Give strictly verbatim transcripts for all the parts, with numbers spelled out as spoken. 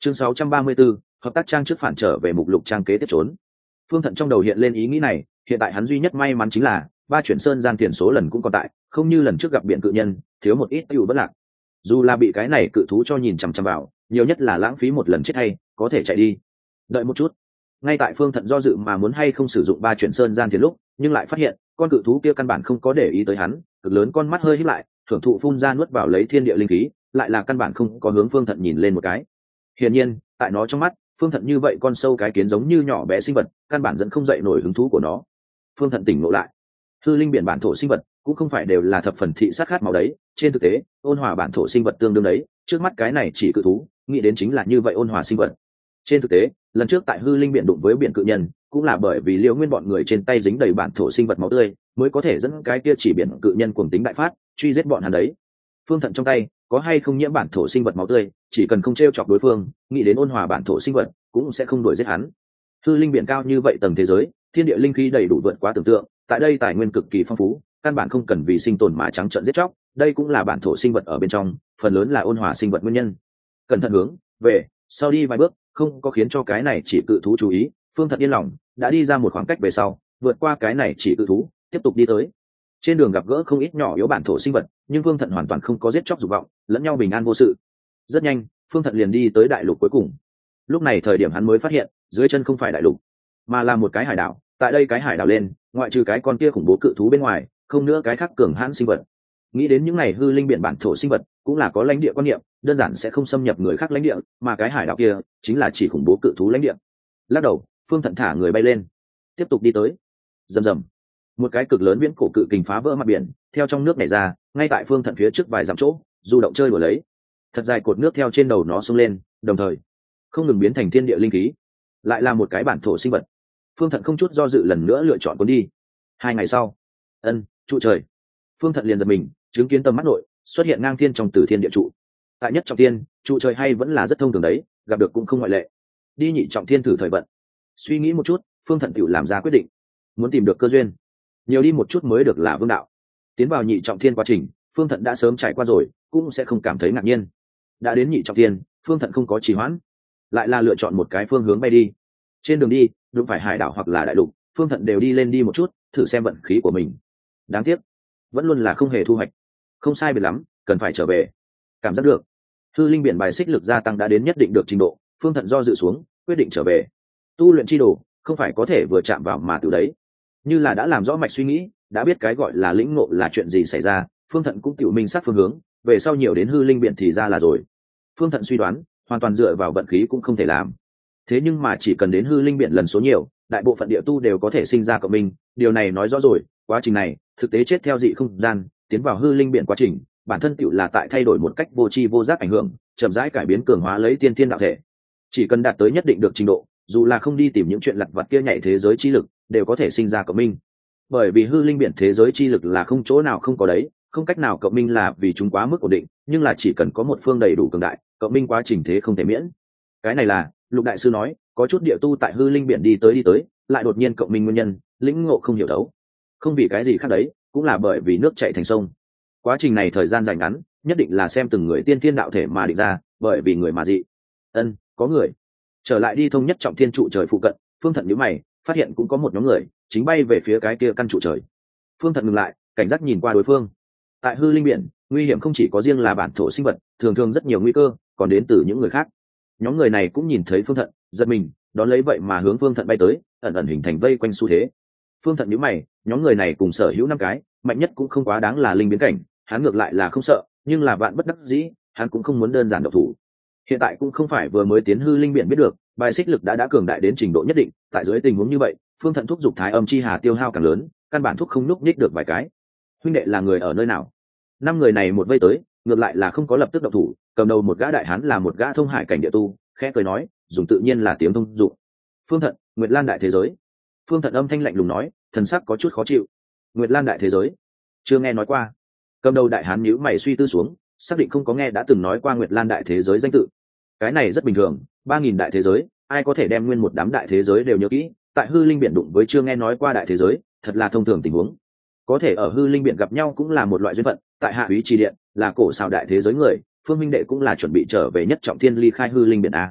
chương sáu trăm ba mươi 634, hợp tác trang trước phản trở về mục lục trang kế tiếp trốn. Phương Thận trong đầu hiện lên ý nghĩ này, hiện tại hắn duy nhất may mắn chính là ba chuyển sơn gian tiền số lần cũng còn tại, không như lần trước gặp biển cự nhân thiếu một ít tiêu bất lạc. Dù là bị cái này cự thú cho nhìn chằm chằm vào, nhiều nhất là lãng phí một lần chết hay có thể chạy đi. Đợi một chút. Ngay tại Phương Thận do dự mà muốn hay không sử dụng ba chuyển sơn gian tiền lúc, nhưng lại phát hiện con cự thú kia căn bản không có để ý tới hắn, cực lớn con mắt hơi híp lại, thưởng thụ phun ra nuốt vào lấy thiên địa linh khí, lại là căn bản không có hướng Phương Thận nhìn lên một cái. Hiển nhiên, tại nó trong mắt, Phương Thận như vậy con sâu cái kiến giống như nhỏ bé sinh vật, căn bản dẫn không dậy nổi hứng thú của nó. Phương Thận tỉnh ngộ lại, hư linh biển bản thổ sinh vật cũng không phải đều là thập phần thị sát khát máu đấy, trên thực tế, ôn hòa bản thổ sinh vật tương đương đấy, trước mắt cái này chỉ cự thú, nghĩ đến chính là như vậy ôn hòa sinh vật. Trên thực tế, lần trước tại hư linh biển đụng với biển cự nhân, cũng là bởi vì Liễu Nguyên bọn người trên tay dính đầy bản thổ sinh vật máu tươi, mới có thể dẫn cái kia chỉ biển cự nhân cuồng tính đại phát, truy giết bọn hắn đấy. Phương Thận trong tay có hay không nhiễm bản thổ sinh vật máu tươi, chỉ cần không trêu chọc đối phương, nghĩ đến ôn hòa bản thổ sinh vật, cũng sẽ không đuổi giết hắn. Hư linh biển cao như vậy tầng thế giới, thiên địa linh khí đầy đủ vượt quá tưởng tượng, tại đây tài nguyên cực kỳ phong phú, căn bản không cần vì sinh tồn mà trắng trợn giết chóc, đây cũng là bản thổ sinh vật ở bên trong, phần lớn là ôn hòa sinh vật nguyên nhân. Cẩn thận hướng về sau đi vài bước, không có khiến cho cái này chỉ cự thú chú ý, Phương Thận yên lòng, đã đi ra một khoảng cách về sau, vượt qua cái này chỉ cự thú, tiếp tục đi tới. Trên đường gặp gỡ không ít nhỏ yếu bản thổ sinh vật, nhưng Phương Thận hoàn toàn không có giết chóc dục vọng, lẫn nhau bình an vô sự. Rất nhanh, Phương Thận liền đi tới đại lục cuối cùng. Lúc này thời điểm hắn mới phát hiện, dưới chân không phải đại lục, mà là một cái hải đảo. Tại đây cái hải đảo lên, ngoại trừ cái con kia khủng bố cự thú bên ngoài, không nữa cái khác cường hãn sinh vật. Nghĩ đến những này hư linh biển bản thổ sinh vật, cũng là có lãnh địa quan niệm, đơn giản sẽ không xâm nhập người khác lãnh địa, mà cái hải đảo kia chính là chỉ khủng bố cự thú lãnh địa. Lắc đầu, Phương Thận thả người bay lên, tiếp tục đi tới. Rầm rầm, một cái cực lớn viễn cổ cự kình phá vỡ mặt biển, theo trong nước nhảy ra, ngay tại Phương Thận phía trước vài dặm chỗ, du động chơi đùa lấy. Thật dài cột nước theo trên đầu nó xông lên, đồng thời không ngừng biến thành thiên địa linh khí. Lại là một cái bản thổ sinh vật. Phương Thận không chút do dự lần nữa lựa chọn cuốn đi. Hai ngày sau, ân trụ trời. Phương Thận liền giật mình, chứng kiến tầm mắt nội xuất hiện ngang thiên trong tử thiên địa trụ. Tại nhất trọng thiên, trụ trời hay vẫn là rất thông thường đấy, gặp được cũng không ngoại lệ. Đi nhị trọng thiên thử thời vận. Suy nghĩ một chút, Phương Thận tự làm ra quyết định, muốn tìm được cơ duyên, nhiều đi một chút mới được là vương đạo. Tiến vào nhị trọng thiên quá trình, Phương Thận đã sớm trải qua rồi, cũng sẽ không cảm thấy ngạc nhiên. Đã đến nhị trọng thiên, Phương Thận không có trì hoãn, lại là lựa chọn một cái phương hướng bay đi. Trên đường đi, đụng phải hải đảo hoặc là đại lục, Phương Thận đều đi lên đi một chút, thử xem vận khí của mình. Đáng tiếc, vẫn luôn là không hề thu hoạch. Không sai biệt lắm, cần phải trở về. Cảm giác được, hư linh biển bài xích lực gia tăng đã đến nhất định được trình độ, Phương Thận do dự xuống, quyết định trở về. Tu luyện chi đồ, không phải có thể vừa chạm vào mà từ đấy. Như là đã làm rõ mạch suy nghĩ, đã biết cái gọi là lĩnh ngộ là chuyện gì xảy ra, Phương Thận cũng tự minh sát phương hướng, về sau nhiều đến hư linh biển thì ra là rồi. Phương Thận suy đoán, hoàn toàn dựa vào vận khí cũng không thể làm. Thế nhưng mà chỉ cần đến hư linh biển lần số nhiều, đại bộ phận địa tu đều có thể sinh ra cộng minh, điều này nói rõ rồi, quá trình này thực tế chết theo dị không gian, tiến vào hư linh biển quá trình, bản thân tựu là tại thay đổi một cách vô tri vô giác ảnh hưởng, chậm rãi cải biến cường hóa lấy tiên thiên đạo thể. Chỉ cần đạt tới nhất định được trình độ, dù là không đi tìm những chuyện lặt vặt kia nhảy thế giới chi lực, đều có thể sinh ra cộng minh. Bởi vì hư linh biển thế giới chi lực là không chỗ nào không có đấy, không cách nào cộng minh là vì chúng quá mức ổn định, nhưng là chỉ cần có một phương đầy đủ cường đại, cộng minh quá trình thế không thể miễn. Cái này là Lục đại sư nói, có chút địa tu tại hư linh biển đi tới đi tới, lại đột nhiên cộng minh nguyên nhân, lĩnh ngộ không hiểu đấu. Không vì cái gì khác đấy, cũng là bởi vì nước chảy thành sông. Quá trình này thời gian dài ngắn, nhất định là xem từng người tiên thiên đạo thể mà định ra, bởi vì người mà dị. Ân, có người. Trở lại đi thông nhất trọng thiên trụ trời phụ cận, Phương Thận nhíu mày, phát hiện cũng có một nhóm người chính bay về phía cái kia căn trụ trời. Phương Thận ngừng lại, cảnh giác nhìn qua đối phương. Tại hư linh biển, nguy hiểm không chỉ có riêng là bản thổ sinh vật, thường thường rất nhiều nguy cơ còn đến từ những người khác. Nhóm người này cũng nhìn thấy Phương Thận, giật mình, đón lấy vậy mà hướng Phương Thận bay tới, ẩn ẩn hình thành vây quanh xu thế. Phương Thận nhíu mày, nhóm người này cùng sở hữu năm cái, mạnh nhất cũng không quá đáng là linh biến cảnh, hắn ngược lại là không sợ, nhưng là vạn bất đắc dĩ, hắn cũng không muốn đơn giản độc thủ. Hiện tại cũng không phải vừa mới tiến hư linh biển biết được, bài xích lực đã đã cường đại đến trình độ nhất định, tại dưới tình huống như vậy, Phương Thận thúc giục thái âm chi hà tiêu hao càng lớn, căn bản thúc không nhúc nhích được vài cái. Huynh đệ là người ở nơi nào? Năm người này một vây tới, ngược lại là không có lập tức động thủ, cầm đầu một gã đại hán là một gã thông hải cảnh địa tu, khẽ cười nói, dùng tự nhiên là tiếng thông dụng. Phương Thận, Nguyệt Lan đại thế giới. Phương Thận âm thanh lạnh lùng nói, thần sắc có chút khó chịu. Nguyệt Lan đại thế giới, chưa nghe nói qua. Cầm đầu đại hán nhíu mày suy tư xuống, xác định không có nghe đã từng nói qua Nguyệt Lan đại thế giới danh tự. Cái này rất bình thường, ba nghìn đại thế giới, ai có thể đem nguyên một đám đại thế giới đều nhớ kỹ, tại hư linh biển đụng với chưa nghe nói qua đại thế giới, thật là thông thường tình huống. Có thể ở hư linh biển gặp nhau cũng là một loại duyên phận, tại hạ úy trì điện, là cổ xào đại thế giới người, Phương minh đệ cũng là chuẩn bị trở về nhất trọng thiên ly khai hư linh biển a.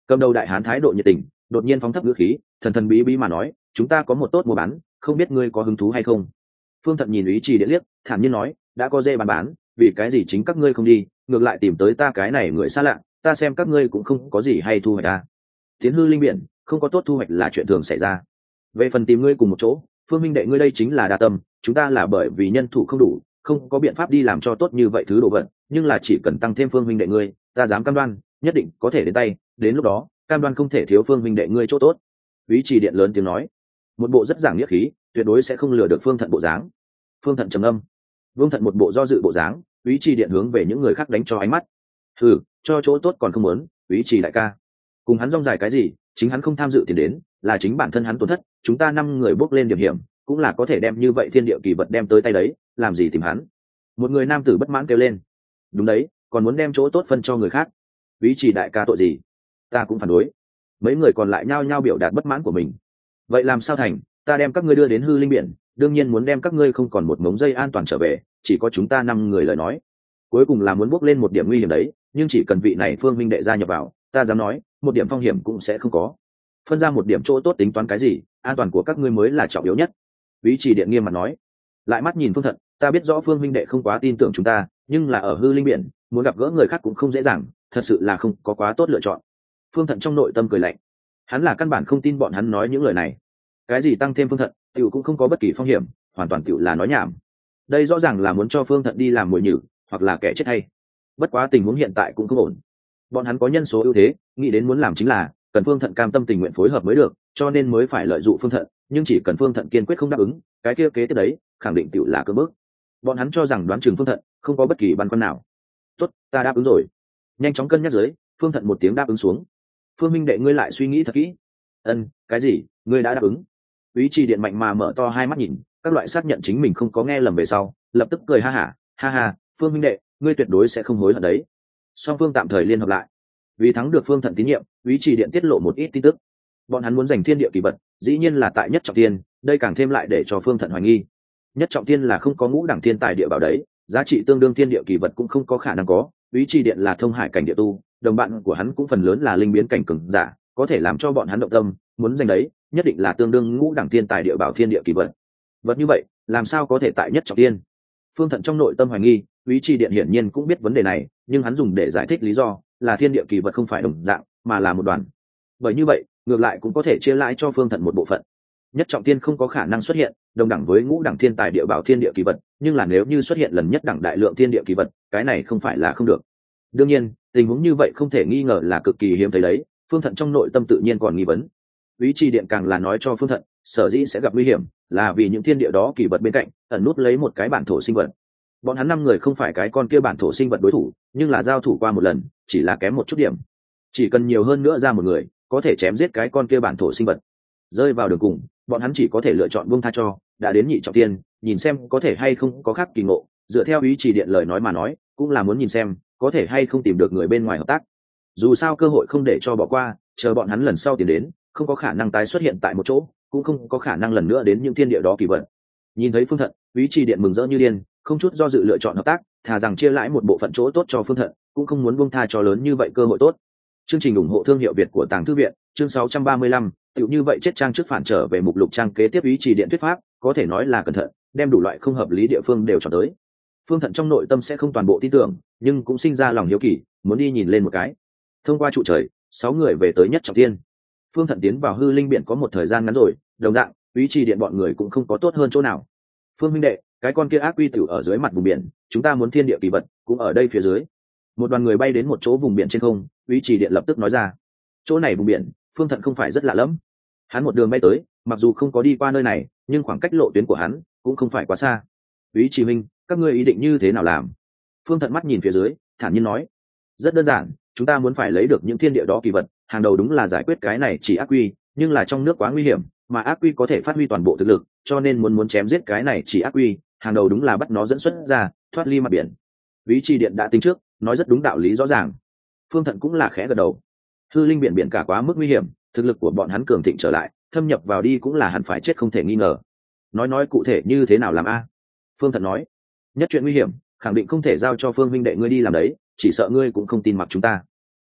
Cầm đầu đại hán thái độ nhiệt tình, đột nhiên phóng thấp ngữ khí, thần thần bí bí mà nói, chúng ta có một tốt mua bán, không biết ngươi có hứng thú hay không. Phương Thận nhìn Úy Trì Điện liếc, thản nhiên nói, đã có dê bán bán, vì cái gì chính các ngươi không đi, ngược lại tìm tới ta cái này người xa lạ, ta xem các ngươi cũng không có gì hay thu hoạch à. Tiến hư linh biển, không có tốt thu hoạch là chuyện thường xảy ra. Về phần tìm ngươi cùng một chỗ, Phương minh đệ ngươi đây chính là đa tâm, chúng ta là bởi vì nhân thủ không đủ, không có biện pháp đi làm cho tốt như vậy thứ đồ vật, nhưng là chỉ cần tăng thêm Phương minh đệ ngươi, ta dám cam đoan, nhất định có thể đến tay, đến lúc đó, cam đoan không thể thiếu Phương minh đệ ngươi chỗ tốt. Úy Trì Điện lớn tiếng nói, một bộ rất giảng nghĩa khí, tuyệt đối sẽ không lừa được Phương Thận bộ dáng. Phương Thận trầm âm, Vương Thận một bộ do dự bộ dáng, Úy Trì Điện hướng về những người khác đánh cho ánh mắt. Thử, cho chỗ tốt còn không muốn, Úy Trì đại ca, cùng hắn rong dài cái gì, chính hắn không tham dự tiền đến, là chính bản thân hắn tổn thất, chúng ta năm người bước lên điểm hiểm, cũng là có thể đem như vậy thiên địa kỳ vật đem tới tay đấy, làm gì tìm hắn. Một người nam tử bất mãn kêu lên, đúng đấy, còn muốn đem chỗ tốt phân cho người khác. Úy Trì đại ca tội gì? Ta cũng phản đối. Mấy người còn lại nhao nhao biểu đạt bất mãn của mình. Vậy làm sao thành, ta đem các ngươi đưa đến hư linh biển, đương nhiên muốn đem các ngươi không còn một mống dây an toàn trở về, chỉ có chúng ta năm người lời nói. Cuối cùng là muốn bước lên một điểm nguy hiểm đấy, nhưng chỉ cần vị này Phương minh đệ gia nhập vào, ta dám nói, một điểm phong hiểm cũng sẽ không có. Phân ra một điểm chỗ tốt tính toán cái gì, an toàn của các ngươi mới là trọng yếu nhất. Úy Trì Điện nghiêm mặt nói, lại mắt nhìn Phương Thận, ta biết rõ Phương minh đệ không quá tin tưởng chúng ta, nhưng là ở hư linh biển, muốn gặp gỡ người khác cũng không dễ dàng, thật sự là không có quá tốt lựa chọn. Phương Thận trong nội tâm cười lạnh, hắn là căn bản không tin bọn hắn nói những lời này. Cái gì tăng thêm Phương Thận, tiểu cũng không có bất kỳ phong hiểm, hoàn toàn tiểu là nói nhảm. Đây rõ ràng là muốn cho Phương Thận đi làm mồi nhử, hoặc là kẻ chết hay. Bất quá tình huống hiện tại cũng không ổn. Bọn hắn có nhân số ưu thế, nghĩ đến muốn làm chính là cần Phương Thận cam tâm tình nguyện phối hợp mới được, cho nên mới phải lợi dụng Phương Thận, nhưng chỉ cần Phương Thận kiên quyết không đáp ứng, cái kia kế tiếp đấy, khẳng định tiểu là cưỡng bức. Bọn hắn cho rằng đoán chừng Phương Thận không có bất kỳ băn khoăn nào. Tốt, ta đáp ứng rồi. Nhanh chóng cân nhắc dưới, Phương Thận một tiếng đáp ứng xuống. Phương minh đệ ngươi lại suy nghĩ thật kỹ. Ân, cái gì? Ngươi đã đáp ứng? Úy Trì Điện mạnh mà mở to hai mắt nhìn, các loại xác nhận chính mình không có nghe lầm về sau, lập tức cười ha hả, ha ha, Phương minh đệ, ngươi tuyệt đối sẽ không hối hận đấy. Song phương tạm thời liên hợp lại. Vì thắng được Phương Thận tín nhiệm, Úy Trì Điện tiết lộ một ít tin tức. Bọn hắn muốn giành thiên địa kỳ vật, dĩ nhiên là tại Nhất Trọng Thiên, đây càng thêm lại để cho Phương Thận hoài nghi. Nhất Trọng Thiên là không có ngũ đẳng thiên tài địa bảo đấy, giá trị tương đương thiên địa kỳ vật cũng không có khả năng có. Úy Trì Điện là thông hải cảnh địa tu, đồng bạn của hắn cũng phần lớn là linh biến cảnh cường giả, có thể làm cho bọn hắn động tâm, muốn giành đấy, nhất định là tương đương ngũ đẳng thiên tài địa bảo thiên địa kỳ vật. Vật như vậy, làm sao có thể tại Nhất Trọng Thiên? Phương Thận trong nội tâm hoài nghi, Úy Trì Điện hiển nhiên cũng biết vấn đề này, nhưng hắn dùng để giải thích lý do là thiên địa kỳ vật không phải đồng dạng, mà là một đoàn. Bởi như vậy, ngược lại cũng có thể chia lại cho Phương Thận một bộ phận. Nhất Trọng Thiên không có khả năng xuất hiện đồng đẳng với ngũ đẳng thiên tài địa bảo thiên địa kỳ vật, nhưng là nếu như xuất hiện lần nhất đẳng đại lượng thiên địa kỳ vật, cái này không phải là không được. Đương nhiên, tình huống như vậy không thể nghi ngờ là cực kỳ hiếm thấy đấy, Phương Thận trong nội tâm tự nhiên còn nghi vấn. Úy Trì Điện càng là nói cho Phương Thận, sở dĩ sẽ gặp nguy hiểm, là vì những thiên địa đó kỳ vật bên cạnh ẩn nút lấy một cái bản thổ sinh vật. Bọn hắn năm người không phải cái con kia bản thổ sinh vật đối thủ, nhưng là giao thủ qua một lần, chỉ là kém một chút điểm. Chỉ cần nhiều hơn nữa ra một người, có thể chém giết cái con kia bản thổ sinh vật. Rơi vào đường cùng, bọn hắn chỉ có thể lựa chọn buông tha cho, đã đến nhị trọng thiên, nhìn xem có thể hay không có khác kỳ ngộ. Dựa theo Úy Trì Điện lời nói mà nói, cũng là muốn nhìn xem có thể hay không tìm được người bên ngoài hợp tác. Dù sao cơ hội không để cho bỏ qua, chờ bọn hắn lần sau tiến đến, không có khả năng tái xuất hiện tại một chỗ, cũng không có khả năng lần nữa đến những thiên địa đó kỳ vật. Nhìn thấy Phương Thận, Úy Trì Điện mừng rỡ như điên, không chút do dự lựa chọn hợp tác, thà rằng chia lãi một bộ phận chỗ tốt cho Phương Thận, cũng không muốn buông tha cho lớn như vậy cơ hội tốt. Chương trình ủng hộ thương hiệu Việt của Tàng Thư viện, chương sáu trăm ba mươi lăm, tựu như vậy chết trang trước phản trở về mục lục trang kế tiếp. Úy Trì Điện thuyết pháp, có thể nói là cẩn thận, đem đủ loại không hợp lý địa phương đều chọn tới. Phương Thận trong nội tâm sẽ không toàn bộ tin tưởng, nhưng cũng sinh ra lòng hiếu kỳ, muốn đi nhìn lên một cái. Thông qua trụ trời, sáu người về tới Nhất Trọng Thiên. Phương Thận tiến vào hư linh biển có một thời gian ngắn rồi, đồng dạng, Úy Trì Điện bọn người cũng không có tốt hơn chỗ nào. Phương huynh đệ, cái con kia ác quy tử ở dưới mặt vùng biển, chúng ta muốn thiên địa kỳ vật cũng ở đây phía dưới. Một đoàn người bay đến một chỗ vùng biển trên không, Úy Trì Điện lập tức nói ra. Chỗ này vùng biển, Phương Thận không phải rất lạ lẫm. Hắn một đường bay tới, mặc dù không có đi qua nơi này, nhưng khoảng cách lộ tuyến của hắn cũng không phải quá xa. Úy Trì huynh, các ngươi ý định như thế nào làm? Phương Thận mắt nhìn phía dưới, thản nhiên nói. Rất đơn giản, chúng ta muốn phải lấy được những thiên địa đó kỳ vật, hàng đầu đúng là giải quyết cái này chỉ ác quy, nhưng là trong nước quá nguy hiểm, mà ác quy có thể phát huy toàn bộ thực lực, cho nên muốn muốn chém giết cái này chỉ ác quy, hàng đầu đúng là bắt nó dẫn xuất ra, thoát ly mặt biển. Úy Trì Điện đã tính trước, nói rất đúng đạo lý rõ ràng. Phương Thận cũng là khẽ gật đầu. Hư linh biển biển cả quá mức nguy hiểm, thực lực của bọn hắn cường thịnh trở lại, thâm nhập vào đi cũng là hẳn phải chết không thể nghi ngờ. Nói nói cụ thể như thế nào làm a? Phương Thận nói. Nhất chuyện nguy hiểm, khẳng định không thể giao cho Phương huynh đệ ngươi đi làm đấy, chỉ sợ ngươi cũng không tin mặc chúng ta.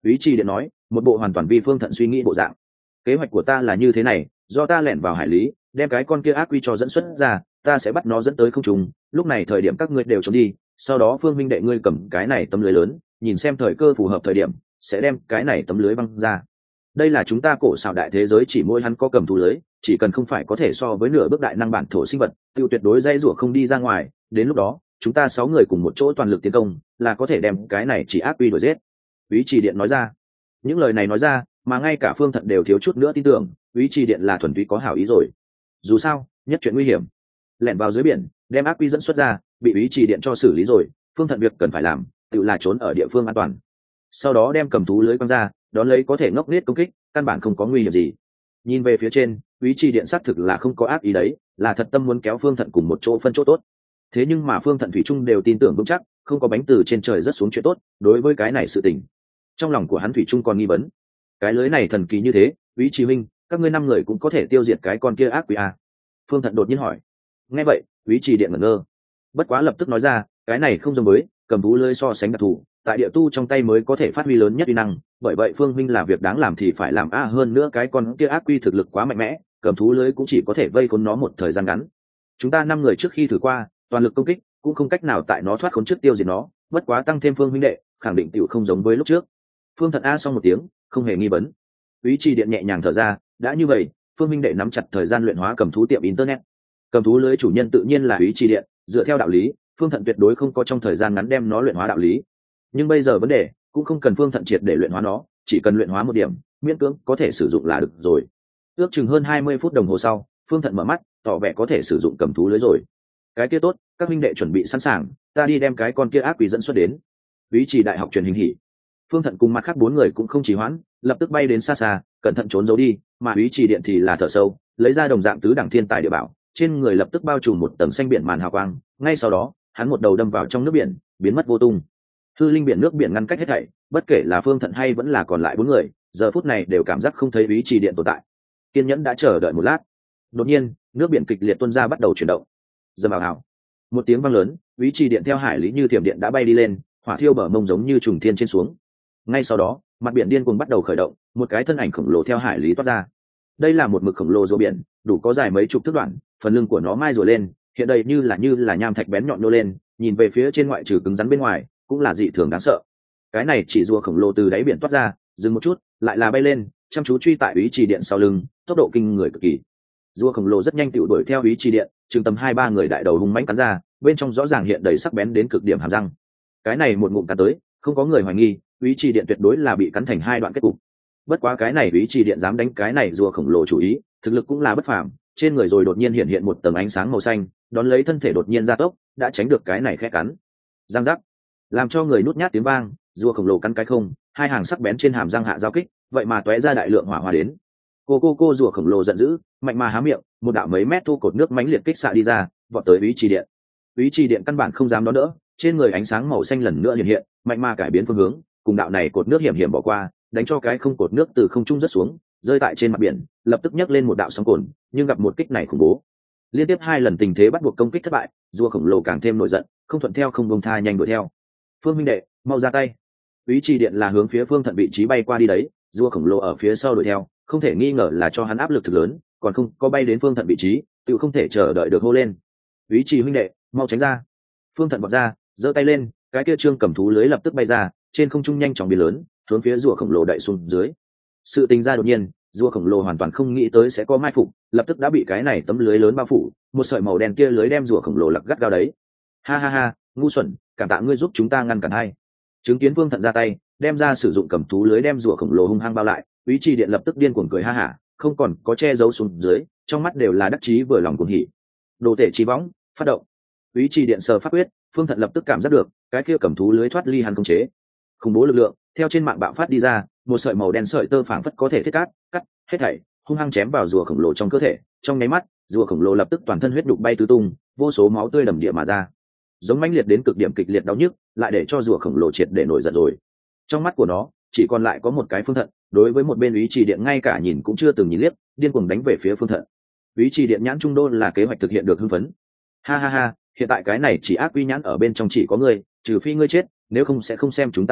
Úy Trì Điện nói, một bộ hoàn toàn vi phương thận suy nghĩ bộ dạng. Kế hoạch của ta là như thế này, do ta lẻn vào hải lý, đem cái con kia ác quy cho dẫn xuất ra, ta sẽ bắt nó dẫn tới không trung, lúc này thời điểm các ngươi đều trốn đi, sau đó Phương minh đệ ngươi cầm cái này tấm lưới lớn, nhìn xem thời cơ phù hợp thời điểm, sẽ đem cái này tấm lưới băng ra. Đây là chúng ta cổ xảo đại thế giới chỉ mỗi hắn có cầm thú lưới, chỉ cần không phải có thể so với nửa bước đại năng bản thổ sinh vật, tiêu tuyệt đối dây rủa không đi ra ngoài, đến lúc đó, chúng ta sáu người cùng một chỗ toàn lực tiến công, là có thể đem cái này chỉ ác quy đuổi giết. Úy Trì Điện nói ra. Những lời này nói ra, mà ngay cả Phương Thận đều thiếu chút nữa tin tưởng, Úy Trì Điện là thuần túy có hảo ý rồi. Dù sao, nhất chuyện nguy hiểm, lẻn vào dưới biển, đem ác quy dẫn xuất ra, bị Úy Trì Điện cho xử lý rồi, Phương Thận việc cần phải làm, tự là trốn ở địa phương an toàn. Sau đó đem cầm thú lưới quăng ra, đón lấy có thể ngốc nghếch công kích, căn bản không có nguy hiểm gì. Nhìn về phía trên, Úy Trì Điện xác thực là không có ác ý đấy, là thật tâm muốn kéo Phương Thận cùng một chỗ phân chỗ tốt. Thế nhưng mà Phương Thận thủy chung đều tin tưởng vững chắc, không có bánh từ trên trời rớt xuống chuyện tốt, đối với cái này sự tình, trong lòng của hắn thủy chung còn nghi vấn. Cái lưới này thần kỳ như thế, Úy Trì huynh, các ngươi năm người cũng có thể tiêu diệt cái con kia ác quỷ à? Phương Thận đột nhiên hỏi. Nghe vậy, Úy Trì Điện ngẩn ngơ. Bất quá lập tức nói ra, cái này không giống với cầm thú lưới so sánh đặc thù, tại địa tu trong tay mới có thể phát huy lớn nhất uy năng, bởi vậy Phương huynh là việc đáng làm thì phải làm a hơn nữa cái con kia ác quy thực lực quá mạnh mẽ, cầm thú lưới cũng chỉ có thể vây khốn nó một thời gian ngắn. Chúng ta năm người trước khi thử qua, toàn lực công kích, cũng không cách nào tại nó thoát khốn trước tiêu diệt nó, bất quá tăng thêm Phương huynh đệ, khẳng định tiểu không giống với lúc trước. Phương Thận a xong một tiếng, không hề nghi vấn. Úy Trì Điện nhẹ nhàng thở ra, đã như vậy, Phương huynh đệ nắm chặt thời gian luyện hóa cầm thú tiệm internet. Cầm thú lưới chủ nhân tự nhiên là Úy Trì Điện, dựa theo đạo lý, Phương Thận tuyệt đối không có trong thời gian ngắn đem nó luyện hóa đạo lý. Nhưng bây giờ vấn đề, cũng không cần Phương Thận triệt để luyện hóa nó, chỉ cần luyện hóa một điểm, miễn cưỡng có thể sử dụng là được rồi. Ước chừng hơn hai mươi phút đồng hồ sau, Phương Thận mở mắt, tỏ vẻ có thể sử dụng cầm thú lưới rồi. Cái kia tốt, các huynh đệ chuẩn bị sẵn sàng, ta đi đem cái con kia ác quỷ dẫn xuất đến. Úy Trì đại học truyền hình hỉ. Phương Thận cùng mặt khác bốn người cũng không trì hoãn, lập tức bay đến xa xa, cẩn thận trốn giấu đi, mà Úy Trì Điện thì là thở sâu, lấy ra đồng dạng tứ đẳng thiên tài địa bảo, trên người lập tức bao trùm một tầng xanh biển màn hào quang, ngay sau đó, hắn một đầu đâm vào trong nước biển, biến mất vô tung. Hư linh biển nước biển ngăn cách hết thảy, bất kể là Phương Thận hay vẫn là còn lại bốn người, giờ phút này đều cảm giác không thấy Úy Trì Điện tồn tại. Kiên nhẫn đã chờ đợi một lát. Đột nhiên, nước biển kịch liệt tuôn ra bắt đầu chuyển động. Dầm vào hào. Một tiếng vang lớn, Úy Trì Điện theo hải lý như thiểm điện đã bay đi lên, hỏa thiêu bờ mông giống như trùng thiên trên xuống. Ngay sau đó, mặt biển điên cuồng bắt đầu khởi động, một cái thân ảnh khổng lồ theo hải lý toát ra. Đây là một mực khổng lồ rùa biển, đủ có dài mấy chục thước đoạn, phần lưng của nó mai rùa lên, hiện đây như là như là nham thạch bén nhọn nô lên, nhìn về phía trên ngoại trừ cứng rắn bên ngoài, cũng là dị thường đáng sợ. Cái này chỉ rùa khổng lồ từ đáy biển toát ra, dừng một chút, lại là bay lên, chăm chú truy tại Úy Trì Điện sau lưng, tốc độ kinh người cực kỳ. Rùa khổng lồ rất nhanh tựu đuổi theo Úy Trì Điện, chừng tầm hai ba người đại đầu hung mãnh cắn ra, bên trong rõ ràng hiện đầy sắc bén đến cực điểm hàm răng. Cái này một ngụm cắn tới, không có người hoài nghi, Úy Trì Điện tuyệt đối là bị cắn thành hai đoạn kết cục. Bất quá cái này Úy Trì Điện dám đánh cái này rùa khổng lồ chủ ý, thực lực cũng là bất phàm, trên người rồi đột nhiên hiện hiện một tầng ánh sáng màu xanh, đón lấy thân thể đột nhiên gia tốc, đã tránh được cái này khẽ cắn. Răng rắc, làm cho người nút nhát tiếng vang, rùa khổng lồ cắn cái không, hai hàng sắc bén trên hàm răng hạ giao kích, vậy mà tóe ra đại lượng hỏa hoa đến. Cô cô cô rùa khổng lồ giận dữ, mạnh mà há miệng, một đạo mấy mét thô cột nước mãnh liệt kích xạ đi ra, vọt tới Úy Trì Điện. Úy Trì Điện căn bản không dám đón đỡ, trên người ánh sáng màu xanh lần nữa hiện hiện, mạnh mà cải biến phương hướng, cùng đạo này cột nước hiểm hiểm bỏ qua, đánh cho cái không cột nước từ không trung rớt xuống, rơi tại trên mặt biển, lập tức nhấc lên một đạo sóng cồn, nhưng gặp một kích này khủng bố. Liên tiếp hai lần tình thế bắt buộc công kích thất bại, rùa khổng lồ càng thêm nổi giận, không thuận theo không buông tha nhanh đuổi theo. Phương minh đệ, mau ra tay. Úy Trì Điện là hướng phía Phương Thận vị trí bay qua đi đấy, rùa khổng lồ ở phía sau đuổi theo, không thể nghi ngờ là cho hắn áp lực thực lớn, còn không có bay đến Phương Thận vị trí, tự không thể chờ đợi được hô lên. Úy Trì huynh đệ, mau tránh ra. Phương Thận vọt ra, giơ tay lên, cái kia trương cầm thú lưới lập tức bay ra, trên không trung nhanh chóng biến lớn, hướng phía rùa khổng lồ đẩy xuống dưới. Sự tình ra đột nhiên, rùa khổng lồ hoàn toàn không nghĩ tới sẽ có mai phục, lập tức đã bị cái này tấm lưới lớn bao phủ, một sợi màu đen kia lưới đem rùa khổng lồ lặc gắt gao đấy. Ha ha ha, ngu xuẩn, cảm tạ ngươi giúp chúng ta ngăn cản hai. Chứng kiến Phương Thận ra tay, đem ra sử dụng cầm thú lưới đem rùa khổng lồ hung hăng bao lại, Úy Trì Điện lập tức điên cuồng cười ha hả, không còn có che giấu xuống dưới, trong mắt đều là đắc chí vừa lòng cuồng hỉ. Đồ tể chi võng, phát động. Úy Trì Điện sờ pháp quyết, Phương Thận lập tức cảm giác được, cái kia cầm thú lưới thoát ly hắn khống chế. Khủng bố lực lượng theo trên mạng bạo phát đi ra, một sợi màu đen sợi tơ phảng phất có thể thiết cắt, cắt hết thảy, hung hăng chém vào rùa khổng lồ trong cơ thể, trong nháy mắt, rùa khổng lồ lập tức toàn thân huyết đục bay tứ tung, vô số máu tươi đầm địa mà ra. Giống mãnh liệt đến cực điểm kịch liệt đau nhức, lại để cho rùa khổng lồ triệt để nổi giận rồi. Trong mắt của nó, chỉ còn lại có một cái Phương Thận, đối với một bên Úy Trì Điện ngay cả nhìn cũng chưa từng nhìn liếc, điên cuồng đánh về phía Phương Thận. Úy Trì Điện nhãn trung đô là kế hoạch thực hiện được hưng phấn. Ha ha ha, hiện tại cái này chỉ ác quy nhãn ở bên trong chỉ có ngươi, trừ phi ngươi chết, nếu không sẽ không xem chúng ta liếc,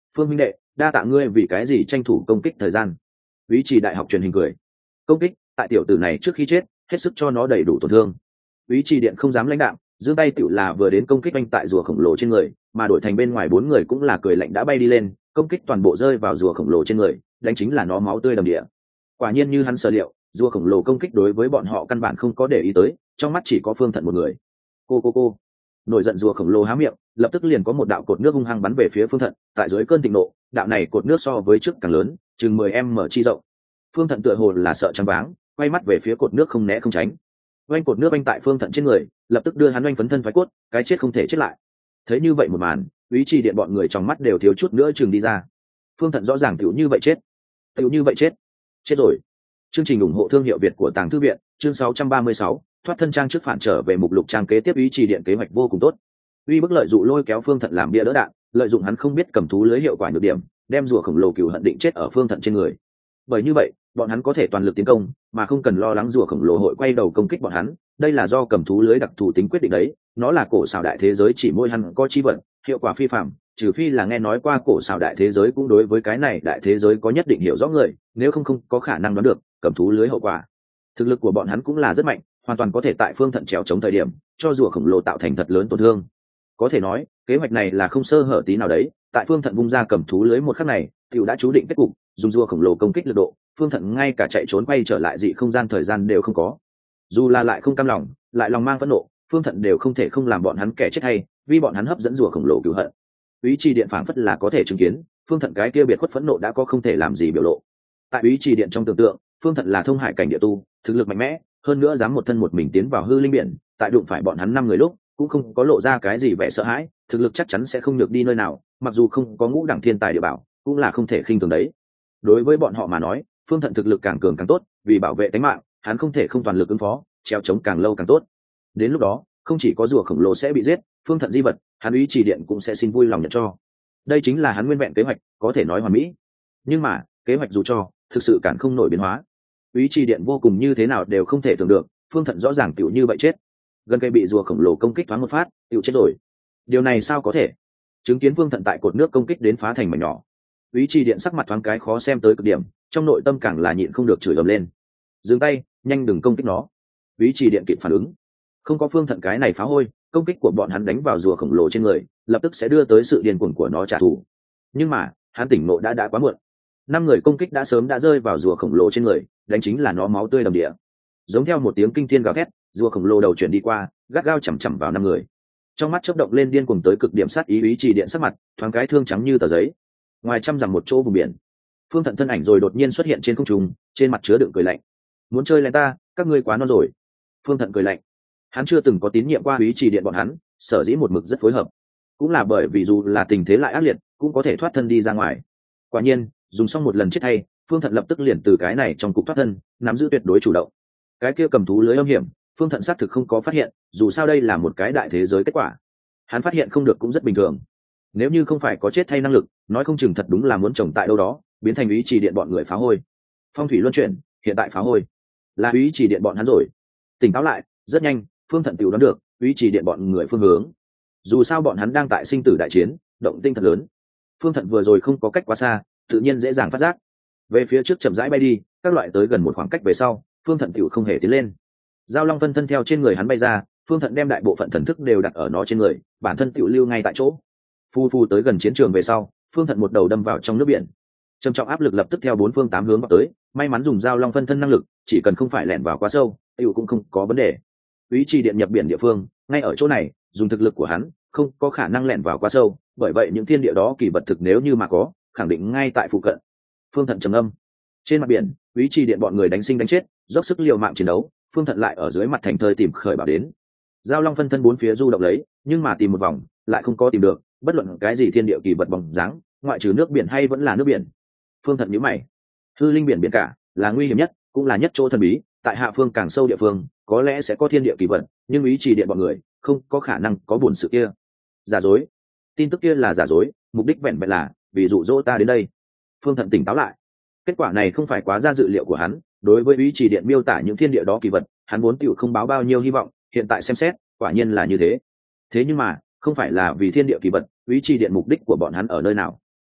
Phương minh đệ, đa tạ ngươi vì cái gì tranh thủ công kích thời gian. Ý chỉ đại học truyền hình cười. Công kích, tại tiểu tử này trước khi chết, hết sức cho nó đầy đủ tổn thương. Ý chỉ điện không dám lãnh đạm, giương tay tiểu là vừa đến công kích anh tại rùa khổng lồ trên người, mà đổi thành bên ngoài bốn người cũng là cười lạnh đã bay đi lên, công kích toàn bộ rơi vào rùa khổng lồ trên người, đánh chính là nó máu tươi đầm địa. Quả nhiên như hắn sở liệu, rùa khổng lồ công kích đối với bọn họ căn bản không có để ý tới, trong mắt chỉ có Phương Thận một người. Cô cô cô. Nổi giận rùa khổng lồ há miệng, lập tức liền có một đạo cột nước hung hăng bắn về phía Phương Thận, tại dưới cơn thịnh nộ, đạo này cột nước so với trước càng lớn, chừng mười m chi rộng. Phương Thận tựa hồ là sợ choáng váng, quay mắt về phía cột nước không né không tránh. Oanh cột nước oanh tại Phương Thận trên người, lập tức đưa hắn oanh phấn thân thoái cốt, cái chết không thể chết lại. Thấy như vậy một màn, Úy Trì Điện bọn người trong mắt đều thiếu chút nữa chừng đi ra. Phương Thận rõ ràng tiểu như vậy chết, tiểu như vậy chết, chết rồi. Chương trình ủng hộ thương hiệu Việt của Tàng Thư viện, chương sáu trăm ba mươi sáu, thoát thân trang trước phản trở về mục lục trang kế tiếp. Úy Trì Điện kế hoạch vô cùng tốt. Uy bức lợi dụ lôi kéo Phương Thận làm bia đỡ đạn, lợi dụng hắn không biết cầm thú lưới hiệu quả nhược điểm, đem rùa khổng lồ cừu hận định chết ở Phương Thận trên người. Bởi như vậy, bọn hắn có thể toàn lực tiến công, mà không cần lo lắng rùa khổng lồ hội quay đầu công kích bọn hắn. Đây là do cầm thú lưới đặc thù tính quyết định đấy, nó là cổ xảo đại thế giới chỉ môi hắn có chi vận, hiệu quả phi phàm, trừ phi là nghe nói qua cổ xảo đại thế giới cũng đối với cái này đại thế giới có nhất định hiểu rõ người, nếu không không có khả năng đoán được cầm thú lưới hậu quả. Thực lực của bọn hắn cũng là rất mạnh, hoàn toàn có thể tại Phương Thận trèo chống thời điểm, cho rùa khổng lồ tạo thành thật lớn tổn thương. Có thể nói, kế hoạch này là không sơ hở tí nào đấy, tại Phương Thận vung ra cầm thú lưới một khắc này, tiểu đã chú định kết cục, dùng rùa khổng lồ công kích lực độ, Phương Thận ngay cả chạy trốn quay trở lại dị không gian thời gian đều không có. Dù là lại không cam lòng, lại lòng mang phẫn nộ, Phương Thận đều không thể không làm bọn hắn kẻ chết hay, vì bọn hắn hấp dẫn rùa khổng lồ cừu hận. Úy Trì Điện phảng phất là có thể chứng kiến, Phương Thận cái kia biệt khuất phẫn nộ đã có không thể làm gì biểu lộ. Tại Úy Trì Điện trong tưởng tượng, Phương Thận là thông hải cảnh địa tu, thực lực mạnh mẽ, hơn nữa dám một thân một mình tiến vào hư linh biển, tại đụng phải bọn hắn năm người lúc, cũng không có lộ ra cái gì vẻ sợ hãi, thực lực chắc chắn sẽ không nhược đi nơi nào, mặc dù không có ngũ đẳng thiên tài địa bảo, cũng là không thể khinh thường đấy. Đối với bọn họ mà nói, Phương Thận thực lực càng cường càng tốt, vì bảo vệ tính mạng, hắn không thể không toàn lực ứng phó, treo chống càng lâu càng tốt. Đến lúc đó, không chỉ có rùa khổng lồ sẽ bị giết, Phương Thận di vật, hắn Úy Trì Điện cũng sẽ xin vui lòng nhận cho. Đây chính là hắn nguyên vẹn kế hoạch, có thể nói hoàn mỹ. Nhưng mà, kế hoạch dù cho, thực sự cản không nổi biến hóa. Úy Trì Điện vô cùng như thế nào đều không thể tưởng được, Phương Thận rõ ràng tiểu như vậy chết. Gần cây bị rùa khổng lồ công kích thoáng một phát, tiểu chết rồi. Điều này sao có thể? Chứng kiến Phương Thận tại cột nước công kích đến phá thành mảnh nhỏ, Úy Trì Điện sắc mặt thoáng cái khó xem tới cực điểm, trong nội tâm càng là nhịn không được chửi ầm lên. Dừng tay, nhanh đừng công kích nó. Úy Trì Điện kịp phản ứng, không có Phương Thận cái này phá hôi, công kích của bọn hắn đánh vào rùa khổng lồ trên người, lập tức sẽ đưa tới sự điên cuồng của nó trả thù. Nhưng mà, hắn tỉnh ngộ đã đã quá muộn. Năm người công kích đã sớm đã rơi vào rùa khổng lồ trên người, đánh chính là nó máu tươi đầm địa. Giống theo một tiếng kinh thiên gào thét, rùa khổng lồ đầu chuyển đi qua, gắt gao chầm chậm vào năm người. Trong mắt chớp động lên điên cuồng tới cực điểm sát ý. Úy Trì Điện sắc mặt thoáng cái thương trắng như tờ giấy. Ngoài trăm dặm một chỗ vùng biển, Phương Thận thân ảnh rồi đột nhiên xuất hiện trên không trung, trên mặt chứa đựng cười lạnh. Muốn chơi lén ta, các ngươi quá non rồi. Phương Thận cười lạnh. Hắn chưa từng có tín nhiệm qua Úy Trì Điện bọn hắn, sở dĩ một mực rất phối hợp, cũng là bởi vì dù là tình thế lại ác liệt, cũng có thể thoát thân đi ra ngoài. Quả nhiên, dùng xong một lần chết hay, Phương Thận lập tức liền từ cái này trong cục thoát thân, nắm giữ tuyệt đối chủ động. Cái kia cầm thú lưới âm hiểm, Phương Thận xác thực không có phát hiện, dù sao đây là một cái đại thế giới kết quả, hắn phát hiện không được cũng rất bình thường. Nếu như không phải có chết thay năng lực, nói không chừng thật đúng là muốn trồng tại đâu đó, biến thành Úy Trì Điện bọn người phá hôi. Phong thủy luân chuyển, hiện tại phá hôi là Úy Trì Điện bọn hắn rồi. Tỉnh táo lại, rất nhanh, Phương Thận tiểu đoán được Úy Trì Điện bọn người phương hướng. Dù sao bọn hắn đang tại sinh tử đại chiến, động tinh thật lớn. Phương Thận vừa rồi không có cách quá xa, tự nhiên dễ dàng phát giác. Về phía trước chậm rãi bay đi, các loại tới gần một khoảng cách về sau, Phương Thận tiểu không hề tiến lên. Giao Long phân thân theo trên người hắn bay ra, Phương Thận đem đại bộ phận thần thức đều đặt ở nó trên người, bản thân tiểu lưu ngay tại chỗ. Phu phu tới gần chiến trường về sau, Phương Thận một đầu đâm vào trong nước biển. Trầm trọng áp lực lập tức theo bốn phương tám hướng vào tới, may mắn dùng Giao Long phân thân năng lực, chỉ cần không phải lẻn vào quá sâu, tiểu cũng không có vấn đề. Úy Trì Điện nhập biển địa phương, ngay ở chỗ này, dùng thực lực của hắn, không có khả năng lẻn vào quá sâu, bởi vậy những thiên địa đó kỳ vật thực nếu như mà có, khẳng định ngay tại phụ cận. Phương Thận trầm âm. Trên mặt biển, Úy Trì Điện bọn người đánh sinh đánh chết, dốc sức liều mạng chiến đấu, Phương Thận lại ở dưới mặt thành thơi tìm khởi bảo đến. Giao Long phân thân bốn phía du động lấy, nhưng mà tìm một vòng, lại không có tìm được bất luận cái gì thiên địa kỳ vật bóng dáng, ngoại trừ nước biển hay vẫn là nước biển. Phương Thận nhíu mày. Hư linh biển biển cả là nguy hiểm nhất, cũng là nhất chỗ thần bí, tại hạ phương càng sâu địa phương, có lẽ sẽ có thiên địa kỳ vật, nhưng Úy Trì Điện bọn người không có khả năng có buồn sự kia. Giả dối, tin tức kia là giả dối, mục đích vẹn vẹn là vì dụ dỗ ta đến đây. Phương Thận tỉnh táo lại. Kết quả này không phải quá ra dự liệu của hắn, đối với Úy Trì Điện miêu tả những thiên địa đó kỳ vật, hắn vốn tiểu không báo bao nhiêu hy vọng, hiện tại xem xét, quả nhiên là như thế. Thế nhưng mà, không phải là vì thiên địa kỳ vật, Úy Trì Điện mục đích của bọn hắn ở nơi nào?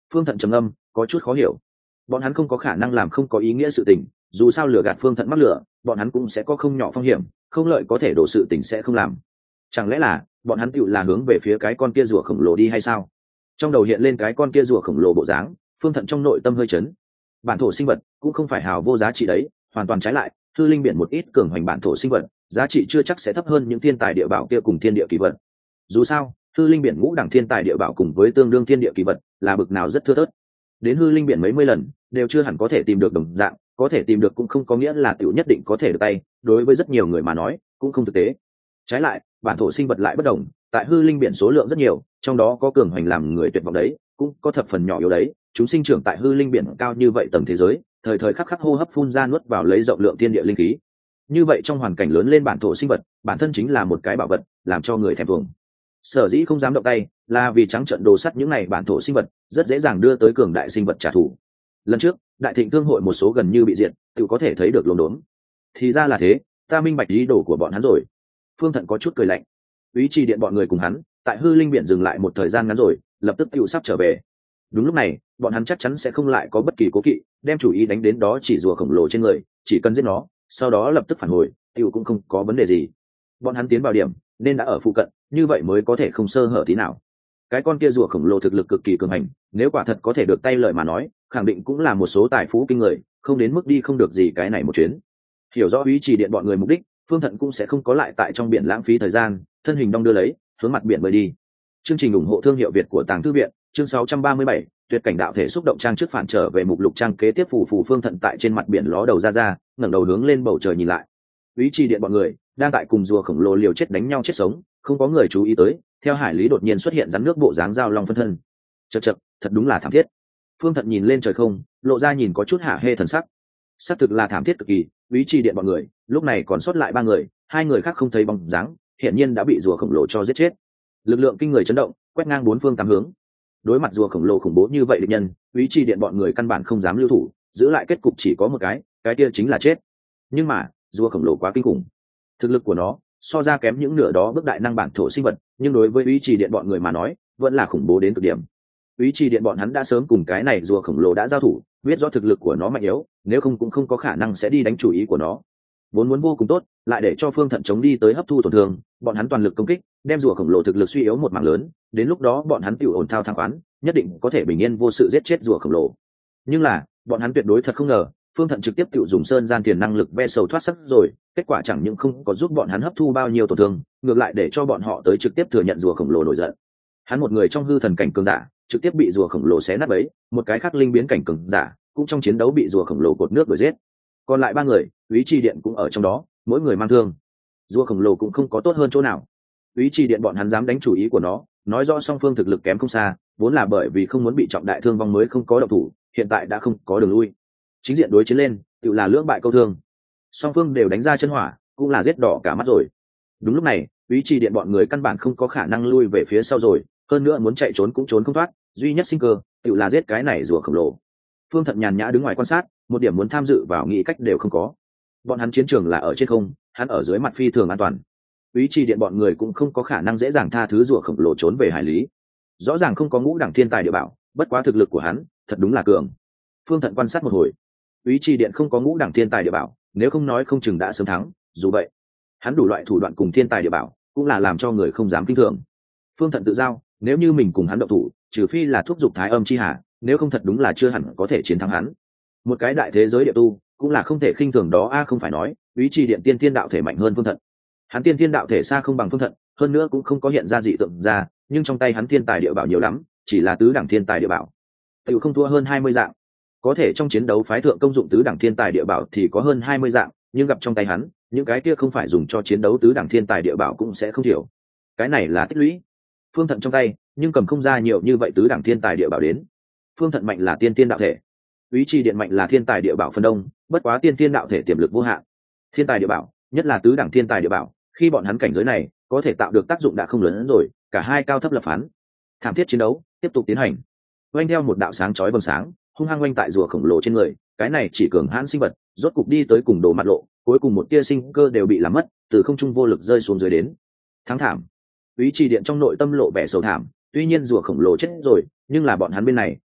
Phương Thận trầm âm, có chút khó hiểu. Bọn hắn không có khả năng làm không có ý nghĩa sự tình, dù sao lừa gạt Phương Thận mắc lửa, bọn hắn cũng sẽ có không nhỏ phong hiểm, không lợi có thể đổ sự tình sẽ không làm. Chẳng lẽ là bọn hắn tựu là hướng về phía cái con kia rùa khổng lồ đi hay sao? Trong đầu hiện lên cái con kia rùa khổng lồ bộ dáng, Phương Thận trong nội tâm hơi chấn. Bản thổ sinh vật cũng không phải hào vô giá trị đấy, hoàn toàn trái lại, hư linh biển một ít cường hoành bản thổ sinh vật, giá trị chưa chắc sẽ thấp hơn những thiên tài địa bảo kia cùng thiên địa kỳ vật. Dù sao, hư linh biển ngũ đẳng thiên tài địa bảo cùng với tương đương thiên địa kỳ vật là bực nào rất thưa thớt. Đến hư linh biển mấy mươi lần, đều chưa hẳn có thể tìm được đồng dạng, có thể tìm được cũng không có nghĩa là tiểu nhất định có thể được tay, đối với rất nhiều người mà nói, cũng không thực tế. Trái lại, bản thổ sinh vật lại bất đồng, tại hư linh biển số lượng rất nhiều, trong đó có cường hoành làm người tuyệt vọng đấy, cũng có thập phần nhỏ yếu đấy, chúng sinh trưởng tại hư linh biển cao như vậy tầng thế giới, thời thời khắc khắc hô hấp phun ra nuốt vào lấy rộng lượng thiên địa linh khí. Như vậy trong hoàn cảnh lớn lên bản thổ sinh vật, bản thân chính là một cái bảo vật, làm cho người thèm thuồng. Sở dĩ không dám động tay, là vì trắng trợn đồ sắt những này bản thổ sinh vật, rất dễ dàng đưa tới cường đại sinh vật trả thù. Lần trước, đại thịnh thương hội một số gần như bị diệt, tự có thể thấy được lồn đốn. Thì ra là thế, ta minh bạch ý đồ của bọn hắn rồi. Phương Thận có chút cười lạnh. Úy Trì Điện bọn người cùng hắn, tại hư linh biển dừng lại một thời gian ngắn rồi, lập tức tự sắp trở về. Đúng lúc này, bọn hắn chắc chắn sẽ không lại có bất kỳ cố kỵ, đem chủ ý đánh đến đó chỉ rùa khổng lồ trên người, chỉ cần giết nó, sau đó lập tức phản hồi, tiểu cũng không có vấn đề gì. Bọn hắn tiến vào điểm, nên đã ở phụ cận, như vậy mới có thể không sơ hở tí nào. Cái con kia rùa khổng lồ thực lực cực kỳ cường hành, nếu quả thật có thể được tay lợi mà nói, khẳng định cũng là một số tài phú kinh người, không đến mức đi không được gì cái này một chuyến. Hiểu rõ Úy Trì Điện bọn người mục đích, Phương Thận cũng sẽ không có lại tại trong biển lãng phí thời gian, thân hình đong đưa lấy, hướng mặt biển bơi đi. Chương trình ủng hộ thương hiệu Việt của Tàng Thư viện, chương sáu trăm ba mươi bảy, tuyệt cảnh đạo thể xúc động trang trước phản trở về mục lục trang kế tiếp phù phù Phương Thận tại trên mặt biển ló đầu ra ra, ngẩng đầu hướng lên bầu trời nhìn lại. Úy Trì Điện bọn người đang tại cùng rùa khổng lồ liều chết đánh nhau chết sống, không có người chú ý tới, theo hải lý đột nhiên xuất hiện rắn nước bộ dáng dao long phân thân. Chậc chậc, thật đúng là thảm thiết. Phương Thận nhìn lên trời không, lộ ra nhìn có chút hạ hê thần sắc. Sắc thực là thảm thiết cực kỳ, Úy Trì Điện bọn người, lúc này còn sót lại ba người, hai người khác không thấy bóng dáng, hiển nhiên đã bị rùa khổng lồ cho giết chết. Lực lượng kinh người chấn động, quét ngang bốn phương tám hướng. Đối mặt rùa khổng lồ khủng bố như vậy địch nhân, Úy Trì Điện bọn người căn bản không dám lưu thủ, giữ lại kết cục chỉ có một cái, cái kia chính là chết. Nhưng mà, rùa khổng lồ quá kinh khủng. Thực lực của nó so ra kém những nửa đó bước đại năng bản thổ sinh vật, nhưng đối với Úy Trì Điện bọn người mà nói, vẫn là khủng bố đến cực điểm. Úy Trì Điện bọn hắn đã sớm cùng cái này rùa khổng lồ đã giao thủ, biết rõ thực lực của nó mạnh yếu, nếu không cũng không có khả năng sẽ đi đánh chủ ý của nó. Vốn muốn vô cùng tốt, lại để cho Phương Thận chống đi tới hấp thu tổn thương, bọn hắn toàn lực công kích, đem rùa khổng lồ thực lực suy yếu một mảng lớn, đến lúc đó bọn hắn tiểu ổn thao thang khoán, nhất định có thể bình yên vô sự giết chết rùa khổng lồ. Nhưng là, bọn hắn tuyệt đối thật không ngờ, Phương Thận trực tiếp tiểu dùng sơn gian tiền năng lực ve sầu thoát sắc rồi, kết quả chẳng những không có giúp bọn hắn hấp thu bao nhiêu tổn thương, ngược lại để cho bọn họ tới trực tiếp thừa nhận rùa khổng lồ nổi giận. Hắn một người trong hư thần cảnh cường giả, trực tiếp bị rùa khổng lồ xé nát bấy, một cái khác linh biến cảnh cường giả, cũng trong chiến đấu bị rùa khổng lồ cột nước đuổi giết. Còn lại ba người, Úy Trì Điện cũng ở trong đó, mỗi người mang thương. Rùa khổng lồ cũng không có tốt hơn chỗ nào. Úy Trì Điện bọn hắn dám đánh chủ ý của nó, nói rõ song phương thực lực kém không xa, vốn là bởi vì không muốn bị trọng đại thương vong mới không có động thủ, hiện tại đã không có đường lui. Chính diện đối chiến lên, tự là lưỡng bại câu thương. Song phương đều đánh ra chân hỏa, cũng là giết đỏ cả mắt rồi. Đúng lúc này, Úy Trì Điện bọn người căn bản không có khả năng lui về phía sau rồi, hơn nữa muốn chạy trốn cũng trốn không thoát, duy nhất sinh cơ, tự là giết cái này rùa khổng lồ. Phương Thận nhàn nhã đứng ngoài quan sát, một điểm muốn tham dự vào nghĩ cách đều không có. Bọn hắn chiến trường là ở trên không, hắn ở dưới mặt phi thường an toàn. Úy Trì Điện bọn người cũng không có khả năng dễ dàng tha thứ rùa khổng lồ trốn về hải lý. Rõ ràng không có ngũ đẳng thiên tài địa bảo, bất quá thực lực của hắn thật đúng là cường. Phương Thận quan sát một hồi, Úy Trì Điện không có ngũ đẳng thiên tài địa bảo, nếu không nói không chừng đã sớm thắng. Dù vậy, hắn đủ loại thủ đoạn cùng thiên tài địa bảo, cũng là làm cho người không dám kinh thường. Phương Thận tự giao, nếu như mình cùng hắn động thủ, trừ phi là thúc giục thái âm chi hà, nếu không thật đúng là chưa hẳn có thể chiến thắng hắn. Một cái đại thế giới địa tu, cũng là không thể khinh thường đó a, không phải nói Úy Trì Điện tiên thiên đạo thể mạnh hơn Phương Thận. Hắn tiên thiên đạo thể xa không bằng Phương Thận, hơn nữa cũng không có hiện ra dị tượng ra, nhưng trong tay hắn thiên tài địa bảo nhiều lắm, chỉ là tứ đẳng thiên tài địa bảo, tự không thua hơn hai mươi dạng. Có thể trong chiến đấu phái thượng công dụng tứ đẳng thiên tài địa bảo thì có hơn hai mươi dạng, nhưng gặp trong tay hắn, những cái kia không phải dùng cho chiến đấu tứ đẳng thiên tài địa bảo cũng sẽ không thiểu. Cái này là tích lũy. Phương Thận trong tay, nhưng cầm không ra nhiều như vậy tứ đẳng thiên tài địa bảo đến. Phương Thận mạnh là tiên thiên đạo thể, Úy Trì Điện mạnh là thiên tài địa bảo phần đông, bất quá tiên thiên đạo thể tiềm lực vô hạn. Thiên tài địa bảo, nhất là tứ đẳng thiên tài địa bảo, khi bọn hắn cảnh giới này, có thể tạo được tác dụng đã không lớn hơn rồi, cả hai cao thấp lập phán. Thảm thiết chiến đấu tiếp tục tiến hành. Oanh theo một đạo sáng chói bừng sáng, hung hăng oanh tại rùa khổng lồ trên người, cái này chỉ cường hãn sinh vật, rốt cục đi tới cùng đồ mặt lộ, cuối cùng một tia sinh cơ đều bị làm mất, từ không trung vô lực rơi xuống dưới đến. Thắng thảm. Úy Trì Điện trong nội tâm lộ vẻ sầu thảm, tuy nhiên rùa khổng lồ chết rồi, nhưng là bọn hắn bên này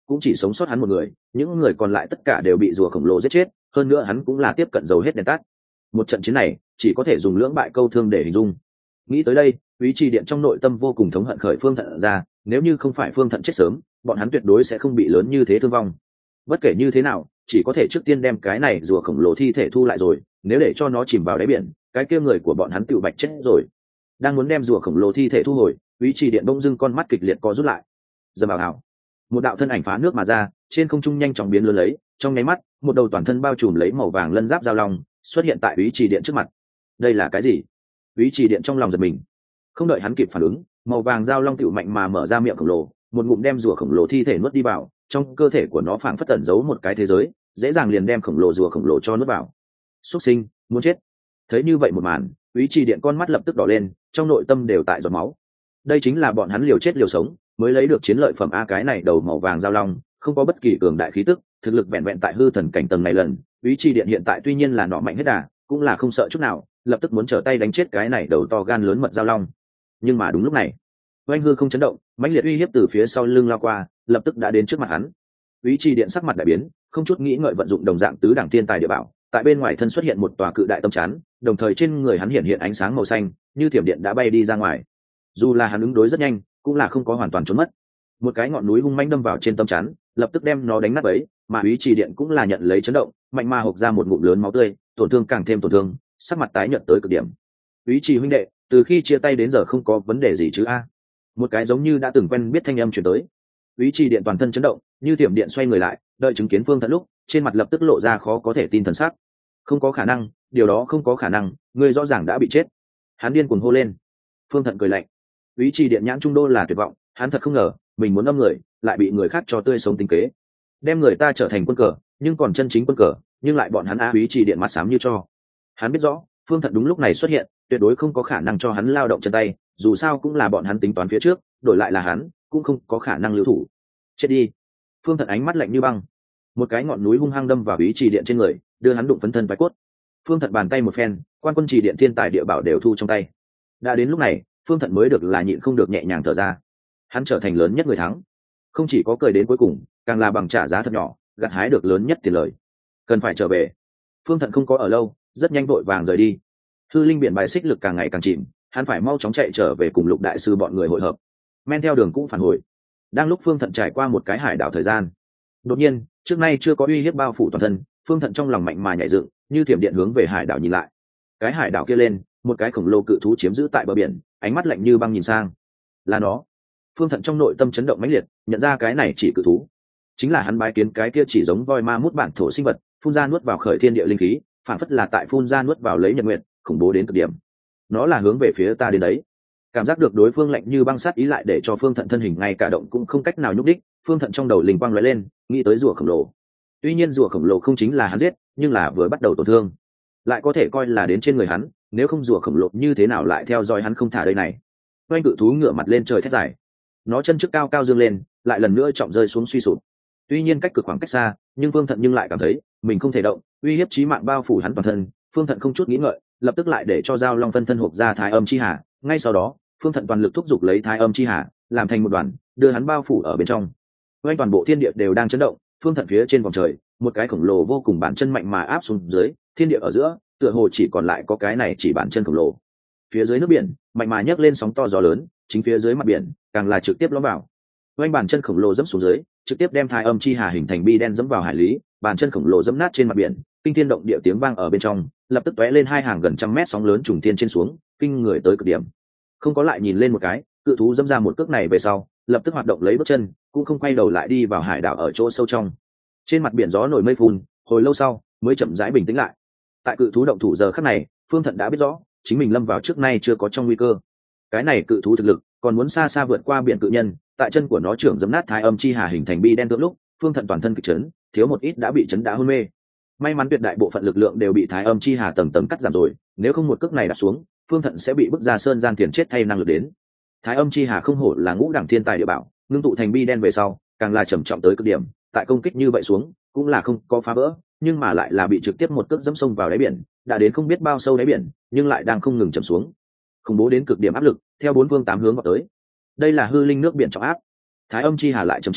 cũng chỉ sống sót hắn một người, những người còn lại tất cả đều bị rùa khổng lồ giết chết, hơn nữa hắn cũng là tiếp cận dầu hết đèn tắt. Một trận chiến này chỉ có thể dùng lưỡng bại câu thương để hình dung. Nghĩ tới đây, Úy Trì Điện trong nội tâm vô cùng thống hận khởi Phương Thận ra, nếu như không phải Phương Thận chết sớm, bọn hắn tuyệt đối sẽ không bị lớn như thế thương vong. Bất kể như thế nào, chỉ có thể trước tiên đem cái này rùa khổng lồ thi thể thu lại rồi, nếu để cho nó chìm vào đáy biển, cái kia người của bọn hắn tựu bạch chết rồi. Đang muốn đem rùa khổng lồ thi thể thu hồi, Úy Trì Điện bỗng dưng con mắt kịch liệt co rút lại. Dầm vào ảo, một đạo thân ảnh phá nước mà ra, trên không trung nhanh chóng biến lớn lấy, trong nháy mắt, một đầu toàn thân bao trùm lấy màu vàng lân giáp giao long xuất hiện tại Úy Trì Điện trước mặt. Đây là cái gì? Úy Trì Điện trong lòng giật mình, không đợi hắn kịp phản ứng, màu vàng giao long tựu mạnh mà mở ra miệng khổng lồ, một ngụm đem rùa khổng lồ thi thể nuốt đi vào, trong cơ thể của nó phảng phất tẩn giấu một cái thế giới, dễ dàng liền đem khổng lồ rùa khổng lồ cho nuốt vào. Xuất sinh, muốn chết! Thấy như vậy một màn, Úy Trì Điện con mắt lập tức đỏ lên, trong nội tâm đều tại giọt máu. Đây chính là bọn hắn liều chết liều sống mới lấy được chiến lợi phẩm a, cái này đầu màu vàng giao long không có bất kỳ cường đại khí tức, thực lực vẹn vẹn tại hư thần cảnh tầng này lần. Úy Trì Điện hiện tại tuy nhiên là nọ mạnh hết đà, cũng là không sợ chút nào, lập tức muốn trở tay đánh chết cái này đầu to gan lớn mật giao long. Nhưng mà đúng lúc này, oanh hư không chấn động, mãnh liệt uy hiếp từ phía sau lưng lao qua, lập tức đã đến trước mặt hắn. Úy Trì Điện sắc mặt đại biến, không chút nghĩ ngợi vận dụng đồng dạng tứ đẳng thiên tài địa bảo, tại bên ngoài thân xuất hiện một tòa cự đại tâm chắn, đồng thời trên người hắn hiện hiện ánh sáng màu xanh, như thiểm điện đã bay đi ra ngoài. Dù là hắn ứng đối rất nhanh, cũng là không có hoàn toàn trốn mất. Một cái ngọn núi hung mãnh đâm vào trên tâm chắn, lập tức đem nó đánh nát bấy, mà Úy Trì Điện cũng là nhận lấy chấn động, mạnh mà hộc ra một ngụm lớn máu tươi, tổn thương càng thêm tổn thương, sắc mặt tái nhợt tới cực điểm. Úy Trì huynh đệ, từ khi chia tay đến giờ không có vấn đề gì chứ a? Một cái giống như đã từng quen biết thanh âm truyền tới. Úy Trì Điện toàn thân chấn động, như thiểm điện xoay người lại, đợi chứng kiến Phương Thận lúc, trên mặt lập tức lộ ra khó có thể tin thần sắc. Không có khả năng, điều đó không có khả năng, ngươi rõ ràng đã bị chết. Hắn điên cuồng hô lên. Phương Thận cười lạnh. Úy Trì Điện nhãn trung đô là tuyệt vọng, hắn thật không ngờ mình muốn âm người lại bị người khác cho tươi sống tính kế, đem người ta trở thành quân cờ, nhưng còn chân chính quân cờ nhưng lại bọn hắn a. Úy Trì Điện mặt xám như cho. Hắn biết rõ Phương Thận đúng lúc này xuất hiện tuyệt đối không có khả năng cho hắn lao động chân tay, dù sao cũng là bọn hắn tính toán phía trước, đổi lại là hắn cũng không có khả năng lưu thủ. Chết đi! Phương Thận ánh mắt lạnh như băng, một cái ngọn núi hung hăng đâm vào Úy Trì Điện trên người, đưa hắn đụng phấn thân vai cốt. Phương Thận bàn tay một phen, quan quân Trì Điện thiên tài địa bảo đều thu trong tay. Đã đến lúc này, Phương Thận mới được là nhịn không được nhẹ nhàng thở ra. Hắn trở thành lớn nhất người thắng, không chỉ có cười đến cuối cùng, càng là bằng trả giá thật nhỏ gặt hái được lớn nhất tiền lời. Cần phải trở về. Phương Thận không có ở lâu, rất nhanh vội vàng rời đi. Hư linh biển bài xích lực càng ngày càng chìm, hắn phải mau chóng chạy trở về cùng Lục đại sư bọn người hội hợp. Men theo đường cũ phản hồi. Đang lúc Phương Thận trải qua một cái hải đảo thời gian, đột nhiên trước nay chưa có uy hiếp bao phủ toàn thân, Phương Thận trong lòng mạnh mà nhảy dựng, như thiểm điện hướng về hải đảo nhìn lại. Cái hải đảo kia lên, một cái khổng lồ cự thú chiếm giữ tại bờ biển, ánh mắt lạnh như băng nhìn sang. Là nó. Phương Thận trong nội tâm chấn động mãnh liệt, nhận ra cái này chỉ cự thú chính là hắn bái kiến cái kia chỉ giống voi ma mút bản thổ sinh vật, phun ra nuốt vào khởi thiên địa linh khí, phản phất là tại phun ra nuốt vào lấy nhật nguyện, khủng bố đến cực điểm. Nó là hướng về phía ta đến đấy. Cảm giác được đối phương lạnh như băng sát ý lại để cho Phương Thận thân hình ngay cả động cũng không cách nào nhúc đích. Phương Thận trong đầu linh quang lóe lên, nghĩ tới rùa khổng lồ. Tuy nhiên rùa khổng lồ không chính là hắn giết, nhưng là vừa bắt đầu tổn thương lại có thể coi là đến trên người hắn, nếu không rùa khổng lồ như thế nào lại theo dõi hắn không thả đây này. Oanh cự thú ngửa mặt lên trời thét dài, nó chân trước cao cao dương lên, lại lần nữa trọng rơi xuống suy sụp. Tuy nhiên cách cực khoảng cách xa, nhưng Phương Thận nhưng lại cảm thấy mình không thể động, uy hiếp chí mạng bao phủ hắn toàn thân. Phương Thận không chút nghĩ ngợi, lập tức lại để cho giao long phân thân hộp ra thái âm chi hà. Ngay sau đó, Phương Thận toàn lực thúc giục lấy thái âm chi hà, làm thành một đoàn, đưa hắn bao phủ ở bên trong. Oanh toàn bộ thiên địa đều đang chấn động. Phương Thận phía trên vòng trời, một cái khổng lồ vô cùng bản chân mạnh mà áp xuống dưới, thiên địa ở giữa, tựa hồ chỉ còn lại có cái này chỉ bản chân khổng lồ. Phía dưới nước biển, mạnh mà nhấc lên sóng to gió lớn, chính phía dưới mặt biển, càng là trực tiếp lõm vào. Oanh bàn chân khổng lồ dẫm xuống dưới, trực tiếp đem thái âm chi hà hình thành bi đen dẫm vào hải lý, bàn chân khổng lồ dẫm nát trên mặt biển, kinh thiên động địa tiếng vang ở bên trong, lập tức tóe lên hai hàng gần trăm mét sóng lớn trùng thiên trên xuống, kinh người tới cực điểm. Không có lại nhìn lên một cái, cự thú dẫm ra một cước này về sau, lập tức hoạt động lấy bước chân, cũng không quay đầu lại đi vào hải đảo ở chỗ sâu trong. Trên mặt biển gió nổi mây phun, hồi lâu sau mới chậm rãi bình tĩnh lại. Tại cự thú động thủ giờ khắc này, Phương Thận đã biết rõ, chính mình lâm vào trước nay chưa có trong nguy cơ. Cái này cự thú thực lực còn muốn xa xa vượt qua biển cự nhân, tại chân của nó trưởng dẫm nát thái âm chi hà hình thành bi đen tượng lúc, Phương Thận toàn thân kịch chấn, thiếu một ít đã bị chấn đã hôn mê. May mắn tuyệt đại bộ phận lực lượng đều bị thái âm chi hà tầng tầng cắt giảm rồi, nếu không một cước này đặt xuống, Phương Thận sẽ bị bức ra sơn gian tiền chết thay năng lực đến. Thái âm chi hà không hổ là ngũ đẳng thiên tài địa bảo, ngưng tụ thành bi đen về sau, càng là trầm trọng tới cực điểm, tại công kích như vậy xuống, cũng là không có phá vỡ, nhưng mà lại là bị trực tiếp một cước dẫm sông vào đáy biển, đã đến không biết bao sâu đáy biển, nhưng lại đang không ngừng chầm xuống. Khủng bố đến cực điểm áp lực, theo bốn phương tám hướng vào tới. Đây là hư linh nước biển trọng áp. Thái âm chi hà lại trầm trọng,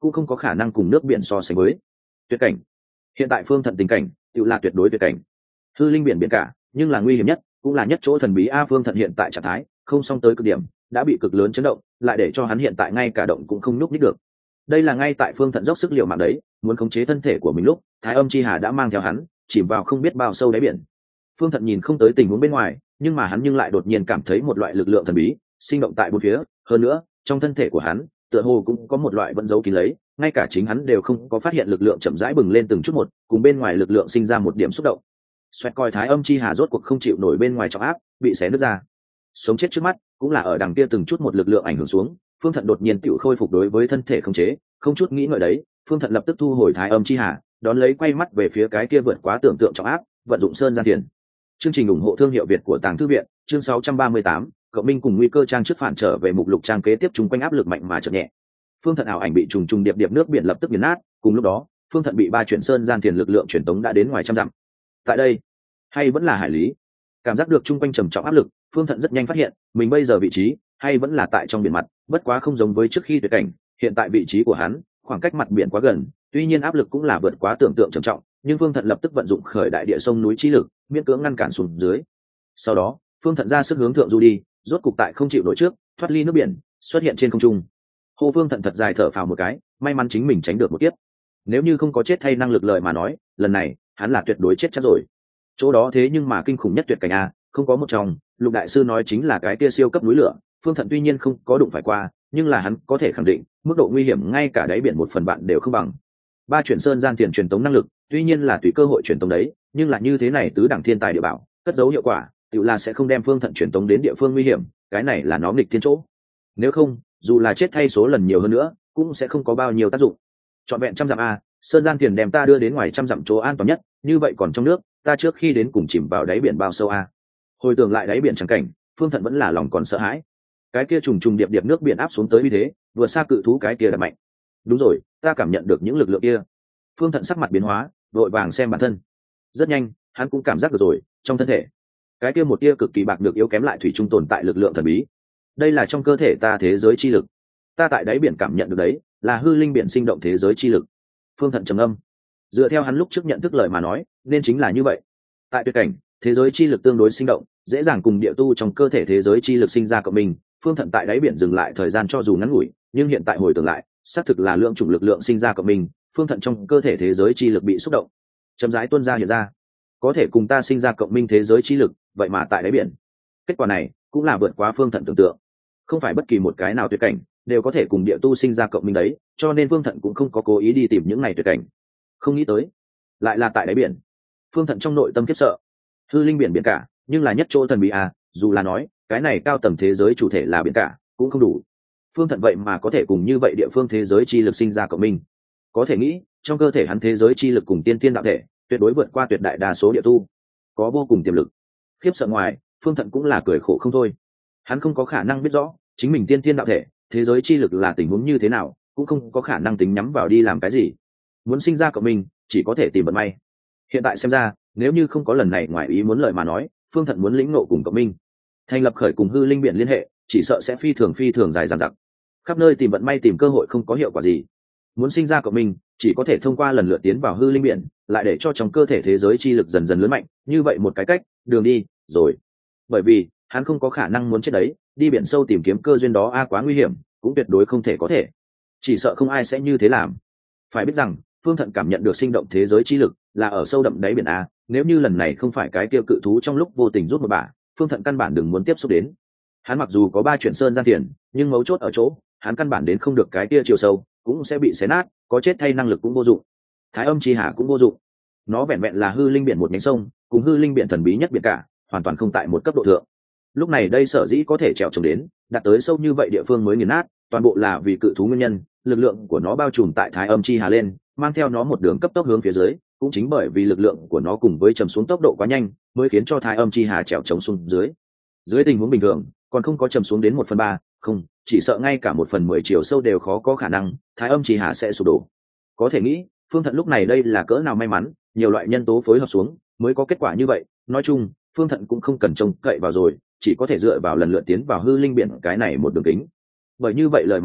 cũng không có khả năng cùng nước biển so sánh với. Tuyệt cảnh. Hiện tại phương thận tình cảnh tự là tuyệt đối tuyệt cảnh. Hư linh biển biển cả nhưng là nguy hiểm nhất, cũng là nhất chỗ thần bí. A phương thận hiện tại trạng thái không song tới cực điểm, đã bị cực lớn chấn động, lại để cho hắn hiện tại ngay cả động cũng không nhúc nhích được. Đây là ngay tại phương thận dốc sức liều mạng đấy, muốn khống chế thân thể của mình lúc thái âm chi hà đã mang theo hắn chìm vào không biết bao sâu đáy biển. Phương thận nhìn không tới tình huống bên ngoài, nhưng mà hắn nhưng lại đột nhiên cảm thấy một loại lực lượng thần bí sinh động tại bốn phía. Hơn nữa trong thân thể của hắn tựa hồ cũng có một loại vẫn giấu kín lấy, ngay cả chính hắn đều không có phát hiện lực lượng chậm rãi bừng lên từng chút một, cùng bên ngoài lực lượng sinh ra một điểm xúc động. Xoẹt coi thái âm chi hà rốt cuộc không chịu nổi bên ngoài trọng áp, bị xé nứt ra. Sống chết trước mắt cũng là ở đằng kia từng chút một lực lượng ảnh hưởng xuống, phương thận đột nhiên tự khôi phục đối với thân thể khống chế, không chút nghĩ ngợi đấy, phương thận lập tức thu hồi thái âm chi hà, đón lấy quay mắt về phía cái kia vượt quá tưởng tượng trọng áp, vận dụng sơn gian tiền. Chương trình ủng hộ thương hiệu Việt của Tàng Thư viện, chương sáu trăm ba mươi tám, cộng minh cùng nguy cơ trang trước phản trở về mục lục trang kế tiếp chung quanh áp lực mạnh mà chợt nhẹ. Phương thận ảo ảnh bị trùng trùng điệp điệp nước biển lập tức nghiền nát, cùng lúc đó, phương thận bị ba chuyển sơn gian tiền lực lượng truyền tống đã đến ngoài trăm dặm. Tại đây, hay vẫn là hải lý, cảm giác được chung quanh trầm trọng áp lực, phương thận rất nhanh phát hiện mình bây giờ vị trí hay vẫn là tại trong biển mặt, bất quá không giống với trước khi tuyệt cảnh. Hiện tại vị trí của hắn khoảng cách mặt biển quá gần, tuy nhiên áp lực cũng là vượt quá tưởng tượng trầm trọng, nhưng phương thận lập tức vận dụng khởi đại địa sông núi chi lực, miễn cưỡng ngăn cản xuống dưới. Sau đó phương thận ra sức hướng thượng du đi, rốt cục tại không chịu nổi trước thoát ly nước biển, xuất hiện trên không trung. Hồ phương thận thật dài thở phào một cái, may mắn chính mình tránh được một kiếp. Nếu như không có chết thay năng lực lợi mà nói, lần này hắn là tuyệt đối chết chắc rồi. Chỗ đó thế nhưng mà kinh khủng nhất tuyệt cảnh a, không có một trong. Lục đại sư nói chính là cái kia siêu cấp núi lửa. Phương thận tuy nhiên không có đụng phải qua, nhưng là hắn có thể khẳng định mức độ nguy hiểm ngay cả đáy biển một phần bạn đều không bằng. Ba chuyển sơn gian tiền truyền tống năng lực tuy nhiên là tùy cơ hội truyền tống đấy, nhưng là như thế này tứ đẳng thiên tài địa bảo cất dấu hiệu quả tự là sẽ không đem phương thận truyền tống đến địa phương nguy hiểm, cái này là nó nghịch thiên chỗ. Nếu không, dù là chết thay số lần nhiều hơn nữa cũng sẽ không có bao nhiêu tác dụng. Trọn vẹn trăm dặm a, sơn gian tiền đem ta đưa đến ngoài trăm dặm chỗ an toàn nhất, như vậy còn trong nước ta trước khi đến cùng chìm vào đáy biển bao sâu a. Hồi tưởng lại đáy biển chẳng cảnh, phương thận vẫn là lòng còn sợ hãi. Cái kia trùng trùng điệp điệp nước biển áp xuống tới như thế, vừa xa cự thú cái kia là mạnh. Đúng rồi, ta cảm nhận được những lực lượng kia. Phương thận sắc mặt biến hóa, vội vàng xem bản thân. Rất nhanh hắn cũng cảm giác được rồi, trong thân thể cái kia một tia cực kỳ bạc được yếu kém lại thủy chung tồn tại lực lượng thần bí. Đây là trong cơ thể ta thế giới chi lực, ta tại đáy biển cảm nhận được đấy là hư linh biển sinh động thế giới chi lực. Phương thận trầm âm, dựa theo hắn lúc trước nhận thức lời mà nói nên chính là như vậy. Tại tuyệt cảnh, thế giới chi lực tương đối sinh động, dễ dàng cùng địa tu trong cơ thể thế giới chi lực sinh ra cộng minh. Phương thận tại đáy biển dừng lại thời gian cho dù ngắn ngủi, nhưng hiện tại hồi tưởng lại xác thực là lượng chủng lực lượng sinh ra cộng minh. Phương thận trong cơ thể thế giới chi lực bị xúc động, chậm rãi tuôn ra hiện ra, có thể cùng ta sinh ra cộng minh thế giới chi lực, vậy mà tại đáy biển. Kết quả này cũng là vượt quá phương thận tưởng tượng, không phải bất kỳ một cái nào tuyệt cảnh đều có thể cùng địa tu sinh ra cộng minh đấy, cho nên phương thận cũng không có cố ý đi tìm những này tuyệt cảnh. Không nghĩ tới lại là tại đáy biển. Phương thận trong nội tâm khiếp sợ. Hư linh biển biển cả nhưng là nhất chỗ thần bí à, dù là nói cái này cao tầng thế giới chủ thể là biển cả cũng không đủ. Phương thận vậy mà có thể cùng như vậy địa phương thế giới chi lực sinh ra cộng minh, có thể nghĩ trong cơ thể hắn thế giới chi lực cùng tiên tiên đạo thể tuyệt đối vượt qua tuyệt đại đa số địa tu, có vô cùng tiềm lực. Khiếp sợ ngoài, phương thận cũng là cười khổ không thôi. Hắn không có khả năng biết rõ chính mình tiên tiên đạo thể thế giới chi lực là tình huống như thế nào, cũng không có khả năng tính nhắm vào đi làm cái gì. Muốn sinh ra cộng minh chỉ có thể tìm vận may. Hiện tại xem ra nếu như không có lần này ngoài ý muốn lợi mà nói, phương thận muốn lĩnh ngộ cùng cộng minh, thành lập khởi cùng hư linh biển liên hệ, chỉ sợ sẽ phi thường phi thường dài dằng dặc. Khắp nơi tìm vận may tìm cơ hội không có hiệu quả gì. Muốn sinh ra cộng minh chỉ có thể thông qua lần lượt tiến vào hư linh biển, lại để cho trong cơ thể thế giới chi lực dần dần lớn mạnh, như vậy một cái cách đường đi rồi. Bởi vì hắn không có khả năng muốn chết đấy đi biển sâu tìm kiếm cơ duyên đó a, quá nguy hiểm, cũng tuyệt đối không thể có thể, chỉ sợ không ai sẽ như thế làm. Phải biết rằng phương thận cảm nhận được sinh động thế giới chi lực là ở sâu đậm đáy biển a, nếu như lần này không phải cái kia cự thú trong lúc vô tình rút một bả, phương thận căn bản đừng muốn tiếp xúc đến. Hắn mặc dù có ba chuyển sơn gian tiền, nhưng mấu chốt ở chỗ hắn căn bản đến không được cái kia chiều sâu, cũng sẽ bị xé nát, có chết thay năng lực cũng vô dụng, thái âm chi hà cũng vô dụng. Nó vẹn vẹn là hư linh biển một nhánh sông, cùng hư linh biển thần bí nhất biển cả hoàn toàn không tại một cấp độ thượng. Lúc này đây sở dĩ có thể trèo trồng đến đạt tới sâu như vậy địa phương mới nghiền nát, toàn bộ là vì cự thú nguyên nhân. Lực lượng của nó bao trùm tại thái âm chi hà lên, mang theo nó một đường cấp tốc hướng phía dưới, cũng chính bởi vì lực lượng của nó cùng với trầm xuống tốc độ quá nhanh mới khiến cho thái âm chi hà trèo trống xuống dưới. Dưới tình huống bình thường còn không có trầm xuống đến một phần ba, không, chỉ sợ ngay cả một phần mười chiều sâu đều khó có khả năng, thái âm chi hà sẽ sụp đổ. Có thể nghĩ phương thận lúc này đây là cỡ nào may mắn, nhiều loại nhân tố phối hợp xuống mới có kết quả như vậy. Nói chung phương thận cũng không cần trông cậy vào rồi, chỉ có thể dựa vào lần lượt tiến vào hư linh biển cái này một đường kính. Bởi như vậy lời mà nói,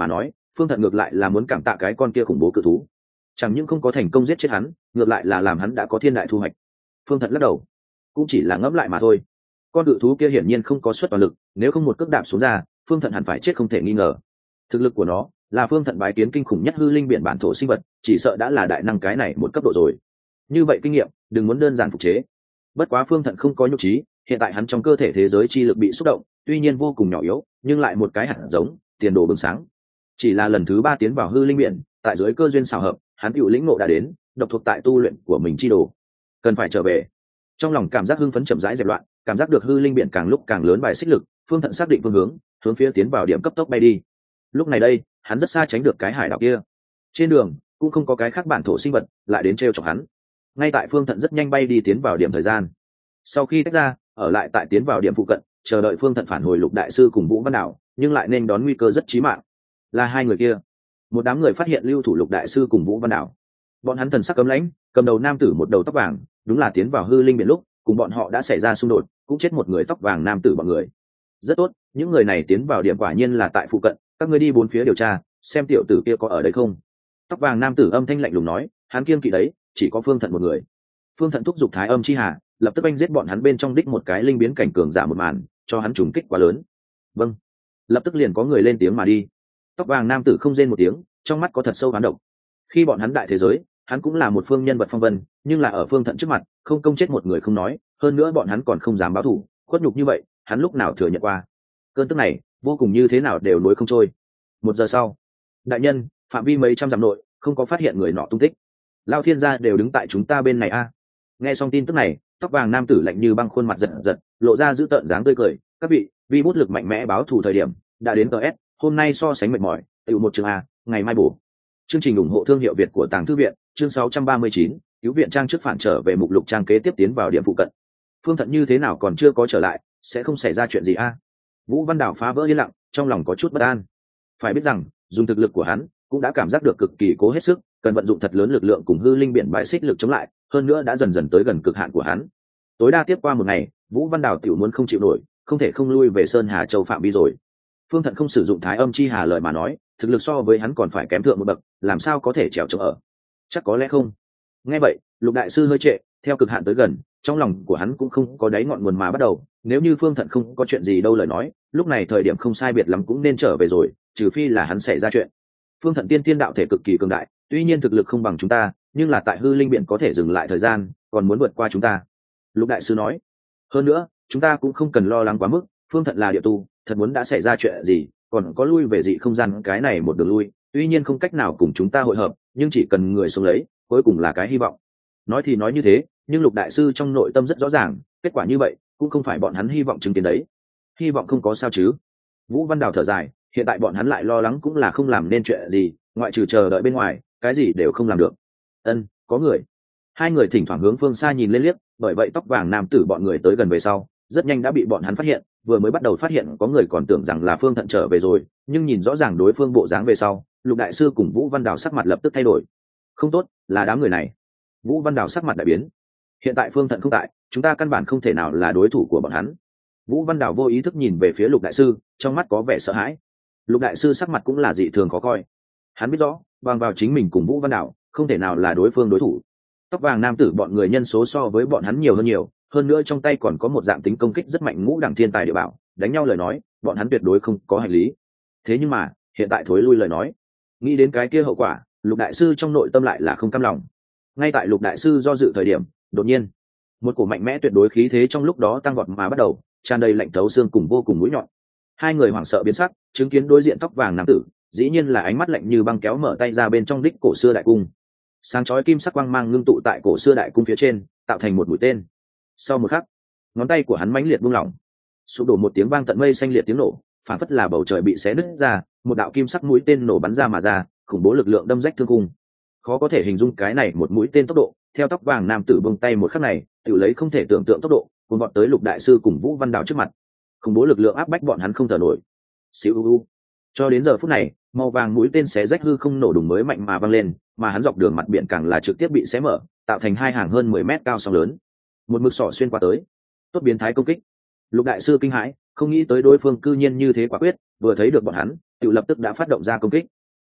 Phương Thận ngược lại là muốn cảm tạ cái con kia khủng bố cự thú, chẳng những không có thành công giết chết hắn, ngược lại là làm hắn đã có thiên đại thu hoạch. Phương Thận lắc đầu, cũng chỉ là ngẫm lại mà thôi. Con cự thú kia hiển nhiên không có suất toàn lực, nếu không một cước đạp xuống ra, Phương Thận hẳn phải chết không thể nghi ngờ. Thực lực của nó là Phương Thận bái kiến kinh khủng nhất hư linh biển bản thổ sinh vật, chỉ sợ đã là đại năng cái này một cấp độ rồi. Như vậy kinh nghiệm, đừng muốn đơn giản phục chế. Bất quá Phương Thận không có nhục trí, hiện tại hắn trong cơ thể thế giới chi lực bị xúc động, tuy nhiên vô cùng nhỏ yếu, nhưng lại một cái hạt giống, tiền đồ bừng sáng. Chỉ là lần thứ ba tiến vào hư linh biển, tại dưới cơ duyên xào hợp, hắn hữu lĩnh ngộ đã đến, độc thuộc tại tu luyện của mình chi đồ, cần phải trở về. Trong lòng cảm giác hưng phấn chậm rãi dẹp loạn, cảm giác được hư linh biển càng lúc càng lớn bài xích lực, Phương Thận xác định phương hướng, hướng phía tiến vào điểm cấp tốc bay đi. Lúc này đây, hắn rất xa tránh được cái hải đảo kia. Trên đường cũng không có cái khác bản thổ sinh vật lại đến trêu chọc hắn. Ngay tại Phương Thận rất nhanh bay đi tiến vào điểm thời gian. Sau khi tách ra, ở lại tại tiến vào điểm phụ cận, chờ đợi Phương Thận phản hồi Lục đại sư cùng Vũ Văn Đảo, nhưng lại nên đón nguy cơ rất chí mạng. Là hai người kia. Một đám người phát hiện lưu thủ Lục đại sư cùng Vũ Văn Đảo. Bọn hắn thần sắc cấm lãnh, cầm đầu nam tử một đầu tóc vàng, đúng là tiến vào hư linh biển lúc, cùng bọn họ đã xảy ra xung đột, cũng chết một người tóc vàng nam tử bọn người. Rất tốt, những người này tiến vào điểm quả nhiên là tại phụ cận, các ngươi đi bốn phía điều tra, xem tiểu tử kia có ở đây không. Tóc vàng nam tử âm thanh lạnh lùng nói, hắn kiêng kỵ đấy, chỉ có Phương Thận một người. Phương Thận thúc giục Thái Âm chi hà, lập tức anh giết bọn hắn bên trong đích một cái linh biến cảnh cường giả một màn, cho hắn trùng kích quá lớn. Vâng. Lập tức liền có người lên tiếng mà đi. Tóc vàng nam tử không rên một tiếng, trong mắt có thật sâu hán độc. Khi bọn hắn đại thế giới, hắn cũng là một phương nhân vật phong vân, nhưng là ở Phương Thận trước mặt, không công chết một người không nói, hơn nữa bọn hắn còn không dám báo thù, khuất nhục như vậy, hắn lúc nào thừa nhận qua. Cơn tức này, vô cùng như thế nào đều nuối không trôi. Một giờ sau, đại nhân, phạm vi mấy trăm dặm nội, không có phát hiện người nọ tung tích. Lao thiên gia đều đứng tại chúng ta bên này a. Nghe xong tin tức này, tóc vàng nam tử lạnh như băng, khuôn mặt giật giật, lộ ra dữ tợn dáng tươi cười. Các vị, vi bút lực mạnh mẽ báo thù thời điểm đã đến. ts hôm nay so sánh mệt mỏi, tự một chương a, ngày mai bổ. Chương trình ủng hộ thương hiệu Việt của Tàng Thư viện, chương sáu trăm ba mươi chín, cứu viện trang trước phản trở về mục lục trang kế tiếp tiến vào điểm phụ cận. Phương Thận như thế nào còn chưa có trở lại, sẽ không xảy ra chuyện gì a? Vũ Văn Đảo phá vỡ yên lặng, trong lòng có chút bất an. Phải biết rằng, dùng thực lực của hắn, cũng đã cảm giác được cực kỳ cố hết sức, cần vận dụng thật lớn lực lượng cùng hư linh biển bại xích lực chống lại, hơn nữa đã dần dần tới gần cực hạn của hắn. Tối đa tiếp qua một ngày, Vũ Văn Đảo tiểu muốn không chịu nổi, không thể không lui về Sơn Hà Châu phạm vi rồi. Phương Thận không sử dụng Thái Âm chi hà lời mà nói, thực lực so với hắn còn phải kém thượng một bậc, làm sao có thể trèo chống ở? Chắc có lẽ không. Nghe vậy, Lục đại sư hơi trệ, theo cực hạn tới gần, trong lòng của hắn cũng không có đáy ngọn nguồn mà bắt đầu. Nếu như Phương Thận không có chuyện gì đâu lời nói, lúc này thời điểm không sai biệt lắm cũng nên trở về rồi, trừ phi là hắn xảy ra chuyện. Phương Thận tiên tiên đạo thể cực kỳ cường đại, tuy nhiên thực lực không bằng chúng ta, nhưng là tại hư linh biển có thể dừng lại thời gian, còn muốn vượt qua chúng ta. Lục đại sư nói. Hơn nữa, chúng ta cũng không cần lo lắng quá mức, Phương Thận là địa tu, thật muốn đã xảy ra chuyện gì, còn có lui về dị không gian cái này một đường lui, tuy nhiên không cách nào cùng chúng ta hội hợp, nhưng chỉ cần người xuống lấy, cuối cùng là cái hy vọng. Nói thì nói như thế, nhưng Lục đại sư trong nội tâm rất rõ ràng, kết quả như vậy cũng không phải bọn hắn hy vọng chứng kiến đấy. Hy vọng không có sao chứ? Vũ Văn Đào thở dài, hiện tại bọn hắn lại lo lắng cũng là không làm nên chuyện gì, ngoại trừ chờ đợi bên ngoài, cái gì đều không làm được. Ân, có người. Hai người thỉnh thoảng hướng phương xa nhìn lên liếc, bởi vậy tóc vàng nam tử bọn người tới gần về sau, rất nhanh đã bị bọn hắn phát hiện. Vừa mới bắt đầu phát hiện có người còn tưởng rằng là Phương Thận trở về rồi, nhưng nhìn rõ ràng đối phương bộ dáng về sau, Lục đại sư cùng Vũ Văn Đào sắc mặt lập tức thay đổi. Không tốt, là đám người này. Vũ Văn Đào sắc mặt đại biến. Hiện tại Phương Thận không tại, chúng ta căn bản không thể nào là đối thủ của bọn hắn. Vũ Văn Đào vô ý thức nhìn về phía Lục đại sư, trong mắt có vẻ sợ hãi. Lục đại sư sắc mặt cũng là dị thường khó coi. Hắn biết rõ, bằng vào chính mình cùng Vũ Văn Đào, không thể nào là đối phương đối thủ. Tóc vàng nam tử bọn người nhân số so với bọn hắn nhiều hơn nhiều, hơn nữa trong tay còn có một dạng tính công kích rất mạnh ngũ đẳng thiên tài địa bảo, đánh nhau lời nói, bọn hắn tuyệt đối không có hành lý. Thế nhưng mà, hiện tại thối lui lời nói, nghĩ đến cái kia hậu quả, Lục đại sư trong nội tâm lại là không cam lòng. Ngay tại Lục đại sư do dự thời điểm, đột nhiên, một cổ mạnh mẽ tuyệt đối khí thế trong lúc đó tăng vọt mà bắt đầu, tràn đầy lạnh thấu xương cùng vô cùng mũi nhọn. Hai người hoảng sợ biến sắc, chứng kiến đối diện tóc vàng nam tử, dĩ nhiên là ánh mắt lạnh như băng kéo mở tay ra bên trong đích cổ xưa đại cung. Sáng chói kim sắc quang mang ngưng tụ tại cổ xưa đại cung phía trên, tạo thành một mũi tên. Sau một khắc, ngón tay của hắn mãnh liệt buông lỏng, sụp đổ một tiếng vang tận mây xanh liệt tiếng nổ, phản phất là bầu trời bị xé nứt ra, một đạo kim sắc mũi tên nổ bắn ra mà ra, khủng bố lực lượng đâm rách thương cung. Khó có thể hình dung cái này một mũi tên tốc độ, theo tóc vàng nam tử buông tay một khắc này, tự lấy không thể tưởng tượng tốc độ, cuốn vọt tới Lục đại sư cùng Vũ Văn Đào trước mặt. Khủng bố lực lượng áp bách bọn hắn không thở nổi. Xíu u u. Cho đến giờ phút này, màu vàng mũi tên xé rách hư không nổ đùng mới mạnh mà văng lên, mà hắn dọc đường mặt biển càng là trực tiếp bị xé mở, tạo thành hai hàng hơn mười mét cao sóng lớn. Một mực sỏ xuyên qua tới. Tốt biến thái công kích. Lục đại sư kinh hãi, không nghĩ tới đối phương cư nhiên như thế quả quyết, vừa thấy được bọn hắn, tự lập tức đã phát động ra công kích.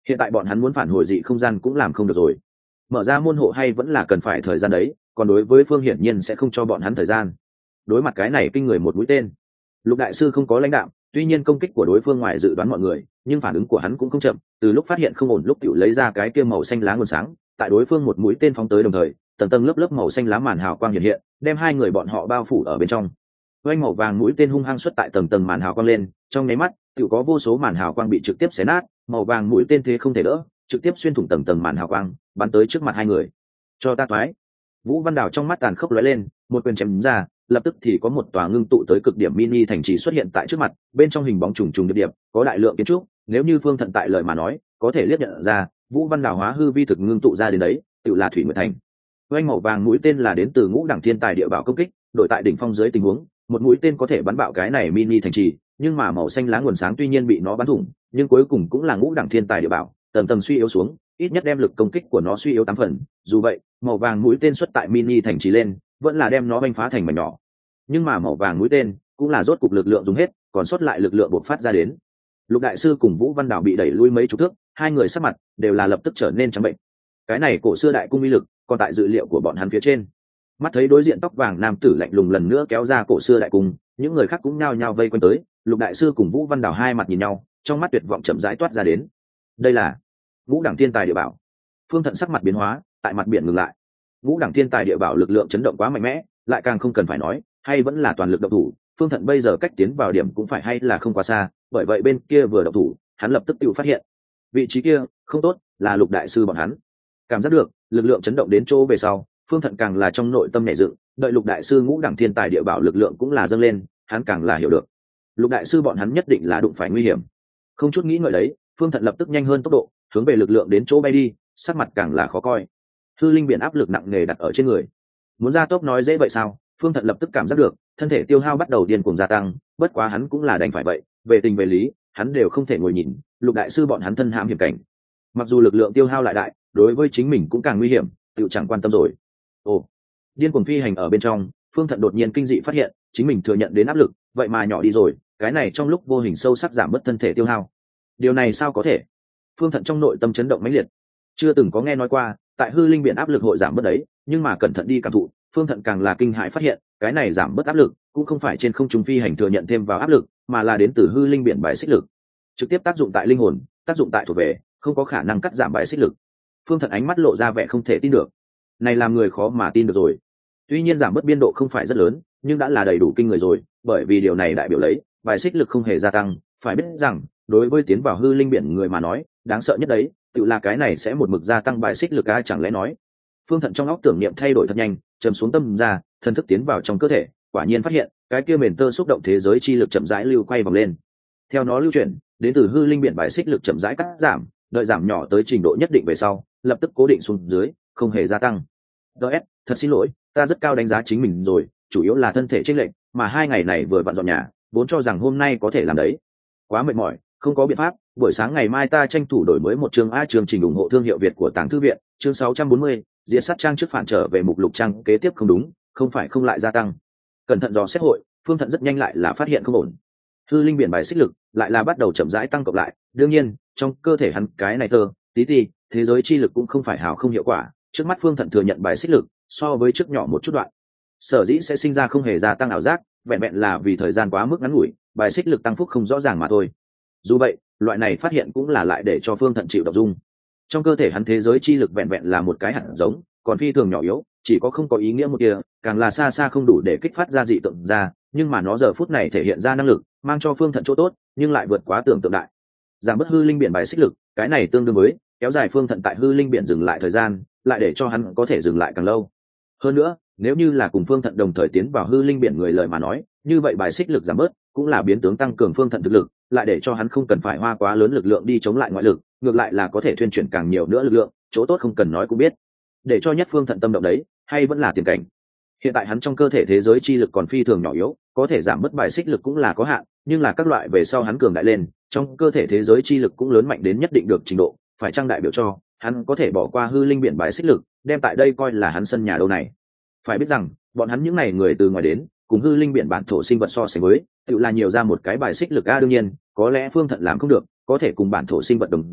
Hiện tại bọn hắn muốn phản hồi dị không gian cũng làm không được rồi, mở ra môn hộ hay vẫn là cần phải thời gian đấy, còn đối với phương hiển nhiên sẽ không cho bọn hắn thời gian. Đối mặt cái này kinh người một mũi tên, Lục đại sư không có lãnh đạo, tuy nhiên công kích của đối phương ngoài dự đoán mọi người, nhưng phản ứng của hắn cũng không chậm, từ lúc phát hiện không ổn lúc tiểu lấy ra cái kia màu xanh lá nguồn sáng, tại đối phương một mũi tên phóng tới đồng thời, tầng tầng lớp lớp màu xanh lá màn hào quang hiện hiện, đem hai người bọn họ bao phủ ở bên trong. Oanh màu vàng mũi tên hung hăng xuất tại tầng tầng màn hào quang lên, trong nháy mắt, tiểu có vô số màn hào quang bị trực tiếp xé nát, màu vàng mũi tên thế không thể đỡ, trực tiếp xuyên thủng tầng tầng màn hào quang, bắn tới trước mặt hai người. Cho ta toái! Vũ Văn Đào trong mắt tàn khốc lóe lên, một quyền chém ra, lập tức thì có một tòa ngưng tụ tới cực điểm mini thành trì xuất hiện tại trước mặt, bên trong hình bóng trùng trùng điệp điệp, có đại lượng kiến trúc, nếu như Phương Thận tại lời mà nói, có thể liếc nhận ra, Vũ Văn Đào hóa hư vi thực ngưng tụ ra đến đấy, tự là Thủy Nguyệt Thành. Oanh màu vàng mũi tên là đến từ ngũ đẳng thiên tài địa bảo công kích, đội tại đỉnh phong dưới tình huống, một mũi tên có thể bắn bạo cái này mini thành trì, nhưng mà màu xanh lá nguồn sáng tuy nhiên bị nó bắn thủng, nhưng cuối cùng cũng là ngũ đẳng thiên tài địa bảo, tầng tầng suy yếu xuống, ít nhất đem lực công kích của nó suy yếu tám phần. Dù vậy, màu vàng mũi tên xuất tại mini thành trì lên, vẫn là đem nó bành phá thành mảnh nhỏ. Nhưng mà màu vàng mũi tên cũng là rốt cục lực lượng dùng hết, còn sót lại lực lượng bộc phát ra đến. Lục đại sư cùng Vũ Văn Đào bị đẩy lui mấy chục thước, hai người sắc mặt đều là lập tức trở nên trắng bệnh. Cái này cổ xưa đại cung uy lực, còn tại dự liệu của bọn hắn phía trên. Mắt thấy đối diện tóc vàng nam tử lạnh lùng lần nữa kéo ra cổ xưa đại cung, những người khác cũng nhao nhao vây quanh tới. Lục đại sư cùng Vũ Văn Đào hai mặt nhìn nhau, trong mắt tuyệt vọng chậm rãi toát ra đến. Đây là ngũ đẳng thiên tài địa bảo. Phương Thận sắc mặt biến hóa, tại mặt biển ngừng lại. Ngũ đẳng thiên tài địa bảo lực lượng chấn động quá mạnh mẽ, lại càng không cần phải nói, hay vẫn là toàn lực động thủ. Phương Thận bây giờ cách tiến vào điểm cũng phải hay là không quá xa, bởi vậy bên kia vừa động thủ, hắn lập tức tự phát hiện vị trí kia không tốt, là Lục đại sư bọn hắn. Cảm giác được lực lượng chấn động đến chỗ về sau, Phương Thận càng là trong nội tâm nhẹ dựng, đợi Lục đại sư ngũ đẳng thiên tài địa bảo lực lượng cũng là dâng lên, hắn càng là hiểu được Lục đại sư bọn hắn nhất định là đụng phải nguy hiểm. Không chút nghĩ ngợi đấy, Phương Thận lập tức nhanh hơn tốc độ, hướng về lực lượng đến chỗ bay đi, sắc mặt càng là khó coi. Hư linh biển áp lực nặng nề đặt ở trên người, muốn ra tốc nói dễ vậy sao? Phương Thận lập tức cảm giác được thân thể tiêu hao bắt đầu điên cuồng gia tăng, bất quá hắn cũng là đành phải vậy, về tình về lý hắn đều không thể ngồi nhìn Lục đại sư bọn hắn thân hãm hiểm cảnh. Mặc dù lực lượng tiêu hao lại đại, đối với chính mình cũng càng nguy hiểm, tự chẳng quan tâm rồi. Ồ, điên cuồng phi hành ở bên trong, Phương Thận đột nhiên kinh dị phát hiện chính mình thừa nhận đến áp lực vậy mà nhỏ đi rồi, cái này trong lúc vô hình sâu sắc giảm bớt thân thể tiêu hao. Điều này sao có thể? Phương Thận trong nội tâm chấn động mãnh liệt, chưa từng có nghe nói qua tại hư linh biển áp lực hội giảm bớt đấy, nhưng mà cẩn thận đi cảm thụ, Phương Thận càng là kinh hãi phát hiện cái này giảm bớt áp lực cũng không phải trên không trung phi hành thừa nhận thêm vào áp lực, mà là đến từ hư linh biển bài xích lực, trực tiếp tác dụng tại linh hồn, tác dụng tại thuộc về, không có khả năng cắt giảm bài xích lực. Phương Thận ánh mắt lộ ra vẻ không thể tin được, này làm người khó mà tin được rồi. Tuy nhiên giảm bớt biên độ không phải rất lớn, nhưng đã là đầy đủ kinh người rồi, bởi vì điều này đại biểu lấy bài xích lực không hề gia tăng. Phải biết rằng đối với tiến vào hư linh biển người mà nói, đáng sợ nhất đấy tự là cái này sẽ một mực gia tăng bài xích lực. Ai chẳng lẽ nói? Phương Thận trong óc tưởng niệm thay đổi thật nhanh, trầm xuống tâm ra, thần thức tiến vào trong cơ thể, quả nhiên phát hiện cái kia mền tơ xúc động thế giới chi lực chậm rãi lưu quay vòng lên. Theo nó lưu chuyển, đến từ hư linh biển bài xích lực chậm rãi cắt giảm, đợi giảm nhỏ tới trình độ nhất định về sau, lập tức cố định xuống dưới, không hề gia tăng. ds thật xin lỗi, ta rất cao đánh giá chính mình rồi, chủ yếu là thân thể chênh lệch, mà hai ngày này vừa vặn dọn nhà, vốn cho rằng hôm nay có thể làm đấy, quá mệt mỏi, không có biện pháp. Buổi sáng ngày mai ta tranh thủ đổi mới một chương a chương trình ủng hộ thương hiệu Việt của Tàng Thư viện, chương sáu trăm bốn mươi, diễn sát trang trước phản trở về mục lục trang kế tiếp không đúng, không phải không lại gia tăng. Cẩn thận dò xét hội, Phương Thận rất nhanh lại là phát hiện không ổn. Hư linh biển bài xích lực lại là bắt đầu chậm rãi tăng cộng lại, đương nhiên, trong cơ thể hắn cái này tơ, tí tí, thế giới chi lực cũng không phải hào không hiệu quả, trước mắt Phương Thận thừa nhận bài xích lực so với trước nhỏ một chút đoạn. Sở dĩ sẽ sinh ra không hề gia tăng ảo giác, vẹn vẹn là vì thời gian quá mức ngắn ngủi, bài xích lực tăng phúc không rõ ràng mà thôi. Dù vậy, loại này phát hiện cũng là lại để cho Phương Thận chịu động dung. Trong cơ thể hắn thế giới chi lực vẹn vẹn là một cái hạt giống, còn phi thường nhỏ yếu, chỉ có không có ý nghĩa một kia, càng là xa xa không đủ để kích phát ra dị tượng ra, nhưng mà nó giờ phút này thể hiện ra năng lực, mang cho Phương Thận chỗ tốt, nhưng lại vượt quá tưởng tượng đại. Giảm bớt hư linh biển bài xích lực, cái này tương đương với kéo dài Phương Thận tại hư linh biển dừng lại thời gian, lại để cho hắn có thể dừng lại càng lâu. Hơn nữa, nếu như là cùng Phương Thận đồng thời tiến vào hư linh biển người lời mà nói, như vậy bài xích lực giảm bớt cũng là biến tướng tăng cường Phương Thận thực lực, lại để cho hắn không cần phải hoa quá lớn lực lượng đi chống lại ngoại lực, ngược lại là có thể thuyên chuyển càng nhiều nữa lực lượng, chỗ tốt không cần nói cũng biết. Để cho nhất Phương Thận tâm động đấy, hay vẫn là tiền cảnh. Hiện tại hắn trong cơ thể thế giới chi lực còn phi thường nhỏ yếu, có thể giảm bớt bài xích lực cũng là có hạn, nhưng là các loại về sau hắn cường đại lên, trong cơ thể thế giới chi lực cũng lớn mạnh đến nhất định được trình độ, phải trang đại biểu cho hắn có thể bỏ qua hư linh biển bài xích lực, đem tại đây coi là hắn sân nhà đâu này. Phải biết rằng bọn hắn những này người từ ngoài đến, cùng hư linh biển bản thổ sinh vật so sánh với, tự là nhiều ra một cái bài xích lực a. Đương nhiên, có lẽ Phương Thận làm không được, có thể cùng bản thổ sinh vật đồng dạng,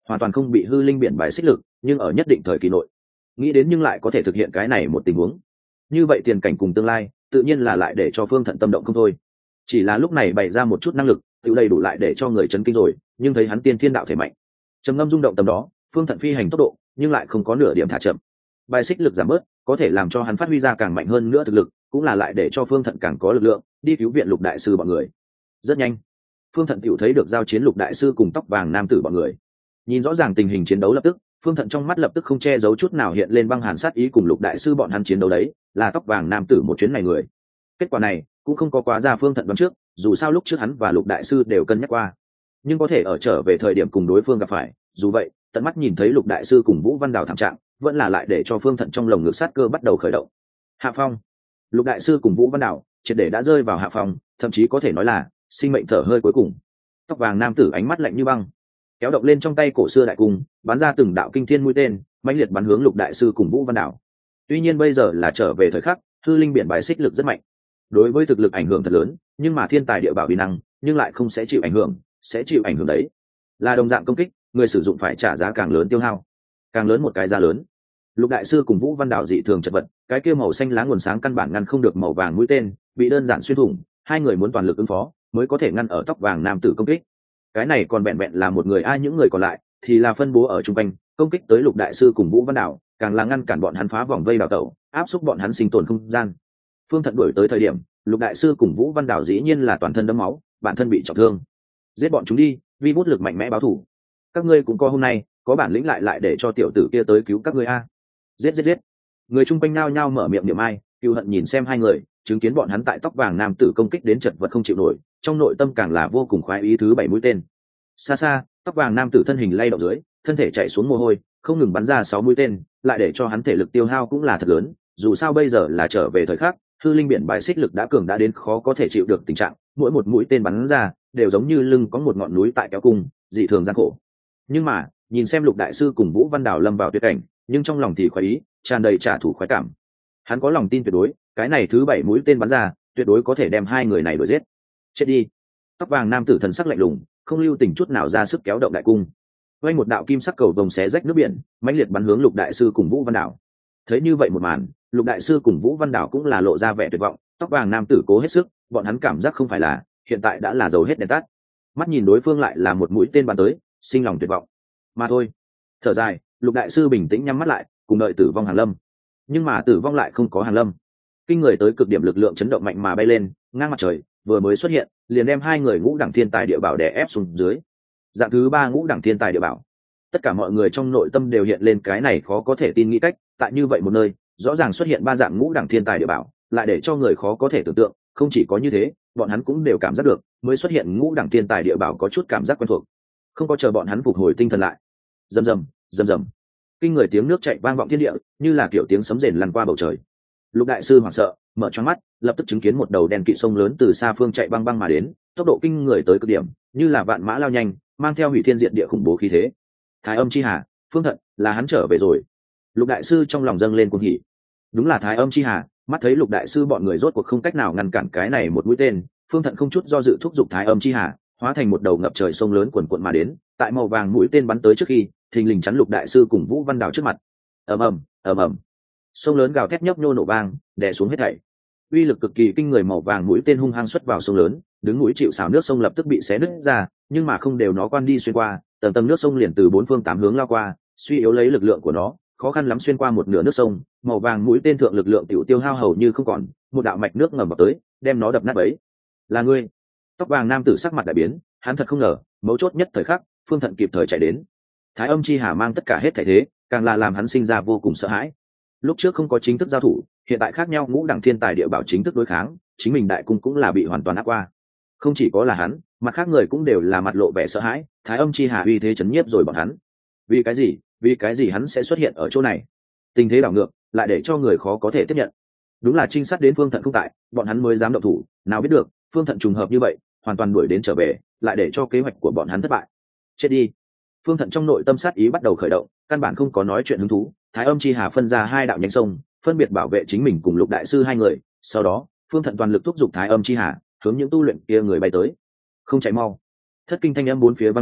hoàn toàn không bị hư linh biển bài xích lực, nhưng ở nhất định thời kỳ nội nghĩ đến nhưng lại có thể thực hiện cái này một tình huống như vậy, tiền cảnh cùng tương lai tự nhiên là lại để cho Phương Thận tâm động không thôi. Chỉ là lúc này bày ra một chút năng lực tự đầy đủ lại để cho người chấn kinh rồi, nhưng thấy hắn tiên thiên đạo thể mạnh, trầm ngâm rung động tầm đó, Phương Thận phi hành tốc độ nhưng lại không có nửa điểm thả chậm, bài xích lực giảm bớt, có thể làm cho hắn phát huy ra càng mạnh hơn nữa thực lực, cũng là lại để cho Phương Thận càng có lực lượng đi cứu viện Lục đại sư bọn người. Rất nhanh, Phương Thận tiểu thấy được giao chiến Lục đại sư cùng tóc vàng nam tử bọn người. Nhìn rõ ràng tình hình chiến đấu lập tức, Phương Thận trong mắt lập tức không che giấu chút nào hiện lên băng hàn sát ý, cùng Lục đại sư bọn hắn chiến đấu đấy là tóc vàng nam tử một chuyến này người. Kết quả này cũng không có quá ra Phương Thận đoán trước, dù sao lúc trước hắn và Lục đại sư đều cân nhắc qua, nhưng có thể ở trở về thời điểm cùng đối phương gặp phải, dù vậy tận mắt nhìn thấy Lục đại sư cùng Vũ Văn Đào thảm trạng, vẫn là lại để cho Phương Thận trong lồng ngực sát cơ bắt đầu khởi động. Hạ phong, Lục đại sư cùng Vũ Văn Đào triệt để đã rơi vào hạ phong, thậm chí có thể nói là sinh mệnh thở hơi cuối cùng. Tóc vàng nam tử ánh mắt lạnh như băng, kéo động lên trong tay cổ xưa đại cung, bắn ra từng đạo kinh thiên mũi tên, mãnh liệt bắn hướng Lục đại sư cùng Vũ Văn Đào. Tuy nhiên bây giờ là trở về thời khắc, hư linh biển bài xích lực rất mạnh, đối với thực lực ảnh hưởng thật lớn, nhưng mà thiên tài địa bảo uy năng nhưng lại không sẽ chịu ảnh hưởng, sẽ chịu ảnh hưởng đấy là đồng dạng công kích, người sử dụng phải trả giá càng lớn, tiêu hao càng lớn, một cái giá lớn. Lục đại sư cùng Vũ Văn Đào dị thường chật vật, cái kia màu xanh lá nguồn sáng căn bản ngăn không được màu vàng mũi tên, bị đơn giản xuyên thủng, hai người muốn toàn lực ứng phó mới có thể ngăn ở tóc vàng nam tử công kích. Cái này còn vẹn vẹn là một người, ai những người còn lại thì là phân bố ở trung quanh, công kích tới Lục đại sư cùng Vũ Văn Đào, càng là ngăn cản bọn hắn phá vòng vây đào tẩu, áp xúc bọn hắn sinh tồn không gian. Phương Thận đuổi tới thời điểm, Lục đại sư cùng Vũ Văn Đào dĩ nhiên là toàn thân đẫm máu, bản thân bị trọng thương. Giết bọn chúng đi, vi bút lực mạnh mẽ báo thù. Các ngươi cũng có hôm nay, có bản lĩnh lại lại để cho tiểu tử kia tới cứu các ngươi a. Giết giết giết. Người chung quanh nao nhao mở miệng niệm ai, Cừu Hận nhìn xem hai người, chứng kiến bọn hắn tại tóc vàng nam tử công kích đến chật vật không chịu nổi, trong nội tâm càng là vô cùng khoái ý. Thứ bảy mũi tên. Xa xa, tóc vàng nam tử thân hình lay động dưới, thân thể chạy xuống mồ hôi, không ngừng bắn ra sáu mũi tên, lại để cho hắn thể lực tiêu hao cũng là thật lớn, dù sao bây giờ là trở về thời khắc, hư linh biển bài xích lực đã cường đã đến khó có thể chịu được tình trạng, mỗi một mũi tên bắn ra đều giống như lưng có một ngọn núi tại kéo cung, dị thường gian khổ. Nhưng mà nhìn xem Lục đại sư cùng Vũ Văn Đào lâm vào tuyệt cảnh, nhưng trong lòng thì khoái ý, tràn đầy trả thù khoái cảm. Hắn có lòng tin tuyệt đối, cái này thứ bảy mũi tên bắn ra tuyệt đối có thể đem hai người này đuổi giết. Chết đi. Tóc vàng nam tử thần sắc lạnh lùng, không lưu tình chút nào ra sức kéo động đại cung, quanh một đạo kim sắc cầu vồng xé rách nước biển, mãnh liệt bắn hướng Lục đại sư cùng Vũ Văn Đào. Thấy như vậy một màn, Lục đại sư cùng Vũ Văn Đào cũng là lộ ra vẻ tuyệt vọng, tóc vàng nam tử cố hết sức, bọn hắn cảm giác không phải là hiện tại đã là dầu hết đèn tắt, mắt nhìn đối phương lại là một mũi tên bắn tới, sinh lòng tuyệt vọng mà thôi. Thở dài, Lục đại sư bình tĩnh nhắm mắt lại, cùng đợi tử vong hàng lâm. Nhưng mà tử vong lại không có hàng lâm, kinh người tới cực điểm lực lượng chấn động mạnh mà bay lên ngang mặt trời, vừa mới xuất hiện liền đem hai người ngũ đẳng thiên tài địa bảo đè ép xuống dưới. Dạng thứ ba ngũ đẳng thiên tài địa bảo, tất cả mọi người trong nội tâm đều hiện lên cái này khó có thể tin nghĩ cách, tại như vậy một nơi rõ ràng xuất hiện ba dạng ngũ đẳng thiên tài địa bảo, lại để cho người khó có thể tưởng tượng. Không chỉ có như thế, bọn hắn cũng đều cảm giác được mới xuất hiện ngũ đẳng thiên tài địa bảo có chút cảm giác quen thuộc. Không có chờ bọn hắn phục hồi tinh thần lại, rầm rầm rầm rầm, kinh người tiếng nước chảy vang vọng thiên địa, như là kiểu tiếng sấm rền lăn qua bầu trời. Lục đại sư hoảng sợ mở choáng mắt, lập tức chứng kiến một đầu đen kịt sông lớn từ xa phương chạy băng băng mà đến, tốc độ kinh người tới cực điểm, như là vạn mã lao nhanh, mang theo hủy thiên diệt địa khủng bố khí thế. Thái Âm chi hà, Phương Thận, là hắn trở về rồi. Lục đại sư trong lòng dâng lên cuồng hỉ. Đúng là Thái Âm chi hà, mắt thấy Lục đại sư bọn người rốt cuộc không cách nào ngăn cản cái này một mũi tên, Phương Thận không chút do dự thúc giục Thái Âm chi hà, hóa thành một đầu ngập trời sông lớn cuồn cuộn mà đến, tại màu vàng mũi tên bắn tới trước khi, thình lình chắn Lục đại sư cùng Vũ Văn Đào trước mặt. Ầm ầm, ầm ầm. Sông lớn gào thét nhấp nhô nổ vang, đè xuống hết thảy. Uy lực cực kỳ kinh người, màu vàng mũi tên hung hăng xuất vào sông lớn, đứng núi chịu sào nước sông lập tức bị xé nứt ra, nhưng mà không đều nó quan đi xuyên qua, tầng tầng nước sông liền từ bốn phương tám hướng lao qua, suy yếu lấy lực lượng của nó, khó khăn lắm xuyên qua một nửa nước sông, màu vàng mũi tên thượng lực lượng tiểu tiêu hao hầu như không còn, một đạo mạch nước ngầm vào tới, đem nó đập nát bấy. Là ngươi? Tóc vàng nam tử sắc mặt đại biến, hắn thật không ngờ, mấu chốt nhất thời khắc, Phương Thận kịp thời chạy đến. Thái Âm chi hà mang tất cả hết thảy thế, càng là làm hắn sinh ra vô cùng sợ hãi. Lúc trước không có chính thức giao thủ, hiện tại khác nhau ngũ đẳng thiên tài địa bảo chính thức đối kháng, chính mình đại cung cũng là bị hoàn toàn áp qua. Không chỉ có là hắn, mặt khác người cũng đều là mặt lộ vẻ sợ hãi, Thái Âm chi hà uy thế chấn nhiếp rồi bọn hắn. Vì cái gì? Vì cái gì hắn sẽ xuất hiện ở chỗ này? Tình thế đảo ngược, lại để cho người khó có thể tiếp nhận. Đúng là trinh sát đến Phương Thận không tại, bọn hắn mới dám động thủ, nào biết được, Phương Thận trùng hợp như vậy, hoàn toàn đuổi đến trở về, lại để cho kế hoạch của bọn hắn thất bại. Chết đi. Phương Thận trong nội tâm sát ý bắt đầu khởi động, căn bản không có nói chuyện hứng thú. Thái Âm chi hà phân ra hai đạo nhánh sông, phân biệt bảo vệ chính mình cùng Lục đại sư hai người, sau đó Phương Thận toàn lực thúc giục Thái Âm chi hà hướng những tu luyện kia người bay tới. Không chạy mau. Thất kinh thanh âm bốn phía vang lên,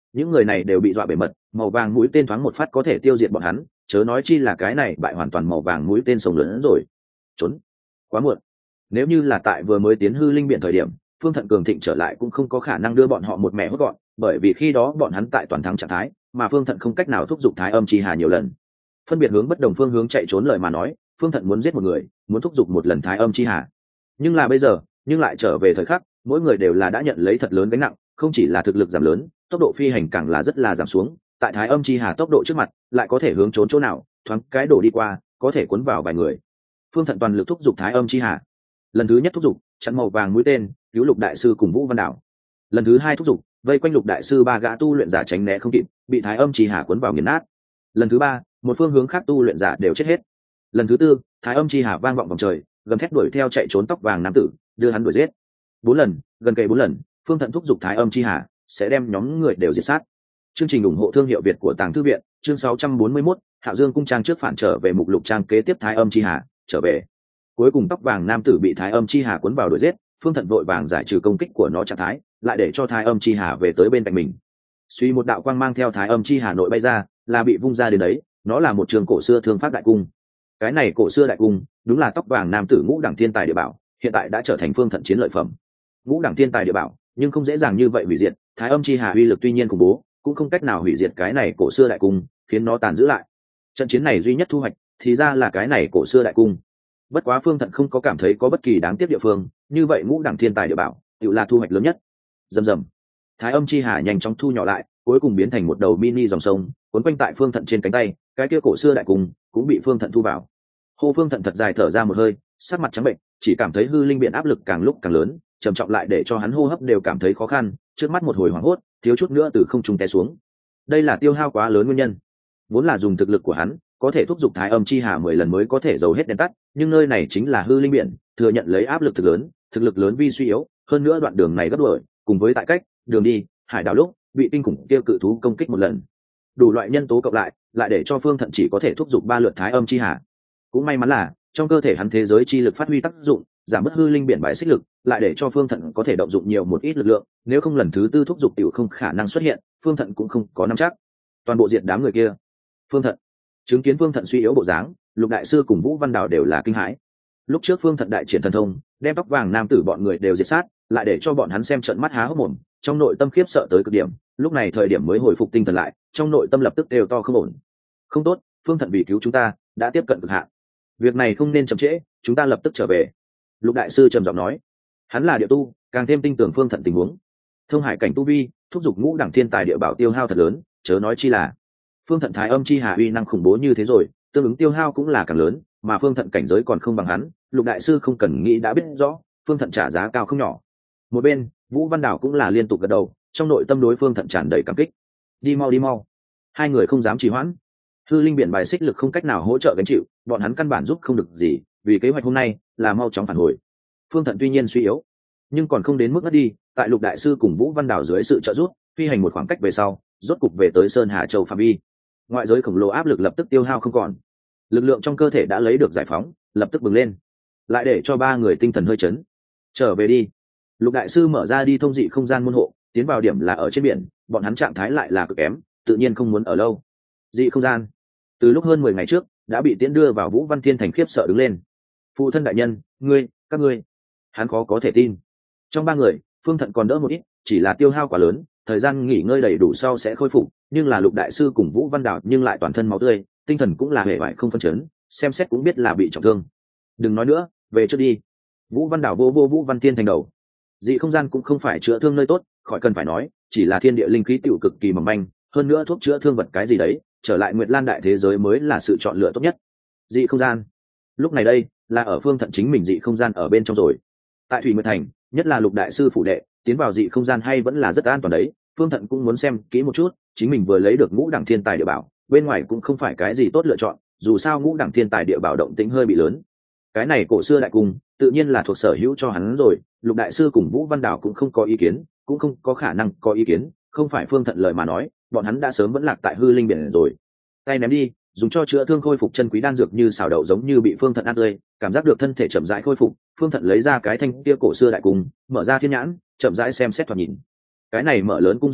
những người này đều bị dọa bể mật, màu vàng mũi tên thoáng một phát có thể tiêu diệt bọn hắn, chớ nói chi là cái này bại hoàn toàn màu vàng mũi tên sông lớn rồi. Trốn quá muộn. Nếu như là tại vừa mới tiến hư linh biển thời điểm, Phương Thận cường thịnh trở lại cũng không có khả năng đưa bọn họ một mẹ hốt gọn, bởi vì khi đó bọn hắn tại toàn thắng trạng thái, mà Phương Thận không cách nào thúc giục Thái Âm Chi Hà nhiều lần. Phân biệt hướng bất đồng phương hướng chạy trốn lời mà nói, Phương Thận muốn giết một người, muốn thúc giục một lần Thái Âm Chi Hà. Nhưng là bây giờ, nhưng lại trở về thời khắc, mỗi người đều là đã nhận lấy thật lớn gánh nặng, không chỉ là thực lực giảm lớn, tốc độ phi hành càng là rất là giảm xuống, tại Thái Âm Chi Hà tốc độ trước mặt, lại có thể hướng trốn chỗ nào, thoáng cái đổ đi qua, có thể cuốn vào vài người. Phương Thận toàn lực thúc giục Thái Âm Chi Hà. Lần thứ nhất thúc giục, chặn màu vàng mũi tên, cứu Lục đại sư cùng Vũ Văn Đảo. Lần thứ hai thúc giục, vây quanh Lục đại sư ba gã tu luyện giả tránh né không kịp, bị Thái Âm Chi Hà cuốn vào nghiền nát. Lần thứ ba, một phương hướng khác tu luyện giả đều chết hết. Lần thứ tư, Thái Âm Chi Hà vang vọng vòng trời, gầm thét đuổi theo chạy trốn tóc vàng nam tử, đưa hắn đuổi giết. Bốn lần, gần kề bốn lần, Phương Thận thúc giục Thái Âm Chi Hà, sẽ đem nhóm người đều diệt sát. Chương trình ủng hộ thương hiệu Việt của Tàng Thư viện, chương sáu trăm bốn mươi mốt, Hạo Dương cung trang trước phản trở về mục lục trang kế tiếp Thái Âm Chi Hà, trở về. Cuối cùng tóc vàng nam tử bị Thái Âm Chi Hà cuốn vào đuổi giết, Phương Thận vội vàng giải trừ công kích của nó trạng thái, lại để cho Thái Âm Chi Hà về tới bên cạnh mình. Suy một đạo quang mang theo Thái Âm Chi Hà nội bay ra, là bị vung ra đến đấy, nó là một trường cổ xưa thương pháp đại cung. Cái này cổ xưa đại cung, đúng là tóc vàng nam tử ngũ đẳng thiên tài địa bảo, hiện tại đã trở thành Phương Thận chiến lợi phẩm. Ngũ đẳng thiên tài địa bảo, nhưng không dễ dàng như vậy hủy diệt, Thái Âm Chi Hà uy lực tuy nhiên khủng bố, cũng không cách nào hủy diệt cái này cổ xưa đại cung, khiến nó tàn giữ lại. Trận chiến này duy nhất thu hoạch, thì ra là cái này cổ xưa đại cung. Bất quá Phương Thận không có cảm thấy có bất kỳ đáng tiếc địa phương, như vậy ngũ đẳng thiên tài địa bảo, tự là thu hoạch lớn nhất. Rầm rầm. Thái Âm Chi Hà nhanh chóng thu nhỏ lại, cuối cùng biến thành một đầu mini dòng sông, cuốn quanh tại Phương Thận trên cánh tay, cái kia cổ xưa đại cung cũng bị Phương Thận thu vào. Hô Phương Thận thật dài thở ra một hơi, sắc mặt trắng bệnh, chỉ cảm thấy hư linh biện áp lực càng lúc càng lớn, trầm trọng lại để cho hắn hô hấp đều cảm thấy khó khăn, trước mắt một hồi hoảng hốt, thiếu chút nữa từ không trung té xuống. Đây là tiêu hao quá lớn nguyên nhân. Vốn là dùng thực lực của hắn, có thể thúc giục Thái Âm Chi Hà mười lần mới có thể dầu hết đèn tắt, nhưng nơi này chính là hư linh biển, thừa nhận lấy áp lực thực lớn, thực lực lớn vi suy yếu, hơn nữa đoạn đường này gấp đôi, cùng với tại cách, đường đi, hải đảo lúc bị kinh khủng tiêu cự thú công kích một lần. Đủ loại nhân tố cộng lại, lại để cho Phương Thận chỉ có thể thúc giục ba lượt Thái Âm Chi Hà. Cũng may mắn là, trong cơ thể hắn thế giới chi lực phát huy tác dụng, giảm bớt hư linh biển bại xích lực, lại để cho Phương Thận có thể động dụng nhiều một ít lực lượng, nếu không lần thứ tư thúc giục tiểu không khả năng xuất hiện, Phương Thận cũng không có nắm chắc. Toàn bộ diện đám người kia. Phương Thận chứng kiến Phương Thận suy yếu bộ dáng, Lục đại sư cùng Vũ Văn Đảo đều là kinh hãi. Lúc trước Phương Thận đại triển thần thông, đem tóc vàng nam tử bọn người đều diệt sát, lại để cho bọn hắn xem trận mắt há hốc mồm, trong nội tâm khiếp sợ tới cực điểm, lúc này thời điểm mới hồi phục tinh thần lại, trong nội tâm lập tức đều to không ổn. Không tốt, Phương Thận vì cứu chúng ta, đã tiếp cận cực hạn. Việc này không nên chậm trễ, chúng ta lập tức trở về. Lục đại sư trầm giọng nói, hắn là địa tu, càng thêm tin tưởng Phương Thận tình huống. Thông hải cảnh tu vi, thúc giục ngũ đẳng thiên tài địa bảo tiêu hao thật lớn, chớ nói chi là Phương Thận Thái Âm Chi Hà uy năng khủng bố như thế rồi, tương ứng tiêu hao cũng là càng lớn, mà Phương Thận cảnh giới còn không bằng hắn, Lục đại sư không cần nghĩ đã biết rõ, Phương Thận trả giá cao không nhỏ. Một bên, Vũ Văn Đảo cũng là liên tục gật đầu, trong nội tâm đối Phương Thận tràn đầy cảm kích. Đi mau đi mau. Hai người không dám trì hoãn. Hư linh biển bài xích lực không cách nào hỗ trợ gánh chịu, bọn hắn căn bản giúp không được gì, vì kế hoạch hôm nay là mau chóng phản hồi. Phương Thận tuy nhiên suy yếu, nhưng còn không đến mức ngất đi, tại Lục đại sư cùng Vũ Văn Đảo dưới sự trợ giúp, phi hành một khoảng cách về sau, rốt cục về tới Sơn Hà Châu phạm vi. Ngoại giới khổng lồ áp lực lập tức tiêu hao không còn, lực lượng trong cơ thể đã lấy được giải phóng, lập tức bừng lên, lại để cho ba người tinh thần hơi chấn. Trở về đi. Lục đại sư mở ra đi thông dị không gian môn hộ, tiến vào điểm là ở trên biển, bọn hắn trạng thái lại là cực kém, tự nhiên không muốn ở lâu. Dị không gian từ lúc hơn mười ngày trước đã bị tiễn đưa vào Vũ Văn Thiên thành, khiếp sợ đứng lên. Phụ thân đại nhân, ngươi, các ngươi. Hắn khó có thể tin. Trong ba người, Phương Thận còn đỡ một ít, chỉ là tiêu hao quá lớn, thời gian nghỉ ngơi đầy đủ sau sẽ khôi phục, nhưng là Lục đại sư cùng Vũ Văn Đảo nhưng lại toàn thân máu tươi, tinh thần cũng là hề bại không phân chấn, xem xét cũng biết là bị trọng thương. Đừng nói nữa, về trước đi. Vũ Văn Đảo vô vô Vũ Văn Thiên thành đầu. Dị không gian cũng không phải chữa thương nơi tốt, khỏi cần phải nói, chỉ là thiên địa linh khí tiểu cực kỳ mỏng manh, hơn nữa thuốc chữa thương vật cái gì đấy, trở lại Nguyệt Lan đại thế giới mới là sự chọn lựa tốt nhất. Dị không gian. Lúc này đây, là ở Phương Thận chính mình dị không gian ở bên trong rồi. Tại Thủy Nguyệt thành, nhất là Lục đại sư phủ đệ, tiến vào dị không gian hay vẫn là rất an toàn đấy, Phương Thận cũng muốn xem kỹ một chút, chính mình vừa lấy được ngũ đẳng thiên tài địa bảo, bên ngoài cũng không phải cái gì tốt lựa chọn, dù sao ngũ đẳng thiên tài địa bảo động tĩnh hơi bị lớn. Cái này cổ xưa đại cung, tự nhiên là thuộc sở hữu cho hắn rồi, Lục đại sư cùng Vũ Văn Đảo cũng không có ý kiến, cũng không có khả năng có ý kiến, không phải Phương Thận lời mà nói, bọn hắn đã sớm vẫn lạc tại hư linh biển rồi. Tay ném đi, dùng cho chữa thương khôi phục chân quý đan dược như xào đậu giống như bị Phương Thận ăn tươi, cảm giác được thân thể chậm rãi khôi phục, Phương Thận lấy ra cái thanh kia cổ xưa đại cung, mở ra thiên nhãn, chậm rãi xem xét thoạt nhìn. Cái này mở lớn cung danh tự,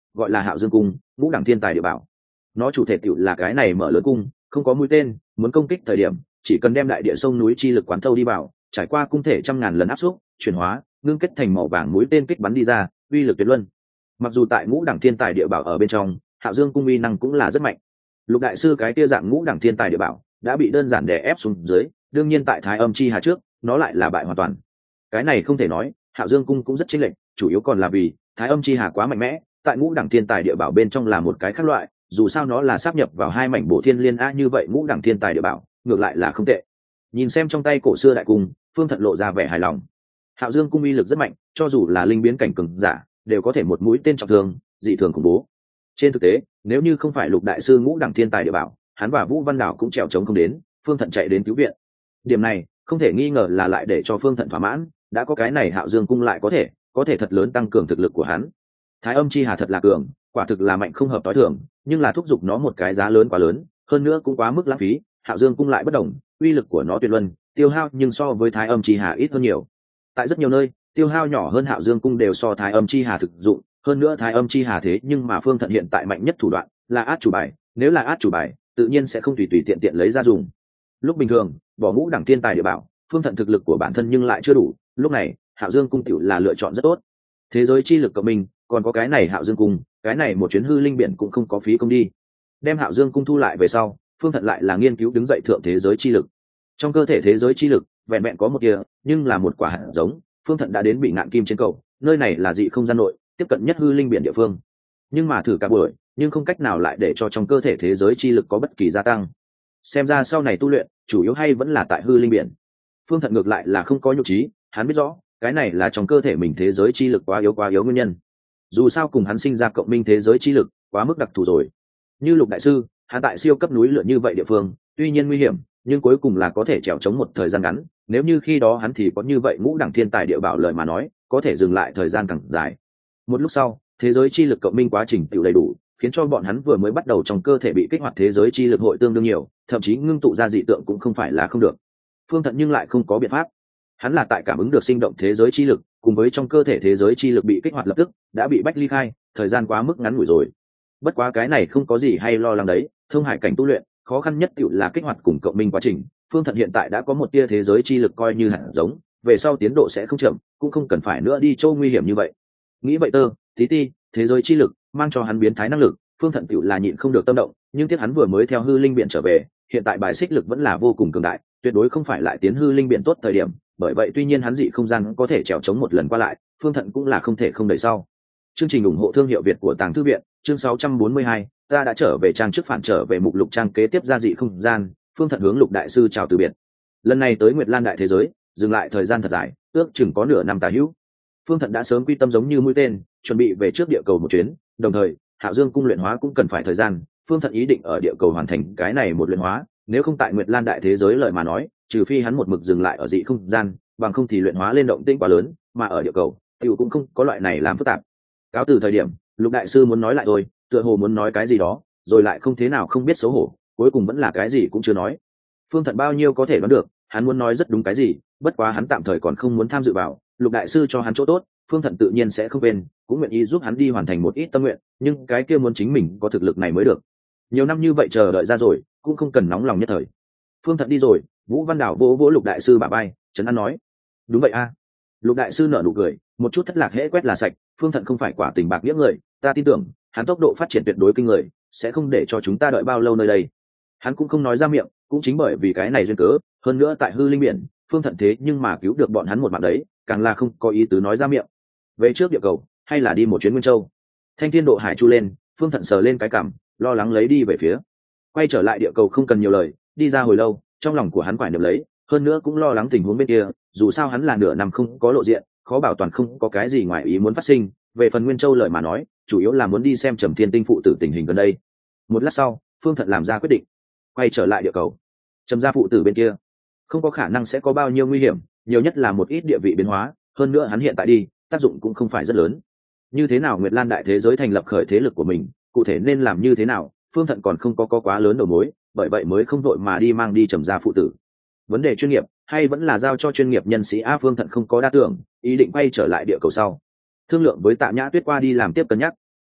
gọi là Hạo Dương cung, ngũ đẳng thiên tài địa bảo. Nó chủ thể tựu là cái này mở lớn cung, không có mũi tên, muốn công kích thời điểm chỉ cần đem đại địa sông núi chi lực quán thâu đi vào, trải qua cung thể trăm ngàn lần áp xúc chuyển hóa, ngưng kết thành màu vàng mũi tên kích bắn đi ra, uy lực tuyệt luân. Mặc dù tại ngũ đẳng thiên tài địa bảo ở bên trong, Hạo Dương cung uy năng cũng là rất mạnh. Lục đại sư cái tia dạng ngũ đẳng thiên tài địa bảo đã bị đơn giản đè ép xuống dưới, đương nhiên tại Thái Âm chi hà trước nó lại là bại hoàn toàn. Cái này không thể nói, Hạo Dương cung cũng rất chênh lệch, chủ yếu còn là vì Thái Âm chi hà quá mạnh mẽ, tại ngũ đẳng thiên tài địa bảo bên trong là một cái khác loại, dù sao nó là sáp nhập vào hai mảnh bổ thiên liên a, như vậy ngũ đẳng thiên tài địa bảo ngược lại là không tệ. Nhìn xem trong tay cổ xưa đại cung, Phương Thận lộ ra vẻ hài lòng. Hạo Dương cung uy lực rất mạnh, cho dù là linh biến cảnh cường giả đều có thể một mũi tên trọng thương, dị thường khủng bố. Trên thực tế, nếu như không phải Lục đại sư ngũ đẳng thiên tài địa bảo, hắn và Vũ Văn Đảo cũng trèo trống không đến, Phương Thận chạy đến cứu viện. Điểm này không thể nghi ngờ là lại để cho Phương Thận thỏa mãn, đã có cái này Hạo Dương cung lại có thể có thể thật lớn tăng cường thực lực của hắn. Thái Âm chi hà thật là cường, quả thực là mạnh không hợp tối thường, nhưng là thúc giục nó một cái giá lớn quá lớn, hơn nữa cũng quá mức lãng phí. Hạo Dương cung lại bất đồng, uy lực của nó tuyệt luân, tiêu hao nhưng so với Thái Âm chi hà ít hơn nhiều. Tại rất nhiều nơi, tiêu hao nhỏ hơn Hạo Dương cung đều so Thái Âm chi hà thực dụng, hơn nữa Thái Âm chi hà thế nhưng mà Phương Thận hiện tại mạnh nhất thủ đoạn là át chủ bài, nếu là át chủ bài, tự nhiên sẽ không tùy tùy tiện tiện lấy ra dùng. Lúc bình thường, bỏ ngũ đẳng thiên tài địa bảo, Phương Thận thực lực của bản thân nhưng lại chưa đủ, lúc này Hạo Dương cung tiểu là lựa chọn rất tốt. Thế giới chi lực cộng mình, còn có cái này Hạo Dương cung, cái này một chuyến hư linh biển cũng không có phí công đi. Đem Hạo Dương cung thu lại về sau, Phương Thận lại là nghiên cứu đứng dậy thượng thế giới chi lực. Trong cơ thể thế giới chi lực vẹn vẹn có một kia, nhưng là một quả hạt giống. Phương Thận đã đến Bị Ngạn Kim trên cầu, nơi này là dị không gian nội tiếp cận nhất hư linh biển địa phương, nhưng mà thử cả buổi nhưng không cách nào lại để cho trong cơ thể thế giới chi lực có bất kỳ gia tăng. Xem ra sau này tu luyện chủ yếu hay vẫn là tại hư linh biển. Phương Thận ngược lại là không có nhục trí, hắn biết rõ cái này là trong cơ thể mình thế giới chi lực quá yếu quá yếu nguyên nhân. Dù sao cùng hắn sinh ra cộng minh thế giới chi lực quá mức đặc thù rồi. Như Lục đại sư, hắn tại siêu cấp núi lửa như vậy địa phương, tuy nhiên nguy hiểm, nhưng cuối cùng là có thể trèo chống một thời gian ngắn. Nếu như khi đó hắn thì có như vậy ngũ đẳng thiên tài địa bảo lời mà nói, có thể dừng lại thời gian càng dài. Một lúc sau, thế giới chi lực cộng minh quá trình tự đầy đủ, khiến cho bọn hắn vừa mới bắt đầu trong cơ thể bị kích hoạt thế giới chi lực hội tương đương nhiều, thậm chí ngưng tụ ra dị tượng cũng không phải là không được. Phương Thận nhưng lại không có biện pháp. Hắn là tại cảm ứng được sinh động thế giới chi lực, cùng với trong cơ thể thế giới chi lực bị kích hoạt lập tức đã bị bách ly khai, thời gian quá mức ngắn ngủi rồi. Bất quá cái này không có gì hay lo lắng đấy, thông hải cảnh tu luyện, khó khăn nhất tựu là kích hoạt cùng cộng minh quá trình. Phương Thận hiện tại đã có một tia thế giới chi lực coi như hạt giống, về sau tiến độ sẽ không chậm, cũng không cần phải nữa đi châu nguy hiểm như vậy. Nghĩ vậy tơ, tí ti, thế giới chi lực mang cho hắn biến thái năng lực, Phương Thận tựu là nhịn không được tâm động, nhưng tiếc hắn vừa mới theo hư linh biển trở về, hiện tại bài xích lực vẫn là vô cùng cường đại, tuyệt đối không phải lại tiến hư linh biển tốt thời điểm, bởi vậy tuy nhiên hắn dị không gian có thể trèo chống một lần qua lại, Phương Thận cũng là không thể không đợi sau. Chương trình ủng hộ thương hiệu Việt của Tàng Thư viện, chương sáu trăm bốn mươi hai, ta đã trở về trang trước phản trở về mục lục trang kế tiếp ra dị không gian, Phương Thận hướng Lục đại sư chào từ biệt. Lần này tới Nguyệt Lan đại thế giới, dừng lại thời gian thật dài, ước chừng có nửa năm tà hữu. Phương Thận đã sớm quy tâm giống như mũi tên, chuẩn bị về trước địa cầu một chuyến, đồng thời, Hạo Dương cung luyện hóa cũng cần phải thời gian, Phương Thận ý định ở địa cầu hoàn thành cái này một luyện hóa, nếu không tại Nguyệt Lan đại thế giới lời mà nói, trừ phi hắn một mực dừng lại ở dị không gian, bằng không thì luyện hóa lên động tĩnh quá lớn, mà ở địa cầu, tiểu cũng không có loại này làm phức tạp. Cáo từ thời điểm, Lục đại sư muốn nói lại thôi, tựa hồ muốn nói cái gì đó, rồi lại không thế nào không biết xấu hổ, cuối cùng vẫn là cái gì cũng chưa nói. Phương Thận bao nhiêu có thể đoán được, hắn muốn nói rất đúng cái gì, bất quá hắn tạm thời còn không muốn tham dự vào, Lục đại sư cho hắn chỗ tốt, Phương Thận tự nhiên sẽ không quên, cũng nguyện ý giúp hắn đi hoàn thành một ít tâm nguyện, nhưng cái kia muốn chính mình có thực lực này mới được. Nhiều năm như vậy chờ đợi ra rồi, cũng không cần nóng lòng nhất thời. Phương Thận đi rồi, Vũ Văn Đảo vỗ vỗ Lục đại sư bả vai, trấn an nói: "Đúng vậy a." Lục đại sư nở nụ cười, một chút thất lạc hễ quét là sạch, Phương Thận không phải quả tình bạc nghĩa người, ta tin tưởng, hắn tốc độ phát triển tuyệt đối kinh người, sẽ không để cho chúng ta đợi bao lâu nơi đây. Hắn cũng không nói ra miệng, cũng chính bởi vì cái này duyên cớ, hơn nữa tại hư linh biển, Phương Thận thế nhưng mà cứu được bọn hắn một mạng đấy, càng là không có ý tứ nói ra miệng. Về trước địa cầu, hay là đi một chuyến Nguyên Châu? Thanh Thiên Độ Hải chu lên, Phương Thận sờ lên cái cằm, lo lắng lấy đi về phía. Quay trở lại địa cầu không cần nhiều lời, đi ra hồi lâu, trong lòng của hắn phải niệm lấy, hơn nữa cũng lo lắng tình huống bên kia, dù sao hắn là nửa năm không có lộ diện, khó bảo toàn không có cái gì ngoài ý muốn phát sinh. Về phần Nguyên Châu lời mà nói, chủ yếu là muốn đi xem Trầm Thiên Tinh phụ tử tình hình gần đây. Một lát sau, Phương Thận làm ra quyết định, quay trở lại địa cầu. Trầm gia phụ tử bên kia, không có khả năng sẽ có bao nhiêu nguy hiểm, nhiều nhất là một ít địa vị biến hóa, hơn nữa hắn hiện tại đi, tác dụng cũng không phải rất lớn. Như thế nào Nguyệt Lan đại thế giới thành lập khởi thế lực của mình, cụ thể nên làm như thế nào, Phương Thận còn không có, có quá lớn đầu mối, bởi vậy mới không vội mà đi mang đi Trầm gia phụ tử. Vấn đề chuyên nghiệp hay vẫn là giao cho chuyên nghiệp nhân sĩ a. Phương Thận không có đa tưởng, ý định quay trở lại địa cầu sau, thương lượng với Tạ Nhã Tuyết qua đi làm tiếp cân nhắc.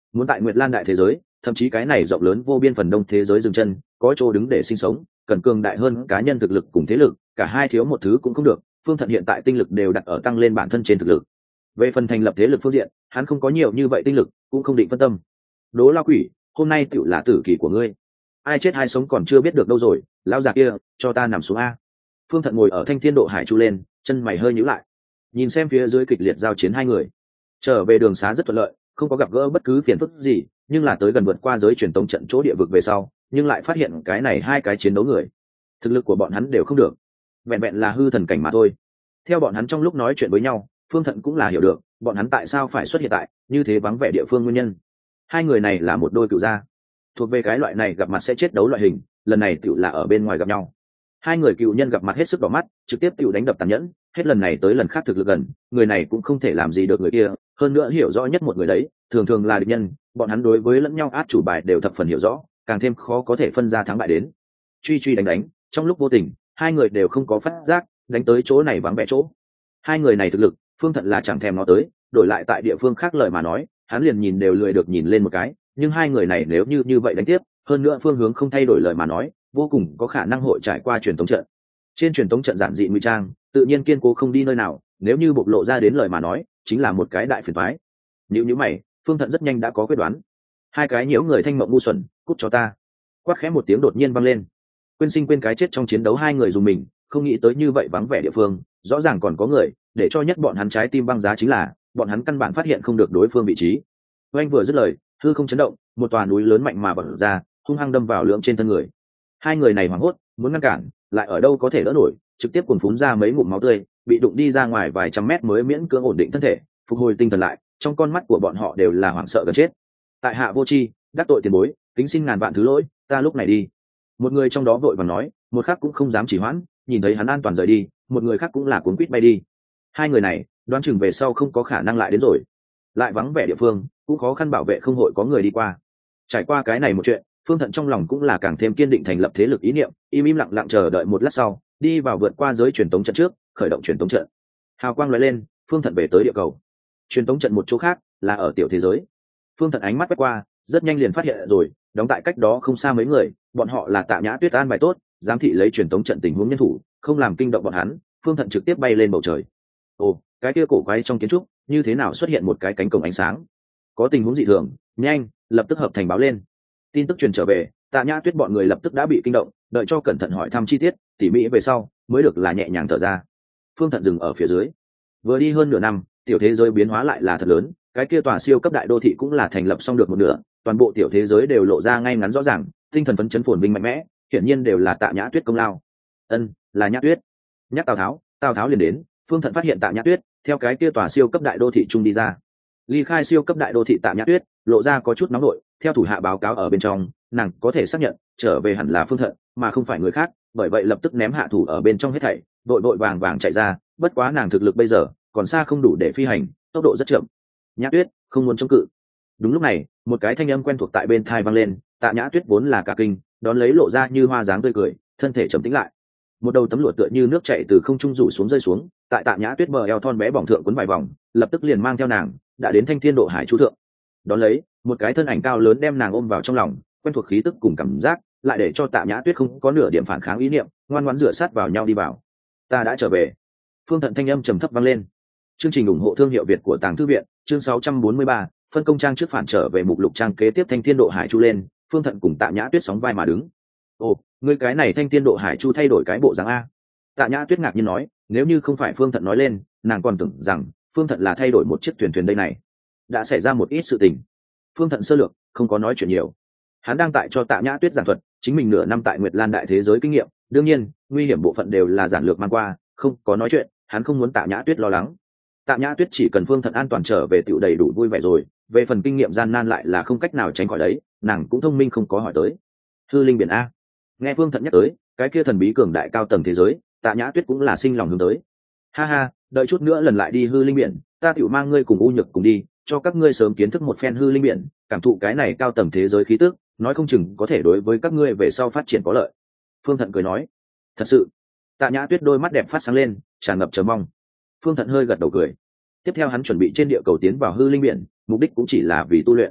muốn tại Nguyệt Lan đại thế giới, thậm chí cái này rộng lớn vô biên phần đông thế giới dừng chân, có chỗ đứng để sinh sống, cần cường đại hơn cá nhân thực lực cùng thế lực, cả hai thiếu một thứ cũng không được. Phương Thận hiện tại tinh lực đều đặt ở tăng lên bản thân trên thực lực. Về phần thành lập thế lực phương diện, hắn không có nhiều như vậy tinh lực, cũng không định phân tâm. Đố Lao Quỷ, hôm nay tựu là tử kỳ của ngươi, ai chết ai sống còn chưa biết được đâu rồi, lão già kia, cho ta nằm xuống a. Phương Thận ngồi ở Thanh Thiên Độ Hải chu lên, chân mày hơi nhíu lại, nhìn xem phía dưới kịch liệt giao chiến hai người. Trở về đường xá rất thuận lợi, không có gặp gỡ bất cứ phiền phức gì, nhưng là tới gần vượt qua giới truyền tống trận chỗ địa vực về sau, nhưng lại phát hiện cái này hai cái chiến đấu người, thực lực của bọn hắn đều không được, vẹn vẹn là hư thần cảnh mà thôi. Theo bọn hắn trong lúc nói chuyện với nhau, Phương Thận cũng là hiểu được bọn hắn tại sao phải xuất hiện tại như thế vắng vẻ địa phương nguyên nhân. Hai người này là một đôi cựu gia, thuộc về cái loại này gặp mặt sẽ chết đấu loại hình, lần này tựu là ở bên ngoài gặp nhau. Hai người cựu nhân gặp mặt hết sức đỏ mắt, trực tiếp tựu đánh đập tàn nhẫn, hết lần này tới lần khác thực lực gần, người này cũng không thể làm gì được người kia, hơn nữa hiểu rõ nhất một người đấy, thường thường là địch nhân, bọn hắn đối với lẫn nhau át chủ bài đều thập phần hiểu rõ, càng thêm khó có thể phân ra thắng bại đến. Truy truy đánh đánh, trong lúc vô tình, hai người đều không có phát giác, đánh tới chỗ này vắng vẻ chỗ. Hai người này thực lực, Phương Thận là chẳng thèm nó tới, đổi lại tại địa phương khác lời mà nói, hắn liền nhìn đều lười được nhìn lên một cái, nhưng hai người này nếu như như vậy đánh tiếp, hơn nữa phương hướng không thay đổi lời mà nói, vô cùng có khả năng hội trải qua truyền tống trận. Trên truyền tống trận giản dị ngụy trang, tự nhiên kiên cố không đi nơi nào, nếu như bộc lộ ra đến lời mà nói, chính là một cái đại phiền toái. Nếu như mày, Phương Thận rất nhanh đã có quyết đoán. Hai cái nhiễu người thanh mộng ngu xuẩn, cút cho ta. Quát khẽ một tiếng đột nhiên vang lên. Quên sinh quên cái chết trong chiến đấu hai người dùng mình, không nghĩ tới như vậy vắng vẻ địa phương, rõ ràng còn có người, để cho nhất bọn hắn trái tim băng giá chính là, bọn hắn căn bản phát hiện không được đối phương vị trí. Oanh vừa dứt lời, hư không chấn động, một tòa núi lớn mạnh mà bật ra, hung hăng đâm vào lưỡng trên thân người. Hai người này hoảng hốt, muốn ngăn cản, lại ở đâu có thể đỡ nổi, trực tiếp cuồn phún ra mấy ngụm máu tươi, bị đụng đi ra ngoài vài trăm mét mới miễn cưỡng ổn định thân thể, phục hồi tinh thần lại, trong con mắt của bọn họ đều là hoảng sợ gần chết. Tại hạ vô tri, đắc tội tiền bối, kính xin ngàn vạn thứ lỗi, ta lúc này đi. Một người trong đó vội vàng nói, một khác cũng không dám chỉ hoãn, nhìn thấy hắn an toàn rời đi, một người khác cũng là cuốn quýt bay đi. Hai người này, đoán chừng về sau không có khả năng lại đến rồi. Lại vắng vẻ địa phương, cũng khó khăn bảo vệ không hội có người đi qua. Trải qua cái này một chuyện, Phương Thận trong lòng cũng là càng thêm kiên định thành lập thế lực ý niệm, im im lặng lặng chờ đợi một lát sau, đi vào vượt qua giới truyền tống trận trước, khởi động truyền tống trận. Hào quang lóe lên, Phương Thận về tới địa cầu. Truyền tống trận một chỗ khác, là ở tiểu thế giới. Phương Thận ánh mắt quét qua, rất nhanh liền phát hiện rồi, đóng tại cách đó không xa mấy người, bọn họ là Tạ Nhã Tuyết an bài tốt, giám thị lấy truyền tống trận tình huống nhân thủ, không làm kinh động bọn hắn. Phương Thận trực tiếp bay lên bầu trời. Ồ, cái kia cổ quái trong kiến trúc, như thế nào xuất hiện một cái cánh cổng ánh sáng? Có tình huống dị thường, nhanh, lập tức hợp thành báo lên. Tin tức truyền trở về, Tạ Nhã Tuyết bọn người lập tức đã bị kinh động, đợi cho cẩn thận hỏi thăm chi tiết, tỉ mỉ về sau, mới được là nhẹ nhàng thở ra. Phương Thận dừng ở phía dưới. Vừa đi hơn nửa năm, tiểu thế giới biến hóa lại là thật lớn, cái kia tòa siêu cấp đại đô thị cũng là thành lập xong được một nửa, toàn bộ tiểu thế giới đều lộ ra ngay ngắn rõ ràng, tinh thần phấn chấn phồn vinh mạnh mẽ, hiển nhiên đều là Tạ Nhã Tuyết công lao. Ân, là Nhã Tuyết. Nhắc Tào Tháo, Tào Tháo liền đến. Phương Thận phát hiện Tạ Nhã Tuyết theo cái kia tòa siêu cấp đại đô thị trung đi ra. Ly khai siêu cấp đại đô thị Tạ Nhã Tuyết lộ ra có chút nóng nổi, theo thủ hạ báo cáo ở bên trong, nàng có thể xác nhận trở về hẳn là Phương Thận, mà không phải người khác, bởi vậy lập tức ném hạ thủ ở bên trong hết thảy, đội đội vàng vàng chạy ra. Bất quá nàng thực lực bây giờ còn xa không đủ để phi hành, tốc độ rất chậm. Nhã Tuyết không muốn chống cự. Đúng lúc này, một cái thanh âm quen thuộc tại bên tai vang lên. Tạ Nhã Tuyết vốn là cả kinh, đón lấy lộ ra như hoa dáng tươi cười, thân thể trầm tĩnh lại. Một đầu tấm lụa tựa như nước chảy từ không trung rủ xuống rơi xuống, tại Tạ Nhã Tuyết bờ eo thon bé bỏng thượng quấn vài vòng, lập tức liền mang theo nàng đã đến Thanh Thiên Độ Hải chu thượng. Đón lấy, một cái thân ảnh cao lớn đem nàng ôm vào trong lòng, quen thuộc khí tức cùng cảm giác, lại để cho Tạ Nhã Tuyết không có nửa điểm phản kháng ý niệm, ngoan ngoãn dựa sát vào nhau đi vào. Ta đã trở về. Phương Thận thanh âm trầm thấp vang lên. Chương trình ủng hộ thương hiệu Việt của Tàng Thư viện, chương sáu trăm bốn mươi ba, phân công trang trước phản trở về mục lục trang kế tiếp Thanh Thiên Độ Hải chu lên, Phương Thận cùng Tạ Nhã Tuyết sóng vai mà đứng. Ồ, ngươi cái này Thanh Thiên Độ Hải chu thay đổi cái bộ dáng a. Tạ Nhã Tuyết ngạc nhiên nói, nếu như không phải Phương Thận nói lên, nàng còn tưởng rằng Phương Thận là thay đổi một chiếc thuyền thuyền đây này. Đã xảy ra một ít sự tình. Phương Thận sơ lược, không có nói chuyện nhiều. Hắn đang tại cho Tạ Nhã Tuyết giảng thuật chính mình nửa năm tại Nguyệt Lan đại thế giới kinh nghiệm, đương nhiên, nguy hiểm bộ phận đều là giản lược mang qua, không có nói chuyện, hắn không muốn Tạ Nhã Tuyết lo lắng. Tạ Nhã Tuyết chỉ cần Phương Thận an toàn trở về tiểu đầy đủ vui vẻ rồi, về phần kinh nghiệm gian nan lại là không cách nào tránh khỏi đấy, nàng cũng thông minh không có hỏi tới. Hư linh biển a. Nghe Phương Thận nhắc tới, cái kia thần bí cường đại cao tầng thế giới, Tạ Nhã Tuyết cũng là sinh lòng hướng tới. Ha ha, đợi chút nữa lần lại đi hư linh biển, ta tiểu mang ngươi cùng U Nhược cùng đi, cho các ngươi sớm kiến thức một phen hư linh biển, cảm thụ cái này cao tầng thế giới khí tức, nói không chừng có thể đối với các ngươi về sau phát triển có lợi. Phương Thận cười nói. Thật sự. Tạ Nhã Tuyết đôi mắt đẹp phát sáng lên, tràn ngập chờ mong. Phương Thận hơi gật đầu cười. Tiếp theo hắn chuẩn bị trên địa cầu tiến vào hư linh biển, mục đích cũng chỉ là vì tu luyện.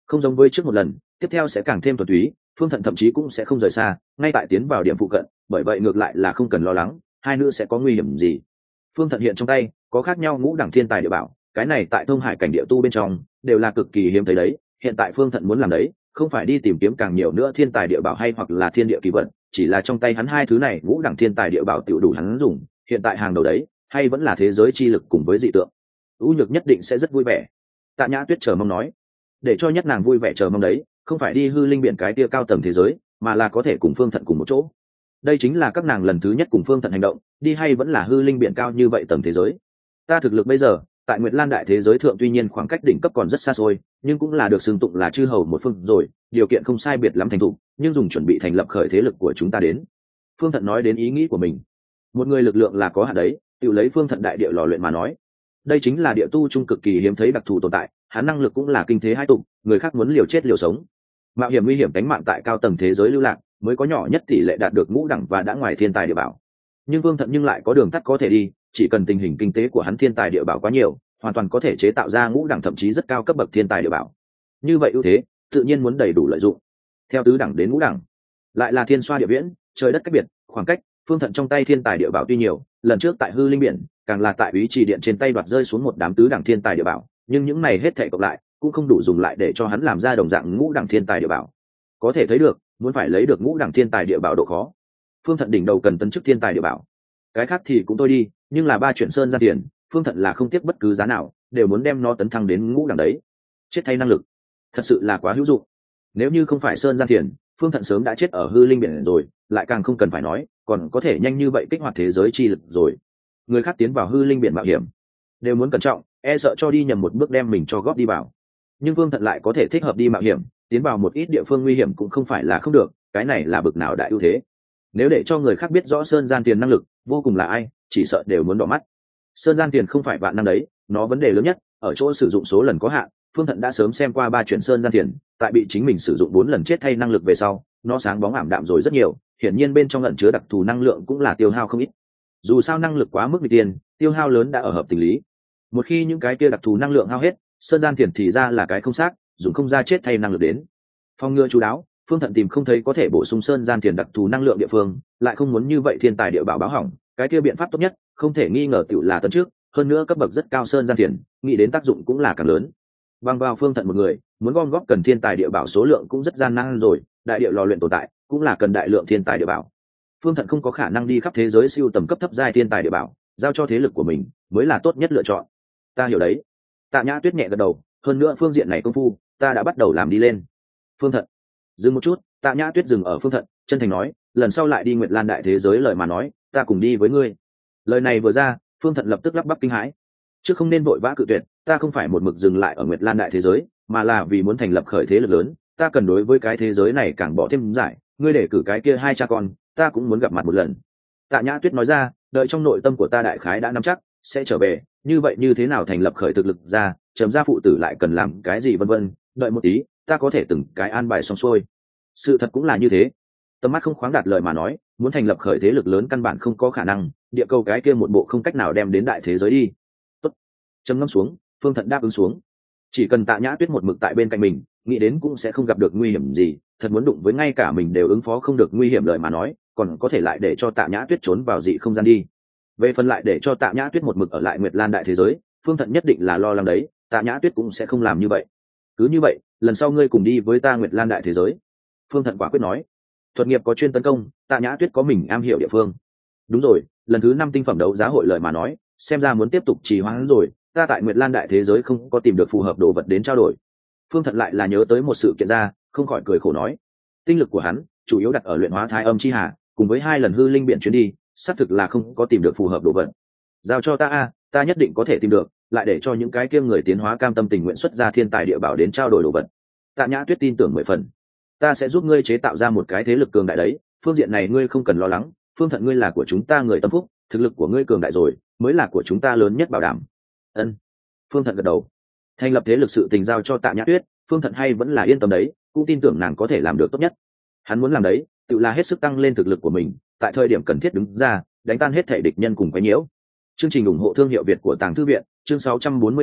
không giống với trước một lần, tiếp theo sẽ càng thêm thuần túy, Phương Thận thậm chí cũng sẽ không rời xa, ngay tại tiến vào điểm phụ cận, bởi vậy ngược lại là không cần lo lắng hai nữ sẽ có nguy hiểm gì. Phương Thận hiện trong tay có khác nhau ngũ đẳng thiên tài địa bảo, cái này tại thông hải cảnh địa tu bên trong đều là cực kỳ hiếm thấy đấy. Hiện tại Phương Thận muốn làm đấy không phải đi tìm kiếm càng nhiều nữa thiên tài địa bảo hay hoặc là thiên địa kỳ vật, chỉ là trong tay hắn hai thứ này ngũ đẳng thiên tài địa bảo tiểu đủ hắn dùng. Hiện tại hàng đầu đấy hay vẫn là thế giới chi lực cùng với dị tượng. U Nhược nhất định sẽ rất vui vẻ. Tạ Nhã Tuyết chờ mong nói, để cho nhất nàng vui vẻ chờ mong đấy không phải đi hư linh biển cái tia cao tầng thế giới, mà là có thể cùng Phương Thận cùng một chỗ. Đây chính là các nàng lần thứ nhất cùng Phương Thận hành động, đi hay vẫn là hư linh biển cao như vậy tầng thế giới. Ta thực lực bây giờ tại Nguyệt Lan đại thế giới thượng tuy nhiên khoảng cách đỉnh cấp còn rất xa xôi, nhưng cũng là được xưng tụng là chư hầu một phương rồi, điều kiện không sai biệt lắm thành thục, nhưng dùng chuẩn bị thành lập khởi thế lực của chúng ta đến. Phương Thận nói đến ý nghĩ của mình. Một người lực lượng là có hạn đấy, tự lấy Phương Thận đại địa lò luyện mà nói, đây chính là địa tu trung cực kỳ hiếm thấy đặc thù tồn tại, hắn năng lực cũng là kinh thế hai tụng, người khác muốn liều chết liều sống, mạo hiểm nguy hiểm đánh mạng tại cao tầng thế giới lưu lạc, mới có nhỏ nhất tỷ lệ đạt được ngũ đẳng và đã ngoài thiên tài địa bảo. Nhưng Vương Thận nhưng lại có đường tắt có thể đi, chỉ cần tình hình kinh tế của hắn thiên tài địa bảo quá nhiều, hoàn toàn có thể chế tạo ra ngũ đẳng thậm chí rất cao cấp bậc thiên tài địa bảo. Như vậy ưu thế tự nhiên muốn đầy đủ lợi dụng. Theo tứ đẳng đến ngũ đẳng, lại là thiên xoa địa viễn, trời đất cách biệt, khoảng cách Phương Thận trong tay thiên tài địa bảo tuy nhiều, lần trước tại hư linh biển càng là tại úy trì điện trên tay đoạt rơi xuống một đám tứ đẳng thiên tài địa bảo, nhưng những này hết thảy cộng lại cũng không đủ dùng lại để cho hắn làm ra đồng dạng ngũ đẳng thiên tài địa bảo. Có thể thấy được, muốn phải lấy được ngũ đẳng thiên tài địa bảo độ khó. Phương Thận đỉnh đầu cần tấn chức thiên tài địa bảo, cái khác thì cũng thôi đi, nhưng là ba chuyển sơn ra tiền, Phương Thận là không tiếc bất cứ giá nào đều muốn đem nó tấn thăng đến ngũ đẳng đấy. Chết thay năng lực thật sự là quá hữu dụng. Nếu như không phải sơn gian thiền, Phương Thận sớm đã chết ở hư linh biển rồi, lại càng không cần phải nói còn có thể nhanh như vậy kích hoạt thế giới chi lực rồi. Người khác tiến vào hư linh biển mạo hiểm đều muốn cẩn trọng, e sợ cho đi nhầm một bước đem mình cho góp đi vào. Nhưng Phương Thận lại có thể thích hợp đi mạo hiểm, tiến vào một ít địa phương nguy hiểm cũng không phải là không được, cái này là bực nào đại ưu thế. Nếu để cho người khác biết rõ sơn gian tiền năng lực vô cùng là ai, chỉ sợ đều muốn đỏ mắt. Sơn gian tiền không phải vạn năm đấy, nó vấn đề lớn nhất ở chỗ sử dụng số lần có hạn. Phương Thận đã sớm xem qua ba chuyển sơn gian tiền, tại bị chính mình sử dụng bốn lần chết thay năng lực về sau, nó sáng bóng ảm đạm rồi rất nhiều, hiển nhiên bên trong ẩn chứa đặc thù năng lượng cũng là tiêu hao không ít. Dù sao năng lực quá mức bị tiền, tiêu hao lớn đã ở hợp tình lý. Một khi những cái kia đặc thù năng lượng hao hết, sơn gian tiền thì ra là cái không xác, dùng không ra chết thay năng lực đến. Phong ngừa chú đáo, Phương Thận tìm không thấy có thể bổ sung sơn gian tiền đặc thù năng lượng địa phương, lại không muốn như vậy thiên tài địa bảo báo hỏng, cái kia biện pháp tốt nhất không thể nghi ngờ tiểu là tấn trước, hơn nữa cấp bậc rất cao sơn gian tiền, nghĩ đến tác dụng cũng là càng lớn. Bằng vào Phương Thận một người muốn gom góp cần thiên tài địa bảo số lượng cũng rất gian nan rồi, đại địa lò luyện tồn tại cũng là cần đại lượng thiên tài địa bảo. Phương Thận không có khả năng đi khắp thế giới siêu tầm cấp thấp giai thiên tài địa bảo, giao cho thế lực của mình mới là tốt nhất lựa chọn. Ta hiểu đấy. Tạ Nhã Tuyết nhẹ gật đầu, hơn nữa phương diện này công phu ta đã bắt đầu làm đi lên. Phương Thận dừng một chút, Tạ Nhã Tuyết dừng ở Phương Thận, chân thành nói, lần sau lại đi Nguyệt Lan đại thế giới lời mà nói, ta cùng đi với ngươi. Lời này vừa ra, Phương Thận lập tức lắp bắp kinh hãi. Trước không nên vội vã cự tuyệt, ta không phải một mực dừng lại ở Nguyệt Lan đại thế giới, mà là vì muốn thành lập khởi thế lực lớn, ta cần đối với cái thế giới này càng bỏ thêm giải, ngươi để cử cái kia hai cha con, ta cũng muốn gặp mặt một lần. Tạ Nhã Tuyết nói ra, đợi trong nội tâm của ta đại khái đã nắm chắc, sẽ trở về, như vậy như thế nào thành lập khởi thực lực ra, chấm ra phụ tử lại cần làm cái gì vân vân, đợi một tí, ta có thể từng cái an bài xong xuôi. Sự thật cũng là như thế. Tầm mắt không khoáng đạt lời mà nói, muốn thành lập khởi thế lực lớn căn bản không có khả năng, địa cầu cái kia một bộ không cách nào đem đến đại thế giới đi. Tốt. Trầm ngâm xuống, Phương Thận đáp ứng xuống. Chỉ cần Tạ Nhã Tuyết một mực tại bên cạnh mình, nghĩ đến cũng sẽ không gặp được nguy hiểm gì, thật muốn đụng với ngay cả mình đều ứng phó không được nguy hiểm lời mà nói, còn có thể lại để cho Tạ Nhã Tuyết trốn vào dị không gian đi. Về phần lại để cho Tạ Nhã Tuyết một mực ở lại Nguyệt Lan đại thế giới, Phương Thận nhất định là lo lắng đấy, Tạ Nhã Tuyết cũng sẽ không làm như vậy. Cứ như vậy, lần sau ngươi cùng đi với ta Nguyệt Lan đại thế giới. Phương Thận quả quyết nói. Thuật nghiệp có chuyên tấn công, Tạ Nhã Tuyết có mình am hiểu địa phương. Đúng rồi, lần thứ năm tinh phẩm đấu giá hội lời mà nói, xem ra muốn tiếp tục trì hoãn rồi, ta tại Nguyệt Lan đại thế giới không có tìm được phù hợp đồ vật đến trao đổi. Phương Thận lại là nhớ tới một sự kiện ra, không khỏi cười khổ nói, tinh lực của hắn chủ yếu đặt ở luyện hóa thái âm chi hà, cùng với hai lần hư linh biển chuyến đi, xác thực là không có tìm được phù hợp đồ vật. Giao cho ta a, ta nhất định có thể tìm được, lại để cho những cái kia người tiến hóa cam tâm tình nguyện xuất ra thiên tài địa bảo đến trao đổi đồ vật. Tạ Nhã Tuyết tin tưởng mười phần, ta sẽ giúp ngươi chế tạo ra một cái thế lực cường đại đấy, phương diện này ngươi không cần lo lắng, Phương Thận ngươi là của chúng ta người tâm phúc, thực lực của ngươi cường đại rồi mới là của chúng ta lớn nhất bảo đảm. Ân. Phương Thận gật đầu. Thành lập thế lực sự tình giao cho Tạ Nhã Tuyết, Phương Thận hay vẫn là yên tâm đấy, cũng tin tưởng nàng có thể làm được tốt nhất. Hắn muốn làm đấy tự là hết sức tăng lên thực lực của mình, tại thời điểm cần thiết đứng ra đánh tan hết thể địch nhân cùng quấy nhiễu. Chương trình ủng hộ thương hiệu Việt của Tàng Thư Viện, chương sáu trăm bốn mươi bốn,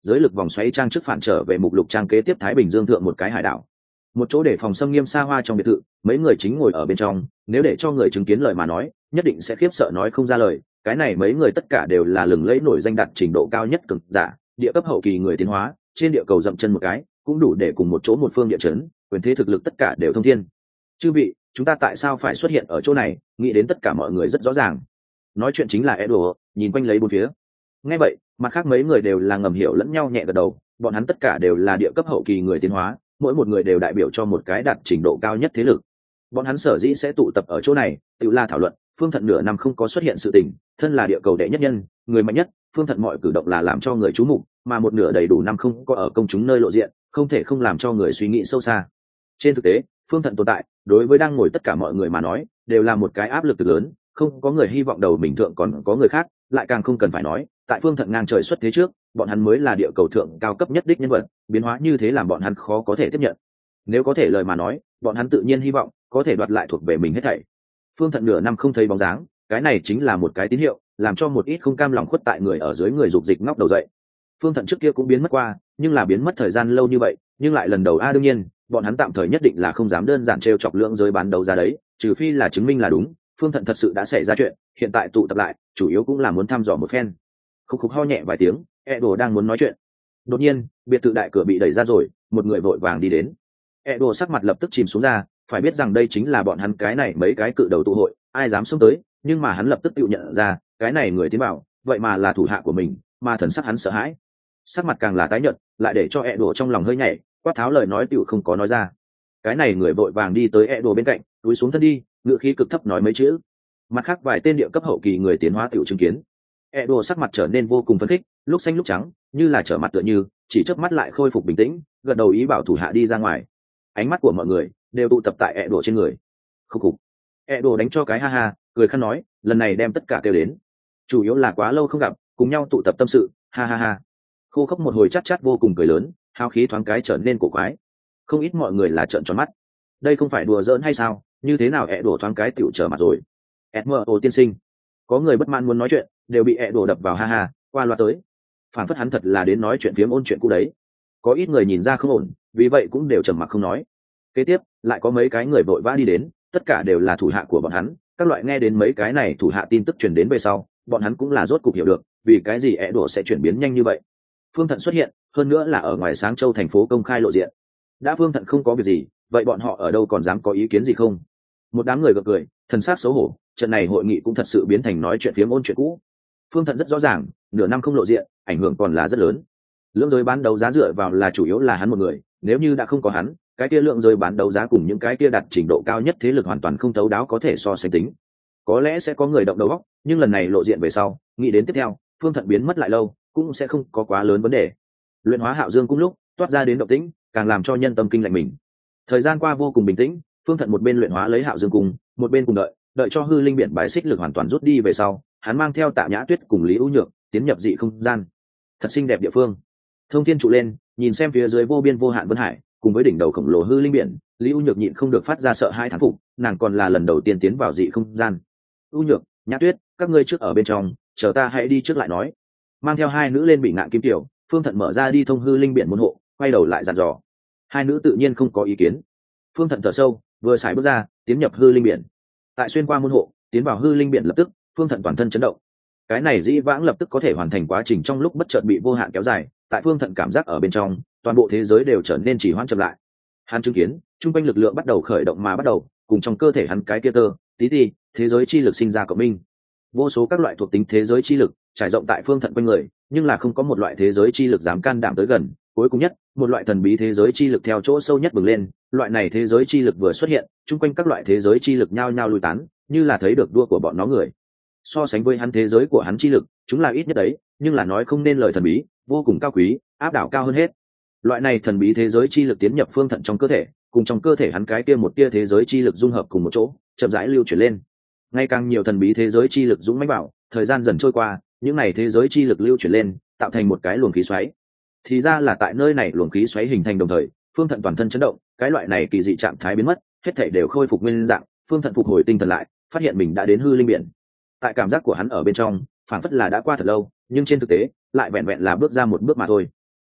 giới lực vòng xoáy trang trước phản trở về mục lục trang kế tiếp Thái Bình Dương thượng một cái hải đảo, một chỗ để phòng xâm nghiêm xa hoa trong biệt thự, mấy người chính ngồi ở bên trong, nếu để cho người chứng kiến lời mà nói nhất định sẽ khiếp sợ nói không ra lời. Cái này mấy người tất cả đều là lừng lẫy nổi danh đạt trình độ cao nhất cực giả, địa cấp hậu kỳ người tiến hóa, trên địa cầu dậm chân một cái cũng đủ để cùng một chỗ một phương địa chấn, quyền thế thực lực tất cả đều thông thiên. Chư vị, chúng ta tại sao phải xuất hiện ở chỗ này? Nghĩ đến tất cả mọi người rất rõ ràng. Nói chuyện chính là Edo, nhìn quanh lấy bốn phía. Nghe vậy, mặt khác mấy người đều là ngầm hiểu lẫn nhau nhẹ gật đầu, bọn hắn tất cả đều là địa cấp hậu kỳ người tiến hóa, mỗi một người đều đại biểu cho một cái đạt trình độ cao nhất thế lực. Bọn hắn sở dĩ sẽ tụ tập ở chỗ này, tự là thảo luận, Phương Thận nửa năm không có xuất hiện sự tình, thân là địa cầu đệ nhất nhân, người mạnh nhất, Phương Thận mọi cử động là làm cho người chú mục, mà một nửa đầy đủ năm không có ở công chúng nơi lộ diện, không thể không làm cho người suy nghĩ sâu xa. Trên thực tế, Phương Thận tồn tại, đối với đang ngồi tất cả mọi người mà nói, đều là một cái áp lực cực lớn, không có người hy vọng đầu mình thượng còn có người khác, lại càng không cần phải nói, tại Phương Thận ngang trời xuất thế trước, bọn hắn mới là địa cầu thượng cao cấp nhất đích nhân vật, biến hóa như thế làm bọn hắn khó có thể tiếp nhận. Nếu có thể lời mà nói, bọn hắn tự nhiên hy vọng có thể đoạt lại thuộc về mình hết thảy. Phương Thận nửa năm không thấy bóng dáng, cái này chính là một cái tín hiệu, làm cho một ít không cam lòng khuất tại người ở dưới người dục dịch ngóc đầu dậy. Phương Thận trước kia cũng biến mất qua, nhưng là biến mất thời gian lâu như vậy, nhưng lại lần đầu a đương nhiên, bọn hắn tạm thời nhất định là không dám đơn giản trêu chọc lượng giới bán đấu giá đấy, trừ phi là chứng minh là đúng, Phương Thận thật sự đã xảy ra chuyện, hiện tại tụ tập lại, chủ yếu cũng là muốn thăm dò một phen. Khúc khúc ho nhẹ vài tiếng, Edo đang muốn nói chuyện. Đột nhiên, biệt thự đại cửa bị đẩy ra rồi, một người vội vàng đi đến. Edo sắc mặt lập tức chìm xuống ra, phải biết rằng đây chính là bọn hắn cái này mấy cái cự đầu tụ hội, ai dám xông tới, nhưng mà hắn lập tức tự nhận ra, cái này người tiến vào, vậy mà là thủ hạ của mình, mà thần sắc hắn sợ hãi. Sắc mặt càng là tái nhợt, lại để cho Edo trong lòng hơi nhảy, quát tháo lời nói tựu không có nói ra. Cái này người vội vàng đi tới Edo bên cạnh, cúi xuống thân đi, ngựa khí cực thấp nói mấy chữ. Mặt khác vài tên địa cấp hậu kỳ người tiến hóa tiểu chứng kiến. Edo sắc mặt trở nên vô cùng phấn khích, lúc xanh lúc trắng, như là trở mặt tựa như, chỉ chớp mắt lại khôi phục bình tĩnh, gật đầu ý bảo thủ hạ đi ra ngoài. Ánh mắt của mọi người đều tụ tập tại Edo trên người. Khúc khục. Edo đánh cho cái ha ha, cười khăn nói, lần này đem tất cả kêu đến. Chủ yếu là quá lâu không gặp, cùng nhau tụ tập tâm sự, ha ha ha. Khô khốc một hồi chát chát vô cùng cười lớn, hào khí thoáng cái trở nên cổ quái. Không ít mọi người là trợn tròn mắt. Đây không phải đùa giỡn hay sao, như thế nào Edo thoáng cái tiểu trở mặt rồi. Edmo tiên sinh. Có người bất mãn muốn nói chuyện, đều bị Edo đập vào ha ha, qua loa tới. Phản phất hắn thật là đến nói chuyện phiếm ôn chuyện cũ đấy. Có ít người nhìn ra không ổn, vì vậy cũng đều trầm mặc không nói. Kế tiếp, lại có mấy cái người vội vã đi đến, tất cả đều là thủ hạ của bọn hắn, các loại nghe đến mấy cái này thủ hạ tin tức truyền đến về sau, bọn hắn cũng là rốt cục hiểu được, vì cái gì Edo sẽ chuyển biến nhanh như vậy. Phương Thận xuất hiện, hơn nữa là ở ngoài Sáng Châu thành phố công khai lộ diện. Đã Phương Thận không có việc gì, vậy bọn họ ở đâu còn dám có ý kiến gì không? Một đám người gật cười, thần sắc xấu hổ, trận này hội nghị cũng thật sự biến thành nói chuyện phiếm ôn chuyện cũ. Phương Thận rất rõ ràng, nửa năm không lộ diện, ảnh hưởng còn là rất lớn. Lượng giới bán đấu giá dựa vào là chủ yếu là hắn một người, nếu như đã không có hắn, cái kia lượng giới bán đấu giá cùng những cái kia đạt trình độ cao nhất thế lực hoàn toàn không thấu đáo có thể so sánh tính. Có lẽ sẽ có người động đầu óc, nhưng lần này lộ diện về sau, nghĩ đến tiếp theo, Phương Thận biến mất lại lâu, cũng sẽ không có quá lớn vấn đề. Luyện hóa Hạo Dương cung lúc toát ra đến động tĩnh, càng làm cho nhân tâm kinh lạnh mình. Thời gian qua vô cùng bình tĩnh, Phương Thận một bên luyện hóa lấy Hạo Dương cung, một bên cùng đợi, đợi cho hư linh biển bái xích lực hoàn toàn rút đi về sau, hắn mang theo Tạ Nhã Tuyết cùng Lý U Nhược tiến nhập dị không gian. Thật xinh đẹp địa phương. Thông thiên trụ lên, nhìn xem phía dưới vô biên vô hạn vân hải, cùng với đỉnh đầu khổng lồ hư linh biển, Lý U Nhược nhịn không được phát ra sợ hai thán phục, nàng còn là lần đầu tiên tiến vào dị không gian. U Nhược, Nhã Tuyết, các ngươi trước ở bên trong, chờ ta hãy đi trước lại nói. Mang theo hai nữ lên bị ngạn kim tiểu, Phương Thận mở ra đi thông hư linh biển môn hộ, quay đầu lại dặn dò. Hai nữ tự nhiên không có ý kiến. Phương Thận thở sâu, vừa xài bước ra, tiến nhập hư linh biển. Tại xuyên qua môn hộ, tiến vào hư linh biển lập tức, Phương Thận toàn thân chấn động. Cái này dĩ vãng lập tức có thể hoàn thành quá trình trong lúc bất chợt bị vô hạn kéo dài, tại Phương Thận cảm giác ở bên trong, toàn bộ thế giới đều trở nên chỉ hoãn chậm lại. Hắn chứng kiến, trung quanh lực lượng bắt đầu khởi động mà bắt đầu, cùng trong cơ thể hắn cái kia tơ, tí tí, thế giới chi lực sinh ra cộng minh. Vô số các loại thuộc tính thế giới chi lực trải rộng tại Phương Thận quanh người, nhưng là không có một loại thế giới chi lực dám can đảm tới gần. Cuối cùng nhất, một loại thần bí thế giới chi lực theo chỗ sâu nhất bừng lên, loại này thế giới chi lực vừa xuất hiện, chung quanh các loại thế giới chi lực nhao nhao lui tán, như là thấy được đua của bọn nó người. So sánh với hắn thế giới của hắn chi lực, chúng là ít nhất đấy, nhưng là nói không nên lời thần bí, vô cùng cao quý, áp đảo cao hơn hết. Loại này thần bí thế giới chi lực tiến nhập Phương Thận trong cơ thể, cùng trong cơ thể hắn cái kia một tia thế giới chi lực dung hợp cùng một chỗ, chậm rãi lưu chuyển lên. Ngày càng nhiều thần bí thế giới chi lực dũng mãnh bảo, thời gian dần trôi qua, những này thế giới chi lực lưu chuyển lên, tạo thành một cái luồng khí xoáy. Thì ra là tại nơi này luồng khí xoáy hình thành đồng thời, Phương Thận toàn thân chấn động, cái loại này kỳ dị trạng thái biến mất, hết thảy đều khôi phục nguyên dạng, Phương Thận phục hồi tinh thần lại, phát hiện mình đã đến hư linh biển. Tại cảm giác của hắn ở bên trong, phản phất là đã qua thật lâu, nhưng trên thực tế, lại vẹn vẹn là bước ra một bước mà thôi.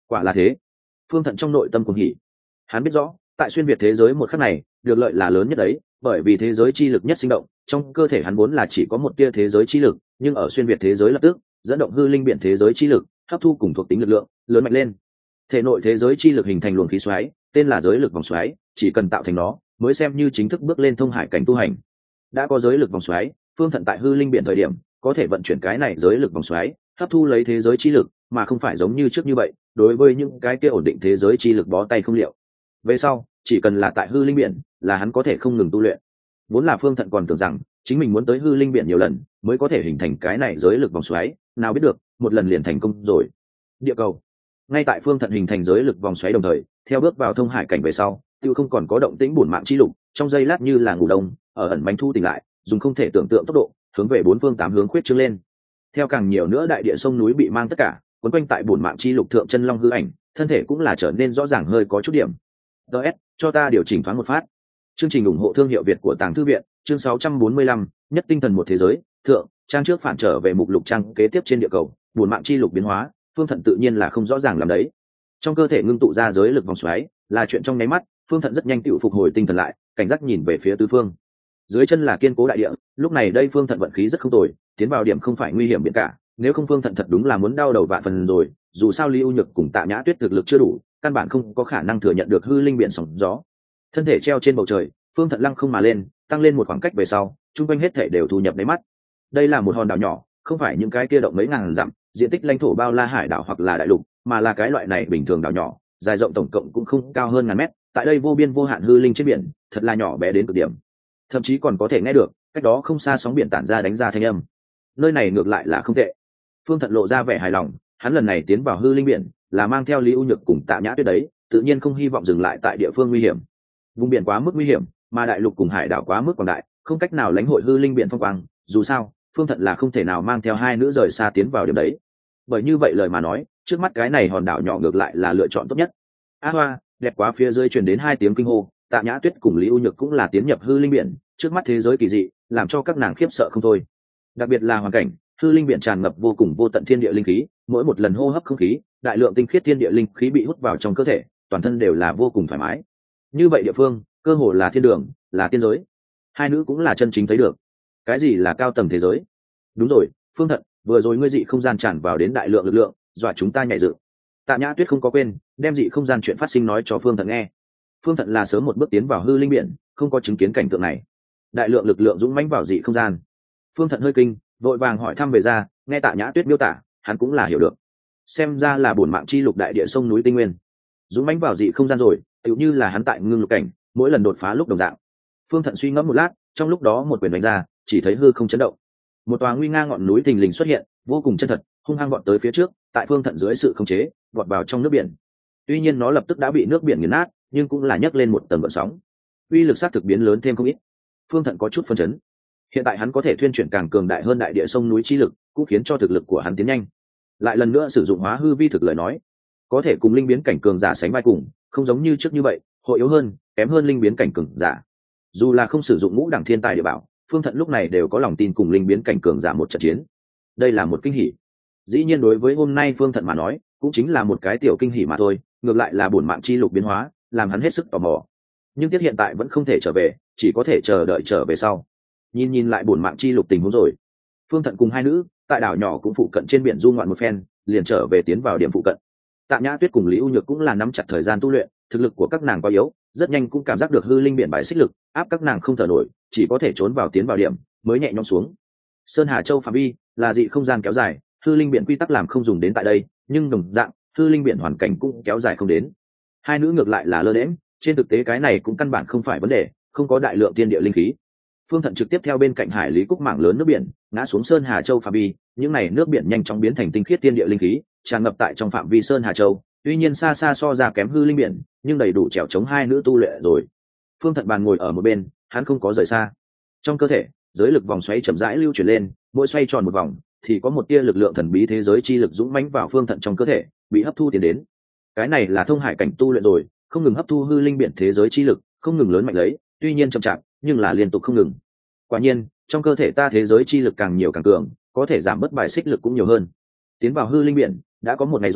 Quả là thế. Phương Thận trong nội tâm cuồng hỉ. Hắn biết rõ tại xuyên việt thế giới một khắc này được lợi là lớn nhất đấy, bởi vì thế giới chi lực nhất sinh động, trong cơ thể hắn vốn là chỉ có một tia thế giới chi lực, nhưng ở xuyên việt thế giới lập tức dẫn động hư linh biển thế giới chi lực, hấp thu cùng thuộc tính lực lượng lớn mạnh lên. Thể nội thế giới chi lực hình thành luồng khí xoáy, tên là giới lực vòng xoáy, chỉ cần tạo thành nó mới xem như chính thức bước lên thông hải cảnh tu hành. Đã có giới lực vòng xoáy, Phương Thận tại hư linh biển thời điểm có thể vận chuyển cái này giới lực vòng xoáy, hấp thu lấy thế giới chi lực, mà không phải giống như trước như vậy đối với những cái kia ổn định thế giới chi lực bó tay không liệu. Về sau chỉ cần là tại hư linh biển là hắn có thể không ngừng tu luyện. Vốn là Phương Thận còn tưởng rằng chính mình muốn tới hư linh biển nhiều lần mới có thể hình thành cái này giới lực vòng xoáy, nào biết được một lần liền thành công rồi. Địa cầu. Ngay tại Phương Thận hình thành giới lực vòng xoáy đồng thời theo bước vào thông hải cảnh về sau, tiêu không còn có động tĩnh bổn mạng chi lục, trong giây lát như là ngủ đông ở ẩn bánh thu tỉnh lại, dùng không thể tưởng tượng tốc độ hướng về bốn phương tám hướng khuyết trương lên. Theo càng nhiều nữa đại địa sông núi bị mang tất cả quấn quanh tại bổn mạng chi lục thượng chân long hư ảnh, thân thể cũng là trở nên rõ ràng hơi có chút điểm. ds cho ta điều chỉnh thoáng một phát. Chương trình ủng hộ thương hiệu Việt của Tàng Thư Viện, chương sáu trăm bốn mươi lăm, nhất tinh thần một thế giới, thượng, trang trước phản trở về mục lục trang kế tiếp trên địa cầu, bổn mạng chi lục biến hóa, Phương Thận tự nhiên là không rõ ràng làm đấy. Trong cơ thể ngưng tụ ra giới lực vòng xoáy, là chuyện trong nháy mắt, Phương Thận rất nhanh tựu phục hồi tinh thần lại, cảnh giác nhìn về phía tứ phương. Dưới chân là kiên cố đại địa, lúc này đây Phương Thận vận khí rất không tồi, tiến vào điểm không phải nguy hiểm biển cả, nếu không Phương Thận thật đúng là muốn đau đầu vạn phần rồi, dù sao Lý U Nhược cùng Tạ Nhã Tuyết thực lực chưa đủ, căn bản không có khả năng thừa nhận được hư linh biển sóng gió. Thân thể treo trên bầu trời, Phương Thận lăng không mà lên, tăng lên một khoảng cách về sau, trung quanh hết thể đều thu nhập đáy mắt. Đây là một hòn đảo nhỏ, không phải những cái kia động mấy ngàn dặm, diện tích lãnh thổ bao la hải đảo hoặc là đại lục, mà là cái loại này bình thường đảo nhỏ, dài rộng tổng cộng cũng không cao hơn ngàn mét, tại đây vô biên vô hạn hư linh trên biển, thật là nhỏ bé đến cực điểm. Thậm chí còn có thể nghe được cách đó không xa sóng biển tản ra đánh ra thanh âm. Nơi này ngược lại là không tệ. Phương Thận lộ ra vẻ hài lòng, hắn lần này tiến vào hư linh biển là mang theo Lý U Nhược cùng Tạ Nhã Tuyết đấy, tự nhiên không hy vọng dừng lại tại địa phương nguy hiểm. Vùng biển quá mức nguy hiểm, mà đại lục cùng hải đảo quá mức quảng đại, không cách nào lãnh hội hư linh biển phong quang, dù sao Phương Thận là không thể nào mang theo hai nữ rời xa tiến vào điểm đấy. Bởi như vậy lời mà nói, trước mắt cái này hòn đảo nhỏ ngược lại là lựa chọn tốt nhất. A hoa, đẹp quá. Phía dưới truyền đến hai tiếng kinh hô, Tạ Nhã Tuyết cùng Lý U Nhược cũng là tiến nhập hư linh biển, trước mắt thế giới kỳ dị làm cho các nàng khiếp sợ không thôi. Đặc biệt là hoàn cảnh hư linh biển tràn ngập vô cùng vô tận thiên địa linh khí, mỗi một lần hô hấp không khí, đại lượng tinh khiết thiên địa linh khí bị hút vào trong cơ thể, toàn thân đều là vô cùng thoải mái. Như vậy địa phương cơ hồ là thiên đường, là tiên giới. Hai nữ cũng là chân chính thấy được cái gì là cao tầng thế giới. Đúng rồi, Phương Thận, vừa rồi ngươi dị không gian tràn vào đến đại lượng lực lượng, dọa chúng ta nhảy dựng. Tạ Nhã Tuyết không có quên đem dị không gian chuyện phát sinh nói cho Phương Thận nghe. Phương Thận là sớm một bước tiến vào hư linh biển, không có chứng kiến cảnh tượng này. Đại lượng lực lượng dũng mãnh vào dị không gian. Phương Thận hơi kinh, vội vàng hỏi thăm về ra, nghe Tạ Nhã Tuyết miêu tả, hắn cũng là hiểu được. Xem ra là bổn mạng chi lục đại địa sông núi tinh nguyên. Dũng mãnh vào dị không gian rồi, tựu như là hắn tại ngưng lục cảnh, mỗi lần đột phá lúc đồng dạng. Phương Thận suy ngẫm một lát, trong lúc đó một quyền đánh ra, chỉ thấy hư không chấn động. Một tòa nguy nga ngọn núi thình lình xuất hiện, vô cùng chân thật, hung hăng vọt tới phía trước, tại Phương Thận dưới sự khống chế, vọt vào trong nước biển. Tuy nhiên nó lập tức đã bị nước biển nghiền nát, nhưng cũng là nhấc lên một tầng gợn sóng. Uy lực sát thực biến lớn thêm không ít. Phương Thận có chút phân chấn. Hiện tại hắn có thể thuyên chuyển càng cường đại hơn đại địa sông núi chi lực, cũng khiến cho thực lực của hắn tiến nhanh. Lại lần nữa sử dụng hóa hư vi thực lời nói, có thể cùng linh biến cảnh cường giả sánh vai cùng, không giống như trước như vậy, hội yếu hơn, kém hơn linh biến cảnh cường giả. Dù là không sử dụng ngũ đẳng thiên tài địa bảo, Phương Thận lúc này đều có lòng tin cùng linh biến cảnh cường giả một trận chiến. Đây là một kinh hỉ. Dĩ nhiên đối với hôm nay Phương Thận mà nói, cũng chính là một cái tiểu kinh hỉ mà thôi, ngược lại là bổn mạng chi lục biến hóa, làm hắn hết sức tò mò. Nhưng tiếc hiện tại vẫn không thể trở về, chỉ có thể chờ đợi trở về sau. Nhìn nhìn lại bổn mạng chi lục tình huống rồi. Phương Thận cùng hai nữ tại đảo nhỏ cũng phụ cận trên biển du ngoạn một phen, liền trở về tiến vào điểm phụ cận. Tạ Nhã Tuyết cùng Lý U Nhược cũng là nắm chặt thời gian tu luyện, thực lực của các nàng quá yếu, rất nhanh cũng cảm giác được hư linh biển bài xích lực áp các nàng không thở nổi, chỉ có thể trốn vào tiến vào điểm mới nhẹ nhõm xuống. Sơn Hà Châu phạm vi là dị không gian kéo dài, hư linh biển quy tắc làm không dùng đến tại đây, nhưng đồng dạng hư linh biển hoàn cảnh cũng kéo dài không đến. Hai nữ ngược lại là lơ đễm, trên thực tế cái này cũng căn bản không phải vấn đề, không có đại lượng thiên địa linh khí. Phương Thận trực tiếp theo bên cạnh hải lý cúc mảng lớn nước biển ngã xuống Sơn Hà Châu phạm vi, những này nước biển nhanh chóng biến thành tinh khiết thiên địa linh khí, tràn ngập tại trong phạm vi Sơn Hà Châu. Tuy nhiên xa xa so ra kém hư linh biển, nhưng đầy đủ trèo chống hai nữ tu luyện rồi. Phương Thận bàn ngồi ở một bên, hắn không có rời xa. Trong cơ thể giới lực vòng xoáy chậm rãi lưu chuyển lên, mỗi xoay tròn một vòng thì có một tia lực lượng thần bí thế giới chi lực dũng mãnh vào Phương Thận trong cơ thể, bị hấp thu tiến đến. Cái này là thông hải cảnh tu luyện rồi, không ngừng hấp thu hư linh biển thế giới chi lực, không ngừng lớn mạnh lấy, tuy nhiên chậm chạp, nhưng là liên tục không ngừng. Quả nhiên, trong cơ thể ta thế giới chi lực càng nhiều càng cường, có thể giảm bớt bài xích lực cũng nhiều hơn. Tiến vào hư linh biển đã có một ngày rồi,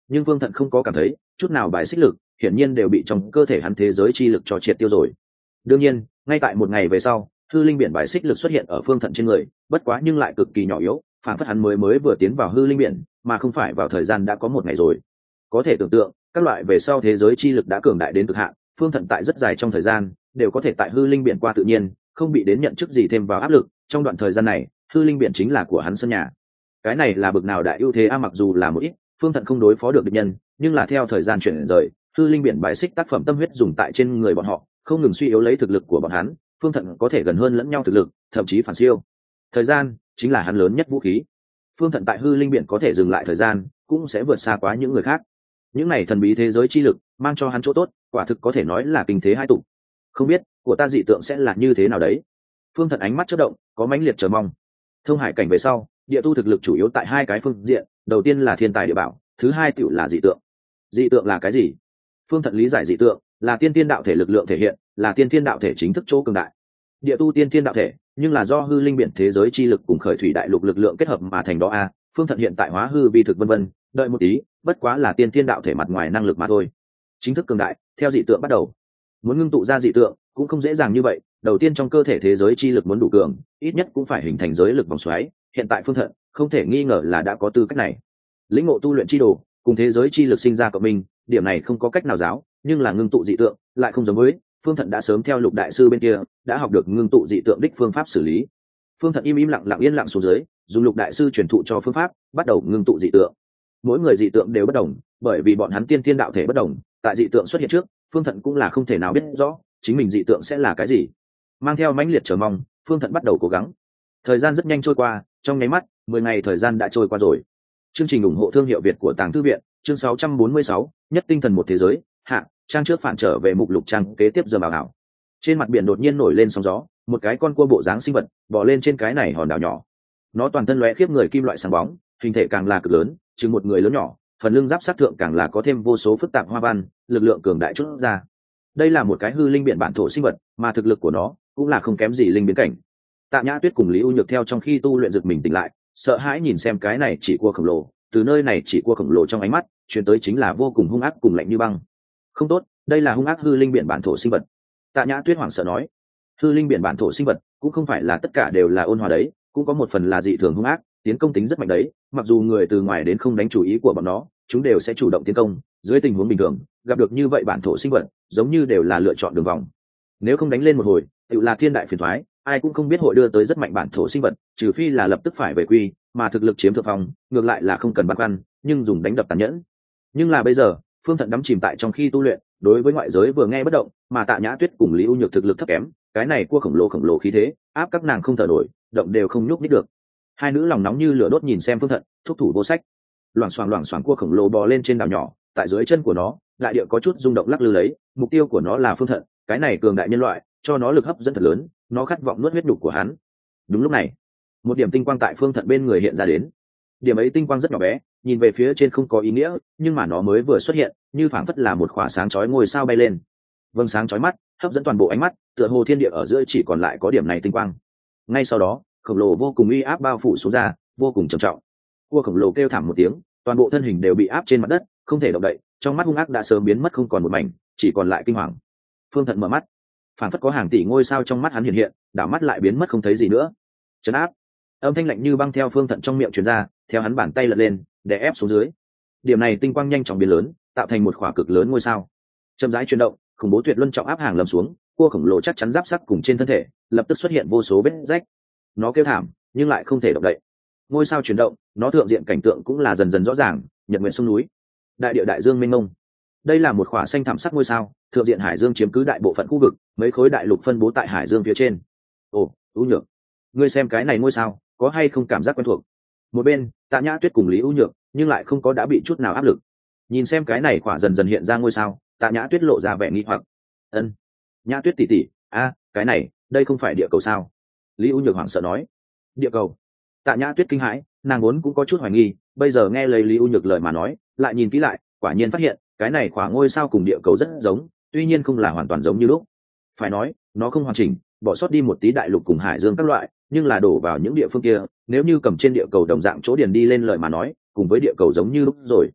nhưng Phương Thận không có cảm thấy chút nào bài xích lực, hiển nhiên đều bị trong cơ thể hắn thế giới chi lực cho triệt tiêu rồi. Đương nhiên, ngay tại một ngày về sau, hư linh biển bài xích lực xuất hiện ở Phương Thận trên người, bất quá nhưng lại cực kỳ nhỏ yếu, phản phất hắn mới mới vừa tiến vào hư linh biển, mà không phải vào thời gian đã có một ngày rồi. Có thể tưởng tượng, các loại về sau thế giới chi lực đã cường đại đến cực hạn, Phương Thận tại rất dài trong thời gian đều có thể tại hư linh biển qua tự nhiên, không bị đến nhận chức gì thêm vào áp lực. Trong đoạn thời gian này, hư linh biển chính là của hắn sân nhà. Cái này là bực nào đại ưu thế a, mặc dù là một ít Phương Thận không đối phó được địch nhân, nhưng là theo thời gian chuyển rời, hư linh biển bài xích tác phẩm tâm huyết dùng tại trên người bọn họ, không ngừng suy yếu lấy thực lực của bọn hắn. Phương Thận có thể gần hơn lẫn nhau thực lực, thậm chí phản siêu. Thời gian chính là hắn lớn nhất vũ khí. Phương Thận tại hư linh biển có thể dừng lại thời gian, cũng sẽ vượt xa quá những người khác. Những này thần bí thế giới chi lực mang cho hắn chỗ tốt, quả thực có thể nói là kinh thế hai tụ. Không biết của ta dị tượng sẽ là như thế nào đấy. Phương Thận ánh mắt chớp động, có mãnh liệt chờ mong. Thông hải cảnh về sau, địa tu thực lực chủ yếu tại hai cái phương diện, đầu tiên là thiên tài địa bảo, thứ hai tựu là dị tượng. Dị tượng là cái gì? Phương Thận lý giải dị tượng là tiên tiên đạo thể lực lượng thể hiện, là tiên tiên đạo thể chính thức chỗ cường đại. Địa tu tiên tiên đạo thể, nhưng là do hư linh biển thế giới chi lực cùng khởi thủy đại lục lực lượng kết hợp mà thành đó a. Phương Thận hiện tại hóa hư vi thực vân vân, đợi một tí, bất quá là tiên tiên đạo thể mặt ngoài năng lực mà thôi. Chính thức cường đại, theo dị tượng bắt đầu. Muốn ngưng tụ ra dị tượng cũng không dễ dàng như vậy, đầu tiên trong cơ thể thế giới chi lực muốn đủ cường, ít nhất cũng phải hình thành giới lực vòng xoáy. Hiện tại Phương Thận không thể nghi ngờ là đã có tư cách này. Lĩnh ngộ tu luyện chi đồ, cùng thế giới chi lực sinh ra cộng minh, điểm này không có cách nào giáo, nhưng là ngưng tụ dị tượng lại không giống với. Phương Thận đã sớm theo Lục đại sư bên kia đã học được ngưng tụ dị tượng đích phương pháp xử lý. Phương Thận im im lặng lặng yên lặng xuống dưới, dùng Lục đại sư truyền thụ cho phương pháp, bắt đầu ngưng tụ dị tượng. Mỗi người dị tượng đều bất đồng, bởi vì bọn hắn tiên tiên đạo thể bất đồng, tại dị tượng xuất hiện trước, Phương Thận cũng là không thể nào biết rõ chính mình dị tượng sẽ là cái gì. Mang theo mãnh liệt chờ mong, Phương Thận bắt đầu cố gắng. Thời gian rất nhanh trôi qua, trong nháy mắt, mười ngày thời gian đã trôi qua rồi. Chương trình ủng hộ thương hiệu Việt của Tàng Thư viện, chương sáu trăm bốn mươi sáu, nhất tinh thần một thế giới, hạ, trang trước phản trở về mục lục trang kế tiếp giờ bảo ảo. Trên mặt biển đột nhiên nổi lên sóng gió, một cái con cua bộ dáng sinh vật bò lên trên cái này hòn đảo nhỏ. Nó toàn thân lóe khiếp người kim loại sáng bóng, hình thể càng là cực lớn, chừng một người lớn nhỏ, phần lưng giáp sát thượng càng là có thêm vô số phức tạp hoa văn, lực lượng cường đại chút ra. Đây là một cái hư linh biển bản thổ sinh vật, mà thực lực của nó cũng là không kém gì linh biến cảnh. Tạ Nhã Tuyết cùng Lý U Nhược theo trong khi tu luyện giật mình tỉnh lại, sợ hãi nhìn xem cái này chỉ cua khổng lồ, từ nơi này chỉ cua khổng lồ trong ánh mắt truyền tới chính là vô cùng hung ác cùng lạnh như băng. Không tốt, đây là hung ác hư linh biển bản thổ sinh vật. Tạ Nhã Tuyết hoảng sợ nói. Hư linh biển bản thổ sinh vật cũng không phải là tất cả đều là ôn hòa đấy, cũng có một phần là dị thường hung ác, tiến công tính rất mạnh đấy. Mặc dù người từ ngoài đến không đánh chủ ý của bọn nó, chúng đều sẽ chủ động tiến công. Dưới tình huống bình thường, gặp được như vậy bản thổ sinh vật, giống như đều là lựa chọn đường vòng. Nếu không đánh lên một hồi, tự là thiên đại phiền toái, ai cũng không biết hội đưa tới rất mạnh bản thổ sinh vật, trừ phi là lập tức phải về quy, mà thực lực chiếm thượng phong, ngược lại là không cần băn khoăn, nhưng dùng đánh đập tàn nhẫn. Nhưng là bây giờ, Phương Thận đắm chìm tại trong khi tu luyện, đối với ngoại giới vừa nghe bất động, mà Tạ Nhã Tuyết cùng Lý U Nhược thực lực thấp kém, cái này cua khổng lồ khổng lồ khí thế, áp các nàng không thở nổi, động đều không nhúc nhích được. Hai nữ lòng nóng như lửa đốt nhìn xem Phương Thận, thúc thủ vô sách. Loảng xoảng loảng xoảng cua khổng lồ bò lên trên đảo nhỏ, tại dưới chân của nó, đại địa có chút rung động lắc lư lấy, mục tiêu của nó là Phương Thận, cái này cường đại nhân loại, cho nó lực hấp dẫn thật lớn, nó khát vọng nuốt huyết nhục của hắn. Đúng lúc này, một điểm tinh quang tại Phương Thận bên người hiện ra đến. Điểm ấy tinh quang rất nhỏ bé, nhìn về phía trên không có ý nghĩa, nhưng mà nó mới vừa xuất hiện, như phảng phất là một khỏa sáng chói ngôi sao bay lên. Vầng sáng chói mắt, hấp dẫn toàn bộ ánh mắt, tựa hồ thiên địa ở giữa chỉ còn lại có điểm này tinh quang. Ngay sau đó, khổng lồ vô cùng uy áp bao phủ xuống ra, vô cùng trầm trọng. Cua khổng lồ kêu thảm một tiếng, toàn bộ thân hình đều bị áp trên mặt đất, không thể động đậy, trong mắt hung ác đã sớm biến mất không còn một mảnh, chỉ còn lại kinh hoàng. Phương Thận mở mắt, phảng phất có hàng tỷ ngôi sao trong mắt hắn hiện hiện, đảo mắt lại biến mất không thấy gì nữa. Trấn áp. Âm thanh lạnh như băng theo Phương Thận trong miệng truyền ra, theo hắn bàn tay lật lên, để ép xuống dưới. Điểm này tinh quang nhanh chóng biến lớn, tạo thành một khỏa cực lớn ngôi sao. Chậm rãi chuyển động, khủng bố tuyệt luân trọng áp hàng lầm xuống, cua khổng lồ chắc chắn giáp sắc cùng trên thân thể, lập tức xuất hiện vô số vết rách. Nó kêu thảm, nhưng lại không thể động đậy. Ngôi sao chuyển động, nó thượng diện cảnh tượng cũng là dần dần rõ ràng, nhật nguyện sông núi, đại địa đại dương mênh mông. Đây là một khỏa xanh thảm sắc ngôi sao, thượng diện hải dương chiếm cứ đại bộ phận khu vực, mấy khối đại lục phân bố tại hải dương phía trên. Ồ, U Nhược, ngươi xem cái này ngôi sao, có hay không cảm giác quen thuộc? Một bên, Tạ Nhã Tuyết cùng Lý U Nhược, nhưng lại không có đã bị chút nào áp lực. Nhìn xem cái này khỏa dần dần hiện ra ngôi sao, Tạ Nhã Tuyết lộ ra vẻ nghi hoặc. Ân, Nhã Tuyết tỷ tỷ, a, cái này, đây không phải địa cầu sao? Lý U Nhược hoảng sợ nói. Địa cầu? Tạ Nhã Tuyết kinh hãi, nàng vốn cũng có chút hoài nghi, bây giờ nghe lời Lý U Nhược lời mà nói, lại nhìn kỹ lại, quả nhiên phát hiện, cái này khỏa ngôi sao cùng địa cầu rất giống, tuy nhiên không là hoàn toàn giống như lúc. Phải nói, nó không hoàn chỉnh, bỏ sót đi một tí đại lục cùng hải dương các loại, nhưng là đổ vào những địa phương kia, nếu như cầm trên địa cầu đồng dạng chỗ điền đi lên lời mà nói, cùng với địa cầu giống như lúc rồi.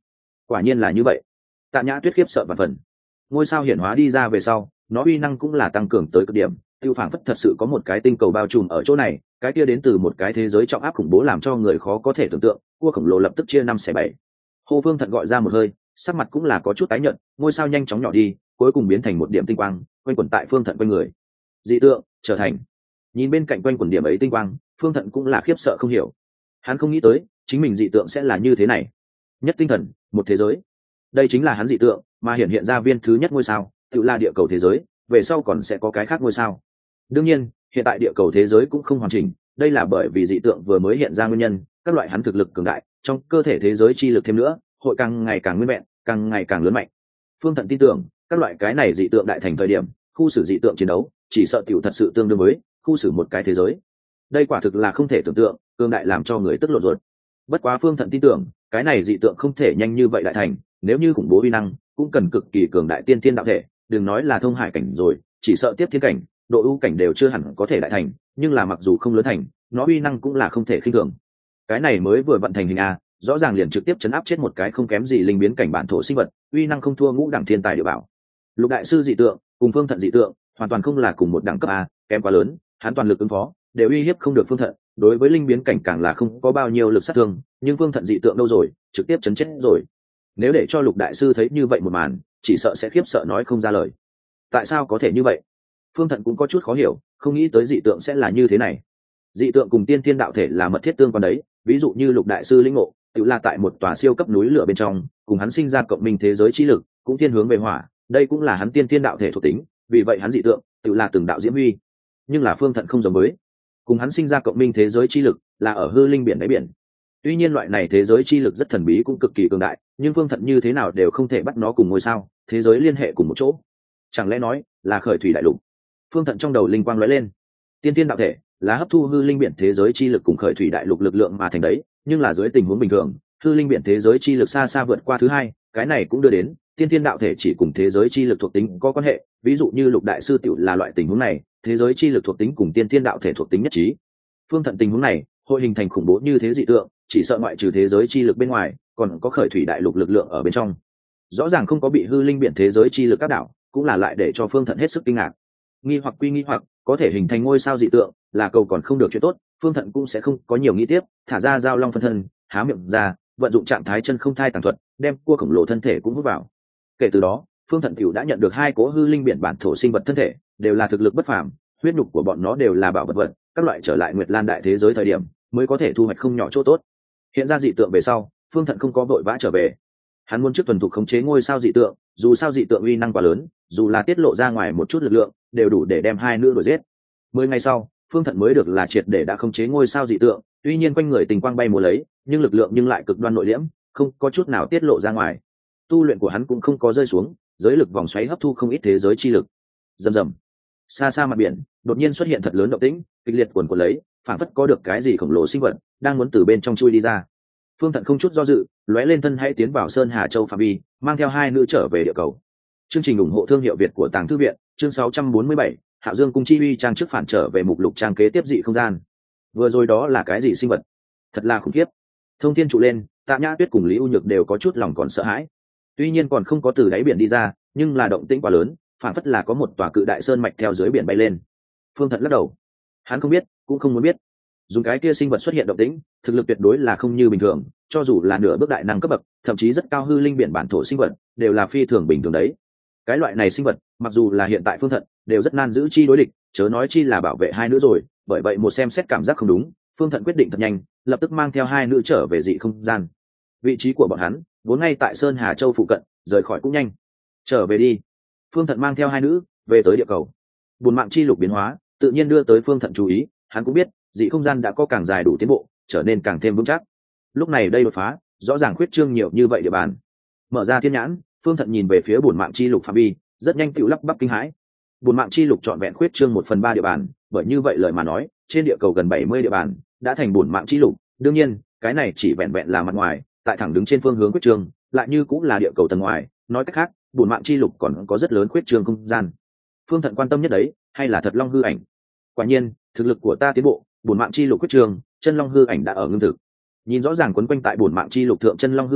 Quả nhiên là như vậy. Tạ Nhã Tuyết khiếp sợ và phần. Ngôi sao hiển hóa đi ra về sau, nó uy năng cũng là tăng cường tới cực điểm, tiêu phảng phất thật sự có một cái tinh cầu bao trùm ở chỗ này, cái kia đến từ một cái thế giới trọng áp khủng bố làm cho người khó có thể tưởng tượng. Cua khổng lồ lập tức chia năm xẻ bảy. Hồ Phương Thận gọi ra một hơi, sắc mặt cũng là có chút tái nhợt, ngôi sao nhanh chóng nhỏ đi, cuối cùng biến thành một điểm tinh quang, quanh quẩn tại Phương Thận quanh người. Dị tượng trở thành. Nhìn bên cạnh quanh quẩn điểm ấy tinh quang, Phương Thận cũng là khiếp sợ không hiểu. Hắn không nghĩ tới, chính mình dị tượng sẽ là như thế này. Nhất tinh thần, một thế giới. Đây chính là hắn dị tượng, mà hiện hiện ra viên thứ nhất ngôi sao, tự là địa cầu thế giới, về sau còn sẽ có cái khác ngôi sao. Đương nhiên, hiện tại địa cầu thế giới cũng không hoàn chỉnh, đây là bởi vì dị tượng vừa mới hiện ra nguyên nhân, các loại hắn thực lực cường đại, trong cơ thể thế giới chi lực thêm nữa, hội càng ngày càng nguyên vẹn, càng ngày càng lớn mạnh. Phương Thận tin tưởng, các loại cái này dị tượng đại thành thời điểm, khu xử dị tượng chiến đấu, chỉ sợ tiểu thật sự tương đương với khu xử một cái thế giới. Đây quả thực là không thể tưởng tượng, cường đại làm cho người tức lộn ruột. Bất quá Phương Thận tin tưởng, cái này dị tượng không thể nhanh như vậy đại thành, nếu như khủng bố uy năng, cũng cần cực kỳ cường đại tiên thiên đạo thể, đừng nói là thông hải cảnh rồi, chỉ sợ tiếp thiên cảnh, độ ưu cảnh đều chưa hẳn có thể đại thành, nhưng là mặc dù không lớn thành, nó uy năng cũng là không thể khinh thường. Cái này mới vừa vận thành hình a, rõ ràng liền trực tiếp chấn áp chết một cái không kém gì linh biến cảnh bản thổ sinh vật, uy năng không thua ngũ đẳng thiên tài địa bảo. Lục đại sư dị tượng cùng Phương Thận dị tượng hoàn toàn không là cùng một đẳng cấp a, kém quá lớn, hắn toàn lực ứng phó, đều uy hiếp không được Phương Thận, đối với linh biến cảnh càng là không có bao nhiêu lực sát thương, nhưng Phương Thận dị tượng đâu rồi, trực tiếp chấn chết rồi. Nếu để cho Lục đại sư thấy như vậy một màn, chỉ sợ sẽ khiếp sợ nói không ra lời. Tại sao có thể như vậy? Phương Thận cũng có chút khó hiểu, không nghĩ tới dị tượng sẽ là như thế này. Dị tượng cùng tiên thiên đạo thể là mật thiết tương quan đấy, ví dụ như Lục đại sư lĩnh ngộ, tự là tại một tòa siêu cấp núi lửa bên trong, cùng hắn sinh ra cộng minh thế giới trí lực, cũng thiên hướng về hỏa, đây cũng là hắn tiên thiên đạo thể thuộc tính, vì vậy hắn dị tượng, tự là từng đạo diễm huy. Nhưng là Phương Thận không giống với, cùng hắn sinh ra cộng minh thế giới chi lực, là ở hư linh biển đáy biển. Tuy nhiên loại này thế giới chi lực rất thần bí cũng cực kỳ cường đại, nhưng Phương Thận như thế nào đều không thể bắt nó cùng ngôi sao, thế giới liên hệ cùng một chỗ. Chẳng lẽ nói là khởi thủy đại lục? Phương Thận trong đầu linh quang lóe lên. Tiên thiên đạo thể là hấp thu hư linh biển thế giới chi lực cùng khởi thủy đại lục lực lượng mà thành đấy, nhưng là dưới tình huống bình thường, hư linh biển thế giới chi lực xa xa vượt qua thứ hai, cái này cũng đưa đến tiên thiên đạo thể chỉ cùng thế giới chi lực thuộc tính có quan hệ, ví dụ như Lục đại sư tiểu là loại tình huống này, thế giới chi lực thuộc tính cùng tiên thiên đạo thể thuộc tính nhất trí. Phương Thận tình huống này hội hình thành khủng bố như thế dị tượng, chỉ sợ ngoại trừ thế giới chi lực bên ngoài, còn có khởi thủy đại lục lực lượng ở bên trong. Rõ ràng không có bị hư linh biển thế giới chi lực áp đảo, cũng là lại để cho Phương Thận hết sức kinh ngạc. Nghi hoặc quy nghi hoặc, có thể hình thành ngôi sao dị tượng, là cầu còn không được chuyện tốt, Phương Thận cũng sẽ không có nhiều nghĩ tiếp, thả ra giao long phân thân, há miệng ra, vận dụng trạng thái chân không thai tàng thuật, đem cua khổng lồ thân thể cũng hút vào. Kể từ đó, Phương Thận tiểu đã nhận được hai cỗ hư linh biển bản thổ sinh vật thân thể, đều là thực lực bất phàm, huyết nhục của bọn nó đều là bảo vật vật, các loại trở lại Nguyệt Lan đại thế giới thời điểm, mới có thể thu hoạch không nhỏ chỗ tốt. Hiện ra dị tượng về sau, Phương Thận không có vội vã trở về. Hắn muốn trước tuần thủ khống chế ngôi sao dị tượng, dù sao dị tượng uy năng quá lớn, dù là tiết lộ ra ngoài một chút lực lượng, đều đủ để đem hai nữ đuổi giết. Mười ngày sau, Phương Thận mới được là triệt để đã khống chế ngôi sao dị tượng, tuy nhiên quanh người tình quang bay múa lấy, nhưng lực lượng nhưng lại cực đoan nội liễm, không có chút nào tiết lộ ra ngoài. Tu luyện của hắn cũng không có rơi xuống, giới lực vòng xoáy hấp thu không ít thế giới chi lực. Rầm rầm. Xa xa mặt biển, đột nhiên xuất hiện thật lớn động tĩnh, kịch liệt cuồn cuộn lấy, phảng phất có được cái gì khổng lồ sinh vật đang muốn từ bên trong chui đi ra. Phương Thận không chút do dự, lóe lên thân hãy tiến vào Sơn Hà Châu phạm vi, mang theo hai nữ trở về địa cầu. Chương trình ủng hộ thương hiệu Việt của Tàng Thư viện, chương sáu trăm bốn mươi bảy, Hạo Dương cung chi uy trang trước phản trở về mục lục trang kế tiếp dị không gian. Vừa rồi đó là cái gì sinh vật? Thật là khủng khiếp. Thông Thiên trụ lên, Tạ Nhã Tuyết cùng Lý U Nhược đều có chút lòng còn sợ hãi. Tuy nhiên còn không có từ đáy biển đi ra, nhưng là động tĩnh quá lớn, phản phất là có một tòa cự đại sơn mạch theo dưới biển bay lên. Phương Thận lắc đầu, hắn không biết, cũng không muốn biết. Dùng cái kia sinh vật xuất hiện động tĩnh, thực lực tuyệt đối là không như bình thường, cho dù là nửa bước đại năng cấp bậc, thậm chí rất cao hư linh biển bản thổ sinh vật, đều là phi thường bình thường đấy. Cái loại này sinh vật, mặc dù là hiện tại Phương Thận, đều rất nan giữ chi đối địch, chớ nói chi là bảo vệ hai nữ rồi, bởi vậy một xem xét cảm giác không đúng, Phương Thận quyết định thật nhanh, lập tức mang theo hai nữ trở về dị không gian. Vị trí của bọn hắn vốn ngay tại Sơn Hà Châu phụ cận, rời khỏi cũng nhanh. Trở về đi. Phương Thận mang theo hai nữ về tới địa cầu. Buồn mạng chi lục biến hóa, tự nhiên đưa tới Phương Thận chú ý, hắn cũng biết, dị không gian đã có càng dài đủ tiến bộ, trở nên càng thêm vững chắc. Lúc này đây đột phá, rõ ràng khuyết trương nhiều như vậy địa bàn. Mở ra thiên nhãn, Phương Thận nhìn về phía buồn mạng chi lục phạm vi, rất nhanh tựu lắp bắp kinh hãi. Buồn mạng chi lục trọn vẹn khuyết trương một phần ba địa bàn, bởi như vậy lời mà nói, trên địa cầu gần bảy mươi địa bàn đã thành buồn mạng chi lục. Đương nhiên, cái này chỉ vẹn vẹn là mặt ngoài, tại thẳng đứng trên phương hướng khuyết trương, lại như cũng là địa cầu tầng ngoài, nói cách khác, buồn mạng chi lục còn có rất lớn khuyết trương không gian. Phương Thận quan tâm nhất đấy, hay là thật long hư ảnh. Quả nhiên, thực lực của ta tiến bộ, buồn mạng chi lục khuyết trương, chân long hư ảnh đã ở ngưng thực. Nhìn rõ ràng quấn quanh tại buồn mạng chi lục thượng chân long hư ảnh,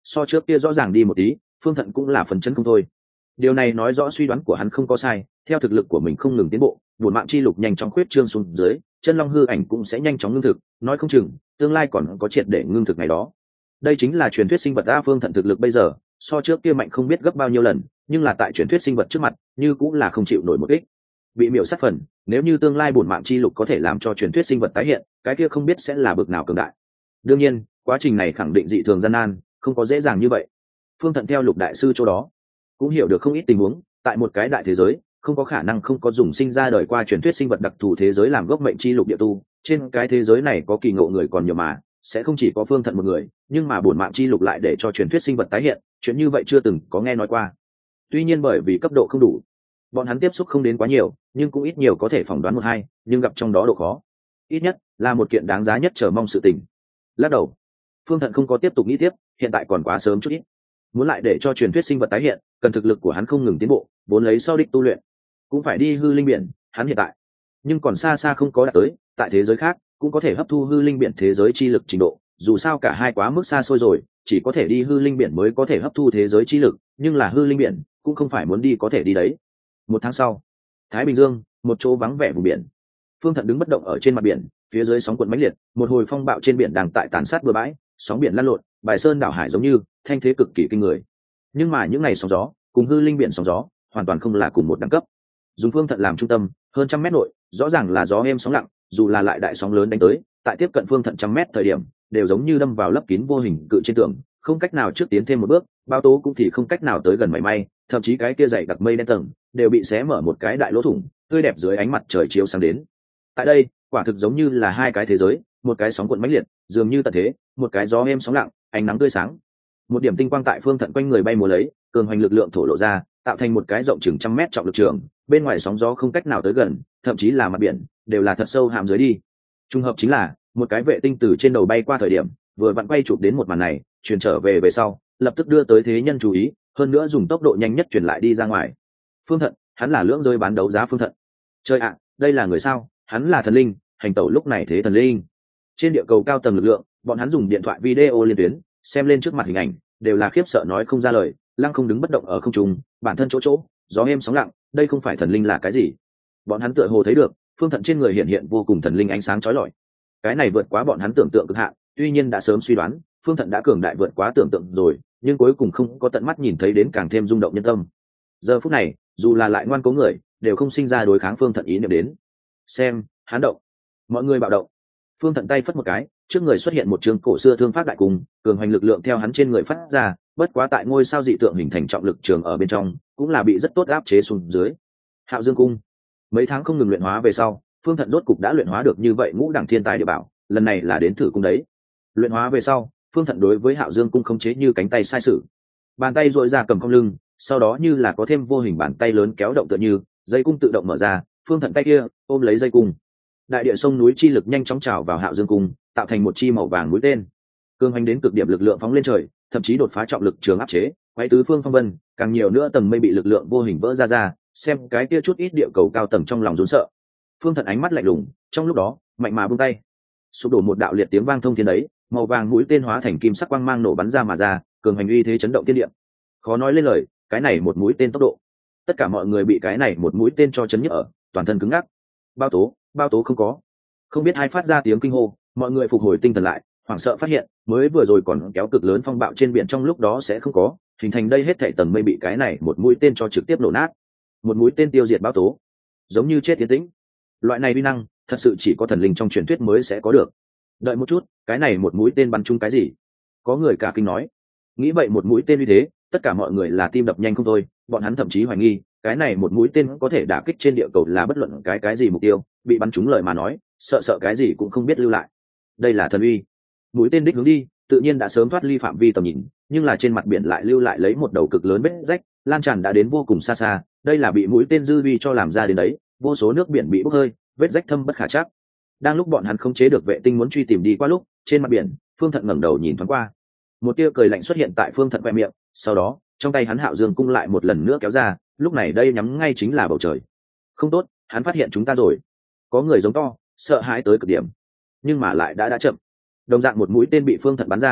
so trước kia rõ ràng đi một tí, Phương Thận cũng là phần chân không thôi. Điều này nói rõ suy đoán của hắn không có sai, theo thực lực của mình không ngừng tiến bộ, bổn mạng chi lục nhanh chóng khuyết trương xuống dưới, chân long hư ảnh cũng sẽ nhanh chóng ngưng thực, nói không chừng tương lai còn có triệt để ngưng thực ngày đó. Đây chính là truyền thuyết sinh vật A. Phương Thận thực lực bây giờ so trước kia mạnh không biết gấp bao nhiêu lần, nhưng là tại truyền thuyết sinh vật trước mặt như cũng là không chịu nổi một kích, bị miểu sát phần. Nếu như tương lai bổn mạng chi lục có thể làm cho truyền thuyết sinh vật tái hiện, cái kia không biết sẽ là bực nào cường đại. Đương nhiên quá trình này khẳng định dị thường gian nan, không có dễ dàng như vậy. Phương Thận theo Lục đại sư chỗ đó cũng hiểu được không ít tình huống, tại một cái đại thế giới không có khả năng không có dùng sinh ra đời qua truyền thuyết sinh vật đặc thù thế giới làm gốc mệnh chi lục địa tu. Trên cái thế giới này có kỳ ngộ người còn nhiều mà, sẽ không chỉ có Phương Thận một người, nhưng mà bổn mạng chi lục lại để cho truyền thuyết sinh vật tái hiện, chuyện như vậy chưa từng có nghe nói qua. Tuy nhiên bởi vì cấp độ không đủ, bọn hắn tiếp xúc không đến quá nhiều, nhưng cũng ít nhiều có thể phỏng đoán một hai, nhưng gặp trong đó độ khó, ít nhất là một kiện đáng giá nhất chờ mong sự tình. Lắc đầu, Phương Thận không có tiếp tục nghĩ tiếp, hiện tại còn quá sớm chút ít. Muốn lại để cho truyền thuyết sinh vật tái hiện, cần thực lực của hắn không ngừng tiến bộ, vốn lấy sau đích tu luyện, cũng phải đi hư linh biển, hắn hiện tại nhưng còn xa xa không có đạt tới, tại thế giới khác cũng có thể hấp thu hư linh biển thế giới chi lực trình độ, dù sao cả hai quá mức xa xôi rồi, chỉ có thể đi hư linh biển mới có thể hấp thu thế giới chi lực, nhưng là hư linh biển cũng không phải muốn đi có thể đi đấy. Một tháng sau, Thái Bình Dương, một chỗ vắng vẻ vùng biển. Phương Thận đứng bất động ở trên mặt biển, phía dưới sóng cuộn mãnh liệt, một hồi phong bạo trên biển đang tại tàn sát bừa bãi, sóng biển lăn lộn, bài sơn đảo hải giống như, thanh thế cực kỳ kinh người. Nhưng mà những ngày sóng gió cùng hư linh biển sóng gió hoàn toàn không là cùng một đẳng cấp. Dùng Phương Thận làm trung tâm, hơn trăm mét nội, rõ ràng là gió êm sóng lặng, dù là lại đại sóng lớn đánh tới, tại tiếp cận Phương Thận trăm mét thời điểm, đều giống như đâm vào lấp kín vô hình cự trên tường, không cách nào trước tiến thêm một bước, bao tố cũng thì không cách nào tới gần mảy may, thậm chí cái kia dày đặc mây đen tầng đều bị xé mở một cái đại lỗ thủng, tươi đẹp dưới ánh mặt trời chiếu sáng đến. Tại đây, quả thực giống như là hai cái thế giới, một cái sóng cuộn mãnh liệt, dường như tận thế, một cái gió êm sóng lặng, ánh nắng tươi sáng. Một điểm tinh quang tại Phương Thận quanh người bay múa lấy, cường hoành lực lượng thổ lộ ra, tạo thành một cái rộng chừng trăm mét trọng lực trường, bên ngoài sóng gió không cách nào tới gần, thậm chí là mặt biển đều là thật sâu hàm dưới đi. Trùng hợp chính là một cái vệ tinh từ trên đầu bay qua thời điểm, vừa vặn quay chụp đến một màn này, truyền trở về về sau, lập tức đưa tới thế nhân chú ý, hơn nữa dùng tốc độ nhanh nhất truyền lại đi ra ngoài. Phương Thận, hắn là lưỡng rơi bán đấu giá Phương Thận. Trời ạ, đây là người sao? Hắn là thần linh, hành tẩu lúc này thế thần linh. Trên địa cầu cao tầng lực lượng, bọn hắn dùng điện thoại video liên tuyến, xem lên trước mặt hình ảnh, đều là khiếp sợ nói không ra lời, lăng không đứng bất động ở không trung, bản thân chỗ chỗ, gió êm sóng lặng, đây không phải thần linh là cái gì? Bọn hắn tựa hồ thấy được, Phương Thận trên người hiện hiện vô cùng thần linh ánh sáng chói lọi. Cái này vượt quá bọn hắn tưởng tượng cực hạn, tuy nhiên đã sớm suy đoán, Phương Thận đã cường đại vượt quá tưởng tượng rồi, nhưng cuối cùng không có tận mắt nhìn thấy đến càng thêm rung động nhân tâm. Giờ phút này, dù là lại ngoan cố người, đều không sinh ra đối kháng Phương Thận ý niệm đến. Xem, hắn động. Mọi người bạo động. Phương Thận tay phất một cái, trước người xuất hiện một trường cổ xưa thương pháp đại cung, cường hoành lực lượng theo hắn trên người phát ra, bất quá tại ngôi sao dị tượng hình thành trọng lực trường ở bên trong, cũng là bị rất tốt áp chế xuống dưới. Hạo Dương cung. Mấy tháng không ngừng luyện hóa về sau, Phương Thận rốt cục đã luyện hóa được như vậy ngũ đẳng thiên tài địa bảo, lần này là đến thử cung đấy. Luyện hóa về sau, Phương Thận đối với Hạo Dương cung khống chế như cánh tay sai sử. Bàn tay duỗi ra cầm cong lưng, sau đó như là có thêm vô hình bàn tay lớn kéo động tựa như, dây cung tự động mở ra, Phương Thận tay kia ôm lấy dây cung. Đại địa sông núi chi lực nhanh chóng trào vào Hạo Dương cung, tạo thành một chi màu vàng mũi tên. Cương hành đến cực điểm lực lượng phóng lên trời, thậm chí đột phá trọng lực trường áp chế, quay tứ phương phong vân, càng nhiều nữa tầng mây bị lực lượng vô hình vỡ ra ra, xem cái kia chút ít địa cầu cao tầng trong lòng run sợ. Phương Thận ánh mắt lạnh lùng, trong lúc đó, mạnh mà buông tay, sụp đổ một đạo liệt tiếng vang thông thiên đấy, màu vàng mũi tên hóa thành kim sắc quang mang nổ bắn ra mà ra, cường hành uy thế chấn động thiên địa. Khó nói lên lời, cái này một mũi tên tốc độ, tất cả mọi người bị cái này một mũi tên cho chấn nhức ở, toàn thân cứng ngắc. Bao tố, bao tố không có. Không biết ai phát ra tiếng kinh hô, mọi người phục hồi tinh thần lại, hoảng sợ phát hiện, mới vừa rồi còn kéo cực lớn phong bạo trên biển trong lúc đó sẽ không có, hình thành đây hết thảy tầng mây bị cái này một mũi tên cho trực tiếp nổ nát. Một mũi tên tiêu diệt bao tố, giống như chết tiến tĩnh. Loại này uy năng, thật sự chỉ có thần linh trong truyền thuyết mới sẽ có được. Đợi một chút, cái này một mũi tên bắn trúng cái gì? Có người cả kinh nói. Nghĩ vậy một mũi tên như thế, tất cả mọi người là tim đập nhanh không thôi, bọn hắn thậm chí hoài nghi, cái này một mũi tên có thể đả kích trên địa cầu là bất luận cái cái gì mục tiêu, bị bắn trúng lời mà nói, sợ sợ cái gì cũng không biết lưu lại. Đây là thần uy. Mũi tên đích hướng đi, tự nhiên đã sớm thoát ly phạm vi tầm nhìn, nhưng là trên mặt biển lại lưu lại lấy một đầu cực lớn vết rách, lan tràn đã đến vô cùng xa xa, đây là bị mũi tên dư uy cho làm ra đến đấy, vô số nước biển bị bốc hơi, vết rách thâm bất khả trắc. Đang lúc bọn hắn không chế được vệ tinh muốn truy tìm đi qua lúc, trên mặt biển, Phương Thận ngẩng đầu nhìn thoáng qua. Một tia cười lạnh xuất hiện tại Phương Thận khoe miệng, sau đó, trong tay hắn Hạo Dương cung lại một lần nữa kéo ra, lúc này đây nhắm ngay chính là bầu trời. Không tốt, hắn phát hiện chúng ta rồi. Có người giống to, sợ hãi tới cực điểm. Nhưng mà lại đã đã chậm. Đồng dạng một mũi tên bị Phương Thận bắn ra,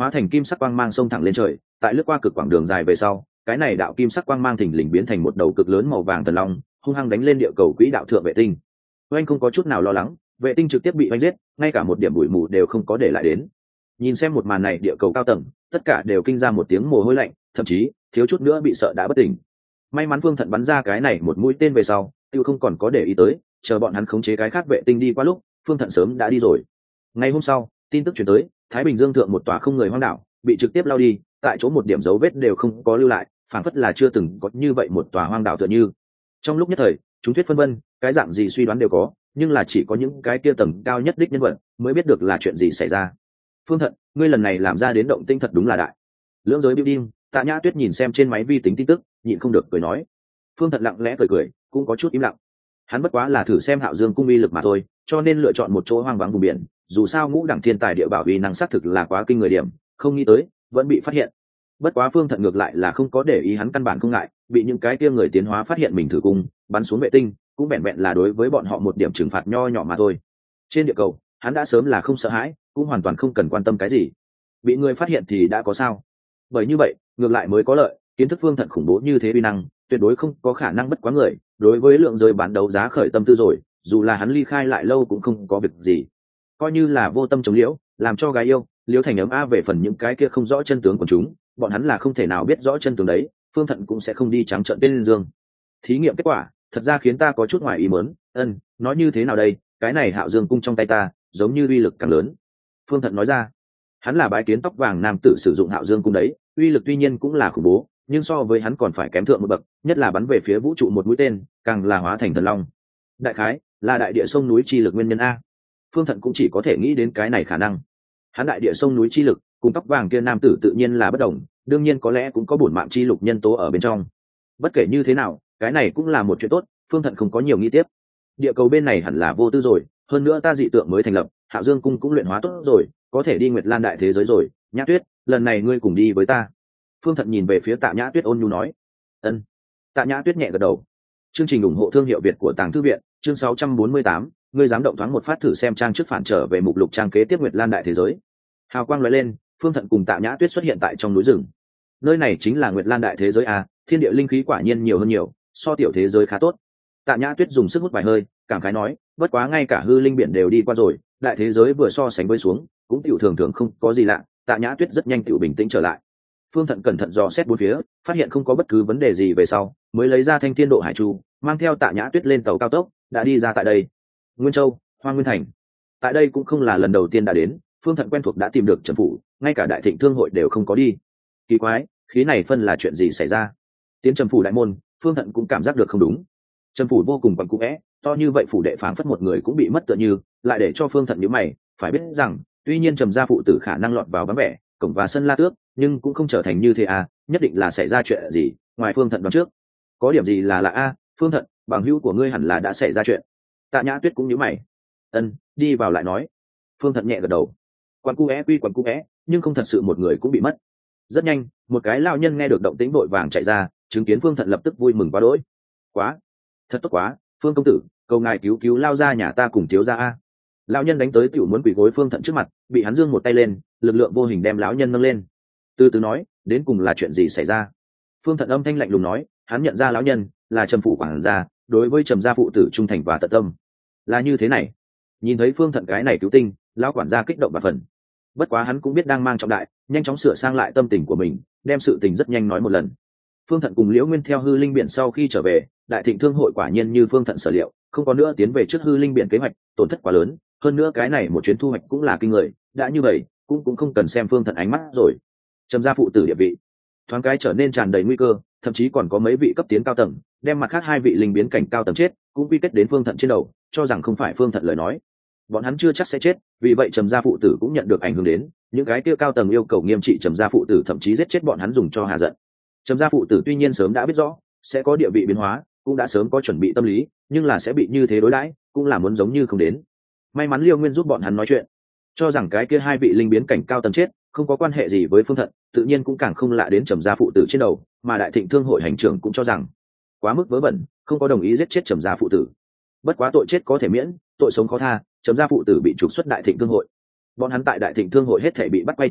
hóa thành kim sắc quang mang xông thẳng lên trời, tại lướt qua cực quãng đường dài về sau, cái này đạo kim sắc quang mang thình lình biến thành một đầu cực lớn màu vàng thần long, hung hăng đánh lên địa cầu quỹ đạo thượng vệ tinh. Oanh không có chút nào lo lắng, vệ tinh trực tiếp bị oanh giết, ngay cả một điểm bụi mù đều không có để lại đến. Nhìn xem một màn này, địa cầu cao tầng tất cả đều kinh ra một tiếng mồ hôi lạnh, thậm chí thiếu chút nữa bị sợ đã bất tỉnh. May mắn Phương Thận bắn ra cái này một mũi tên về sau, tiêu không còn có để ý tới, chờ bọn hắn khống chế cái khác vệ tinh đi qua lúc, Phương Thận sớm đã đi rồi. Ngày hôm sau, tin tức truyền tới, Thái Bình Dương thượng một tòa không người hoang đảo bị trực tiếp lao đi, tại chỗ một điểm dấu vết đều không có lưu lại, phảng phất là chưa từng có như vậy một tòa hoang đảo tựa như. Trong lúc nhất thời, chúng thuyết phân vân, cái dạng gì suy đoán đều có, nhưng là chỉ có những cái kia tầng cao nhất đích nhân vật mới biết được là chuyện gì xảy ra. Phương Thận, ngươi lần này làm ra đến động tinh thật đúng là đại. Lưỡng giới building, Tạ Nhã Tuyết nhìn xem trên máy vi tính tin tức, nhịn không được cười nói. Phương Thận lặng lẽ cười cười, cũng có chút im lặng. Hắn bất quá là thử xem Hạo Dương cung uy lực mà thôi, cho nên lựa chọn một chỗ hoang vắng vùng biển, dù sao ngũ đẳng thiên tài địa bảo uy năng xác thực là quá kinh người điểm, không nghĩ tới vẫn bị phát hiện. Bất quá Phương Thận ngược lại là không có để ý, hắn căn bản không ngại bị những cái kia người tiến hóa phát hiện mình thử cung bắn xuống vệ tinh, cũng vẹn vẹn là đối với bọn họ một điểm trừng phạt nho nhỏ mà thôi. Trên địa cầu hắn đã sớm là không sợ hãi, cũng hoàn toàn không cần quan tâm cái gì, bị người phát hiện thì đã có sao. Bởi như vậy ngược lại mới có lợi, kiến thức Phương Thận khủng bố như thế uy năng tuyệt đối không có khả năng bất quá người đối với lượng rơi bán đấu giá khởi tâm tư rồi, dù là hắn ly khai lại lâu cũng không có việc gì, coi như là vô tâm chống liễu, làm cho gái yêu liễu thành ấm a. Về phần những cái kia không rõ chân tướng của chúng, bọn hắn là không thể nào biết rõ chân tướng đấy, Phương Thận cũng sẽ không đi trắng trợn tên dương. Thí nghiệm kết quả thật ra khiến ta có chút ngoài ý muốn. Ân, nói như thế nào đây, cái này Hạo Dương cung trong tay ta giống như uy lực càng lớn. Phương Thận nói ra, hắn là bái kiến tóc vàng nam tử sử dụng Hạo Dương cung đấy, uy lực tuy nhiên cũng là khủng bố, nhưng so với hắn còn phải kém thượng một bậc, nhất là bắn về phía vũ trụ một mũi tên càng là hóa thành thần long. Đại khái là đại địa sông núi chi lực nguyên nhân a. Phương Thận cũng chỉ có thể nghĩ đến cái này khả năng. Hắn đại địa sông núi chi lực cùng tóc vàng kia nam tử tự nhiên là bất đồng, đương nhiên có lẽ cũng có bổn mạng chi lục nhân tố ở bên trong. Bất kể như thế nào, cái này cũng là một chuyện tốt, Phương Thận không có nhiều nghĩ tiếp. Địa cầu bên này hẳn là vô tư rồi, hơn nữa ta dị tượng mới thành lập, Hạo Dương cung cũng luyện hóa tốt rồi, có thể đi Nguyệt Lan đại thế giới rồi. Nhã Tuyết, lần này ngươi cùng đi với ta. Phương Thận nhìn về phía Tạ Nhã Tuyết ôn nhu nói. Ân. Tạ Nhã Tuyết nhẹ gật đầu. Chương trình ủng hộ thương hiệu Việt của Tàng Thư viện, chương sáu trăm bốn mươi tám, ngươi dám động thoáng một phát thử xem trang trước phản trở về mục lục trang kế tiếp Nguyệt Lan đại thế giới. Hào quang lóe lên, Phương Thận cùng Tạ Nhã Tuyết xuất hiện tại trong núi rừng. Nơi này chính là Nguyệt Lan đại thế giới a, thiên địa linh khí quả nhiên nhiều hơn nhiều, so tiểu thế giới khá tốt. Tạ Nhã Tuyết dùng sức hút vài hơi, cảm khái nói, bất quá ngay cả hư linh biển đều đi qua rồi, đại thế giới vừa so sánh với xuống, cũng tiểu thường thường không có gì lạ. Tạ Nhã Tuyết rất nhanh tiểu bình tĩnh trở lại. Phương Thận cẩn thận dò xét bốn phía, phát hiện không có bất cứ vấn đề gì về sau, mới lấy ra Thanh Thiên Độ Hải Chu, mang theo Tạ Nhã Tuyết lên tàu cao tốc, đã đi ra tại đây. Nguyên Châu, Hoa Nguyên Thành. Tại đây cũng không là lần đầu tiên đã đến, Phương Thận quen thuộc đã tìm được Trần phủ, ngay cả Đại Thịnh Thương hội đều không có đi. Kỳ quái, khí này phân là chuyện gì xảy ra? Tiến Trần phủ đại môn, Phương Thận cũng cảm giác được không đúng. Trần phủ vô cùng quẩn cũ é, to như vậy phủ đệ phảng phất một người cũng bị mất tựa như, lại để cho Phương Thận nhíu mày, phải biết rằng, tuy nhiên Trầm gia phụ tử khả năng lọt vào vắng vẻ, cổng và sân La Tước, nhưng cũng không trở thành như thế à, nhất định là xảy ra chuyện gì, ngoài Phương Thận đoán trước. Có điểm gì là lạ a, Phương Thận, bằng hữu của ngươi hẳn là đã xảy ra chuyện. Tạ Nhã Tuyết cũng nhíu mày. Ân, đi vào lại nói. Phương Thận nhẹ gật đầu. Quán cu é quy quán cu é, nhưng không thật sự một người cũng bị mất. Rất nhanh, một cái lão nhân nghe được động tĩnh vội vàng chạy ra, chứng kiến Phương Thận lập tức vui mừng quá đỗi. Quá, thật tốt quá, Phương công tử, cầu ngài cứu cứu lao ra nhà ta cùng thiếu gia a. Lão nhân đánh tới tiểu muốn quỳ gối Phương Thận trước mặt, bị hắn giương một tay lên, lực lượng vô hình đem lão nhân nâng lên. Từ từ nói, đến cùng là chuyện gì xảy ra? Phương Thận âm thanh lạnh lùng nói, hắn nhận ra lão nhân là Trầm phủ quản gia, đối với Trầm gia phụ tử trung thành và tận tâm. Là như thế này. Nhìn thấy Phương Thận cái này cứu tinh, lão quản gia kích động và phần. Bất quá hắn cũng biết đang mang trọng đại, nhanh chóng sửa sang lại tâm tình của mình, đem sự tình rất nhanh nói một lần. Phương Thận cùng Liễu Nguyên theo hư linh biển sau khi trở về, Đại Thịnh Thương hội quả nhiên như Phương Thận sở liệu, không có nữa tiến về trước hư linh biển kế hoạch, tổn thất quá lớn, hơn nữa cái này một chuyến thu hoạch cũng là kinh người, đã như vậy, cũng cũng không cần xem Phương Thận ánh mắt rồi. Trầm gia phụ tử địa vị, thoáng cái trở nên tràn đầy nguy cơ, thậm chí còn có mấy vị cấp tiến cao tầng, đem mặt khác hai vị linh biến cảnh cao tầng chết, cũng quy kết đến Phương Thận trên đầu, cho rằng không phải Phương Thận lời nói, bọn hắn chưa chắc sẽ chết, vì vậy Trầm gia phụ tử cũng nhận được ảnh hưởng đến, những cái kia cao tầng yêu cầu nghiêm trị Trầm gia phụ tử, thậm chí giết chết bọn hắn dùng cho hạ giận. Trầm gia phụ tử tuy nhiên sớm đã biết rõ sẽ có địa vị biến hóa, cũng đã sớm có chuẩn bị tâm lý, nhưng là sẽ bị như thế đối đãi, cũng là muốn giống như không đến. May mắn Liêu Nguyên giúp bọn hắn nói chuyện, cho rằng cái kia hai vị linh biến cảnh cao tầng chết không có quan hệ gì với Phương Thận, tự nhiên cũng càng không lạ đến Trầm gia phụ tử trên đầu, mà Đại Thịnh Thương hội hành trưởng cũng cho rằng quá mức vớ vẩn, không có đồng ý giết chết Trầm gia phụ tử. Bất quá tội chết có thể miễn, tội sống khó tha, Trầm gia phụ tử bị trục xuất Đại Thịnh Thương hội. Bọn hắn tại Đại Thịnh Thương hội hết thể bị bắt quay trở lại,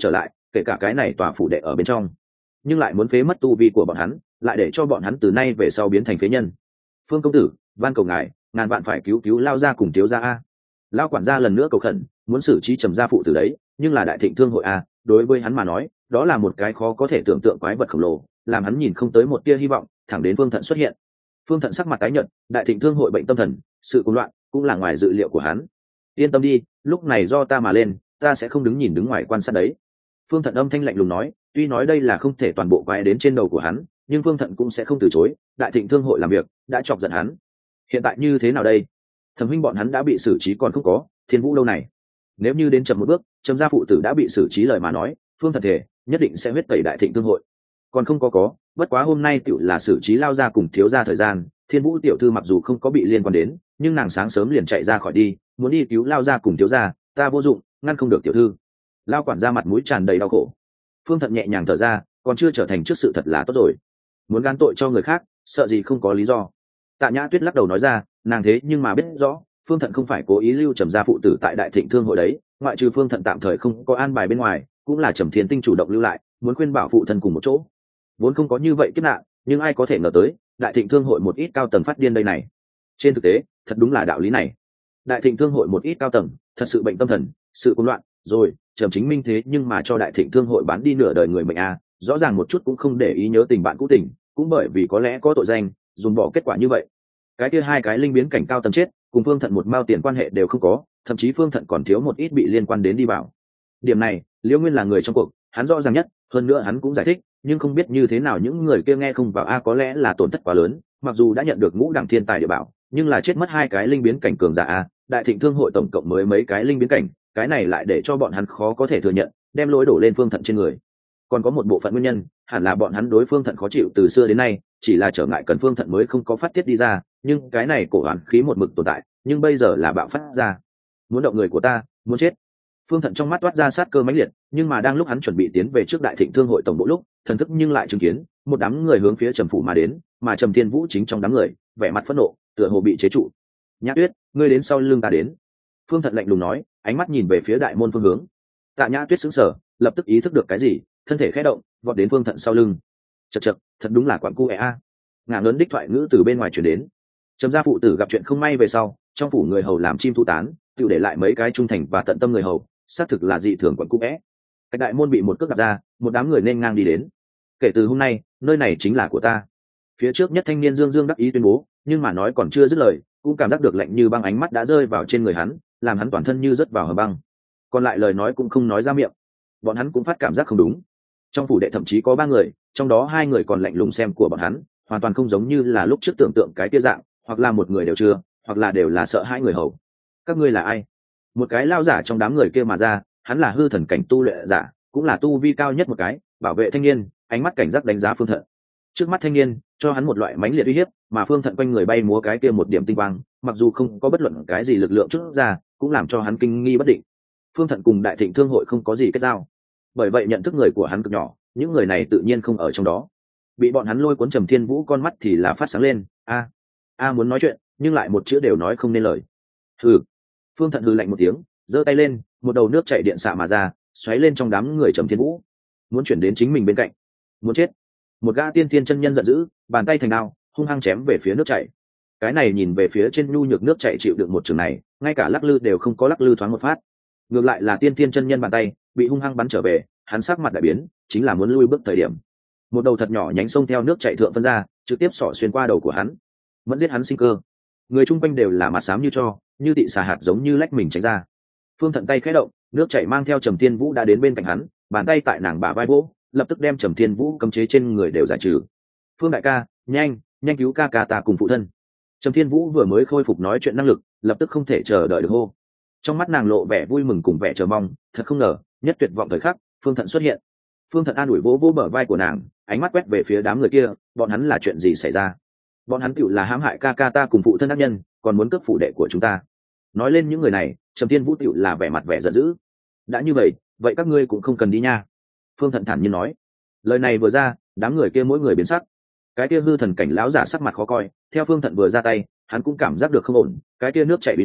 kể cả cái này tòa phủ đệ ở bên trong, nhưng lại muốn phế mất tu vi của bọn hắn, lại để cho bọn hắn từ nay về sau biến thành phế nhân. Phương công tử, van cầu ngài ngàn vạn phải cứu cứu lao gia cùng thiếu gia a. Lao quản gia lần nữa cầu khẩn, muốn xử trí Trầm gia phụ tử đấy, nhưng là đại thịnh thương hội a, đối với hắn mà nói đó là một cái khó có thể tưởng tượng quái vật khổng lồ, làm hắn nhìn không tới một tia hy vọng. Thẳng đến Phương Thận xuất hiện. Phương Thận sắc mặt tái nhợt, đại thịnh thương hội bệnh tâm thần, sự cuồng loạn cũng là ngoài dự liệu của hắn. Yên tâm đi, lúc này do ta mà lên, ta sẽ không đứng nhìn đứng ngoài quan sát đấy. Phương Thận âm thanh lạnh lùng nói, tuy nói đây là không thể toàn bộ quay đến trên đầu của hắn, nhưng Phương Thận cũng sẽ không từ chối. Đại thịnh thương hội làm việc đã chọc giận hắn, hiện tại như thế nào đây? Thẩm huynh bọn hắn đã bị xử trí còn không có, Thiên Vũ đâu này? Nếu như đến chậm một bước, Trầm gia phụ tử đã bị xử trí lời mà nói, Phương Thận thể nhất định sẽ huyết tẩy đại thịnh thương hội. Còn không có có, bất quá hôm nay tiểu là xử trí lao ra cùng thiếu gia thời gian. Thiên Vũ tiểu thư mặc dù không có bị liên quan đến, nhưng nàng sáng sớm liền chạy ra khỏi đi, muốn đi cứu lao ra cùng thiếu gia, ta vô dụng, ngăn không được tiểu thư. Lao quản gia mặt mũi tràn đầy đau khổ. Phương Thận nhẹ nhàng thở ra, còn chưa trở thành trước sự thật là tốt rồi. Muốn gán tội cho người khác, sợ gì không có lý do. Tạ Nhã Tuyết lắc đầu nói ra, nàng thế nhưng mà biết rõ, Phương Thận không phải cố ý lưu Trầm gia phụ tử tại đại thịnh thương hội đấy, ngoại trừ Phương Thận tạm thời không có an bài bên ngoài, cũng là Trầm Thiên Tinh chủ động lưu lại, muốn khuyên bảo phụ thân cùng một chỗ. Vốn không có như vậy kiếp nạn, nhưng ai có thể ngờ tới, đại thịnh thương hội một ít cao tầng phát điên đây này. Trên thực tế, thật đúng là đạo lý này. Đại thịnh thương hội một ít cao tầng, thật sự bệnh tâm thần, sự hỗn loạn, rồi, Trầm Chính Minh thế nhưng mà cho đại thịnh thương hội bán đi nửa đời người mệnh a, rõ ràng một chút cũng không để ý nhớ tình bạn cũ tình, cũng bởi vì có lẽ có tội danh, dùng bỏ kết quả như vậy. Cái kia hai cái linh biến cảnh cao tầng chết, cùng Phương Thận một mao tiền quan hệ đều không có, thậm chí Phương Thận còn thiếu một ít bị liên quan đến đi vào. Điểm này, Liễu Nguyên là người trong cuộc, hắn rõ ràng nhất, hơn nữa hắn cũng giải thích, nhưng không biết như thế nào những người kia nghe không vào a, có lẽ là tổn thất quá lớn, mặc dù đã nhận được ngũ đẳng thiên tài địa bảo, nhưng là chết mất hai cái linh biến cảnh cường giả a, đại thịnh thương hội tổng cộng mới mấy cái linh biến cảnh, cái này lại để cho bọn hắn khó có thể thừa nhận, đem lỗi đổ lên Phương Thận trên người. Còn có một bộ phận nguyên nhân, hẳn là bọn hắn đối Phương Thận khó chịu từ xưa đến nay, chỉ là trở ngại cần Phương Thận mới không có phát tiết đi ra, nhưng cái này cổ oán khí một mực tồn tại, nhưng bây giờ là bạo phát ra. Muốn động người của ta, muốn chết. Phương Thận trong mắt toát ra sát cơ mãnh liệt, nhưng mà đang lúc hắn chuẩn bị tiến về trước đại thịnh thương hội tổng bộ lúc, thần thức nhưng lại chứng kiến một đám người hướng phía Trầm phủ mà đến, mà Trầm Thiên Vũ chính trong đám người, vẻ mặt phẫn nộ, tựa hồ bị chế trụ. Nhã Tuyết, ngươi đến sau lưng ta đến. Phương Thận lạnh lùng nói, ánh mắt nhìn về phía đại môn phương hướng. Tạ Nhã Tuyết sững sờ, lập tức ý thức được cái gì, thân thể khẽ động, vọt đến Phương Thận sau lưng. Chậc chậc, thật đúng là quặn cu é a. Ngả lớn đích thoại ngữ từ bên ngoài truyền đến. Trầm gia phụ tử gặp chuyện không may về sau, trong phủ người hầu làm chim thu tán, tự để lại mấy cái trung thành và tận tâm người hầu, xác thực là dị thường quặn cu é. Cái đại môn bị một cước đạp ra, một đám người nên ngang đi đến. Kể từ hôm nay, nơi này chính là của ta. Phía trước nhất thanh niên dương dương đắc ý tuyên bố, nhưng mà nói còn chưa dứt lời, cũng cảm giác được lạnh như băng ánh mắt đã rơi vào trên người hắn, làm hắn toàn thân như rớt vào hầm băng. Còn lại lời nói cũng không nói ra miệng. Bọn hắn cũng phát cảm giác không đúng. Trong phủ đệ thậm chí có ba người, trong đó hai người còn lạnh lùng xem của bọn hắn, hoàn toàn không giống như là lúc trước tưởng tượng cái kia dạng, hoặc là một người đều chưa, hoặc là đều là sợ hai người hầu. Các ngươi là ai? Một cái lao giả trong đám người kia mà ra, hắn là hư thần cảnh tu luyện giả, cũng là tu vi cao nhất một cái, bảo vệ thanh niên, ánh mắt cảnh giác đánh giá Phương Thận. Trước mắt thanh niên, cho hắn một loại mãnh liệt uy hiếp, mà Phương Thận quanh người bay múa cái kia một điểm tinh quang, mặc dù không có bất luận cái gì lực lượng chút ra, cũng làm cho hắn kinh nghi bất định. Phương Thận cùng đại thịnh thương hội không có gì kết giao, bởi vậy nhận thức người của hắn cực nhỏ, những người này tự nhiên không ở trong đó. Bị bọn hắn lôi cuốn Trầm Thiên Vũ con mắt thì là phát sáng lên, a a muốn nói chuyện, nhưng lại một chữ đều nói không nên lời. Hừ. Phương Thận hừ lạnh một tiếng, giơ tay lên, một đầu nước chảy điện xạ mà ra, xoáy lên trong đám người Trầm Thiên Vũ, muốn chuyển đến chính mình bên cạnh. Muốn chết. Một gã tiên thiên chân nhân giận dữ, bàn tay thành đao, hung hăng chém về phía nước chảy. Cái này nhìn về phía trên nhu nhược nước chảy chịu đựng một trường này, ngay cả lắc lư đều không có lắc lư thoáng một phát. Ngược lại là tiên thiên chân nhân bàn tay bị hung hăng bắn trở về, hắn sắc mặt đại biến, chính là muốn lui bước thời điểm. Một đầu thật nhỏ nhánh sông theo nước chảy thượng phân ra, trực tiếp xỏ xuyên qua đầu của hắn, vẫn giết hắn sinh cơ. Người chung quanh đều là mặt xám như cho, như tị xà hạt giống như lách mình tránh ra. Phương Thận tay khẽ động, nước chảy mang theo Trầm Thiên Vũ đã đến bên cạnh hắn, bàn tay tại nàng bả vai vỗ, lập tức đem Trầm Thiên Vũ cấm chế trên người đều giải trừ. Phương đại ca, nhanh nhanh cứu ca ca ta cùng phụ thân. Trầm Thiên Vũ vừa mới khôi phục nói chuyện năng lực, lập tức không thể chờ đợi được hô. Trong mắt nàng lộ vẻ vui mừng cùng vẻ chờ mong, thật không ngờ, nhất tuyệt vọng thời khắc, Phương Thận xuất hiện. Phương Thận an ủi vỗ vỗ bờ vai của nàng, ánh mắt quét về phía đám người kia, bọn hắn là chuyện gì xảy ra? Bọn hắn tựu là hãm hại ca ca ta cùng phụ thân ác nhân, còn muốn cướp phủ đệ của chúng ta. Nói lên những người này, Trầm Thiên Vũ tựu là vẻ mặt vẻ giận dữ. Đã như vậy, vậy các ngươi cũng không cần đi nha. Phương Thận thản nhiên nói. Lời này vừa ra, đám người kia mỗi người biến sắc. Cái kia hư thần cảnh lão giả sắc mặt khó coi, theo Phương Thận vừa ra tay, hắn cũng cảm giác được không ổn, cái kia nước chảy uy năng,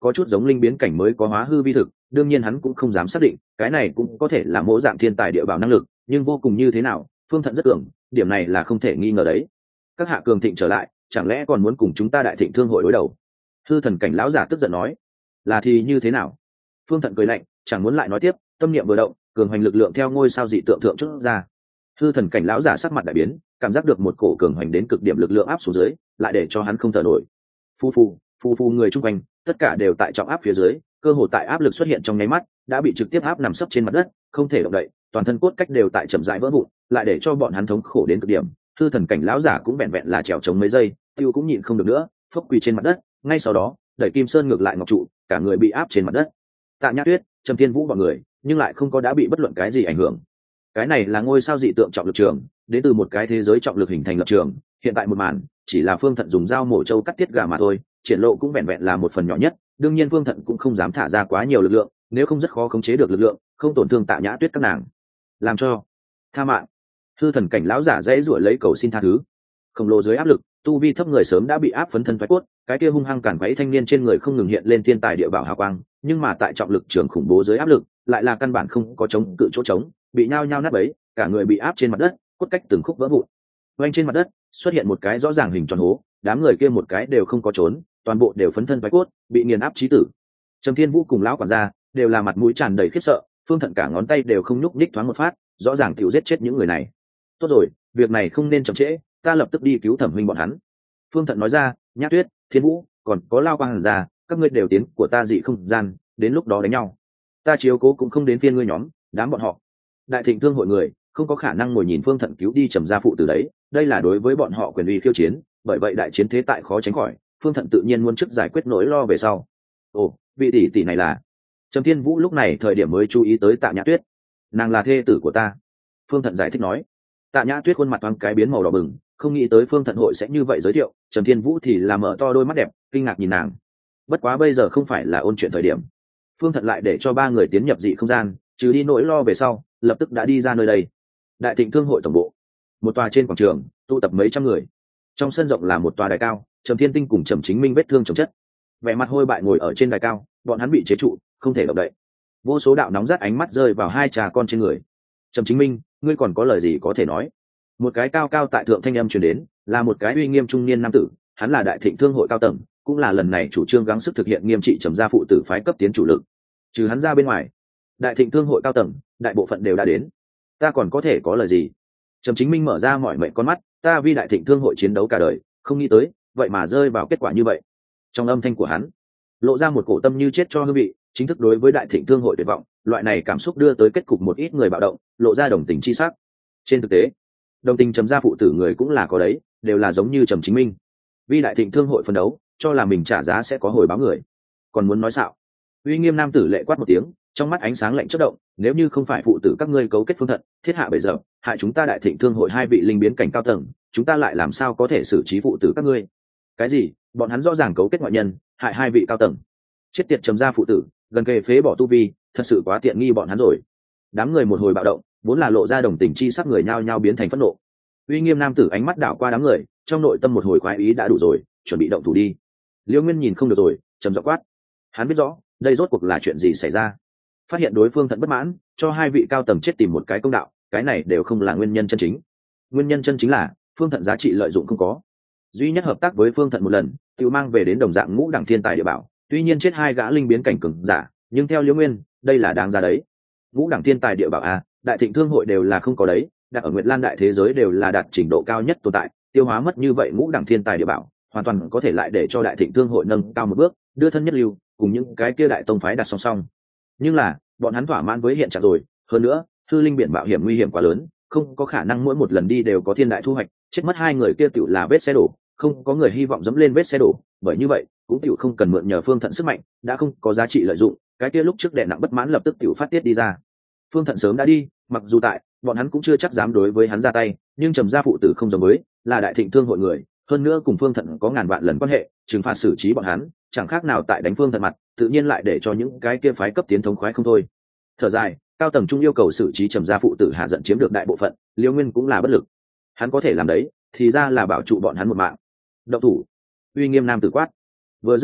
có chút giống linh biến cảnh mới có hóa hư vi thực, đương nhiên hắn cũng không dám xác định cái này cũng có thể là mỗi dạng thiên tài địa bảo năng lực, nhưng vô cùng như thế nào Phương Thận rất tưởng điểm này là không thể nghi ngờ đấy. Các hạ cường thịnh trở lại, chẳng lẽ còn muốn cùng chúng ta đại thịnh thương hội đối đầu? Hư thần cảnh lão giả tức giận nói. Là thì như thế nào? Phương Thận cười lạnh, chẳng muốn lại nói tiếp, tâm niệm vừa động, cường hoành lực lượng theo ngôi sao dị tượng thượng chút ra. Hư thần cảnh lão giả sắc mặt đại biến, cảm giác được một cổ cường hoành đến cực điểm lực lượng áp xuống dưới, lại để cho hắn không thở nổi. Phu phu, phu phu người chung quanh, tất cả đều tại trọng áp phía dưới, cơ hồ tại áp lực xuất hiện trong nháy mắt, đã bị trực tiếp áp nằm sấp trên mặt đất, không thể động đậy, toàn thân cốt cách đều tại chậm rãi vỡ vụn, lại để cho bọn hắn thống khổ đến cực điểm. Hư thần cảnh lão giả cũng vẹn vẹn là trèo chống mấy giây, tiêu cũng nhịn không được nữa, phốc quỳ trên mặt đất, ngay sau đó, đẩy Kim Sơn ngược lại ngọc trụ, cả người bị áp trên mặt đất. Tạ Nhã Tuyết, Trầm Thiên Vũ bọn người, nhưng lại không có đã bị bất luận cái gì ảnh hưởng. Cái này là ngôi sao dị tượng trọng lực trường, đến từ một cái thế giới trọng lực hình thành lập trường, hiện tại một màn, chỉ là Phương Thận dùng dao mổ trâu cắt tiết gà mà thôi, triển lộ cũng vẹn vẹn là một phần nhỏ nhất, đương nhiên Phương Thận cũng không dám thả ra quá nhiều lực lượng, nếu không rất khó khống chế được lực lượng, không tổn thương Tạ Nhã Tuyết các nàng. Làm cho tha mạng. Hư thần cảnh lão giả dãy ruổi lấy cầu xin tha thứ. Khổng lồ dưới áp lực, tu vi thấp người sớm đã bị áp phấn thân thoái cốt, cái kia hung hăng cản quấy thanh niên trên người không ngừng hiện lên thiên tài địa bảo hào quang, nhưng mà tại trọng lực trường khủng bố dưới áp lực, lại là căn bản không có chống cự chỗ trống, bị nhao nhao nát bấy, cả người bị áp trên mặt đất, cốt cách từng khúc vỡ vụn. Quanh trên mặt đất xuất hiện một cái rõ ràng hình tròn hố, đám người kia một cái đều không có trốn, toàn bộ đều phấn thân thoái cốt, bị nghiền áp chí tử. Trầm Thiên Vũ cùng lão quản gia đều là mặt mũi tràn đầy khiếp sợ, Phương Thận cả ngón tay đều không nhúc nhích thoáng một phát, rõ ràng tiểu giết chết những người này. Tốt rồi, việc này không nên chậm trễ, ta lập tức đi cứu Thẩm huynh bọn hắn. Phương Thận nói ra, Nhã Tuyết, Thiên Vũ, còn có Lao Quang Hàn gia, các ngươi đều tiến của ta dị không gian, đến lúc đó đánh nhau. Ta chiếu cố cũng không đến phiên ngươi nhóm, đám bọn họ. Đại Thịnh thương hội người, không có khả năng ngồi nhìn Phương Thận cứu đi Trầm gia phụ tử đấy, đây là đối với bọn họ quyền uy khiêu chiến, bởi vậy đại chiến thế tại khó tránh khỏi, Phương Thận tự nhiên muốn trước giải quyết nỗi lo về sau. Ồ, vị tỷ tỷ này là? Trầm Thiên Vũ lúc này thời điểm mới chú ý tới Tạ Nhã Tuyết, nàng là thê tử của ta. Phương Thận giải thích nói. Tạ Nhã Tuyết khuôn mặt thoáng cái biến màu đỏ bừng, không nghĩ tới Phương Thận hội sẽ như vậy giới thiệu, Trầm Thiên Vũ thì là mở to đôi mắt đẹp, kinh ngạc nhìn nàng. Bất quá bây giờ không phải là ôn chuyện thời điểm. Phương Thận lại để cho ba người tiến nhập dị không gian, trừ đi nỗi lo về sau, lập tức đã đi ra nơi đây. Đại Thịnh thương hội tổng bộ, một tòa trên quảng trường, tụ tập mấy trăm người. Trong sân rộng là một tòa đài cao, Trầm Thiên Tinh cùng Trầm Chính Minh vết thương chồng chất, vẻ mặt hôi bại ngồi ở trên đài cao, bọn hắn bị chế trụ, không thể động đậy. Vô số đạo nóng rát ánh mắt rơi vào hai trà con trên người. Trầm Chính Minh, ngươi còn có lời gì có thể nói? Một cái cao cao tại thượng thanh âm truyền đến, là một cái uy nghiêm trung niên nam tử, hắn là Đại Thịnh thương hội cao tầng, cũng là lần này chủ trương gắng sức thực hiện nghiêm trị Trầm gia phụ tử phái cấp tiến chủ lực. Trừ hắn ra bên ngoài, Đại Thịnh thương hội cao tầng, đại bộ phận đều đã đến. Ta còn có thể có lời gì? Trầm Chính Minh mở ra mọi mệnh con mắt, ta vì Đại Thịnh thương hội chiến đấu cả đời, không nghĩ tới, vậy mà rơi vào kết quả như vậy. Trong âm thanh của hắn, lộ ra một cổ tâm như chết cho hương vị, chính thức đối với Đại Thịnh thương hội tuyệt vọng, loại này cảm xúc đưa tới kết cục một ít người bạo động, lộ ra đồng tình chi sắc. Trên thực tế, đồng tình Trầm gia phụ tử người cũng là có đấy, đều là giống như Trầm Chính Minh, vì Đại Thịnh thương hội phấn đấu, cho là mình trả giá sẽ có hồi báo người. Còn muốn nói xạo? Uy nghiêm nam tử lệ quát một tiếng, trong mắt ánh sáng lạnh chớp động, nếu như không phải phụ tử các ngươi cấu kết Phương Thận, thiết hạ bấy giờ, hại chúng ta Đại Thịnh thương hội hai vị linh biến cảnh cao tầng, chúng ta lại làm sao có thể xử trí phụ tử các ngươi? Cái gì? Bọn hắn rõ ràng cấu kết ngoại nhân, hại hai vị cao tầng. Chết tiệt Trầm gia phụ tử, gần kề phế bỏ tu vi, thật sự quá tiện nghi bọn hắn rồi. Đám người một hồi bạo động, vốn là lộ ra đồng tình chi sắc người nhao nhao biến thành phẫn nộ. Uy nghiêm nam tử ánh mắt đảo qua đám người, trong nội tâm một hồi khoái ý đã đủ rồi, chuẩn bị động thủ đi. Liêu Nguyên nhìn không được rồi, trầm giọng quát. Hắn biết rõ, đây rốt cuộc là chuyện gì xảy ra. Phát hiện đối phương Thận bất mãn, cho hai vị cao tầng chết tìm một cái công đạo, cái này đều không là nguyên nhân chân chính. Nguyên nhân chân chính là Phương Thận giá trị lợi dụng không có. Duy nhất hợp tác với Phương Thận một lần, tự mang về đến đồng dạng ngũ đẳng thiên tài địa bảo, tuy nhiên chết hai gã linh biến cảnh cường giả, nhưng theo Liêu Nguyên, đây là đáng giá đấy. Ngũ đẳng thiên tài địa bảo a, Đại Thịnh thương hội đều là không có đấy, đặt ở Nguyệt Lan đại thế giới đều là đạt trình độ cao nhất tồn tại, tiêu hóa mất như vậy ngũ đẳng thiên tài địa bảo, hoàn toàn có thể lại để cho Đại Thịnh thương hội nâng cao một bước, đưa thân nhất lưu, cùng những cái kia đại tông phái đặt song song. Nhưng là, bọn hắn thỏa mãn với hiện trạng rồi, hơn nữa, hư linh biển mạo hiểm nguy hiểm quá lớn, không có khả năng mỗi một lần đi đều có thiên đại thu hoạch, chết mất hai người kia tựu là vết xe đổ, không có người hy vọng dẫm lên vết xe đổ, bởi như vậy, cũng tựu không cần mượn nhờ Phương Thận sức mạnh, đã không có giá trị lợi dụng, cái kia lúc trước đè nặng bất mãn lập tức tựu phát tiết đi ra. Phương Thận sớm đã đi, mặc dù tại, bọn hắn cũng chưa chắc dám đối với hắn ra tay, nhưng Trầm gia phụ tử không giống với, là Đại Thịnh thương hội người, hơn nữa cùng Phương Thận có ngàn vạn lần quan hệ, trừng phạt xử trí bọn hắn, chẳng khác nào tại đánh Phương Thận mặt, tự nhiên lại để cho những cái kia phái cấp tiến thống khoái không thôi. Thở dài, cao tầng trung yêu cầu xử trí Trầm gia phụ tử hạ giận chiếm được đại bộ phận, Liêu Nguyên cũng là bất lực. Hắn có thể làm đấy, thì ra là bảo trụ bọn hắn một mạng. Động thủ. Uy nghiêm nam tử quát. Vừa dứt lời,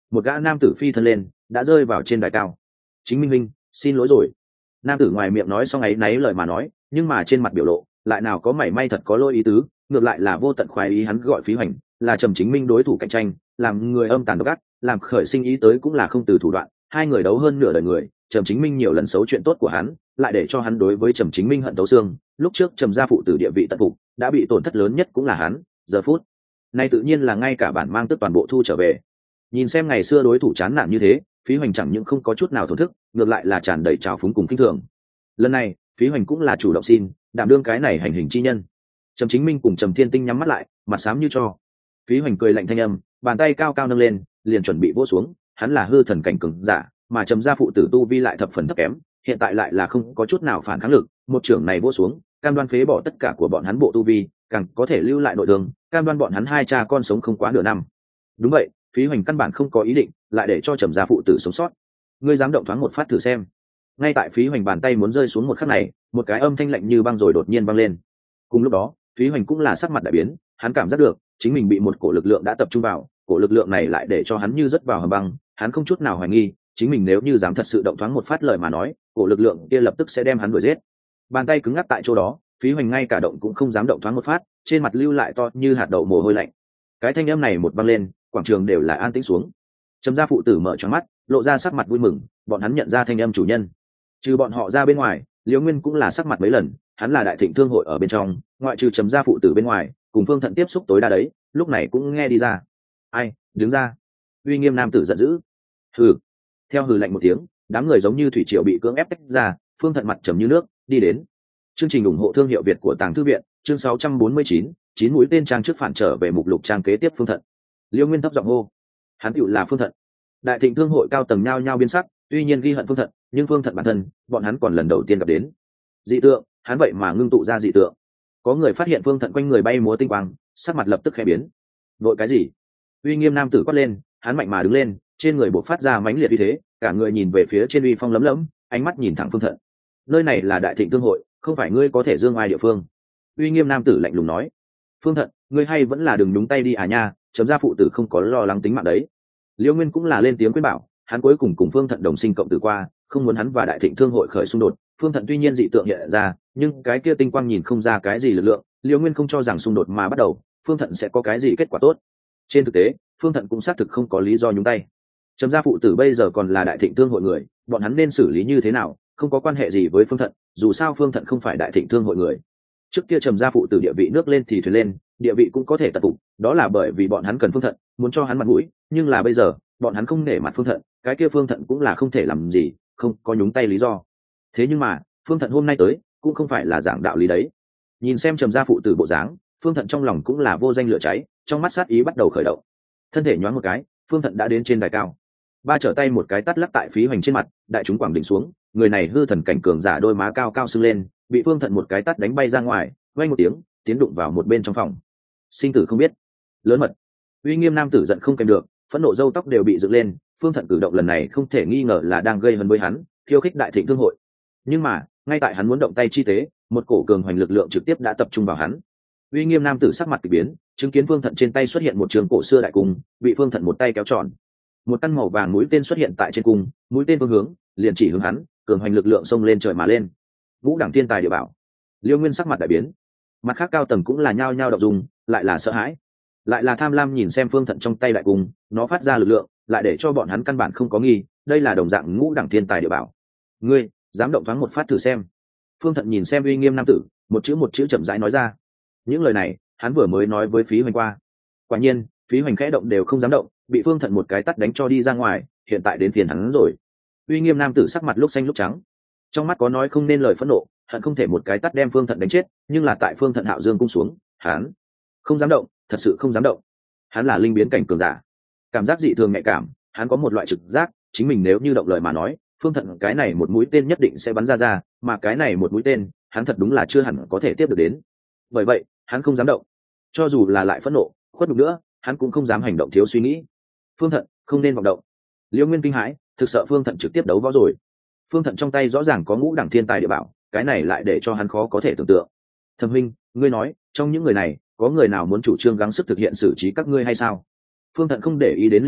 một gã nam tử phi thân lên đã rơi vào trên đài cao. Chính minh minh, xin lỗi rồi. Nam tử ngoài miệng nói xong ấy náy lời mà nói, nhưng mà trên mặt biểu lộ lại nào có mảy may thật có lỗi ý tứ, ngược lại là vô tận khoái ý. Hắn gọi Phí Hoành là Trầm Chính Minh đối thủ cạnh tranh, làm người âm tàn độc ác, làm khởi sinh ý tới cũng là không từ thủ đoạn. Hai người đấu hơn nửa đời người, Trầm Chính Minh nhiều lần xấu chuyện tốt của hắn, lại để cho hắn đối với Trầm Chính Minh hận tấu xương. Lúc trước Trầm gia phụ tử địa vị tận phục, đã bị tổn thất lớn nhất cũng là hắn, giờ phút này tự nhiên là ngay cả bản mang tức toàn bộ thu trở về. Nhìn xem ngày xưa đối thủ chán nản như thế, Phí Hoành chẳng những không có chút nào thổn thức, ngược lại là tràn đầy trào phúng cùng kinh thường. Lần này Phí Hoành cũng là chủ động xin đảm đương cái này hành hình chi nhân. Trầm Chính Minh cùng Trầm Thiên Tinh nhắm mắt lại, mặt xám như cho. Phí Hoành cười lạnh thanh âm, bàn tay cao cao nâng lên, liền chuẩn bị vỗ xuống. Hắn là hư thần cảnh cường giả, mà Trầm gia phụ tử tu vi lại thập phần thấp kém, hiện tại lại là không có chút nào phản kháng lực. Một trưởng này vỗ xuống, cam đoan phế bỏ tất cả của bọn hắn bộ tu vi, càng có thể lưu lại nội thương, cam đoan bọn hắn hai cha con sống không quá nửa năm. Đúng vậy, Phí Hoành căn bản không có ý định lại để cho Trầm gia phụ tử sống sót. Ngươi dám động thoáng một phát thử xem. Ngay tại Phí Hoành bàn tay muốn rơi xuống một khắc này, một cái âm thanh lạnh như băng rồi đột nhiên vang lên. Cùng lúc đó, Phí Hoành cũng là sắc mặt đại biến, hắn cảm giác được chính mình bị một cổ lực lượng đã tập trung vào, cổ lực lượng này lại để cho hắn như rớt vào hầm băng. Hắn không chút nào hoài nghi, chính mình nếu như dám thật sự động thoáng một phát lời mà nói, cổ lực lượng kia lập tức sẽ đem hắn đuổi giết. Bàn tay cứng ngắc tại chỗ đó, Phí Hoành ngay cả động cũng không dám động thoáng một phát, trên mặt lưu lại to như hạt đậu mồ hôi lạnh. Cái thanh âm này một vang lên, quảng trường đều là an tĩnh xuống. Trầm gia phụ tử mở choáng mắt, lộ ra sắc mặt vui mừng, bọn hắn nhận ra thanh âm chủ nhân. Trừ bọn họ ra bên ngoài, Liễu Nguyên cũng là sắc mặt mấy lần, hắn là đại thịnh thương hội ở bên trong, ngoại trừ Trầm gia phụ tử bên ngoài, cùng Phương Thận tiếp xúc tối đa đấy, lúc này cũng nghe đi ra. Ai, đứng ra. Uy Nghiêm nam tử giận dữ. Hừ. Theo hừ lạnh một tiếng, đám người giống như thủy triều bị cưỡng ép tách ra, Phương Thận mặt trầm như nước, đi đến. Chương trình ủng hộ thương hiệu Việt của Tàng Thư viện, chương sáu trăm bốn mươi chín, chín mũi tên trang trước phản trở về mục lục trang kế tiếp Phương Thận. Liễu Nguyên thấp giọng hô. Hắn tựu là Phương Thận. Đại thịnh thương hội cao tầng nhao nhao biến sắc, tuy nhiên ghi hận Phương Thận, nhưng Phương Thận bản thân, bọn hắn còn lần đầu tiên gặp đến. Dị tượng, hắn vậy mà ngưng tụ ra dị tượng. Có người phát hiện Phương Thận quanh người bay múa tinh quang, sắc mặt lập tức khẽ biến. Vội cái gì? Uy Nghiêm nam tử quát lên, hắn mạnh mà đứng lên, trên người bộc phát ra mãnh liệt uy thế, cả người nhìn về phía trên uy phong lấm lấm, ánh mắt nhìn thẳng Phương Thận. Nơi này là Đại thịnh thương hội, không phải ngươi có thể dương ai địa phương. Uy Nghiêm nam tử lạnh lùng nói. Phương Thận, ngươi hay vẫn là đừng nhúng tay đi à nha, chấm ra phụ tử không có lo lắng tính mạng đấy. Liễu Nguyên cũng là lên tiếng khuyên bảo, hắn cuối cùng cùng Phương Thận đồng sinh cộng tử qua, không muốn hắn và Đại thịnh thương hội khởi xung đột. Phương Thận tuy nhiên dị tượng hiện ra, nhưng cái kia tinh quang nhìn không ra cái gì lực lượng, Liễu Nguyên không cho rằng xung đột mà bắt đầu, Phương Thận sẽ có cái gì kết quả tốt. Trên thực tế, Phương Thận cũng xác thực không có lý do nhúng tay. Trầm gia phụ tử bây giờ còn là Đại thịnh thương hội người, bọn hắn nên xử lý như thế nào, không có quan hệ gì với Phương Thận, dù sao Phương Thận không phải Đại thịnh thương hội người. Trước kia Trầm gia phụ tử địa vị nước lên thì thuyền lên, địa vị cũng có thể tận phục, đó là bởi vì bọn hắn cần Phương Thận, muốn cho hắn mặt mũi, nhưng là bây giờ, bọn hắn không nể mặt Phương Thận, cái kia Phương Thận cũng là không thể làm gì, không có nhúng tay lý do. Thế nhưng mà, Phương Thận hôm nay tới, cũng không phải là giảng đạo lý đấy. Nhìn xem Trầm gia phụ tử bộ dáng, Phương Thận trong lòng cũng là vô danh lửa cháy, trong mắt sát ý bắt đầu khởi động. Thân thể nhoáng một cái, Phương Thận đã đến trên đài cao. Ba trở tay một cái tát lắc tại Phí Hoành trên mặt, đại chúng quảng đỉnh xuống, người này hư thần cảnh cường giả đôi má cao cao sưng lên, bị Phương Thận một cái tát đánh bay ra ngoài, vang một tiếng, tiến đụng vào một bên trong phòng. Sinh tử không biết, lớn mật. Uy Nghiêm nam tử giận không kèm được, phẫn nộ râu tóc đều bị dựng lên, Phương Thận cử động lần này không thể nghi ngờ là đang gây hấn với hắn, khiêu khích Đại thịnh thương hội. Nhưng mà, ngay tại hắn muốn động tay chi tế, một cổ cường hoành lực lượng trực tiếp đã tập trung vào hắn. Uy Nghiêm nam tử sắc mặt kỳ biến, chứng kiến Phương Thận trên tay xuất hiện một trường cổ xưa đại cung, bị Phương Thận một tay kéo tròn. Một căn màu vàng mũi tên xuất hiện tại trên cung, mũi tên phương hướng liền chỉ hướng hắn, cường hoành lực lượng xông lên trời mà lên. Ngũ đẳng thiên tài địa bảo. Liêu Nguyên sắc mặt đại biến, mặt khác cao tầng cũng là nhao nhao động dung, lại là sợ hãi, lại là tham lam nhìn xem Phương Thận trong tay đại cung, nó phát ra lực lượng, lại để cho bọn hắn căn bản không có nghi, đây là đồng dạng ngũ đẳng thiên tài địa bảo. Ngươi dám động thoáng một phát thử xem. Phương Thận nhìn xem Uy Nghiêm nam tử, một chữ một chữ chậm rãi nói ra. Những lời này, hắn vừa mới nói với Phí Hoành qua. Quả nhiên, Phí Hoành khẽ động đều không dám động, bị Phương Thận một cái tát đánh cho đi ra ngoài, hiện tại đến phiền hắn rồi. Uy Nghiêm nam tử sắc mặt lúc xanh lúc trắng, trong mắt có nói không nên lời phẫn nộ, hận không thể một cái tát đem Phương Thận đánh chết, nhưng là tại Phương Thận hạo dương cung xuống, hắn không dám động, thật sự không dám động. Hắn là linh biến cảnh cường giả, cảm giác dị thường nhạy cảm, hắn có một loại trực giác, chính mình nếu như động lời mà nói, Phương Thận cái này một mũi tên nhất định sẽ bắn ra ra, mà cái này một mũi tên, hắn thật đúng là chưa hẳn có thể tiếp được đến. Bởi vậy, hắn không dám động. Cho dù là lại phẫn nộ, khuất nhục nữa, hắn cũng không dám hành động thiếu suy nghĩ. Phương Thận, không nên vọng động. Liễu Nguyên kinh hãi, thực sợ Phương Thận trực tiếp đấu võ rồi. Phương Thận trong tay rõ ràng có ngũ đẳng thiên tài địa bảo, cái này lại để cho hắn khó có thể tưởng tượng. Thẩm huynh, ngươi nói, trong những người này, có người nào muốn chủ trương gắng sức thực hiện xử trí các ngươi hay sao? Phương Thận không để ý đến Liễu Nguyên,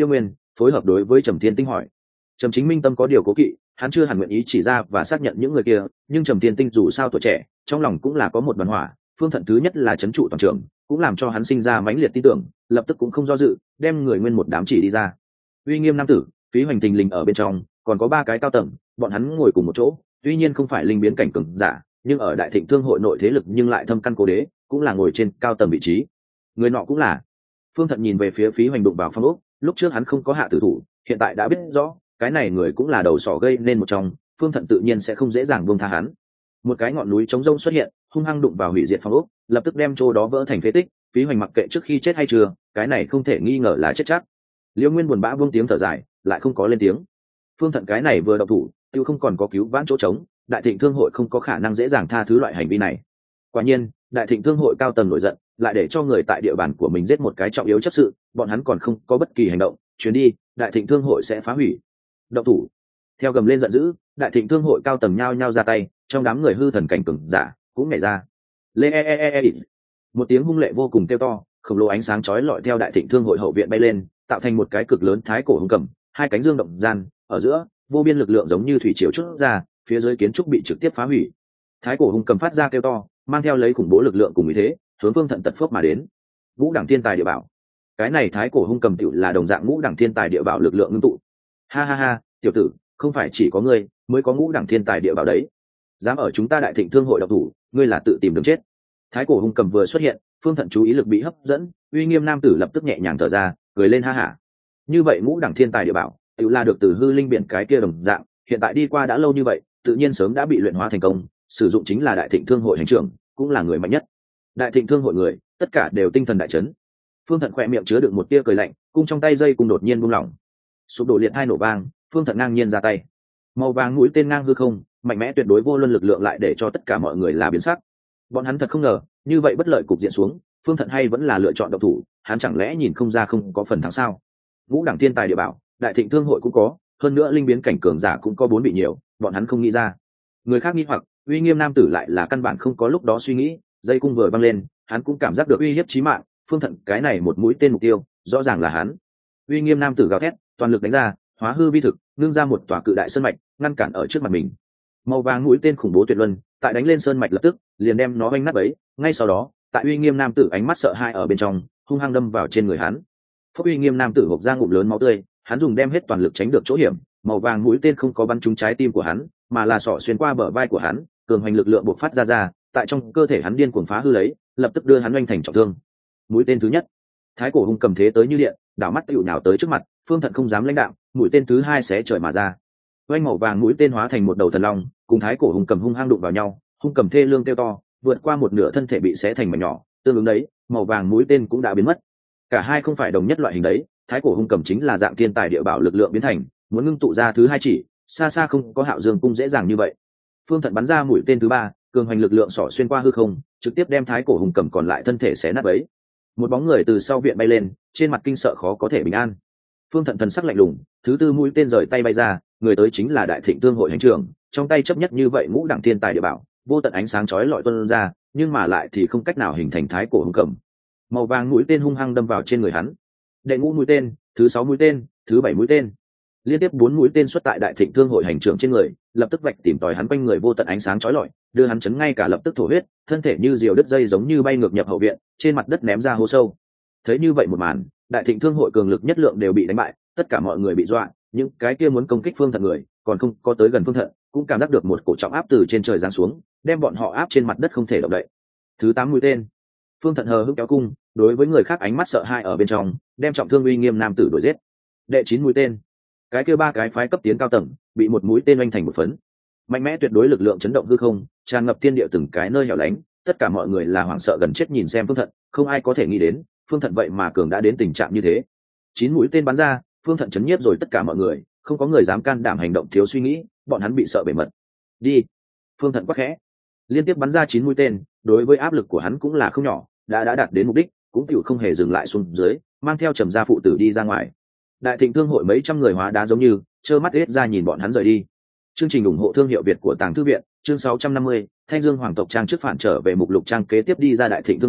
phối hợp đối với Trầm Thiên Tinh hỏi. Trầm Chính Minh tâm có điều cố kỵ, hắn chưa hẳn nguyện ý chỉ ra và xác nhận những người kia, nhưng Trầm Thiên Tinh dù sao tuổi trẻ, trong lòng cũng là có một đoàn hỏa. Phương Thận thứ nhất là trấn trụ toàn trường, cũng làm cho hắn sinh ra mãnh liệt tin tưởng, lập tức cũng không do dự, đem người nguyên một đám chỉ đi ra. Uy Nghiêm nam tử, Phí Hoành Tình Linh ở bên trong, còn có ba cái cao tầng, bọn hắn ngồi cùng một chỗ, tuy nhiên không phải linh biến cảnh cường giả, nhưng ở Đại Thịnh Thương hội nội thế lực nhưng lại thâm căn cố đế, cũng là ngồi trên cao tầng vị trí. Người nọ cũng là. Phương Thận nhìn về phía Phí Hoành đụng vào phong ốc, lúc trước hắn không có hạ tử thủ, hiện tại đã biết rõ, cái này người cũng là đầu sỏ gây nên một trong, Phương Thận tự nhiên sẽ không dễ dàng buông tha hắn. Một cái ngọn núi trống rông xuất hiện, hung hăng đụng vào hủy diệt phong ốc, lập tức đem chỗ đó vỡ thành phế tích. Phí Hoành mặc kệ trước khi chết hay chưa, cái này không thể nghi ngờ là chết chắc. Liễu Nguyên buồn bã buông tiếng thở dài, lại không có lên tiếng. Phương Thận cái này vừa động thủ, tiêu không còn có cứu vãn chỗ trống, Đại Thịnh Thương hội không có khả năng dễ dàng tha thứ loại hành vi này. Quả nhiên, Đại Thịnh Thương hội cao tầng nổi giận, lại để cho người tại địa bàn của mình giết một cái trọng yếu chấp sự, bọn hắn còn không có bất kỳ hành động, chuyến đi, Đại Thịnh Thương hội sẽ phá hủy. Động thủ. Theo gầm lên giận dữ, Đại Thịnh Thương hội cao tầng nhao nhao ra tay, trong đám người hư thần cảnh cường giả cũng nhảy ra. Lê e e e e. Một tiếng hung lệ vô cùng kêu to, khổng lồ ánh sáng chói lọi theo Đại Thịnh Thương hội hậu viện bay lên, tạo thành một cái cực lớn thái cổ hung cầm, hai cánh dương động gian, ở giữa, vô biên lực lượng giống như thủy triều chút ra, phía dưới kiến trúc bị trực tiếp phá hủy. Thái cổ hung cầm phát ra kêu to, mang theo lấy khủng bố lực lượng cùng ý thế, hướng Phương Thận tật phước mà đến. Ngũ đẳng thiên tài địa bảo. Cái này thái cổ hung cầm tiểu là đồng dạng ngũ đẳng thiên tài địa bảo lực lượng ngưng tụ. Ha ha ha, tiểu tử, không phải chỉ có ngươi mới có ngũ đẳng thiên tài địa bảo đấy. Dám ở chúng ta Đại Thịnh Thương hội độc thủ, ngươi là tự tìm đường chết. Thái cổ hung cầm vừa xuất hiện, Phương Thận chú ý lực bị hấp dẫn, Uy Nghiêm nam tử lập tức nhẹ nhàng thở ra, cười lên ha hả. Như vậy ngũ đẳng thiên tài địa bảo, tự là được từ hư linh biển cái kia đồng dạng, hiện tại đi qua đã lâu như vậy, tự nhiên sớm đã bị luyện hóa thành công, sử dụng chính là Đại Thịnh Thương hội hành trưởng, cũng là người mạnh nhất. Đại Thịnh Thương hội người, tất cả đều tinh thần đại chấn. Phương Thận khỏe miệng chứa đựng một tia cười lạnh, cung trong tay dây cung đột nhiên buông lỏng, sụp đổ liệt hai nổ vang. Phương Thận ngang nhiên ra tay, màu vàng mũi tên ngang hư không, mạnh mẽ tuyệt đối vô luân lực lượng lại để cho tất cả mọi người là biến sắc. Bọn hắn thật không ngờ, như vậy bất lợi cục diện xuống, Phương Thận hay vẫn là lựa chọn độc thủ, hắn chẳng lẽ nhìn không ra không có phần thắng sao? Ngũ đẳng thiên tài địa bảo, Đại Thịnh Thương hội cũng có, hơn nữa linh biến cảnh cường giả cũng có bốn bị nhiều, bọn hắn không nghĩ ra. Người khác nghi hoặc, Uy Nghiêm nam tử lại là căn bản không có lúc đó suy nghĩ, dây cung vừa văng lên, hắn cũng cảm giác được uy hiếp chí mạng, Phương Thận cái này một mũi tên mục tiêu, rõ ràng là hắn. Uy Nghiêm nam tử gào thét, toàn lực đánh ra, hóa hư vi thực, ngưng ra một tòa cự đại sơn mạch, ngăn cản ở trước mặt mình. Màu vàng mũi tên khủng bố tuyệt luân, tại đánh lên sơn mạch lập tức, liền đem nó vênh nát bấy. Ngay sau đó, tại Uy Nghiêm nam tử ánh mắt sợ hãi ở bên trong, hung hăng đâm vào trên người hắn. Phúc Uy Nghiêm nam tử hộc ra ngụm lớn máu tươi, hắn dùng đem hết toàn lực tránh được chỗ hiểm, màu vàng mũi tên không có bắn trúng trái tim của hắn, mà là xỏ xuyên qua bờ vai của hắn, cường hành lực lượng bộc phát ra ra, tại trong cơ thể hắn điên cuồng phá hư lấy, lập tức đưa hắn oanh thành trọng thương. Mũi tên thứ nhất, thái cổ hung cầm thế tới như điện, đảo mắt tựu nhào tới trước mặt, Phương Thận không dám lãnh đạo, mũi tên thứ hai xé trời mà ra. Oanh màu vàng mũi tên hóa thành một đầu thần long, cùng thái cổ hung cầm hung hăng đụng vào nhau, hung cầm thê lương kêu to, vượt qua một nửa thân thể bị xé thành mảnh nhỏ, tương ứng đấy, màu vàng mũi tên cũng đã biến mất. Cả hai không phải đồng nhất loại hình đấy, thái cổ hung cầm chính là dạng thiên tài địa bảo lực lượng biến thành, muốn ngưng tụ ra thứ hai chỉ, xa xa không có Hạo Dương cung dễ dàng như vậy. Phương Thận bắn ra mũi tên thứ ba, cường hành lực lượng xỏ xuyên qua hư không, trực tiếp đem thái cổ hung cầm còn lại thân thể xé nát bấy. Một bóng người từ sau viện bay lên, trên mặt kinh sợ khó có thể bình an. Phương Thận thần sắc lạnh lùng, thứ tư mũi tên rời tay bay ra, người tới chính là Đại Thịnh Thương hội hành trưởng, trong tay chấp nhất như vậy ngũ đẳng thiên tài địa bảo, vô tận ánh sáng chói lọi tuôn ra, nhưng mà lại thì không cách nào hình thành thái cổ hung cầm. Màu vàng mũi tên hung hăng đâm vào trên người hắn. Đệ ngũ mũi tên, thứ sáu mũi tên, thứ bảy mũi tên, liên tiếp bốn mũi tên xuất tại Đại Thịnh Thương hội hành trưởng trên người, lập tức vạch tìm tòi hắn quanh người vô tận ánh sáng chói lọi, đưa hắn chấn ngay cả lập tức thổ huyết, thân thể như diều đứt dây giống như bay ngược nhập hậu viện, trên mặt đất ném ra hố sâu. Thấy như vậy một màn, Đại Thịnh Thương hội cường lực nhất lượng đều bị đánh bại, tất cả mọi người bị dọa, những cái kia muốn công kích Phương Thận người, còn không có tới gần Phương Thận, cũng cảm giác được một cổ trọng áp từ trên trời giáng xuống, đem bọn họ áp trên mặt đất không thể động đậy. Thứ tám mũi tên, Phương Thận hờ hững kéo cung, đối với người khác ánh mắt sợ hãi ở bên trong, đem trọng thương Uy Nghiêm nam tử đuổi giết. Đệ chín mũi tên, cái kia ba cái phái cấp tiến cao tầng, bị một mũi tên oanh thành một phấn. Mạnh mẽ tuyệt đối lực lượng chấn động hư không, tràn ngập thiên địa từng cái nơi hẻo lánh, tất cả mọi người là hoảng sợ gần chết nhìn xem Phương Thận, không ai có thể nghĩ đến, Phương Thận vậy mà cường đã đến tình trạng như thế. Chín mũi tên bắn ra, Phương Thận chấn nhiếp rồi tất cả mọi người, không có người dám can đảm hành động thiếu suy nghĩ, bọn hắn bị sợ bề mật. Đi. Phương Thận quát khẽ, liên tiếp bắn ra chín mũi tên, đối với áp lực của hắn cũng là không nhỏ, đã đã đạt đến mục đích, cũng tiểu không hề dừng lại xuống dưới, mang theo Trầm gia phụ tử đi ra ngoài. Đại Thịnh Thương hội mấy trăm người hóa đá giống như trơ mắt hết ra nhìn bọn hắn rời đi. Chương trình ủng hộ thương hiệu Việt của Tàng Thư viện, chương sáu trăm năm mươi, Thanh Dương hoàng tộc trang trước phản trở về mục lục trang kế tiếp đi ra Đại Thịnh Thương hội,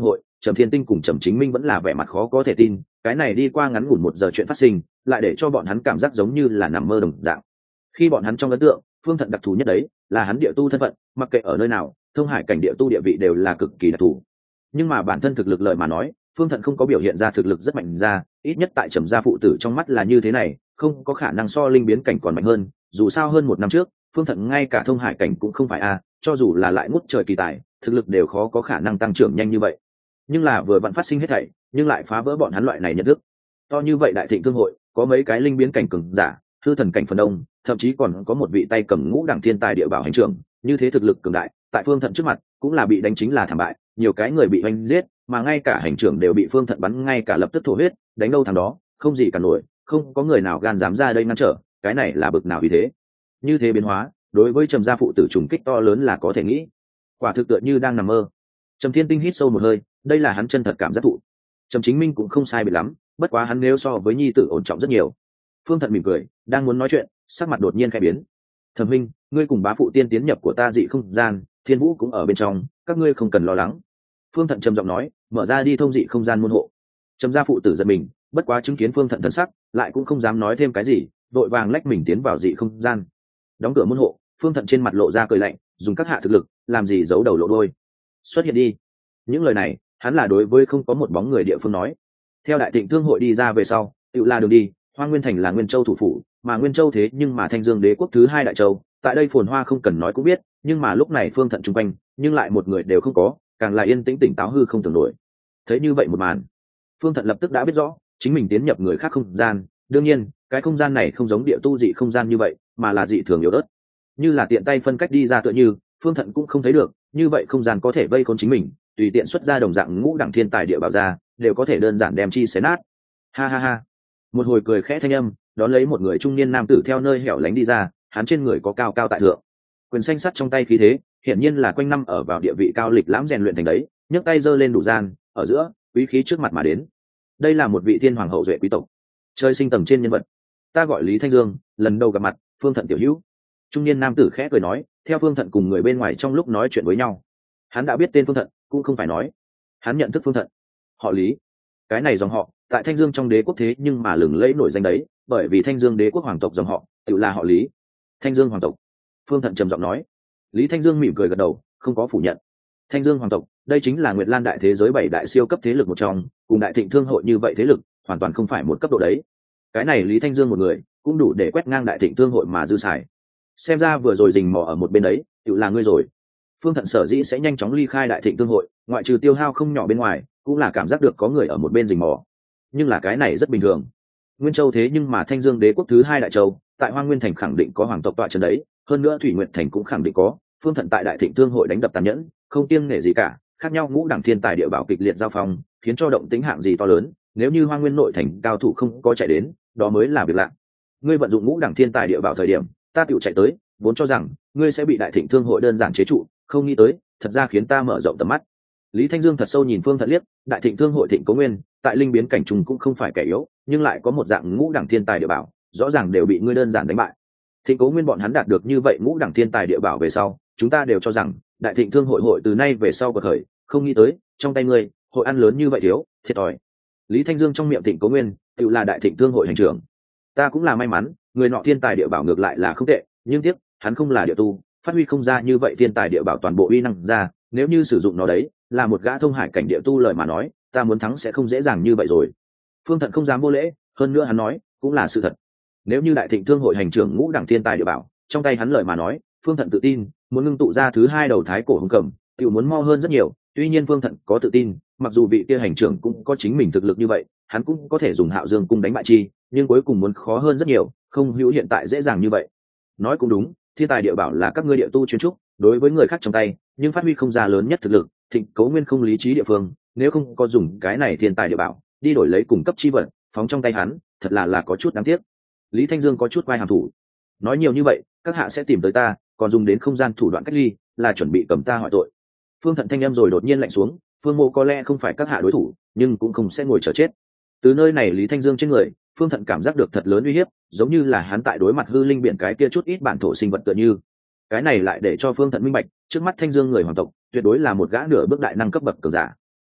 Trầm Thiên Tinh cùng Trầm Chính Minh vẫn là vẻ mặt khó có thể tin, cái này đi qua ngắn ngủn một giờ chuyện phát sinh, lại để cho bọn hắn cảm giác giống như là nằm mơ đồng dạng. Khi bọn hắn trong ấn tượng, Phương Thận đặc thù nhất đấy là hắn địa tu thân phận, mặc kệ ở nơi nào, thông hải cảnh địa tu địa vị đều là cực kỳ đặc thù. Nhưng mà bản thân thực lực lợi mà nói, Phương Thận không có biểu hiện ra thực lực rất mạnh ra, ít nhất tại Trầm gia phụ tử trong mắt là như thế này, không có khả năng so linh biến cảnh còn mạnh hơn. Dù sao hơn một năm trước, Phương Thận ngay cả thông hải cảnh cũng không phải a, cho dù là lại ngút trời kỳ tài, thực lực đều khó có khả năng tăng trưởng nhanh như vậy. Nhưng là vừa vặn phát sinh hết thảy, nhưng lại phá vỡ bọn hắn loại này nhận thức. To như vậy đại thịnh thương hội, có mấy cái linh biến cảnh cường giả, hư thần cảnh phần đông, thậm chí còn có một vị tay cầm ngũ đẳng thiên tài địa bảo hành trưởng, như thế thực lực cường đại, tại Phương Thận trước mặt, cũng là bị đánh chính là thảm bại, nhiều cái người bị oanh giết, mà ngay cả hành trưởng đều bị Phương Thận bắn ngay cả lập tức thổ huyết, đánh đâu thằng đó, không gì cả nổi, không có người nào gan dám ra đây ngăn trở, cái này là bực nào vì thế. Như thế biến hóa, đối với Trầm gia phụ tử trùng kích to lớn là có thể nghĩ. Quả thực tựa như đang nằm mơ. Trầm Thiên Tinh hít sâu một hơi, đây là hắn chân thật cảm giác thụ. Trầm Chính Minh cũng không sai biệt lắm, bất quá hắn nếu so với nhi tử ổn trọng rất nhiều. Phương Thận mỉm cười, đang muốn nói chuyện, sắc mặt đột nhiên khẽ biến. Thẩm Minh, ngươi cùng bá phụ tiên tiến nhập của ta dị không gian, Thiên Vũ cũng ở bên trong, các ngươi không cần lo lắng. Phương Thận trầm giọng nói, mở ra đi thông dị không gian môn hộ. Trầm gia phụ tử giật mình, bất quá chứng kiến Phương Thận thần sắc, lại cũng không dám nói thêm cái gì, đội vàng lách mình tiến vào dị không gian. Đóng cửa môn hộ, Phương Thận trên mặt lộ ra cười lạnh, dùng các hạ thực lực, làm gì giấu đầu lộ đôi. Xuất hiện đi. Những lời này, hắn là đối với không có một bóng người địa phương nói. Theo đại thịnh thương hội đi ra về sau, tự là đường đi, Hoa Nguyên Thành là Nguyên Châu thủ phủ, mà Nguyên Châu thế nhưng mà Thanh Dương đế quốc thứ hai đại châu, tại đây phồn hoa không cần nói cũng biết, nhưng mà lúc này Phương Thận chung quanh, nhưng lại một người đều không có, càng là yên tĩnh tỉnh táo hư không tưởng nổi. Thấy như vậy một màn, Phương Thận lập tức đã biết rõ, chính mình tiến nhập người khác không gian, đương nhiên, cái không gian này không giống địa tu dị không gian như vậy, mà là dị thường yếu ớt, như là tiện tay phân cách đi ra tựa như, Phương Thận cũng không thấy được, như vậy không gian có thể vây khốn chính mình, tùy tiện xuất ra đồng dạng ngũ đẳng thiên tài địa bảo ra, đều có thể đơn giản đem chi xé nát. Ha ha ha. Một hồi cười khẽ thanh âm, đón lấy một người trung niên nam tử theo nơi hẻo lánh đi ra, hắn trên người có cao cao tại thượng, quyền xanh sắt trong tay khí thế, hiển nhiên là quanh năm ở vào địa vị cao lịch lãm rèn luyện thành đấy, nhấc tay giơ lên đủ gian, ở giữa, quý khí trước mặt mà đến. Đây là một vị thiên hoàng hậu duệ quý tộc, chơi sinh tầng trên nhân vật. Ta gọi Lý Thanh Dương, lần đầu gặp mặt, Phương Thận tiểu hữu. Trung niên nam tử khẽ cười nói, theo Phương Thận cùng người bên ngoài trong lúc nói chuyện với nhau, hắn đã biết tên Phương Thận, cũng không phải nói, hắn nhận thức Phương Thận. Họ Lý, cái này dòng họ tại Thanh Dương trong đế quốc thế nhưng mà lừng lẫy nổi danh đấy, bởi vì Thanh Dương đế quốc hoàng tộc dòng họ tự là họ Lý. Thanh Dương hoàng tộc. Phương Thận trầm giọng nói. Lý Thanh Dương mỉm cười gật đầu, không có phủ nhận. Thanh Dương hoàng tộc, đây chính là Nguyệt Lan đại thế giới bảy đại siêu cấp thế lực một trong, cùng đại thịnh thương hội như vậy thế lực, hoàn toàn không phải một cấp độ đấy. Cái này Lý Thanh Dương một người, cũng đủ để quét ngang đại thịnh thương hội mà dư xài. Xem ra vừa rồi rình mò ở một bên đấy, tự là ngươi rồi. Phương Thận sở dĩ sẽ nhanh chóng ly khai đại thịnh thương hội, ngoại trừ tiêu hao không nhỏ bên ngoài, cũng là cảm giác được có người ở một bên rình mò. Nhưng là cái này rất bình thường. Nguyên Châu thế nhưng mà Thanh Dương đế quốc thứ hai đại châu, tại Hoa Nguyên Thành khẳng định có hoàng tộc tọa trấn đấy, hơn nữa Thủy Nguyệt Thành cũng khẳng định có. Phương Thận tại đại thịnh thương hội đánh đập tàn nhẫn, không kiêng nể gì cả, khác nhau ngũ đẳng thiên tài địa bảo kịch liệt giao phong, khiến cho động tĩnh hạng gì to lớn. Nếu như Hoa Nguyên nội thành cao thủ không có chạy đến, đó mới là việc lạ. Ngươi vận dụng ngũ đẳng thiên tài địa bảo thời điểm, ta tựu chạy tới, vốn cho rằng ngươi sẽ bị đại thịnh thương hội đơn giản chế trụ, không nghĩ tới, thật ra khiến ta mở rộng tầm mắt. Lý Thanh Dương thật sâu nhìn Phương Thận liếc, đại thịnh thương hội Thịnh Cố Nguyên, tại linh biến cảnh trùng cũng không phải kẻ yếu, nhưng lại có một dạng ngũ đẳng thiên tài địa bảo, rõ ràng đều bị ngươi đơn giản đánh bại. Thịnh Cố Nguyên bọn hắn đạt được như vậy ngũ đẳng thiên tài địa bảo về sau, chúng ta đều cho rằng đại thịnh thương hội hội từ nay về sau bậc khởi, không nghĩ tới, trong tay ngươi, hội ăn lớn như vậy thiếu, thiệt thòi. Lý Thanh Dương trong miệng Thịnh Cố Nguyên, tự là đại thịnh thương hội hành trưởng. Ta cũng là may mắn, người nọ thiên tài địa bảo ngược lại là không tệ, nhưng tiếc, hắn không là địa tu, phát huy không ra như vậy thiên tài địa bảo toàn bộ uy năng ra, nếu như sử dụng nó đấy, là một gã thông hải cảnh địa tu lời mà nói, ta muốn thắng sẽ không dễ dàng như vậy rồi. Phương Thận không dám vô lễ, hơn nữa hắn nói, cũng là sự thật. Nếu như đại thịnh thương hội hành trưởng ngũ đẳng thiên tài địa bảo, trong tay hắn lời mà nói, Phương Thận tự tin, muốn ngưng tụ ra thứ hai đầu thái cổ hùng cầm, tiểu muốn mo hơn rất nhiều. Tuy nhiên Phương Thận có tự tin, mặc dù vị kia hành trưởng cũng có chính mình thực lực như vậy, hắn cũng có thể dùng Hạo Dương cung đánh bại chi, nhưng cuối cùng muốn khó hơn rất nhiều, không hữu hiện tại dễ dàng như vậy. Nói cũng đúng, thiên tài địa bảo là các ngươi địa tu chuyên trúc, đối với người khác trong tay, nhưng phát huy không ra lớn nhất thực lực. Thịnh Cố Nguyên không lý trí địa phương, nếu không có dùng cái này thiên tài địa bảo đi đổi lấy cùng cấp chi vật, phóng trong tay hắn, thật là là có chút đáng tiếc. Lý Thanh Dương có chút vai hàm thủ. Nói nhiều như vậy, các hạ sẽ tìm tới ta, còn dùng đến không gian thủ đoạn cách ly, là chuẩn bị cầm ta hỏi tội. Phương Thận thanh em rồi đột nhiên lạnh xuống, Phương Mộ có lẽ không phải các hạ đối thủ, nhưng cũng không sẽ ngồi chờ chết. Từ nơi này Lý Thanh Dương trên người, Phương Thận cảm giác được thật lớn uy hiếp, giống như là hắn tại đối mặt hư linh biển cái kia chút ít bản thổ sinh vật tựa như. Cái này lại để cho Phương Thận minh bạch, trước mắt Thanh Dương người hoàng tộc, tuyệt đối là một gã nửa bước đại năng cấp bậc cường giả.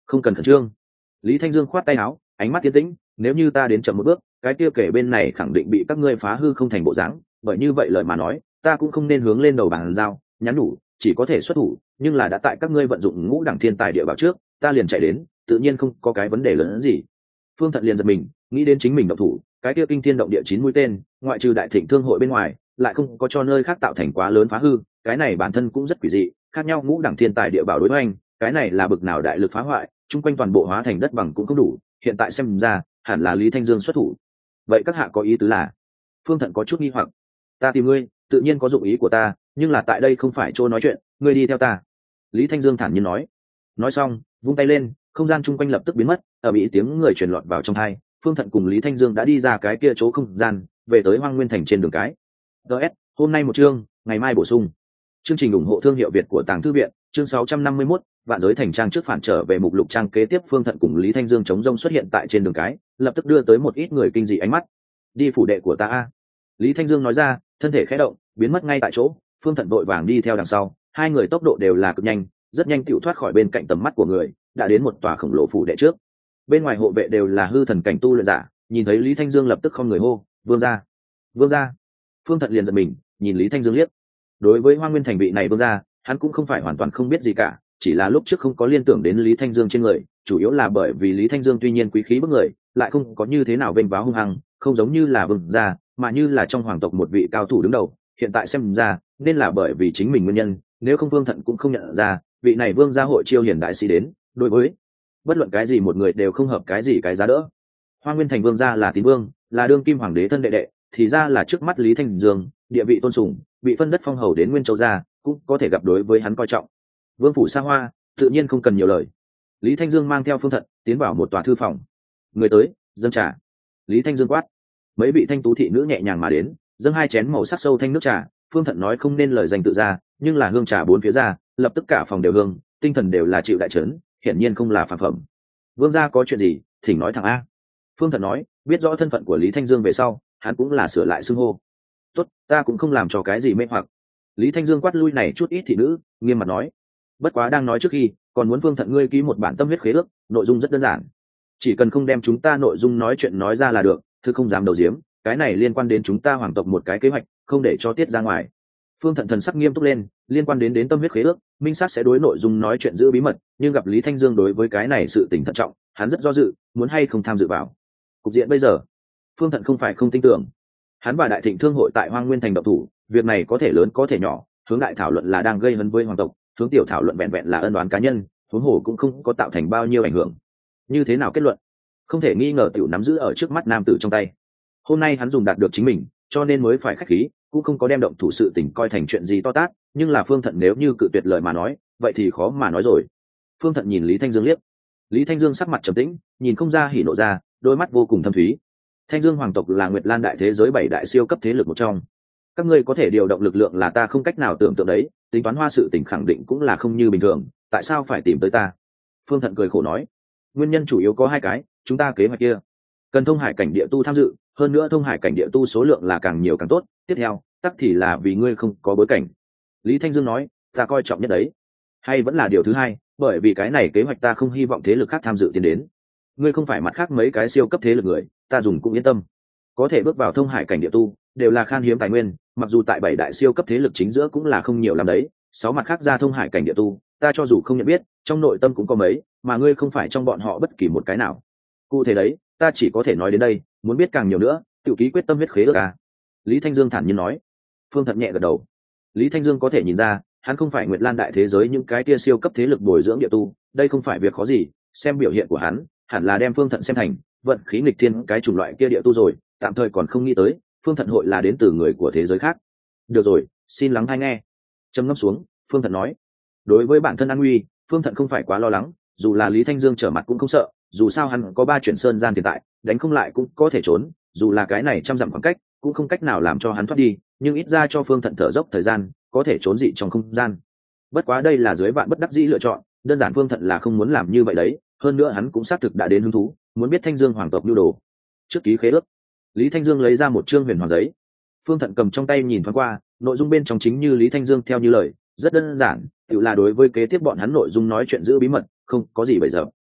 không cần khẩn trương. Lý Thanh Dương khoát tay áo, ánh mắt tiến tĩnh, nếu như ta đến chậm một bước, cái kia kể bên này khẳng định bị các ngươi phá hư không thành bộ dáng, bởi như vậy lời mà nói, ta cũng không nên hướng lên đầu bàn giao, nhắn nhủ, chỉ có thể xuất thủ, nhưng là đã tại các ngươi vận dụng ngũ đẳng thiên tài địa bảo trước, ta liền chạy đến, tự nhiên không có cái vấn đề lớn hơn gì. Phương Thận liền giật mình, nghĩ đến chính mình động thủ, cái kia kinh thiên động địa chín mũi tên, ngoại trừ đại thịnh thương hội bên ngoài, lại không có cho nơi khác tạo thành quá lớn phá hư, cái này bản thân cũng rất quỷ dị, khác nhau ngũ đẳng thiên tài địa bảo đối với anh, cái này là bực nào đại lực phá hoại, chung quanh toàn bộ hóa thành đất bằng cũng không đủ, hiện tại xem ra, hẳn là Lý Thanh Dương xuất thủ. Vậy các hạ có ý tứ là? Phương Thận có chút nghi hoặc. Ta tìm ngươi, tự nhiên có dụng ý của ta, nhưng là tại đây không phải chỗ nói chuyện, ngươi đi theo ta. Lý Thanh Dương thản nhiên nói. Nói xong, vung tay lên, không gian chung quanh lập tức biến mất, ở bị tiếng người truyền lọt vào trong tai, Phương Thận cùng Lý Thanh Dương đã đi ra cái kia chỗ không gian, về tới Hoang Nguyên Thành trên đường cái. đê ét, hôm nay một chương, ngày mai bổ sung. Chương trình ủng hộ thương hiệu Việt của Tàng Thư viện, chương sáu trăm năm mươi mốt, vạn giới thành trang trước phản trở về mục lục trang kế tiếp. Phương Thận cùng Lý Thanh Dương chống rông xuất hiện tại trên đường cái, lập tức đưa tới một ít người kinh dị ánh mắt. Đi phủ đệ của ta a. Lý Thanh Dương nói ra, thân thể khẽ động, biến mất ngay tại chỗ. Phương Thận vội vàng đi theo đằng sau, hai người tốc độ đều là cực nhanh, rất nhanh tựu thoát khỏi bên cạnh tầm mắt của người, đã đến một tòa khổng lồ phủ đệ trước. Bên ngoài hộ vệ đều là hư thần cảnh tu luyện giả, nhìn thấy Lý Thanh Dương lập tức không người hô, vương gia, vương gia. Phương Thận liền giật mình, nhìn Lý Thanh Dương liếc. Đối với Hoang Nguyên Thành vị này vương gia, hắn cũng không phải hoàn toàn không biết gì cả, chỉ là lúc trước không có liên tưởng đến Lý Thanh Dương trên người, chủ yếu là bởi vì Lý Thanh Dương tuy nhiên quý khí bức người, lại không có như thế nào vênh váo hung hăng, không giống như là vương gia, mà như là trong hoàng tộc một vị cao thủ đứng đầu. Hiện tại xem ra, nên là bởi vì chính mình nguyên nhân, nếu không Phương Thận cũng không nhận ra, vị này vương gia hội chiêu hiển đại sĩ đến, đối với bất luận cái gì một người đều không hợp cái gì cái giá đỡ. Hoang Nguyên Thành vương gia là tín vương, là đương kim hoàng đế thân đệ đệ, thì ra là trước mắt Lý Thanh Dương, địa vị tôn sùng, bị phân đất phong hầu đến Nguyên Châu gia, cũng có thể gặp đối với hắn coi trọng. Vương phủ xa hoa, tự nhiên không cần nhiều lời. Lý Thanh Dương mang theo Phương Thận tiến vào một tòa thư phòng. Người tới, dâng trà. Lý Thanh Dương quát. Mấy vị thanh tú thị nữ nhẹ nhàng mà đến, dâng hai chén màu sắc sâu thanh nước trà. Phương Thận nói không nên lời dành tự ra, nhưng là hương trà bốn phía ra, lập tức cả phòng đều hương, tinh thần đều là chịu đại trấn, hiển nhiên không là phàm phẩm. Vương gia có chuyện gì, thỉnh nói thẳng a. Phương Thận nói, biết rõ thân phận của Lý Thanh Dương về sau, hắn cũng là sửa lại xưng hô. Tốt, ta cũng không làm cho cái gì mê hoặc. Lý Thanh Dương quát lui này chút ít thị nữ, nghiêm mặt nói. Bất quá đang nói trước khi, còn muốn Phương Thận ngươi ký một bản tâm huyết khế ước, nội dung rất đơn giản, chỉ cần không đem chúng ta nội dung nói chuyện nói ra là được, thư không dám đầu diếm, cái này liên quan đến chúng ta hoàng tộc một cái kế hoạch, không để cho tiết ra ngoài. Phương Thận thần sắc nghiêm túc lên, liên quan đến đến tâm huyết khế ước, minh sát sẽ đối nội dung nói chuyện giữ bí mật, nhưng gặp Lý Thanh Dương đối với cái này sự tình thận trọng, hắn rất do dự, muốn hay không tham dự vào. Cục diện bây giờ, Phương Thận không phải không tin tưởng, hắn và Đại Thịnh Thương hội tại Hoang Nguyên Thành động thủ, việc này có thể lớn có thể nhỏ, hướng đại thảo luận là đang gây hấn với hoàng tộc, hướng tiểu thảo luận vẹn vẹn là ân oán cá nhân, huống hồ cũng không có tạo thành bao nhiêu ảnh hưởng. Như thế nào kết luận? Không thể nghi ngờ tiểu nắm giữ ở trước mắt nam tử trong tay. Hôm nay hắn dùng đạt được chính mình, cho nên mới phải khách khí, cũng không có đem động thủ sự tình coi thành chuyện gì to tát, nhưng là Phương Thận nếu như cự tuyệt lời mà nói, vậy thì khó mà nói rồi. Phương Thận nhìn Lý Thanh Dương liếc. Lý Thanh Dương sắc mặt trầm tĩnh, nhìn không ra hỉ nộ ra, đôi mắt vô cùng thâm thúy. Thanh Dương hoàng tộc là Nguyệt Lan đại thế giới bảy đại siêu cấp thế lực một trong. Các ngươi có thể điều động lực lượng là ta không cách nào tưởng tượng đấy, tính toán hoa sự tình khẳng định cũng là không như bình thường, tại sao phải tìm tới ta? Phương Thận cười khổ nói. Nguyên nhân chủ yếu có hai cái, chúng ta kế hoạch kia cần thông hải cảnh địa tu tham dự, hơn nữa thông hải cảnh địa tu số lượng là càng nhiều càng tốt, tiếp theo tắc thì là vì ngươi không có bối cảnh. Lý Thanh Dương nói, ta coi trọng nhất đấy, hay vẫn là điều thứ hai, bởi vì cái này kế hoạch ta không hy vọng thế lực khác tham dự tiến đến. Ngươi không phải mặt khác mấy cái siêu cấp thế lực người, ta dùng cũng yên tâm. Có thể bước vào thông hải cảnh địa tu đều là khan hiếm tài nguyên, mặc dù tại bảy đại siêu cấp thế lực chính giữa cũng là không nhiều lắm đấy, sáu mặt khác ra thông hải cảnh địa tu, ta cho dù không nhận biết, trong nội tâm cũng có mấy, mà ngươi không phải trong bọn họ bất kỳ một cái nào. Cụ thể đấy, ta chỉ có thể nói đến đây, muốn biết càng nhiều nữa, tự ký quyết tâm huyết khế ước à. Lý Thanh Dương thản nhiên nói. Phương Thận nhẹ gật đầu. Lý Thanh Dương có thể nhìn ra, hắn không phải Nguyệt Lan đại thế giới những cái kia siêu cấp thế lực bồi dưỡng địa tu, đây không phải việc khó gì, xem biểu hiện của hắn, hẳn là đem Phương Thận xem thành vận khí nghịch thiên cái chủng loại kia địa tu rồi, tạm thời còn không nghĩ tới, Phương Thận hội là đến từ người của thế giới khác. Được rồi, xin lắng hay nghe. Trầm ngâm xuống, Phương Thận nói. Đối với bản thân an nguy, Phương Thận không phải quá lo lắng, dù là Lý Thanh Dương trở mặt cũng không sợ, dù sao hắn có ba chuyển sơn gian tiền tại, đánh không lại cũng có thể trốn, dù là cái này trăm dặm khoảng cách, cũng không cách nào làm cho hắn thoát đi, nhưng ít ra cho Phương Thận thở dốc thời gian, có thể trốn dị trong không gian. Bất quá đây là dưới vạn bất đắc dĩ lựa chọn, đơn giản Phương Thận là không muốn làm như vậy đấy, hơn nữa hắn cũng xác thực đã đến hứng thú, muốn biết Thanh Dương hoàng tộc nhu đồ. Trước ký khế ước, Lý Thanh Dương lấy ra một chương huyền hoàng giấy. Phương Thận cầm trong tay nhìn thoáng qua, nội dung bên trong chính như Lý Thanh Dương theo như lời, rất đơn giản, tự là đối với kế tiếp bọn hắn nội dung nói chuyện giữ bí mật, không có gì bậy dập.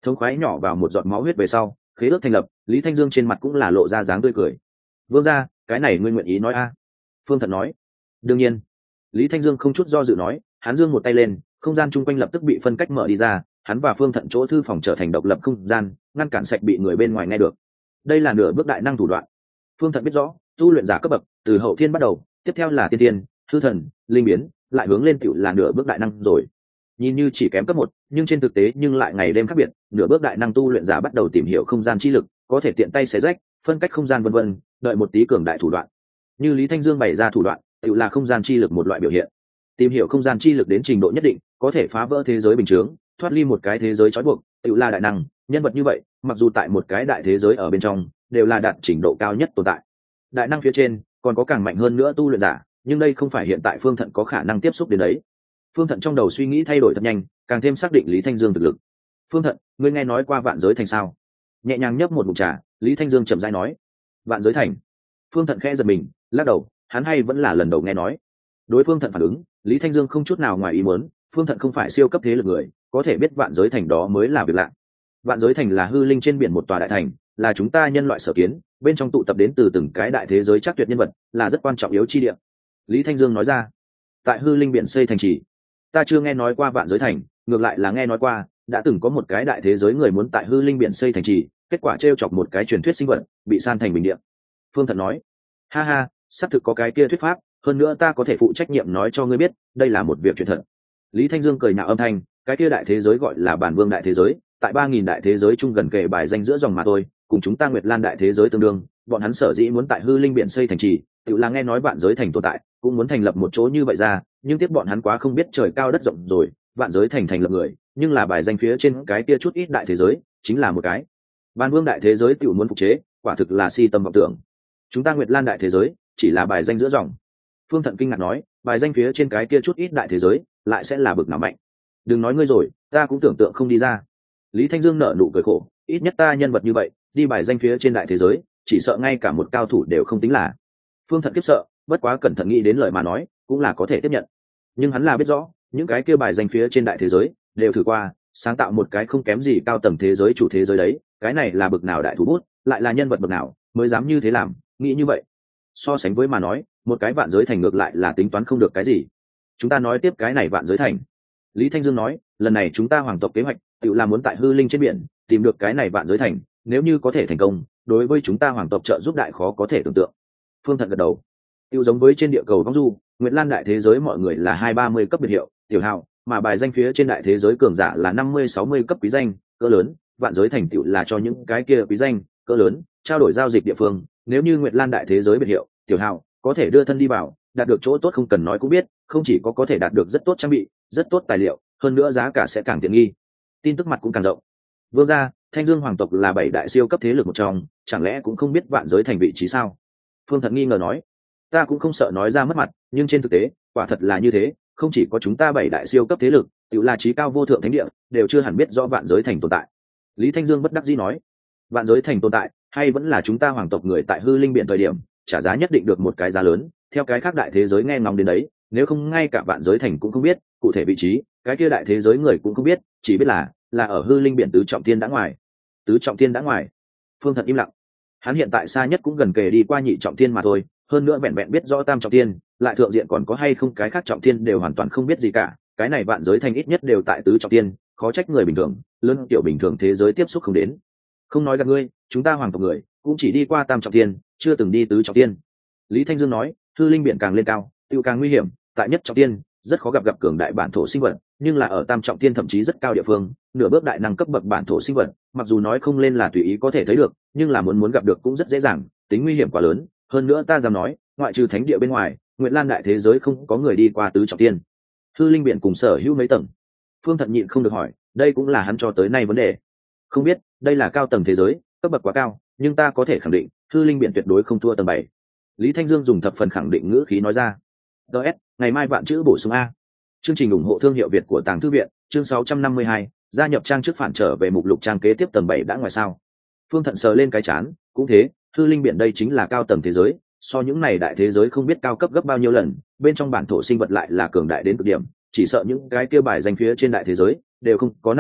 thống khoái nhỏ vào một giọt máu huyết về sau, khế ước thành lập, Lý Thanh Dương trên mặt cũng là lộ ra dáng tươi cười. Vương gia, cái này ngươi nguyện ý nói a? Phương Thận nói. Đương nhiên. Lý Thanh Dương không chút do dự nói, hắn giương một tay lên, không gian chung quanh lập tức bị phân cách mở đi ra, hắn và Phương Thận chỗ thư phòng trở thành độc lập không gian, ngăn cản sạch bị người bên ngoài nghe được. Đây là nửa bước đại năng thủ đoạn. Phương Thận biết rõ, tu luyện giả cấp bậc, từ hậu thiên bắt đầu, tiếp theo là tiên tiên, hư thần, linh biến, lại hướng lên tiểu là nửa bước đại năng rồi. Nhìn như chỉ kém cấp một, nhưng trên thực tế nhưng lại ngày đêm khác biệt, nửa bước đại năng tu luyện giả bắt đầu tìm hiểu không gian chi lực, có thể tiện tay xé rách, phân cách không gian vân vân, đợi một tí cường đại thủ đoạn. Như Lý Thanh Dương bày ra thủ đoạn, tiểu là không gian chi lực một loại biểu hiện. Tìm hiểu không gian chi lực đến trình độ nhất định, có thể phá vỡ thế giới bình thường, thoát ly một cái thế giới trói buộc, tiểu là đại năng. Nhân vật như vậy, mặc dù tại một cái đại thế giới ở bên trong, đều là đạt trình độ cao nhất tồn tại. Đại năng phía trên, còn có càng mạnh hơn nữa tu luyện giả, nhưng đây không phải hiện tại Phương Thận có khả năng tiếp xúc đến đấy. Phương Thận trong đầu suy nghĩ thay đổi thật nhanh, càng thêm xác định Lý Thanh Dương thực lực. Phương Thận, ngươi nghe nói qua Vạn Giới Thành sao? Nhẹ nhàng nhấp một ngụm trà, Lý Thanh Dương chậm rãi nói. Vạn Giới Thành. Phương Thận khẽ giật mình, lắc đầu, hắn hay vẫn là lần đầu nghe nói. Đối Phương Thận phản ứng, Lý Thanh Dương không chút nào ngoài ý muốn, Phương Thận không phải siêu cấp thế lực người, có thể biết Vạn Giới Thành đó mới là việc lạ. Vạn Giới Thành là hư linh trên biển một tòa đại thành, là chúng ta nhân loại sở kiến, bên trong tụ tập đến từ từng cái đại thế giới chắc tuyệt nhân vật, là rất quan trọng yếu chi địa. Lý Thanh Dương nói ra. Tại hư linh biển xây thành trì, ta chưa nghe nói qua Vạn Giới Thành, ngược lại là nghe nói qua đã từng có một cái đại thế giới người muốn tại hư linh biển xây thành trì, kết quả t r e o chọc một cái truyền thuyết sinh vật bị san thành bình địa. Phương Thận nói. Ha ha, xác thực có cái kia thuyết pháp, hơn nữa ta có thể phụ trách nhiệm nói cho ngươi biết, đây là một việc chuyện thật. Lý Thanh Dương cười nhạo âm thanh, cái kia đại thế giới gọi là Bản Vương đại thế giới, tại ba nghìn đại thế giới chung gần kề bài danh giữa dòng mà thôi, cùng chúng ta Nguyệt Lan đại thế giới tương đương. Bọn hắn sở dĩ muốn tại hư linh biển xây thành trì, tự là nghe nói Vạn Giới Thành tồn tại, cũng muốn thành lập một chỗ như vậy ra, nhưng tiếp bọn hắn quá không biết trời cao đất rộng rồi. Vạn Giới Thành thành lập người, nhưng là bài danh phía trên cái kia chút ít đại thế giới, chính là một cái Ban Vương đại thế giới tự muốn phục chế, quả thực là si tâm vọng tưởng. Chúng ta Nguyệt Lan đại thế giới chỉ là bài danh giữa dòng. Phương Thận kinh ngạc nói, bài danh phía trên cái kia chút ít đại thế giới, lại sẽ là bực nào mạnh? Đừng nói ngươi rồi, ta cũng tưởng tượng không đi ra. Lý Thanh Dương nở nụ cười khổ, ít nhất ta nhân vật như vậy, đi bài danh phía trên đại thế giới, chỉ sợ ngay cả một cao thủ đều không tính là. Phương Thận kiếp sợ, bất quá cẩn thận nghĩ đến lời mà nói, cũng là có thể tiếp nhận. Nhưng hắn là biết rõ, những cái kia bài danh phía trên đại thế giới đều thử qua, sáng tạo một cái không kém gì cao tầng thế giới chủ thế giới đấy, cái này là bực nào đại thủ bút, lại là nhân vật bậc nào mới dám như thế làm, nghĩ như vậy. So sánh với mà nói, một cái Vạn Giới Thành ngược lại là tính toán không được cái gì. Chúng ta nói tiếp cái này Vạn Giới Thành. Lý Thanh Dương nói, lần này chúng ta hoàng tộc kế hoạch, tự là muốn tại hư linh trên biển tìm được cái này Vạn Giới Thành, nếu như có thể thành công, đối với chúng ta hoàng tộc trợ giúp đại khó có thể tưởng tượng. Phương Thận gật đầu. Tiêu giống với trên địa cầu vong du, Nguyệt Lan đại thế giới mọi người là hai ba mươi cấp biệt hiệu, tiểu hào, mà bài danh phía trên đại thế giới cường giả là năm mươi sáu mươi cấp quý danh, cỡ lớn, Vạn Giới Thành tựu là cho những cái kia quý danh, cỡ lớn, trao đổi giao dịch địa phương, nếu như Nguyệt Lan đại thế giới biệt hiệu, tiểu hào, có thể đưa thân đi vào, đạt được chỗ tốt không cần nói cũng biết, không chỉ có có thể đạt được rất tốt trang bị, rất tốt tài liệu, hơn nữa giá cả sẽ càng tiện nghi. Tin tức mặt cũng càng rộng. Vương gia, Thanh Dương hoàng tộc là bảy đại siêu cấp thế lực một trong, chẳng lẽ cũng không biết Vạn Giới Thành vị trí sao? Phương Thận nghi ngờ nói. Ta cũng không sợ nói ra mất mặt, nhưng trên thực tế, quả thật là như thế, không chỉ có chúng ta bảy đại siêu cấp thế lực, tự là trí cao vô thượng thánh địa, đều chưa hẳn biết rõ Vạn Giới Thành tồn tại. Lý Thanh Dương bất đắc dĩ nói, Vạn Giới Thành tồn tại, hay vẫn là chúng ta hoàng tộc người tại hư linh biển thời điểm, trả giá nhất định được một cái giá lớn, theo cái khác đại thế giới nghe ngóng đến đấy, nếu không ngay cả Vạn Giới Thành cũng không biết, cụ thể vị trí, cái kia đại thế giới người cũng không biết, chỉ biết là là ở hư linh biển tứ trọng thiên đã ngoài. Tứ trọng thiên đã ngoài. Phương Thận im lặng. Hắn hiện tại xa nhất cũng gần kề đi qua nhị trọng thiên mà thôi, hơn nữa vẹn vẹn biết rõ tam trọng thiên, lại thượng diện còn có hay không cái khác trọng thiên đều hoàn toàn không biết gì cả, cái này Vạn Giới Thành ít nhất đều tại tứ trọng thiên, khó trách người bình thường lớn tiểu bình thường thế giới tiếp xúc không đến. Không nói gạt ngươi, chúng ta hoàng tộc người cũng chỉ đi qua tam trọng thiên, chưa từng đi tứ trọng thiên. Lý Thanh Dương nói, hư linh biển càng lên cao tiêu càng nguy hiểm, tại nhất trọng thiên rất khó gặp gặp cường đại bản thổ sinh vật, nhưng là ở tam trọng thiên thậm chí rất cao địa phương, nửa bước đại năng cấp bậc bản thổ sinh vật, mặc dù nói không lên là tùy ý có thể thấy được, nhưng là muốn muốn gặp được cũng rất dễ dàng, tính nguy hiểm quá lớn. Hơn nữa ta dám nói, ngoại trừ thánh địa bên ngoài, Nguyệt Lan đại thế giới không có người đi qua tứ trọng thiên. Hư linh biển cùng sở hữu mấy tầng? Phương Thận nhịn không được hỏi, đây cũng là hắn cho tới nay vấn đề. Không biết, đây là cao tầng thế giới, cấp bậc quá cao, nhưng ta có thể khẳng định, hư linh biển tuyệt đối không thua tầng bảy. Lý Thanh Dương dùng thập phần khẳng định ngữ khí nói ra. ds ngày mai vạn chữ bổ sung a. Chương trình ủng hộ thương hiệu Việt của Tàng Thư viện, chương sáu trăm năm mươi hai, gia nhập trang trước phản trở về mục lục trang kế tiếp tầng bảy đã ngoài sao? Phương Thận sờ lên cái chán, cũng thế, hư linh biển đây chính là cao tầng thế giới, so những này đại thế giới không biết cao cấp gấp bao nhiêu lần, bên trong bản thổ sinh vật lại là cường đại đến cực điểm, chỉ sợ những cái kia bài danh phía trên đại thế giới đều không có năng lực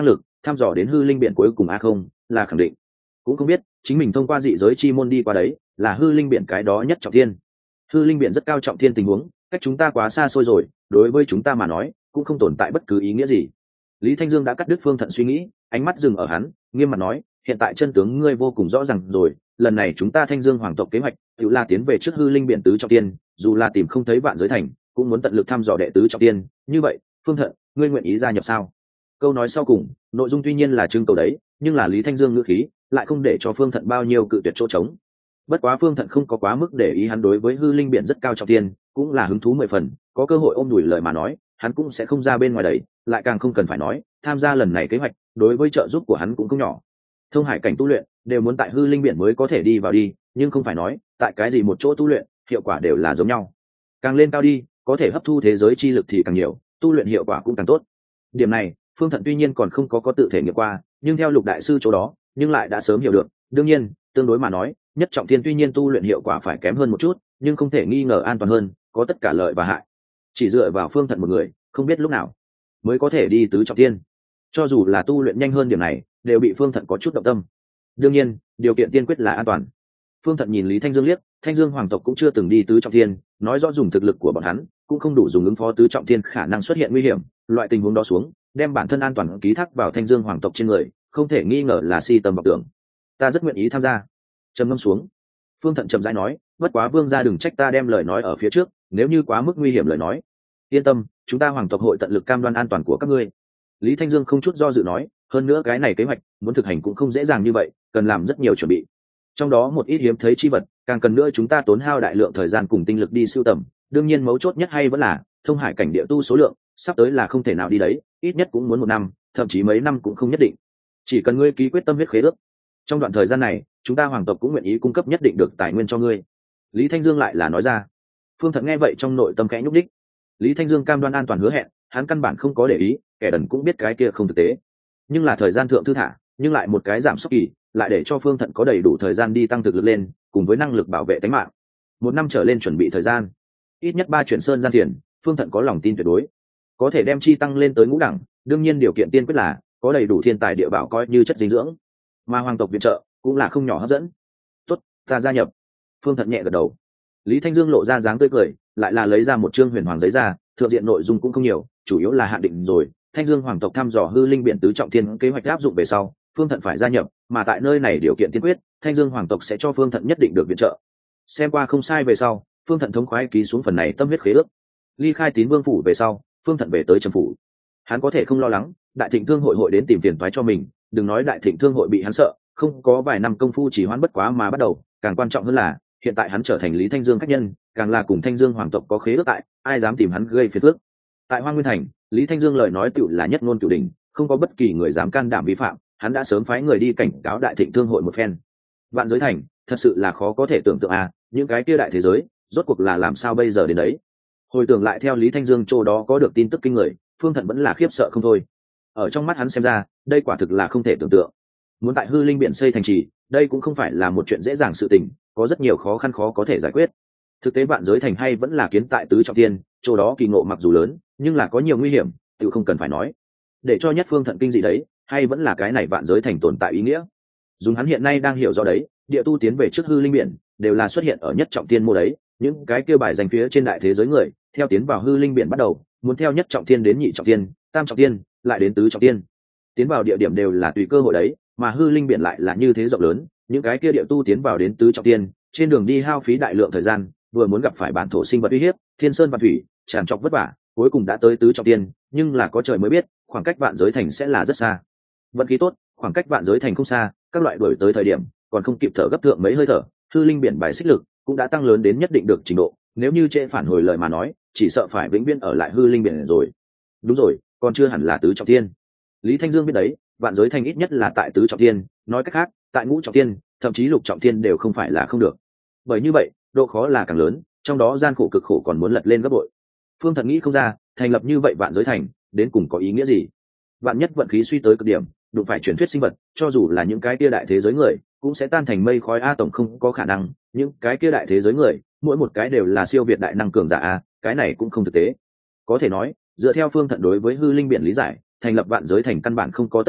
thăm dò đến hư linh biển cuối cùng a không là khẳng định, cũng không biết chính mình thông qua dị giới chi môn đi qua đấy là hư linh biển cái đó nhất trọng thiên. Hư linh biển rất cao trọng thiên tình huống, cách chúng ta quá xa xôi rồi, đối với chúng ta mà nói cũng không tồn tại bất cứ ý nghĩa gì. Lý Thanh Dương đã cắt đứt Phương Thận suy nghĩ, ánh mắt dừng ở hắn, nghiêm mặt nói, hiện tại chân tướng ngươi vô cùng rõ ràng rồi, lần này chúng ta Thanh Dương hoàng tộc kế hoạch tự là tiến về trước hư linh biển tứ trọng tiên, dù là tìm không thấy vạn giới thành cũng muốn tận lực thăm dò đệ tứ trọng tiên. Như vậy Phương Thận, ngươi nguyện ý gia nhập sao? Câu nói sau cùng nội dung tuy nhiên là trưng cầu đấy, nhưng là Lý Thanh Dương ngữ khí lại không để cho Phương Thận bao nhiêu cự tuyệt chỗ trống. Bất quá Phương Thận không có quá mức để ý hắn đối với hư linh biển rất cao trọng tiên cũng là hứng thú mười phần, có cơ hội ôm đùi lời mà nói hắn cũng sẽ không ra bên ngoài đấy, lại càng không cần phải nói tham gia lần này kế hoạch đối với trợ giúp của hắn cũng không nhỏ. Thông hải cảnh tu luyện đều muốn tại hư linh biển mới có thể đi vào đi, nhưng không phải nói tại cái gì một chỗ tu luyện hiệu quả đều là giống nhau, càng lên cao đi có thể hấp thu thế giới chi lực thì càng nhiều, tu luyện hiệu quả cũng càng tốt. Điểm này Phương Thận tuy nhiên còn không có có tự thể nghiệm qua, nhưng theo Lục đại sư chỗ đó nhưng lại đã sớm hiểu được. Đương nhiên tương đối mà nói nhất trọng thiên tuy nhiên tu luyện hiệu quả phải kém hơn một chút, nhưng không thể nghi ngờ an toàn hơn, có tất cả lợi và hại. Chỉ dựa vào Phương Thận một người không biết lúc nào mới có thể đi tứ trọng thiên, cho dù là tu luyện nhanh hơn điểm này đều bị Phương Thận có chút động tâm. Đương nhiên điều kiện tiên quyết là an toàn. Phương Thận nhìn Lý Thanh Dương liếc, Thanh Dương hoàng tộc cũng chưa từng đi tứ trọng thiên, nói rõ dùng thực lực của bọn hắn cũng không đủ dùng ứng phó tứ trọng thiên khả năng xuất hiện nguy hiểm. Loại tình huống đó xuống đem bản thân an toàn ký thác vào Thanh Dương hoàng tộc trên người không thể nghi ngờ là si tầm vọng tưởng. Ta rất nguyện ý tham gia. Trầm ngâm xuống Phương Thận chậm rãi nói, bất quá vương gia đừng trách ta đem lời nói ở phía trước, nếu như quá mức nguy hiểm lời nói yên tâm, chúng ta hoàng tộc hội tận lực cam đoan an toàn của các ngươi. Lý Thanh Dương không chút do dự nói, hơn nữa cái này kế hoạch muốn thực hành cũng không dễ dàng như vậy, cần làm rất nhiều chuẩn bị, trong đó một ít hiếm thấy chi vật càng cần nữa chúng ta tốn hao đại lượng thời gian cùng tinh lực đi sưu tầm. Đương nhiên mấu chốt nhất hay vẫn là thông hải cảnh địa tu số lượng sắp tới là không thể nào đi đấy, ít nhất cũng muốn một năm, thậm chí mấy năm cũng không nhất định. Chỉ cần ngươi ký quyết tâm huyết khế ước, trong đoạn thời gian này chúng ta hoàng tộc cũng nguyện ý cung cấp nhất định được tài nguyên cho ngươi. Lý Thanh Dương lại là nói ra. Phương Thận nghe vậy trong nội tâm khẽ nhúc đích. Lý Thanh Dương cam đoan an toàn hứa hẹn hắn căn bản không có để ý, kẻ đần cũng biết cái kia không thực tế, nhưng là thời gian thượng thư thả nhưng lại một cái giảm sốc kỳ, lại để cho Phương Thận có đầy đủ thời gian đi tăng thực lực lên cùng với năng lực bảo vệ tính mạng. Một năm trở lên chuẩn bị thời gian, ít nhất ba chuyển sơn gian thiền, Phương Thận có lòng tin tuyệt đối có thể đem chi tăng lên tới ngũ đẳng. Đương nhiên điều kiện tiên quyết là có đầy đủ thiên tài địa bảo coi như chất dinh dưỡng, mà hoàng tộc viện trợ cũng là không nhỏ hấp dẫn. Tốt, ta gia nhập. Phương Thận nhẹ gật đầu. Lý Thanh Dương lộ ra dáng tươi cười, lại là lấy ra một chương huyền hoàng giấy ra, thượng diện nội dung cũng không nhiều, chủ yếu là hạn định rồi Thanh Dương hoàng tộc thăm dò hư linh biển tứ trọng thiên kế hoạch áp dụng về sau Phương Thận phải gia nhập, mà tại nơi này điều kiện tiên quyết Thanh Dương hoàng tộc sẽ cho Phương Thận nhất định được viện trợ. Xem qua không sai về sau Phương Thận thống khoái ký xuống phần này tâm huyết khế ước. Ly khai Tín Vương phủ về sau Phương Thận về tới Trầm phủ. Hắn có thể không lo lắng Đại Thịnh Thương hội hội đến tìm phiền toái cho mình, đừng nói Đại Thịnh Thương hội bị hắn sợ, không có vài năm công phu chỉ hoãn bất quá mà bắt đầu, càng quan trọng hơn là hiện tại hắn trở thành Lý Thanh Dương khách nhân, càng là cùng Thanh Dương hoàng tộc có khế ước tại, ai dám tìm hắn gây phiền phức. Tại Hoang Nguyên thành, Lý Thanh Dương lời nói tựu là nhất ngôn cửu đỉnh, không có bất kỳ người dám can đảm vi phạm, hắn đã sớm phái người đi cảnh cáo Đại Thịnh Thương hội một phen. Vạn Giới thành thật sự là khó có thể tưởng tượng à, những cái kia đại thế giới rốt cuộc là làm sao bây giờ đến đấy. Hồi tưởng lại theo Lý Thanh Dương chỗ đó có được tin tức kinh người, Phương Thận vẫn là khiếp sợ không thôi. Ở trong mắt hắn xem ra đây quả thực là không thể tưởng tượng, muốn tại hư linh biển xây thành trì đây cũng không phải là một chuyện dễ dàng sự tình, có rất nhiều khó khăn khó có thể giải quyết. Thực tế Vạn Giới thành hay vẫn là kiến tại tứ trọng thiên, chỗ đó kỳ ngộ mặc dù lớn nhưng là có nhiều nguy hiểm, tự không cần phải nói. Để cho nhất Phương Thận kinh dị đấy hay vẫn là cái này Vạn Giới thành tồn tại ý nghĩa. Dùng hắn hiện nay đang hiểu rõ đấy, địa tu tiến về trước hư linh biển đều là xuất hiện ở nhất trọng thiên mô đấy, những cái kia bài danh phía trên đại thế giới người theo tiến vào hư linh biển bắt đầu muốn theo nhất trọng thiên đến nhị trọng thiên, tam trọng thiên, lại đến tứ trọng thiên, tiến vào địa điểm đều là tùy cơ hội đấy, mà hư linh biển lại là như thế rộng lớn, những cái kia địa tu tiến vào đến tứ trọng thiên trên đường đi hao phí đại lượng thời gian, vừa muốn gặp phải bản thổ sinh vật uy hiếp, thiên sơn và thủy tràn trọc vất vả, cuối cùng đã tới tứ trọng thiên, nhưng là có trời mới biết khoảng cách Vạn Giới thành sẽ là rất xa. Vận khí tốt khoảng cách Vạn Giới thành không xa, các loại đuổi tới thời điểm còn không kịp thở gấp thượng mấy hơi thở, hư linh biển bài xích lực cũng đã tăng lớn đến nhất định được trình độ, nếu như trễ phản hồi lời mà nói chỉ sợ phải vĩnh viễn ở lại hư linh biển rồi. Đúng rồi, còn chưa hẳn là tứ trọng thiên. Lý Thanh Dương biết đấy, Vạn Giới thành ít nhất là tại tứ trọng thiên, nói cách khác tại ngũ trọng thiên thậm chí lục trọng thiên đều không phải là không được. Bởi như vậy độ khó là càng lớn, trong đó gian khổ cực khổ còn muốn lật lên gấp bội. Phương Thận nghĩ không ra thành lập như vậy Vạn Giới thành đến cùng có ý nghĩa gì. Vạn nhất vận khí suy tới cực điểm đụng phải truyền thuyết sinh vật, cho dù là những cái kia đại thế giới người cũng sẽ tan thành mây khói a. Tổng không có khả năng những cái kia đại thế giới người mỗi một cái đều là siêu việt đại năng cường giả a, cái này cũng không thực tế. Có thể nói dựa theo Phương Thận đối với hư linh biển lý giải, thành lập Vạn Giới thành căn bản không có tất yếu,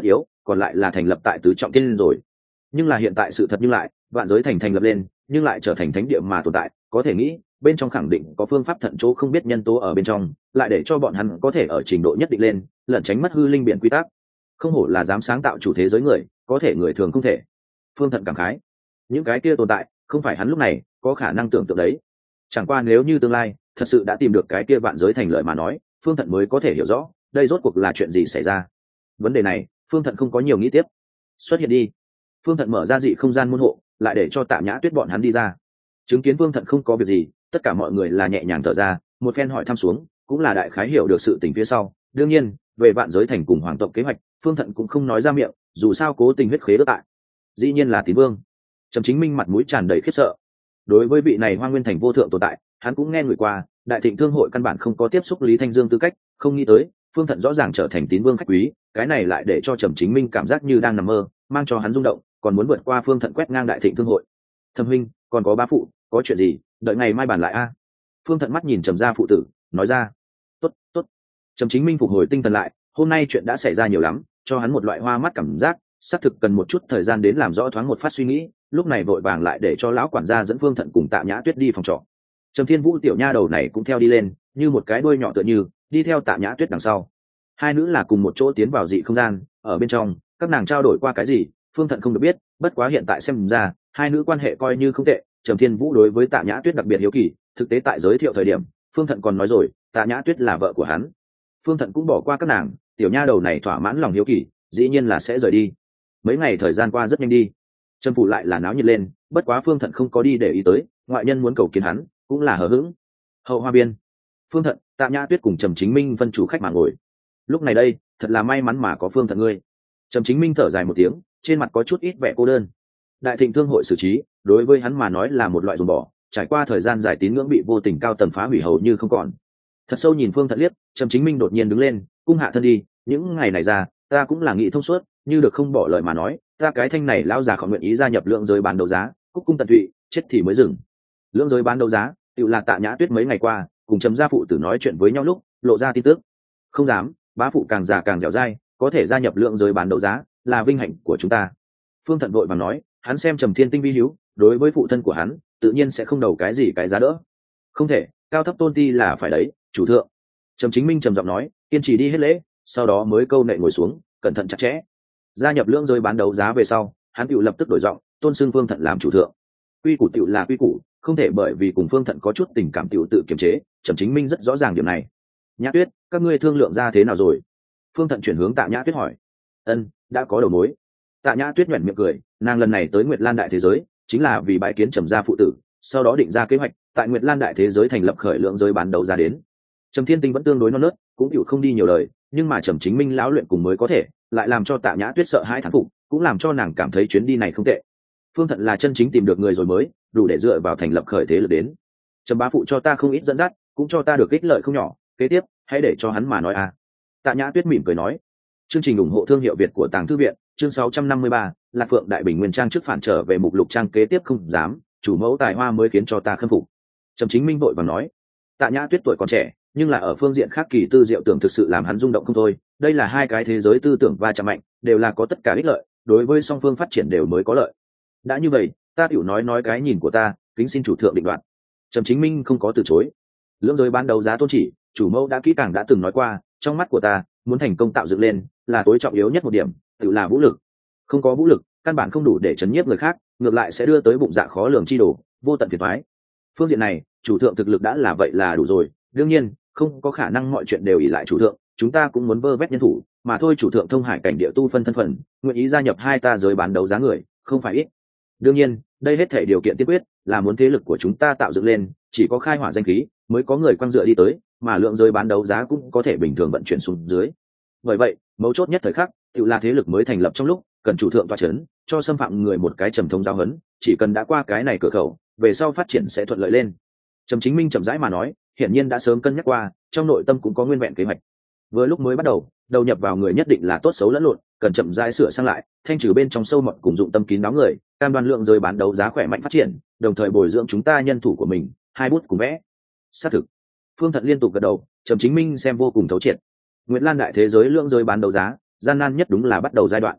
còn lại là thành lập tại tứ trọng thiên rồi. Nhưng là hiện tại sự thật nhưng lại vạn giới thành thành lập lên nhưng lại trở thành thánh địa mà tồn tại, có thể nghĩ bên trong khẳng định có phương pháp thận chỗ không biết nhân tố ở bên trong, lại để cho bọn hắn có thể ở trình độ nhất định lên lẩn tránh mất hư linh biển quy tắc. Không hổ là dám sáng tạo chủ thế giới người, có thể người thường không thể. Phương Thận cảm khái, những cái kia tồn tại không phải hắn lúc này có khả năng tưởng tượng đấy. Chẳng qua nếu như tương lai thật sự đã tìm được cái kia vạn giới thành lợi mà nói, Phương Thận mới có thể hiểu rõ đây rốt cuộc là chuyện gì xảy ra. Vấn đề này Phương Thận không có nhiều nghĩ tiếp. Xuất hiện đi. Phương Thận mở ra dị không gian môn hộ, lại để cho Tạ Nhã Tuyết bọn hắn đi ra. Chứng kiến Phương Thận không có việc gì, tất cả mọi người là nhẹ nhàng thở ra, một phen hỏi thăm xuống cũng là đại khái hiểu được sự tình phía sau. Đương nhiên về vạn giới thành cùng hoàng tộc kế hoạch, Phương Thận cũng không nói ra miệng, dù sao cố tình huyết khế ước tại. Dĩ nhiên là Tín Vương. Trầm Chính Minh mặt mũi tràn đầy khiếp sợ. Đối với vị này Hoa Nguyên Thành vô thượng tồn tại, hắn cũng nghe người qua, Đại Thịnh Thương hội căn bản không có tiếp xúc Lý Thanh Dương tư cách, không nghĩ tới Phương Thận rõ ràng trở thành Tín Vương khách quý, cái này lại để cho Trầm Chính Minh cảm giác như đang nằm mơ, mang cho hắn rung động, còn muốn vượt qua Phương Thận quét ngang Đại Thịnh Thương hội. Thẩm huynh, còn có bá phụ, có chuyện gì, đợi ngày mai bàn lại a. Phương Thận mắt nhìn Trầm gia phụ tử, nói ra. Tốt, tốt. Trầm Chính Minh phục hồi tinh thần lại, hôm nay chuyện đã xảy ra nhiều lắm, cho hắn một loại hoa mắt cảm giác, xác thực cần một chút thời gian đến làm rõ thoáng một phát suy nghĩ, lúc này vội vàng lại để cho lão quản gia dẫn Phương Thận cùng Tạ Nhã Tuyết đi phòng trọ. Trầm Thiên Vũ tiểu nha đầu này cũng theo đi lên, như một cái đuôi nhỏ tựa như đi theo Tạ Nhã Tuyết đằng sau. Hai nữ là cùng một chỗ tiến vào dị không gian, ở bên trong các nàng trao đổi qua cái gì Phương Thận không được biết, bất quá hiện tại xem ra hai nữ quan hệ coi như không tệ. Trầm Thiên Vũ đối với Tạ Nhã Tuyết đặc biệt hiếu kỳ, thực tế tại giới thiệu thời điểm Phương Thận còn nói rồi Tạ Nhã Tuyết là vợ của hắn. Phương Thận cũng bỏ qua các nàng, tiểu nha đầu này thỏa mãn lòng hiếu kỳ, dĩ nhiên là sẽ rời đi. Mấy ngày thời gian qua rất nhanh đi, Trầm phủ lại là náo nhiệt lên, bất quá Phương Thận không có đi để ý tới, ngoại nhân muốn cầu kiến hắn cũng là hờ hững. Hậu Hoa Biên, Phương Thận, Tạ Nhã Tuyết cùng Trầm Chính Minh phân chủ khách mà ngồi. Lúc này đây thật là may mắn mà có Phương Thận ngươi. Trầm Chính Minh thở dài một tiếng, trên mặt có chút ít vẻ cô đơn. Đại Thịnh Thương hội xử trí đối với hắn mà nói là một loại dồn bỏ, trải qua thời gian dài tín ngưỡng bị vô tình cao tầng phá hủy hầu như không còn. Thật sâu nhìn Phương Thận liếc, Trầm Chính Minh đột nhiên đứng lên, cung hạ thân đi, những ngày này ra ta cũng là nghĩ thông suốt, như được không bỏ lời mà nói, ta cái thanh này lão già khỏi nguyện ý gia nhập lượng giới bán đấu giá, cúc cung tận tụy, chết thì mới dừng. Lượng giới bán đấu giá tự là Tạ Nhã Tuyết mấy ngày qua cùng Trầm gia phụ tử nói chuyện với nhau lúc lộ ra tin tức. Không dám, bá phụ càng già càng dẻo dai, có thể gia nhập lượng giới bán đấu giá là vinh hạnh của chúng ta. Phương Thận vội vàng nói, hắn xem Trầm Thiên Tinh vi hiếu, đối với phụ thân của hắn tự nhiên sẽ không đầu cái gì cái giá đỡ. Không thể, cao thấp tôn ti là phải đấy, chủ thượng. Trầm Chính Minh trầm giọng nói, kiên trì đi hết lễ, sau đó mới câu nệ ngồi xuống, cẩn thận chặt chẽ. Gia nhập lượng giới bán đấu giá về sau, hắn tự lập tức đổi giọng, tôn xưng Phương Thận làm chủ thượng. Quy củ tự là quy củ, không thể bởi vì cùng Phương Thận có chút tình cảm tự tự kiềm chế. Trầm Chính Minh rất rõ ràng điểm này. Nhã Tuyết, các ngươi thương lượng ra thế nào rồi? Phương Thận chuyển hướng Tạ Nhã Tuyết hỏi. Ân, đã có đầu mối. Tạ Nhã Tuyết nhếch miệng cười, nàng lần này tới Nguyệt Lan đại thế giới chính là vì bái kiến Trầm gia phụ tử, sau đó định ra kế hoạch tại Nguyệt Lan đại thế giới thành lập khởi lượng giới bán đấu giá đến. Trầm Thiên Tinh vẫn tương đối non nớt, cũng chịu không đi nhiều lời, nhưng mà Trầm Chính Minh lão luyện cùng mới có thể lại làm cho Tạ Nhã Tuyết sợ hãi thán phục, cũng làm cho nàng cảm thấy chuyến đi này không tệ. Phương Thận là chân chính tìm được người rồi mới đủ để dựa vào thành lập khởi thế lực đến. Trầm bá phụ cho ta không ít dẫn dắt, cũng cho ta được ích lợi không nhỏ, kế tiếp hãy để cho hắn mà nói à. Tạ Nhã Tuyết mỉm cười nói. Chương trình ủng hộ thương hiệu Việt của Tàng Thư viện, chương sáu trăm năm mươi ba, Lạc Phượng Đại Bình Nguyên trang trước phản trở về mục lục trang kế tiếp không dám, chủ mẫu tài hoa mới khiến cho ta khâm phục. Trầm Chính Minh vội vàng nói. Tạ Nhã Tuyết tuổi còn trẻ, nhưng là ở phương diện khác kỳ tư diệu tưởng thực sự làm hắn rung động không thôi. Đây là hai cái thế giới tư tưởng va chạm mạnh, đều là có tất cả ích lợi, đối với song phương phát triển đều mới có lợi. Đã như vậy, ta tiểu nói nói cái nhìn của ta, kính xin chủ thượng định đoạt. Trầm Chính Minh không có từ chối. Lưỡng giới bán đấu giá tôn chỉ, chủ mẫu đã kỹ càng đã từng nói qua, trong mắt của ta, muốn thành công tạo dựng lên là tối trọng yếu nhất một điểm, tự là vũ lực. Không có vũ lực, căn bản không đủ để chấn nhiếp người khác, ngược lại sẽ đưa tới bụng dạ khó lường chi đổ, vô tận phiền toái. Phương diện này, chủ thượng thực lực đã là vậy là đủ rồi, đương nhiên, không có khả năng mọi chuyện đều ỷ lại chủ thượng, chúng ta cũng muốn vơ vét nhân thủ, mà thôi chủ thượng thông hải cảnh địa tu phân thân phận, nguyện ý gia nhập hai ta giới bán đấu giá người, không phải ít. Đương nhiên, đây hết thảy điều kiện tiên quyết là muốn thế lực của chúng ta tạo dựng lên, chỉ có khai hỏa danh khí mới có người quăng dựa đi tới, mà lượng giới bán đấu giá cũng có thể bình thường vận chuyển xuống dưới. Bởi vậy, mấu chốt nhất thời khắc, tự là thế lực mới thành lập trong lúc, cần chủ thượng tọa chấn, cho xâm phạm người một cái trầm thông giáo huấn, chỉ cần đã qua cái này cửa khẩu, về sau phát triển sẽ thuận lợi lên. Trầm Chính Minh chậm rãi mà nói, hiển nhiên đã sớm cân nhắc qua, trong nội tâm cũng có nguyên vẹn kế hoạch. Vừa lúc mới bắt đầu, đầu nhập vào người nhất định là tốt xấu lẫn lộn, cần chậm rãi sửa sang lại, thanh trừ bên trong sâu mọt cùng dụng tâm kín đáo người, cam đoan lượng giới bán đấu giá khỏe mạnh phát triển, đồng thời bồi dưỡng chúng ta nhân thủ của mình, hai bút cùng vẽ. Xác thực. Phương Thận liên tục gật đầu, Trầm Chính Minh xem vô cùng thấu triệt. Nguyệt Lan đại thế giới lượng giới bán đấu giá, gian nan nhất đúng là bắt đầu giai đoạn.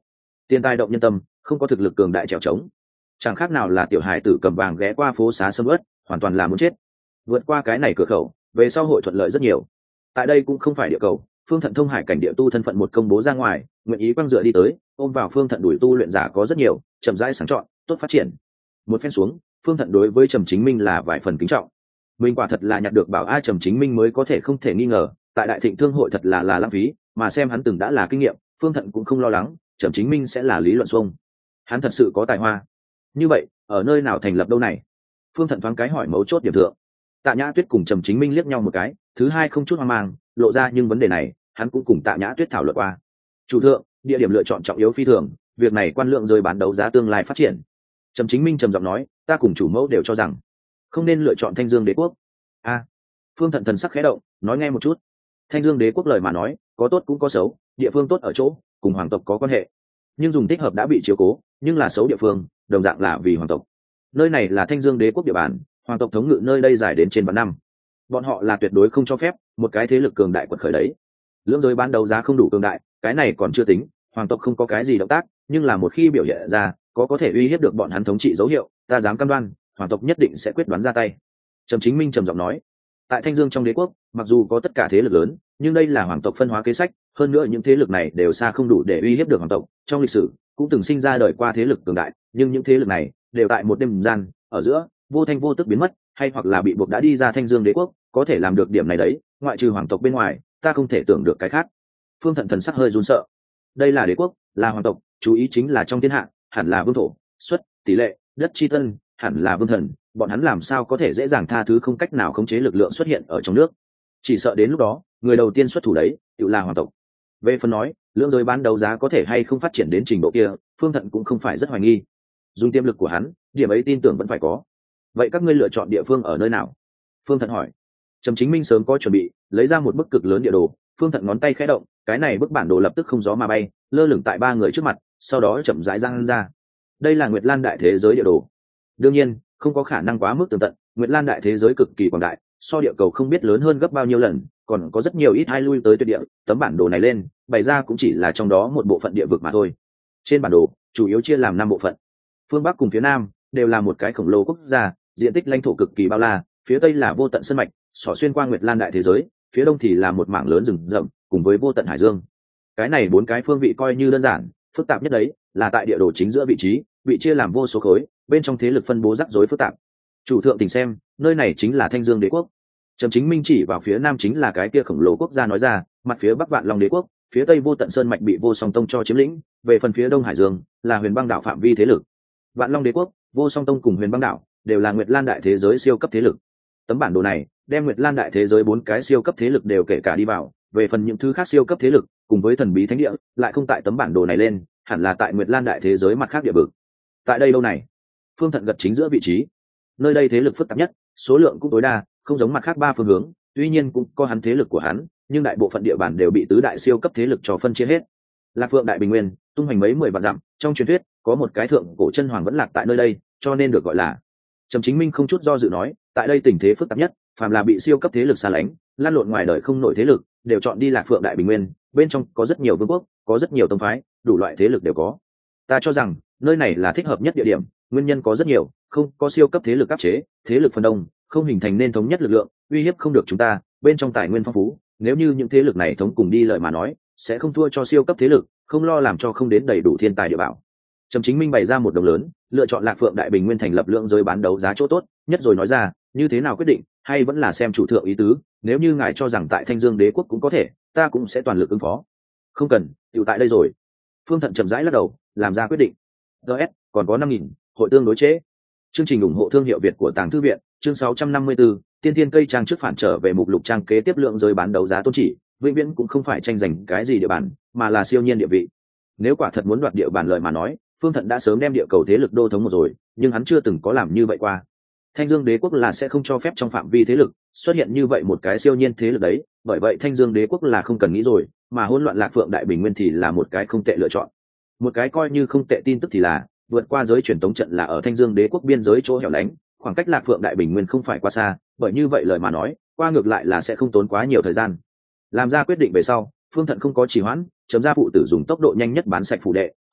Tiền tài động nhân tâm, không có thực lực cường đại trèo trống, chẳng khác nào là tiểu hài tử cầm vàng ghé qua phố xá sầm uất, hoàn toàn là muốn chết. Vượt qua cái này cửa khẩu, về sau hội thuận lợi rất nhiều. Tại đây cũng không phải địa cầu, Phương Thận thông hải cảnh địa tu thân phận một công bố ra ngoài, nguyện ý quăng dựa đi tới, ôm vào Phương Thận đuổi tu luyện giả có rất nhiều, chậm rãi sáng chọn, tốt phát triển. Một phen xuống, Phương Thận đối với Trầm Chính Minh là vài phần kính trọng. Mình quả thật là nhặt được bảo ai Trầm Chính Minh mới có thể không thể nghi ngờ, tại Đại Thịnh Thương hội thật là là lãng phí, mà xem hắn từng đã là kinh nghiệm, Phương Thận cũng không lo lắng, Trầm Chính Minh sẽ là lý luận xuông. Hắn thật sự có tài hoa. Như vậy, ở nơi nào thành lập đâu này? Phương Thận thoáng cái hỏi mấu chốt điểm thượng. Tạ Nhã Tuyết cùng Trầm Chính Minh liếc nhau một cái, thứ hai không chút hoang mang, lộ ra nhưng vấn đề này, hắn cũng cùng Tạ Nhã Tuyết thảo luận qua. Chủ thượng, địa điểm lựa chọn trọng yếu phi thường, việc này quan lượng rơi bán đấu giá tương lai phát triển. Trầm Chính Minh trầm giọng nói, ta cùng chủ mẫu đều cho rằng không nên lựa chọn Thanh Dương Đế quốc. A, Phương Thận thần sắc khẽ động, nói nghe một chút. Thanh Dương Đế quốc lời mà nói, có tốt cũng có xấu, địa phương tốt ở chỗ cùng hoàng tộc có quan hệ, nhưng dùng thích hợp đã bị chiếu cố, nhưng là xấu địa phương, đồng dạng là vì hoàng tộc. Nơi này là Thanh Dương Đế quốc địa bàn, hoàng tộc thống ngự nơi đây dài đến trên vạn năm, bọn họ là tuyệt đối không cho phép một cái thế lực cường đại quật khởi đấy. Lưỡng giới bán đấu giá không đủ cường đại, cái này còn chưa tính, hoàng tộc không có cái gì động tác, nhưng là một khi biểu hiện ra có có thể uy hiếp được bọn hắn thống trị dấu hiệu, ta dám cam đoan hoàng tộc nhất định sẽ quyết đoán ra tay. Trầm Chính Minh trầm giọng nói, tại Thanh Dương trong đế quốc, mặc dù có tất cả thế lực lớn, nhưng đây là hoàng tộc phân hóa kế sách, hơn nữa những thế lực này đều xa không đủ để uy hiếp được hoàng tộc. Trong lịch sử cũng từng sinh ra đời qua thế lực cường đại, nhưng những thế lực này đều tại một đêm gian ở giữa vô thanh vô tức biến mất, hay hoặc là bị buộc đã đi ra Thanh Dương đế quốc. Có thể làm được điểm này đấy, ngoại trừ hoàng tộc bên ngoài, ta không thể tưởng được cái khác. Phương Thận thần sắc hơi run sợ. Đây là đế quốc, là hoàng tộc, chú ý chính là trong thiên hạ, hẳn là vương thổ, xuất tỷ lệ, đất chi tân, hẳn là vương thần, bọn hắn làm sao có thể dễ dàng tha thứ không cách nào khống chế lực lượng xuất hiện ở trong nước. Chỉ sợ đến lúc đó, người đầu tiên xuất thủ đấy, tự là hoàng tộc. Về phần nói, lưỡng giới bán đấu giá có thể hay không phát triển đến trình độ kia, Phương Thận cũng không phải rất hoài nghi. Dùng tiềm lực của hắn, điểm ấy tin tưởng vẫn phải có. Vậy các ngươi lựa chọn địa phương ở nơi nào? Phương Thận hỏi. Trầm Chính Minh sớm có chuẩn bị, lấy ra một bức cực lớn địa đồ. Phương Thận ngón tay khẽ động, cái này bức bản đồ lập tức không gió mà bay, lơ lửng tại ba người trước mặt, sau đó chậm rãi giang ra. Đây là Nguyệt Lan đại thế giới địa đồ. Đương nhiên, không có khả năng quá mức tường tận, Nguyệt Lan đại thế giới cực kỳ quảng đại, so địa cầu không biết lớn hơn gấp bao nhiêu lần, còn có rất nhiều ít hai lui tới tuyệt địa. Tấm bản đồ này lên, bày ra cũng chỉ là trong đó một bộ phận địa vực mà thôi. Trên bản đồ, chủ yếu chia làm năm bộ phận. Phương Bắc cùng phía Nam đều là một cái khổng lồ quốc gia, diện tích lãnh thổ cực kỳ bao la, phía Tây là vô tận sơn mạch, xỏ xuyên qua Nguyệt Lan đại thế giới, phía Đông thì là một mảng lớn rừng rậm, cùng với vô tận hải dương. Cái này bốn cái phương vị coi như đơn giản, phức tạp nhất đấy là tại địa đồ chính giữa vị trí, bị chia làm vô số khối, bên trong thế lực phân bố rắc rối phức tạp. Chủ thượng tình xem, nơi này chính là Thanh Dương đế quốc. Trầm Chính Minh chỉ vào phía Nam chính là cái kia khổng lồ quốc gia nói ra, mặt phía Bắc Vạn Long đế quốc, phía Tây vô tận sơn mạch bị Vô Song Tông cho chiếm lĩnh, về phần phía Đông hải dương là Huyền Băng đảo phạm vi thế lực. Vạn Long đế quốc, Vô Song Tông cùng Huyền Băng đảo đều là Nguyệt Lan đại thế giới siêu cấp thế lực. Tấm bản đồ này đem Nguyệt Lan đại thế giới bốn cái siêu cấp thế lực đều kể cả đi vào, về phần những thứ khác siêu cấp thế lực cùng với thần bí thánh địa lại không tại tấm bản đồ này lên, hẳn là tại Nguyệt Lan đại thế giới mặt khác địa vực. Tại đây đâu này? Phương Thận gật chính giữa vị trí. Nơi đây thế lực phức tạp nhất, số lượng cũng tối đa, không giống mặt khác ba phương hướng, tuy nhiên cũng có hắn thế lực của hắn, nhưng đại bộ phận địa bàn đều bị tứ đại siêu cấp thế lực cho phân chia hết. Lạc Phượng đại bình nguyên, tung hoành mấy mười vạn dặm, trong truyền thuyết có một cái thượng cổ chân hoàng vẫn lạc tại nơi đây, cho nên được gọi là. Trầm Chính Minh không chút do dự nói, tại đây tình thế phức tạp nhất, phàm là bị siêu cấp thế lực xa lánh, lan lộn ngoài đời không nổi thế lực, đều chọn đi Lạc Phượng đại bình nguyên, bên trong có rất nhiều vương quốc, có rất nhiều tông phái, đủ loại thế lực đều có. Ta cho rằng nơi này là thích hợp nhất địa điểm, nguyên nhân có rất nhiều, không có siêu cấp thế lực áp chế, thế lực phần đông không hình thành nên thống nhất lực lượng, uy hiếp không được chúng ta, bên trong tài nguyên phong phú, nếu như những thế lực này thống cùng đi lợi mà nói, sẽ không thua cho siêu cấp thế lực, không lo làm cho không đến đầy đủ thiên tài địa bảo. Trầm Chính Minh bày ra một đồng lớn, lựa chọn Lạc Phượng đại bình nguyên thành lập lượng giới bán đấu giá chỗ tốt nhất, rồi nói ra, như thế nào quyết định, hay vẫn là xem chủ thượng ý tứ, nếu như ngài cho rằng tại Thanh Dương đế quốc cũng có thể, ta cũng sẽ toàn lực ứng phó. Không cần, tiểu tại đây rồi. Phương Thận chậm rãi lắc đầu, làm ra quyết định. ds còn có năm nghìn, hội tương đối chế. Chương trình ủng hộ thương hiệu Việt của Tàng Thư viện, chương sáu trăm năm mươi tư, tiên thiên cây trang trước phản trở về mục lục trang kế tiếp lượng giới bán đấu giá tôn chỉ, vĩnh viễn cũng không phải tranh giành cái gì địa bàn, mà là siêu nhiên địa vị. Nếu quả thật muốn đoạt địa bàn lời mà nói, Phương Thận đã sớm đem địa cầu thế lực đô thống một rồi, nhưng hắn chưa từng có làm như vậy qua. Thanh Dương đế quốc là sẽ không cho phép trong phạm vi thế lực xuất hiện như vậy một cái siêu nhiên thế lực đấy, bởi vậy Thanh Dương đế quốc là không cần nghĩ rồi, mà hỗn loạn Lạc Phượng đại bình nguyên thì là một cái không tệ lựa chọn. Một cái coi như không tệ tin tức thì là, vượt qua giới truyền tống trận là ở Thanh Dương đế quốc biên giới chỗ hẻo lánh, khoảng cách Lạc Phượng đại bình nguyên không phải quá xa, bởi như vậy lời mà nói, qua ngược lại là sẽ không tốn quá nhiều thời gian. Làm ra quyết định về sau, Phương Thận không có trì hoãn, chấm ra phụ tử dùng tốc độ nhanh nhất bán sạch phủ đệ,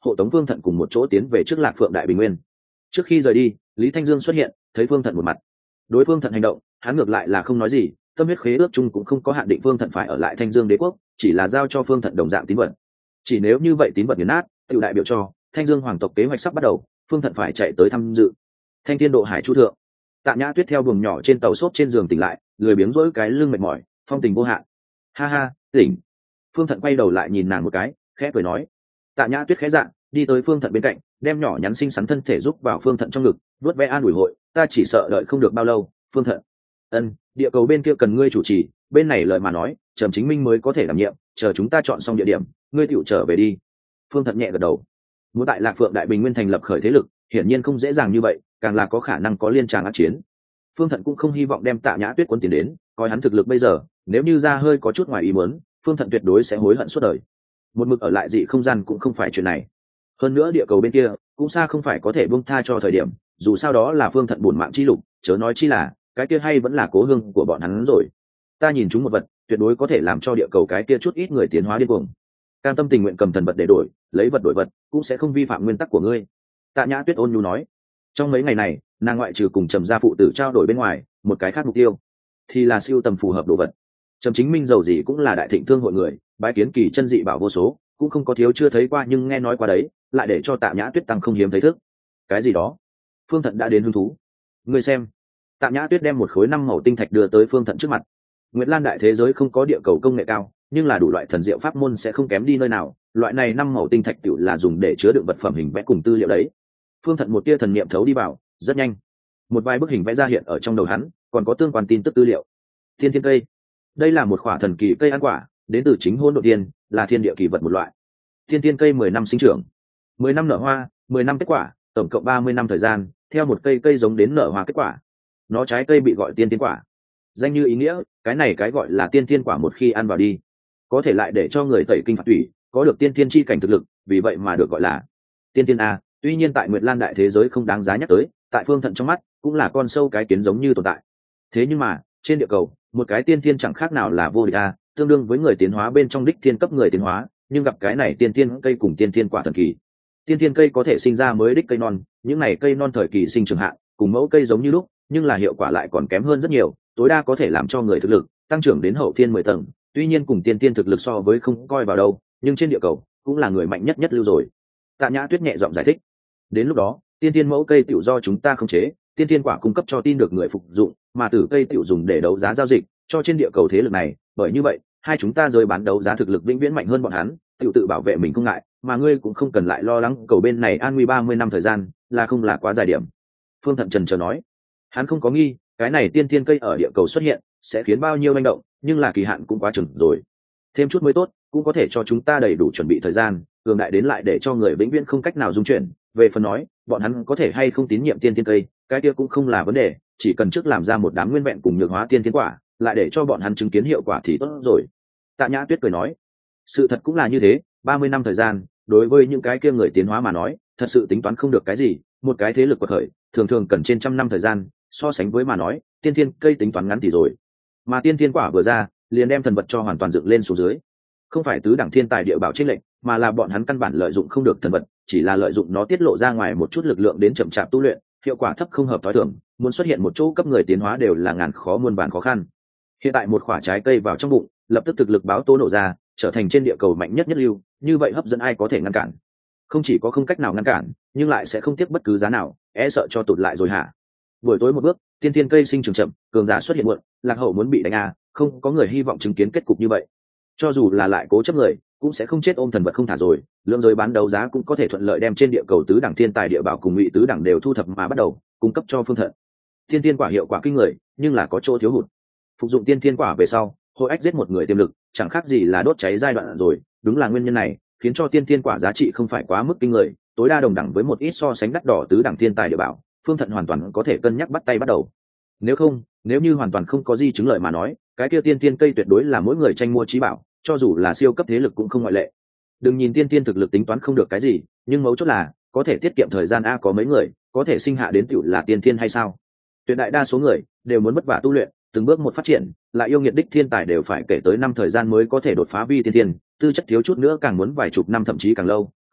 hộ tống Phương Thận cùng một chỗ tiến về trước Lạc Phượng Đại Bình Nguyên. Trước khi rời đi, Lý Thanh Dương xuất hiện, thấy Phương Thận một mặt. Đối Phương Thận hành động, hắn ngược lại là không nói gì, tâm huyết khế ước chung cũng không có hạn định Phương Thận phải ở lại Thanh Dương Đế quốc, chỉ là giao cho Phương Thận đồng dạng tín vật. Chỉ nếu như vậy tín vật nghiền nát, tự đại biểu cho Thanh Dương hoàng tộc kế hoạch sắp bắt đầu, Phương Thận phải chạy tới tham dự. Thanh Thiên Độ Hải Chu thượng, Tạ Nhã Tuyết theo buồng nhỏ trên tàu xốp trên giường tỉnh lại, lười biếng rỗi cái lưng mệt mỏi, phong tình vô hạn. Ha ha, tỉnh. Phương Thận quay đầu lại nhìn nàng một cái, khẽ cười nói. Tạ Nhã Tuyết khẽ dạ, đi tới Phương Thận bên cạnh, đem nhỏ nhắn xinh xắn thân thể giúp vào Phương Thận trong ngực, vuốt ve an ủi hội, ta chỉ sợ đợi không được bao lâu, Phương Thận. Ân, địa cầu bên kia cần ngươi chủ trì, bên này lời mà nói, Trầm Chính Minh mới có thể đảm nhiệm, chờ chúng ta chọn xong địa điểm, ngươi tựu trở về đi. Phương Thận nhẹ gật đầu. Muốn tại Lạc Phượng Đại Bình Nguyên thành lập khởi thế lực, hiển nhiên không dễ dàng như vậy, càng là có khả năng có liên tràng ác chiến. Phương Thận cũng không hy vọng đem Tạ Nhã Tuyết cuốn tiền đến, coi hắn thực lực bây giờ, nếu như ra hơi có chút ngoài ý muốn, Phương Thận tuyệt đối sẽ hối hận suốt đời. Một mực ở lại dị không gian cũng không phải chuyện này. Hơn nữa địa cầu bên kia cũng xa không phải có thể buông tha cho thời điểm, dù sao đó là Phương Thận bổn mạng chi lục, chớ nói chi là cái kia hay vẫn là cố hương của bọn hắn rồi. Ta nhìn chúng một vật, tuyệt đối có thể làm cho địa cầu cái kia chút ít người tiến hóa điên cuồng. Cam tâm tình nguyện cầm thần vật để đổi, lấy vật đổi vật, cũng sẽ không vi phạm nguyên tắc của ngươi. Tạ Nhã Tuyết ôn nhu nói. Trong mấy ngày này, nàng ngoại trừ cùng Trầm gia phụ tử trao đổi bên ngoài, một cái khác mục tiêu thì là siêu tầm phù hợp đồ vật. Trầm Chính Minh giàu gì cũng là đại thịnh thương hội người, bái kiến kỳ chân dị bảo vô số, cũng không có thiếu chưa thấy qua nhưng nghe nói qua đấy, lại để cho Tạ Nhã Tuyết tăng không hiếm thấy thức. Cái gì đó? Phương Thận đã đến hứng thú. Ngươi xem. Tạ Nhã Tuyết đem một khối năm màu tinh thạch đưa tới Phương Thận trước mặt. Nguyệt Lan đại thế giới không có địa cầu công nghệ cao, nhưng là đủ loại thần diệu pháp môn sẽ không kém đi nơi nào. Loại này năm màu tinh thạch tiểu là dùng để chứa đựng vật phẩm hình vẽ cùng tư liệu đấy. Phương Thận một tia thần niệm thấu đi vào, rất nhanh, một vài bức hình vẽ ra hiện ở trong đầu hắn, còn có tương quan tin tức tư liệu. Thiên Thiên cây, đây là một khỏa thần kỳ cây ăn quả, đến từ chính hỗn độn thiên, là thiên địa kỳ vật một loại. Thiên Thiên cây mười năm sinh trưởng, mười năm nở hoa, mười năm kết quả, tổng cộng ba mươi năm thời gian, theo một cây cây giống đến nở hoa kết quả. Nó trái cây bị gọi tiên thiên quả. Danh như ý nghĩa, cái này cái gọi là tiên thiên quả một khi ăn vào đi, có thể lại để cho người tẩy kinh phạt tủy, có được tiên thiên chi cảnh thực lực, vì vậy mà được gọi là tiên thiên a. Tuy nhiên tại Nguyệt Lan đại thế giới không đáng giá nhắc tới, tại Phương Thận trong mắt cũng là con sâu cái kiến giống như tồn tại. Thế nhưng mà trên địa cầu, một cái tiên thiên chẳng khác nào là vô địch a, tương đương với người tiến hóa bên trong đích thiên cấp người tiến hóa, nhưng gặp cái này tiên thiên cây cùng tiên thiên quả thần kỳ. Tiên thiên cây có thể sinh ra mới đích cây non, những này cây non thời kỳ sinh trưởng hạn cùng mẫu cây giống như lúc, nhưng là hiệu quả lại còn kém hơn rất nhiều, tối đa có thể làm cho người thực lực tăng trưởng đến hậu thiên mười tầng. Tuy nhiên cùng tiên thiên thực lực so với không coi vào đâu, nhưng trên địa cầu cũng là người mạnh nhất nhất lưu rồi. Tạ Nhã Tuyết nhẹ giọng giải thích. Đến lúc đó, tiên thiên mẫu cây tiểu do chúng ta khống chế, tiên thiên quả cung cấp cho tin được người phục dụng, mà tử cây tiểu dùng để đấu giá giao dịch cho trên địa cầu thế lực này. Bởi như vậy, hai chúng ta rơi bán đấu giá thực lực vĩnh viễn mạnh hơn bọn hắn, tiểu tự bảo vệ mình không ngại, mà ngươi cũng không cần lại lo lắng cầu bên này an nguy ba mươi năm thời gian, là không là quá dài điểm. Phương Thận trần chờ nói. Hắn không có nghi, cái này tiên thiên cây ở địa cầu xuất hiện sẽ khiến bao nhiêu manh động, nhưng là kỳ hạn cũng quá chừng rồi. Thêm chút mới tốt, cũng có thể cho chúng ta đầy đủ chuẩn bị thời gian, cường đại đến lại để cho người vĩnh viễn không cách nào dung chuyển. Về phần nói, bọn hắn có thể hay không tín nhiệm tiên thiên cây, cái kia cũng không là vấn đề, chỉ cần trước làm ra một đám nguyên vẹn cùng nhược hóa tiên thiên quả, lại để cho bọn hắn chứng kiến hiệu quả thì tốt rồi. Tạ Nhã Tuyết cười nói, sự thật cũng là như thế, ba mươi năm thời gian, đối với những cái kia người tiến hóa mà nói, thật sự tính toán không được cái gì, một cái thế lực quật khởi, thường thường cần trên trăm năm thời gian, so sánh với mà nói, tiên thiên cây tính toán ngắn thì rồi. Mà tiên thiên quả vừa ra, liền đem thần vật cho hoàn toàn dựng lên xuống dưới. Không phải tứ đẳng thiên tài địa bảo chênh lệnh, mà là bọn hắn căn bản lợi dụng không được thần vật, chỉ là lợi dụng nó tiết lộ ra ngoài một chút lực lượng đến chậm chạp tu luyện, hiệu quả thấp không hợp tối thường, muốn xuất hiện một chỗ cấp người tiến hóa đều là ngàn khó muôn vàn khó khăn. Hiện tại một quả trái cây vào trong bụng, lập tức thực lực báo tố nổ ra, trở thành trên địa cầu mạnh nhất nhất lưu, như vậy hấp dẫn ai có thể ngăn cản? Không chỉ có không cách nào ngăn cản, nhưng lại sẽ không tiếc bất cứ giá nào, e sợ cho tụt lại rồi hả? Buổi tối một bước, tiên thiên cây sinh trưởng chậm, cường giả xuất hiện muộn, lạc hậu muốn bị đánh à, không có người hy vọng chứng kiến kết cục như vậy. Cho dù là lại cố chấp người, cũng sẽ không chết ôm thần vật không thả rồi, lượng giới bán đấu giá cũng có thể thuận lợi đem trên địa cầu tứ đẳng thiên tài địa bảo cùng ngụy tứ đẳng đều thu thập mà bắt đầu cung cấp cho Phương Thận. Tiên thiên quả hiệu quả kinh người, nhưng là có chỗ thiếu hụt. Phục dụng tiên thiên quả về sau, hội ách giết một người tiềm lực, chẳng khác gì là đốt cháy giai đoạn rồi, đúng là nguyên nhân này, khiến cho tiên thiên quả giá trị không phải quá mức kinh người, tối đa đồng đẳng với một ít so sánh đắt đỏ tứ đẳng thiên tài địa bảo, Phương Thận hoàn toàn có thể cân nhắc bắt tay bắt đầu. Nếu không, nếu như hoàn toàn không có gì chứng lợi mà nói, cái kia tiên thiên cây tuyệt đối là mỗi người tranh mua chí bảo, cho dù là siêu cấp thế lực cũng không ngoại lệ. Đừng nhìn tiên thiên thực lực tính toán không được cái gì, nhưng mấu chốt là có thể tiết kiệm thời gian a, có mấy người có thể sinh hạ đến tiểu là tiên thiên hay sao? Tuyệt đại đa số người đều muốn vất vả tu luyện, từng bước một phát triển, lại yêu nghiệt đích thiên tài đều phải kể tới năm thời gian mới có thể đột phá vi tiên thiên, tư chất thiếu chút nữa càng muốn vài chục năm thậm chí càng lâu,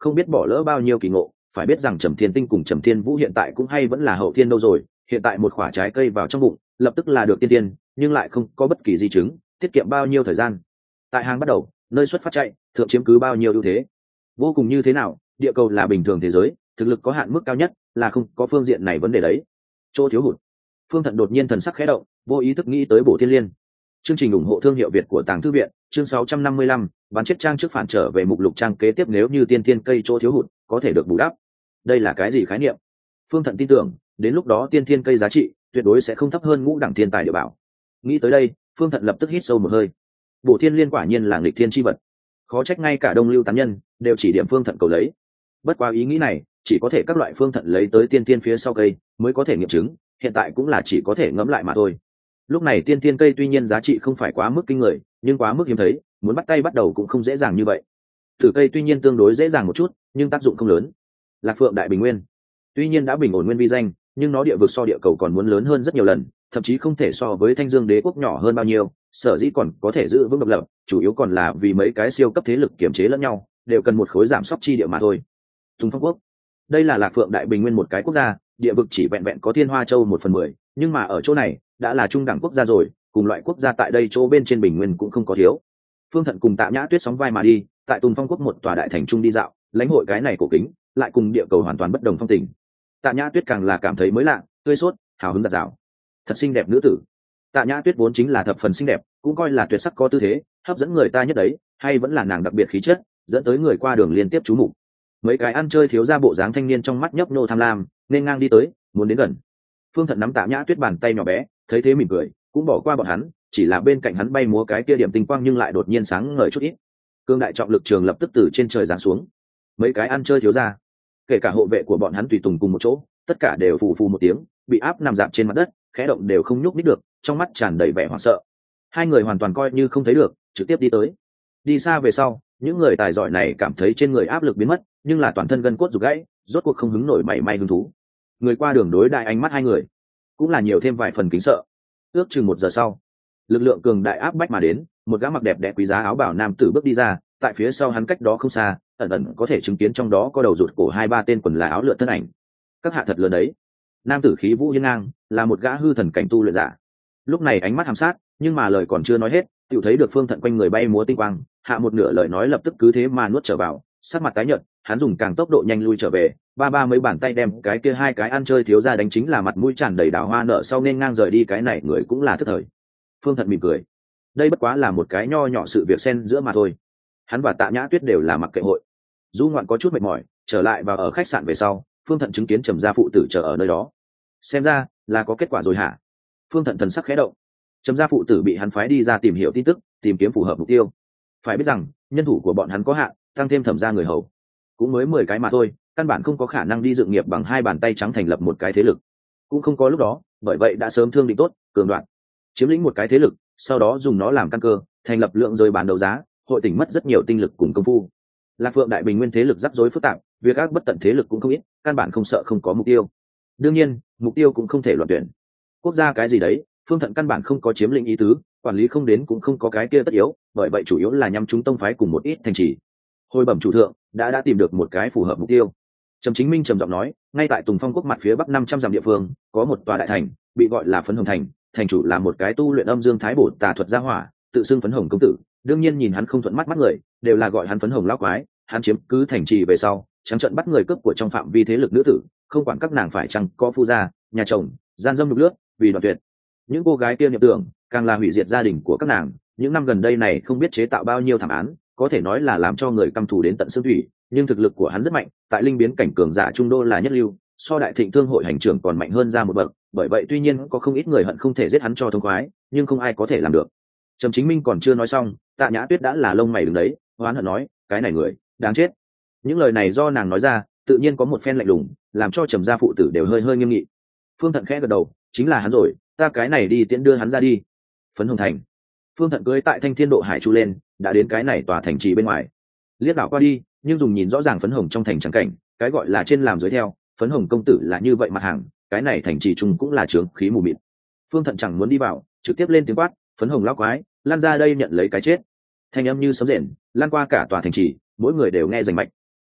không biết bỏ lỡ bao nhiêu kỳ ngộ. Phải biết rằng Trầm Thiên Tinh cùng Trầm Thiên Vũ hiện tại cũng hay vẫn là hậu thiên đâu rồi, hiện tại một quả trái cây vào trong bụng lập tức là được tiên tiên, nhưng lại không có bất kỳ di chứng, tiết kiệm bao nhiêu thời gian. Tại hàng bắt đầu, nơi xuất phát chạy thượng chiếm cứ bao nhiêu ưu thế. Vô cùng như thế nào, địa cầu là bình thường thế giới, thực lực có hạn mức cao nhất, là không có phương diện này vấn đề đấy. Chỗ thiếu hụt. Phương Thận đột nhiên thần sắc khẽ động, vô ý thức nghĩ tới Bổ Thiên Liên. Chương trình ủng hộ thương hiệu Việt của Tàng Thư viện, chương sáu trăm năm mươi lăm, bán chết trang trước phản trở về mục lục trang kế tiếp, nếu như tiên tiên cây chỗ thiếu hụt, có thể được bù đắp. Đây là cái gì khái niệm? Phương Thận tin tưởng, đến lúc đó tiên tiên cây giá trị tuyệt đối sẽ không thấp hơn ngũ đẳng thiên tài địa bảo. Nghĩ tới đây, Phương Thận lập tức hít sâu một hơi. Bổ Thiên Liên quả nhiên là nghịch thiên chi vật, khó trách ngay cả Đông Lưu tán nhân đều chỉ điểm Phương Thận cầu lấy. Bất quá ý nghĩ này, chỉ có thể các loại Phương Thận lấy tới tiên tiên phía sau cây mới có thể nghiệm chứng, hiện tại cũng là chỉ có thể ngẫm lại mà thôi. Lúc này tiên tiên cây tuy nhiên giá trị không phải quá mức kinh người, nhưng quá mức hiếm thấy, muốn bắt tay bắt đầu cũng không dễ dàng như vậy. Tử cây tuy nhiên tương đối dễ dàng một chút, nhưng tác dụng không lớn. Lạc Phượng Đại Bình Nguyên tuy nhiên đã bình ổn nguyên vi danh, nhưng nó địa vực so địa cầu còn muốn lớn hơn rất nhiều lần, thậm chí không thể so với Thanh Dương Đế quốc nhỏ hơn bao nhiêu. Sở dĩ còn có thể giữ vững độc lập, chủ yếu còn là vì mấy cái siêu cấp thế lực kiểm chế lẫn nhau, đều cần một khối giảm sóc chi địa mà thôi. Tùng Phong quốc, đây là Lạc Phượng Đại Bình Nguyên một cái quốc gia, địa vực chỉ vẹn vẹn có Thiên Hoa Châu một phần mười, nhưng mà ở chỗ này đã là trung đẳng quốc gia rồi, cùng loại quốc gia tại đây chỗ bên trên bình nguyên cũng không có thiếu. Phương Thận cùng Tạ Nhã Tuyết sóng vai mà đi, tại Tùng Phong quốc một tòa đại thành trung đi dạo, lãnh hội cái này cổ kính, lại cùng địa cầu hoàn toàn bất đồng phong tình. Tạ Nhã Tuyết càng là cảm thấy mới lạ, tươi sốt, hào hứng dạt dào. Thật xinh đẹp nữ tử. Tạ Nhã Tuyết vốn chính là thập phần xinh đẹp, cũng coi là tuyệt sắc có tư thế, hấp dẫn người ta nhất đấy, hay vẫn là nàng đặc biệt khí chất, dẫn tới người qua đường liên tiếp chú mục. Mấy cái ăn chơi thiếu gia bộ dáng thanh niên trong mắt nhấp nô tham lam, nên ngang đi tới, muốn đến gần. Phương Thận nắm Tạ Nhã Tuyết bàn tay nhỏ bé, thấy thế mỉm cười, cũng bỏ qua bọn hắn, chỉ là bên cạnh hắn bay múa cái kia điểm tinh quang nhưng lại đột nhiên sáng ngời chút ít. Cương đại trọng lực trường lập tức từ trên trời giáng xuống. Mấy cái ăn chơi thiếu gia, kể cả hộ vệ của bọn hắn tùy tùng cùng một chỗ, tất cả đều phù phù một tiếng, bị áp nằm dạp trên mặt đất, khẽ động đều không nhúc nhích được, trong mắt tràn đầy vẻ hoảng sợ. Hai người hoàn toàn coi như không thấy được, trực tiếp đi tới. Đi xa về sau, những người tài giỏi này cảm thấy trên người áp lực biến mất, nhưng là toàn thân gân cốt rụt gãy, rốt cuộc không hứng nổi mảy may hứng thú. Người qua đường đối đại ánh mắt hai người, cũng là nhiều thêm vài phần kính sợ. Ước chừng một giờ sau, lực lượng cường đại áp bách mà đến, một gã mặc đẹp đẽ quý giá áo bào nam tử bước đi ra, tại phía sau hắn cách đó không xa, ẩn ẩn có thể chứng kiến trong đó có đầu rụt cổ hai ba tên quần là áo lượn thân ảnh. Các hạ thật lớn đấy. Nam tử khí vũ hiên ngang, là một gã hư thần cảnh tu luyện giả. Lúc này ánh mắt hàm sát, nhưng mà lời còn chưa nói hết, tự thấy được Phương Thận quanh người bay múa tinh quang, hạ một nửa lời nói lập tức cứ thế mà nuốt trở vào, sắc mặt tái nhợt, hắn dùng càng tốc độ nhanh lui trở về, ba ba mấy bàn tay đem cái kia hai cái ăn chơi thiếu gia đánh chính là mặt mũi tràn đầy đào hoa nở sau nên ngang rời đi, cái này người cũng là thất thời. Phương Thận mỉm cười, đây bất quá là một cái nho nhỏ sự việc xen giữa mà thôi. Hắn và Tạ Nhã Tuyết đều là mặc kệ hội. Du Ngoạn có chút mệt mỏi, trở lại vào ở khách sạn về sau, Phương Thận chứng kiến Trầm gia phụ tử chờ ở nơi đó. Xem ra là có kết quả rồi hả? Phương Thận thần sắc khẽ động. Trầm gia phụ tử bị hắn phái đi ra tìm hiểu tin tức, tìm kiếm phù hợp mục tiêu. Phải biết rằng nhân thủ của bọn hắn có hạn, tăng thêm Thẩm gia người hầu cũng mới mười cái mà thôi, căn bản không có khả năng đi dựng nghiệp bằng hai bàn tay trắng thành lập một cái thế lực. Cũng không có lúc đó, bởi vậy đã sớm thương định tốt, cường đoạn chiếm lĩnh một cái thế lực, sau đó dùng nó làm căn cơ, thành lập lượng rồi bán đấu giá, hội tỉnh mất rất nhiều tinh lực cùng công phu. Lạc Phượng Đại Bình Nguyên thế lực rắc rối phức tạp, việc ác bất tận thế lực cũng không ít, căn bản không sợ không có mục tiêu. Đương nhiên, mục tiêu cũng không thể loạn tuyển. Quốc gia cái gì đấy, Phương Thận căn bản không có chiếm lĩnh ý tứ, quản lý không đến cũng không có cái kia tất yếu, bởi vậy chủ yếu là nhắm chúng tông phái cùng một ít thành trì. Hồi bẩm chủ thượng, đã đã tìm được một cái phù hợp mục tiêu. Trầm Chính Minh trầm giọng nói, ngay tại Tùng Phong quốc mặt phía bắc năm trăm dặm địa phương, có một tòa đại thành, bị gọi là Phấn Hồng Thành, thành chủ là một cái tu luyện âm dương thái bổ tà thuật gia hỏa, tự xưng Phấn Hồng công tử, đương nhiên nhìn hắn không thuận mắt mắt người, đều là gọi hắn Phấn Hồng lão quái. Hắn chiếm cứ thành trì về sau, trắng trợn bắt người cướp của trong phạm vi thế lực nữ tử, không quản các nàng phải chăng có phu gia, nhà chồng, gian dâm nhục lướt, vì đoạn tuyệt. Những cô gái kia nhập tưởng, càng là hủy diệt gia đình của các nàng. Những năm gần đây này không biết chế tạo bao nhiêu thảm án, có thể nói là làm cho người căm thù đến tận xương thủy. Nhưng thực lực của hắn rất mạnh, tại linh biến cảnh cường giả trung đô là nhất lưu, so đại thịnh thương hội hành trưởng còn mạnh hơn ra một bậc. Bởi vậy tuy nhiên có không ít người hận không thể giết hắn cho thông khoái, nhưng không ai có thể làm được. Trầm Chính Minh còn chưa nói xong, Tạ Nhã Tuyết đã là lông mày đứng đấy, hoán hận nói, cái này người đáng chết. Những lời này do nàng nói ra, tự nhiên có một phen lạnh lùng, làm cho Trầm gia phụ tử đều hơi hơi nghiêm nghị. Phương Thận khẽ gật đầu, chính là hắn rồi, ta cái này đi tiễn đưa hắn ra đi. Phấn Hồng Thành. Phương Thận cưỡi tại Thanh Thiên Độ Hải chu lên, đã đến cái này tòa thành trì bên ngoài. Liếc đảo qua đi, nhưng dùng nhìn rõ ràng phấn hồng trong thành trắng cảnh, cái gọi là trên làm dưới theo, Phấn Hồng công tử là như vậy mặt hàng, cái này thành trì chung cũng là trướng khí mù mịt. Phương Thận chẳng muốn đi vào, trực tiếp lên tiếng quát, Phấn Hồng lão quái, lan ra đây nhận lấy cái chết. Thanh âm như sấm rền, lan qua cả tòa thành trì, mỗi người đều nghe rành mạch.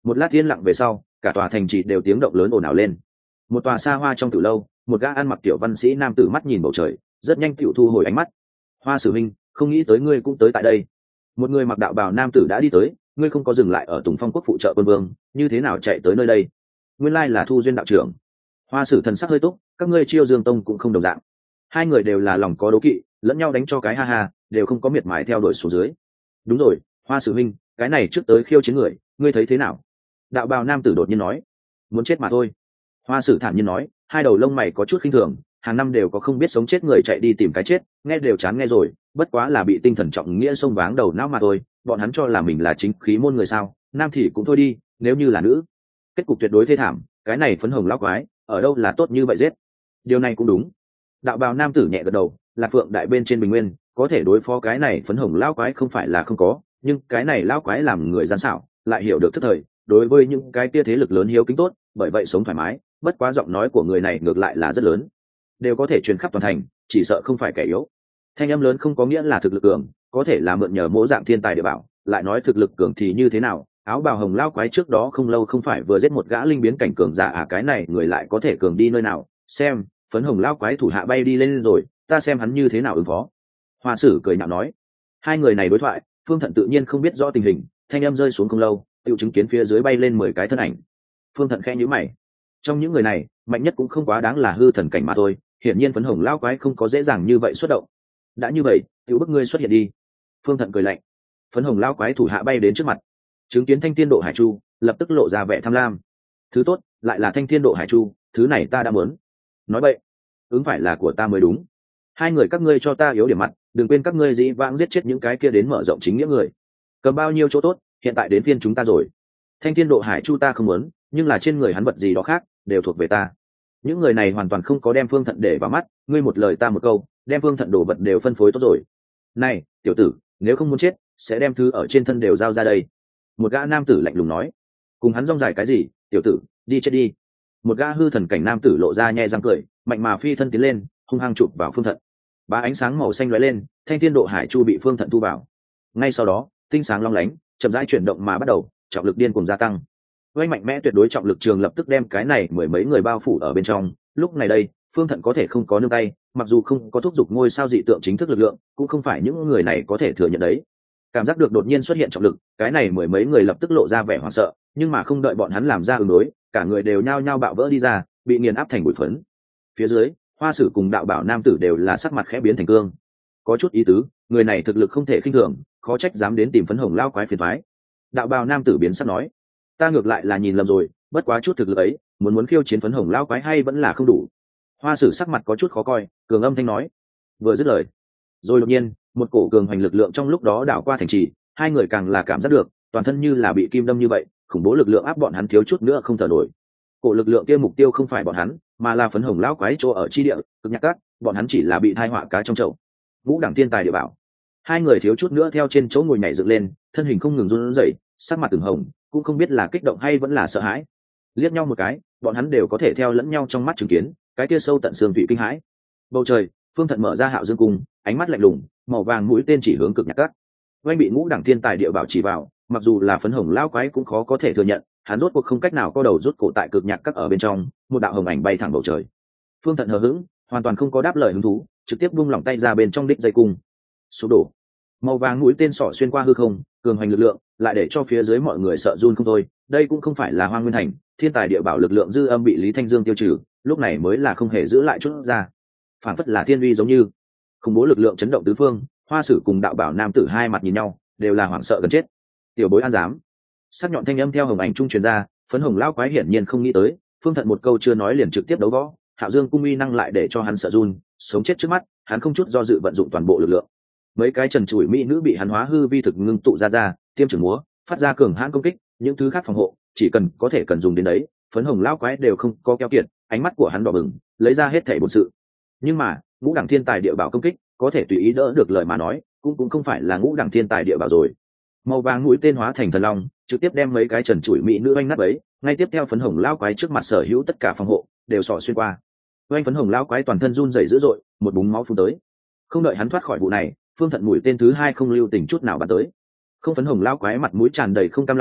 Một lát yên lặng về sau, cả tòa thành trì đều tiếng động lớn ồn ào lên. Một tòa xa hoa trong tử lâu, một gã ăn mặc tiểu văn sĩ nam tử mắt nhìn bầu trời, rất nhanh tiểu thu hồi ánh mắt. Hoa Sử Minh, không nghĩ tới ngươi cũng tới tại đây. Một người mặc đạo bào nam tử đã đi tới, ngươi không có dừng lại ở Tùng Phong quốc phụ trợ quân vương, như thế nào chạy tới nơi đây? Nguyên lai là Thu Duyên đạo trưởng. Hoa Sử thần sắc hơi túc, các ngươi Chiêu Dương tông cũng không đồng dạng. Hai người đều là lòng có đố kỵ, lẫn nhau đánh cho cái ha ha, đều không có miệt mài theo đuổi xuống dưới. Đúng rồi, Hoa Sử Minh, cái này trước tới khiêu chiến người, ngươi thấy thế nào? Đạo bào nam tử đột nhiên nói. Muốn chết mà thôi. Hoa Sử thản nhiên nói, hai đầu lông mày có chút khinh thường, hàng năm đều có không biết sống chết người chạy đi tìm cái chết, nghe đều chán nghe rồi, bất quá là bị tinh thần trọng nghĩa xông váng đầu não mà thôi, bọn hắn cho là mình là chính khí môn người sao? Nam thì cũng thôi đi, nếu như là nữ, kết cục tuyệt đối thê thảm, cái này phấn hồng lão quái, ở đâu là tốt như vậy giết. Điều này cũng đúng. Đạo bào nam tử nhẹ gật đầu, Lạc Phượng đại bên trên bình nguyên, có thể đối phó cái này phấn hồng lão quái không phải là không có, nhưng cái này lão quái làm người gian xảo, lại hiểu được thức thời, đối với những cái kia thế lực lớn hiếu kính tốt, bởi vậy sống thoải mái, bất quá giọng nói của người này ngược lại là rất lớn, đều có thể truyền khắp toàn thành, chỉ sợ không phải kẻ yếu. Thanh âm lớn không có nghĩa là thực lực cường, có thể là mượn nhờ mỗ dạng thiên tài địa bảo, lại nói thực lực cường thì như thế nào? Áo bào hồng lao quái trước đó không lâu không phải vừa giết một gã linh biến cảnh cường giả à, cái này người lại có thể cường đi nơi nào? Xem, phấn hồng lao quái thủ hạ bay đi lên rồi, ta xem hắn như thế nào ứng phó. Hoa Sử cười nhạo nói. Hai người này đối thoại, Phương Thận tự nhiên không biết rõ tình hình, thanh âm rơi xuống không lâu, tự chứng kiến phía dưới bay lên mười cái thân ảnh. Phương Thận khẽ nhíu mày. Trong những người này, mạnh nhất cũng không quá đáng là hư thần cảnh mà thôi, hiển nhiên phấn hồng lao quái không có dễ dàng như vậy xuất động. Đã như vậy, tự bức ngươi xuất hiện đi. Phương Thận cười lạnh. Phấn hồng lao quái thủ hạ bay đến trước mặt, chứng kiến thanh thiên độ hải chu, lập tức lộ ra vẻ tham lam. Thứ tốt, lại là thanh thiên độ hải chu, thứ này ta đã muốn. Nói vậy, ứng phải là của ta mới đúng. Hai người các ngươi cho ta yếu điểm mặt, đừng quên các ngươi dĩ vãng giết chết những cái kia đến mở rộng chính nghĩa người. Cầm bao nhiêu chỗ tốt, hiện tại đến phiên chúng ta rồi. Thanh thiên độ hải chu ta không muốn, nhưng là trên người hắn vật gì đó khác, đều thuộc về ta. Những người này hoàn toàn không có đem Phương Thận để vào mắt, ngươi một lời ta một câu, đem Phương Thận đồ vật đều phân phối tốt rồi. Này, tiểu tử, nếu không muốn chết, sẽ đem thứ ở trên thân đều giao ra đây. Một gã nam tử lạnh lùng nói. Cùng hắn rong dài cái gì, tiểu tử, đi chết đi. Một gã hư thần cảnh nam tử lộ ra nhe răng cười, mạnh mà phi thân tiến lên, hung hăng chụp vào Phương Thận. Ba ánh sáng màu xanh lóe lên, thanh thiên độ hải chu bị Phương Thận thu vào. Ngay sau đó, tinh sáng long lánh, chậm rãi chuyển động mà bắt đầu, trọng lực điên cuồng gia tăng. Oanh mạnh mẽ tuyệt đối trọng lực trường lập tức đem cái này mười mấy người bao phủ ở bên trong. Lúc này đây, Phương Thận có thể không có nương tay, mặc dù không có thúc giục ngôi sao dị tượng chính thức lực lượng, cũng không phải những người này có thể thừa nhận đấy. Cảm giác được đột nhiên xuất hiện trọng lực, cái này mười mấy người lập tức lộ ra vẻ hoảng sợ, nhưng mà không đợi bọn hắn làm ra ứng đối, cả người đều nhao nhao bạo vỡ đi ra, bị nghiền áp thành bụi phấn. Phía dưới, Hoa Sử cùng đạo bảo nam tử đều là sắc mặt khẽ biến thành cương. Có chút ý tứ, người này thực lực không thể khinh thường, khó trách dám đến tìm phấn hồng lao quái phiền toái. Đạo bào nam tử biến sắc nói, ta ngược lại là nhìn lầm rồi, bất quá chút thực lực ấy, muốn muốn khiêu chiến phấn hồng lao quái hay vẫn là không đủ. Hoa Sử sắc mặt có chút khó coi, cường âm thanh nói. Vừa dứt lời, rồi đột nhiên, một cổ cường hoành lực lượng trong lúc đó đảo qua thành trì, hai người càng là cảm giác được, toàn thân như là bị kim đâm như vậy, khủng bố lực lượng áp bọn hắn thiếu chút nữa không thở nổi. Cổ lực lượng kia mục tiêu không phải bọn hắn, mà là phấn hồng lão quái chỗ ở chi địa, cực nhạc cát, bọn hắn chỉ là bị thai họa cá trong chậu. Ngũ đẳng thiên tài địa bảo. Hai người thiếu chút nữa theo trên chỗ ngồi nhảy dựng lên, thân hình không ngừng run rẩy, sắc mặt từng hồng, cũng không biết là kích động hay vẫn là sợ hãi. Liếc nhau một cái, bọn hắn đều có thể theo lẫn nhau trong mắt chứng kiến, cái kia sâu tận xương thủy kinh hãi. Bầu trời, Phương Thận mở ra Hạo Dương cung, ánh mắt lạnh lùng, màu vàng mũi tên chỉ hướng cực nhạc cát. Oanh bị ngũ đẳng thiên tài địa bảo chỉ vào, mặc dù là phấn hồng lão quái cũng khó có thể thừa nhận, hắn rốt cuộc không cách nào co đầu rút cổ tại cực nhạc cát ở bên trong, một đạo hồng ảnh bay thẳng bầu trời. Phương Thận hờ hững, hoàn toàn không có đáp lời hứng thú, trực tiếp buông lỏng tay ra bên trong đích dây cung. Sụp đổ. Màu vàng mũi tên sọ xuyên qua hư không, cường hoành lực lượng, lại để cho phía dưới mọi người sợ run không thôi. Đây cũng không phải là Hoang Nguyên Thành, thiên tài địa bảo lực lượng dư âm bị Lý Thanh Dương tiêu trừ, lúc này mới là không hề giữ lại chút ra. Phản phất là thiên uy giống như khủng bố lực lượng chấn động tứ phương. Hoa Sử cùng đạo bảo nam tử hai mặt nhìn nhau, đều là hoảng sợ gần chết. Tiểu bối an dám. Sắc nhọn thanh âm theo hồng ảnh trung truyền ra, phấn hồng lão quái hiển nhiên không nghĩ tới, Phương Thận một câu chưa nói liền trực tiếp đấu võ, Hạo Dương cung uy năng lại để cho hắn sợ run, sống chết trước mắt, hắn không chút do dự vận dụng toàn bộ lực lượng. Mấy cái trần trụi mỹ nữ bị hắn hóa hư vi thực ngưng tụ ra ra, tiêm trưởng múa, phát ra cường hãn công kích, những thứ khác phòng hộ, chỉ cần có thể cần dùng đến đấy, phấn hồng lão quái đều không có keo kiệt, ánh mắt của hắn đỏ bừng, lấy ra hết thảy bổn sự. Nhưng mà, ngũ đẳng thiên tài địa bảo công kích, có thể tùy ý đỡ được lời mà nói, cũng cũng không phải là ngũ đẳng thiên tài địa bảo rồi. Màu vàng mũi tên hóa thành thần long, trực tiếp đem mấy cái trần trụi mỹ nữ oanh nát ấy, ngay tiếp theo phấn hồng lão quái trước mặt sở hữu tất cả phòng hộ đều xỏ xuyên qua. Oanh phấn hồng lão quái toàn thân run rẩy dữ dội, một búng máu phun tới. Không đợi hắn thoát khỏi vụ này, Phương Thận mũi tên thứ hai không lưu tình chút nào bắn tới. Không phấn hồng lão quái mặt mũi tràn đầy không cam lòng,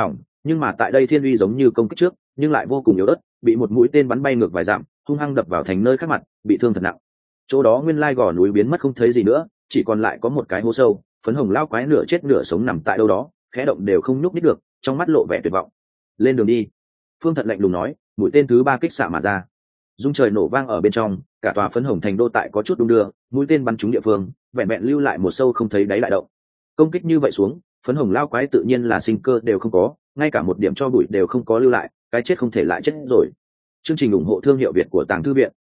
nhưng mà tại đây thiên uy giống như công kích trước nhưng lại vô cùng yếu ớt, bị một mũi tên bắn bay ngược vài dặm, hung hăng đập vào thành nơi khác mặt, bị thương thật nặng. Chỗ đó nguyên lai gò núi biến mất không thấy gì nữa, chỉ còn lại có một cái hố sâu, phấn hồng lao quái nửa chết nửa sống nằm tại đâu đó, khẽ động đều không nhúc nhích được, trong mắt lộ vẻ tuyệt vọng. Lên đường đi. Phương Thận lạnh lùng nói, mũi tên thứ ba kích xạ mà ra, dung trời nổ vang ở bên trong, cả tòa phấn hồng thành đô tại có chút đung đưa, mũi tên bắn trúng địa phương, vẹn vẹn lưu lại một sâu không thấy đáy lại động. Công kích như vậy xuống, phấn hồng lao quái tự nhiên là sinh cơ đều không có, ngay cả một điểm cho bụi đều không có lưu lại, cái chết không thể lại chết rồi. Chương trình ủng hộ thương hiệu Việt của Tàng Thư viện.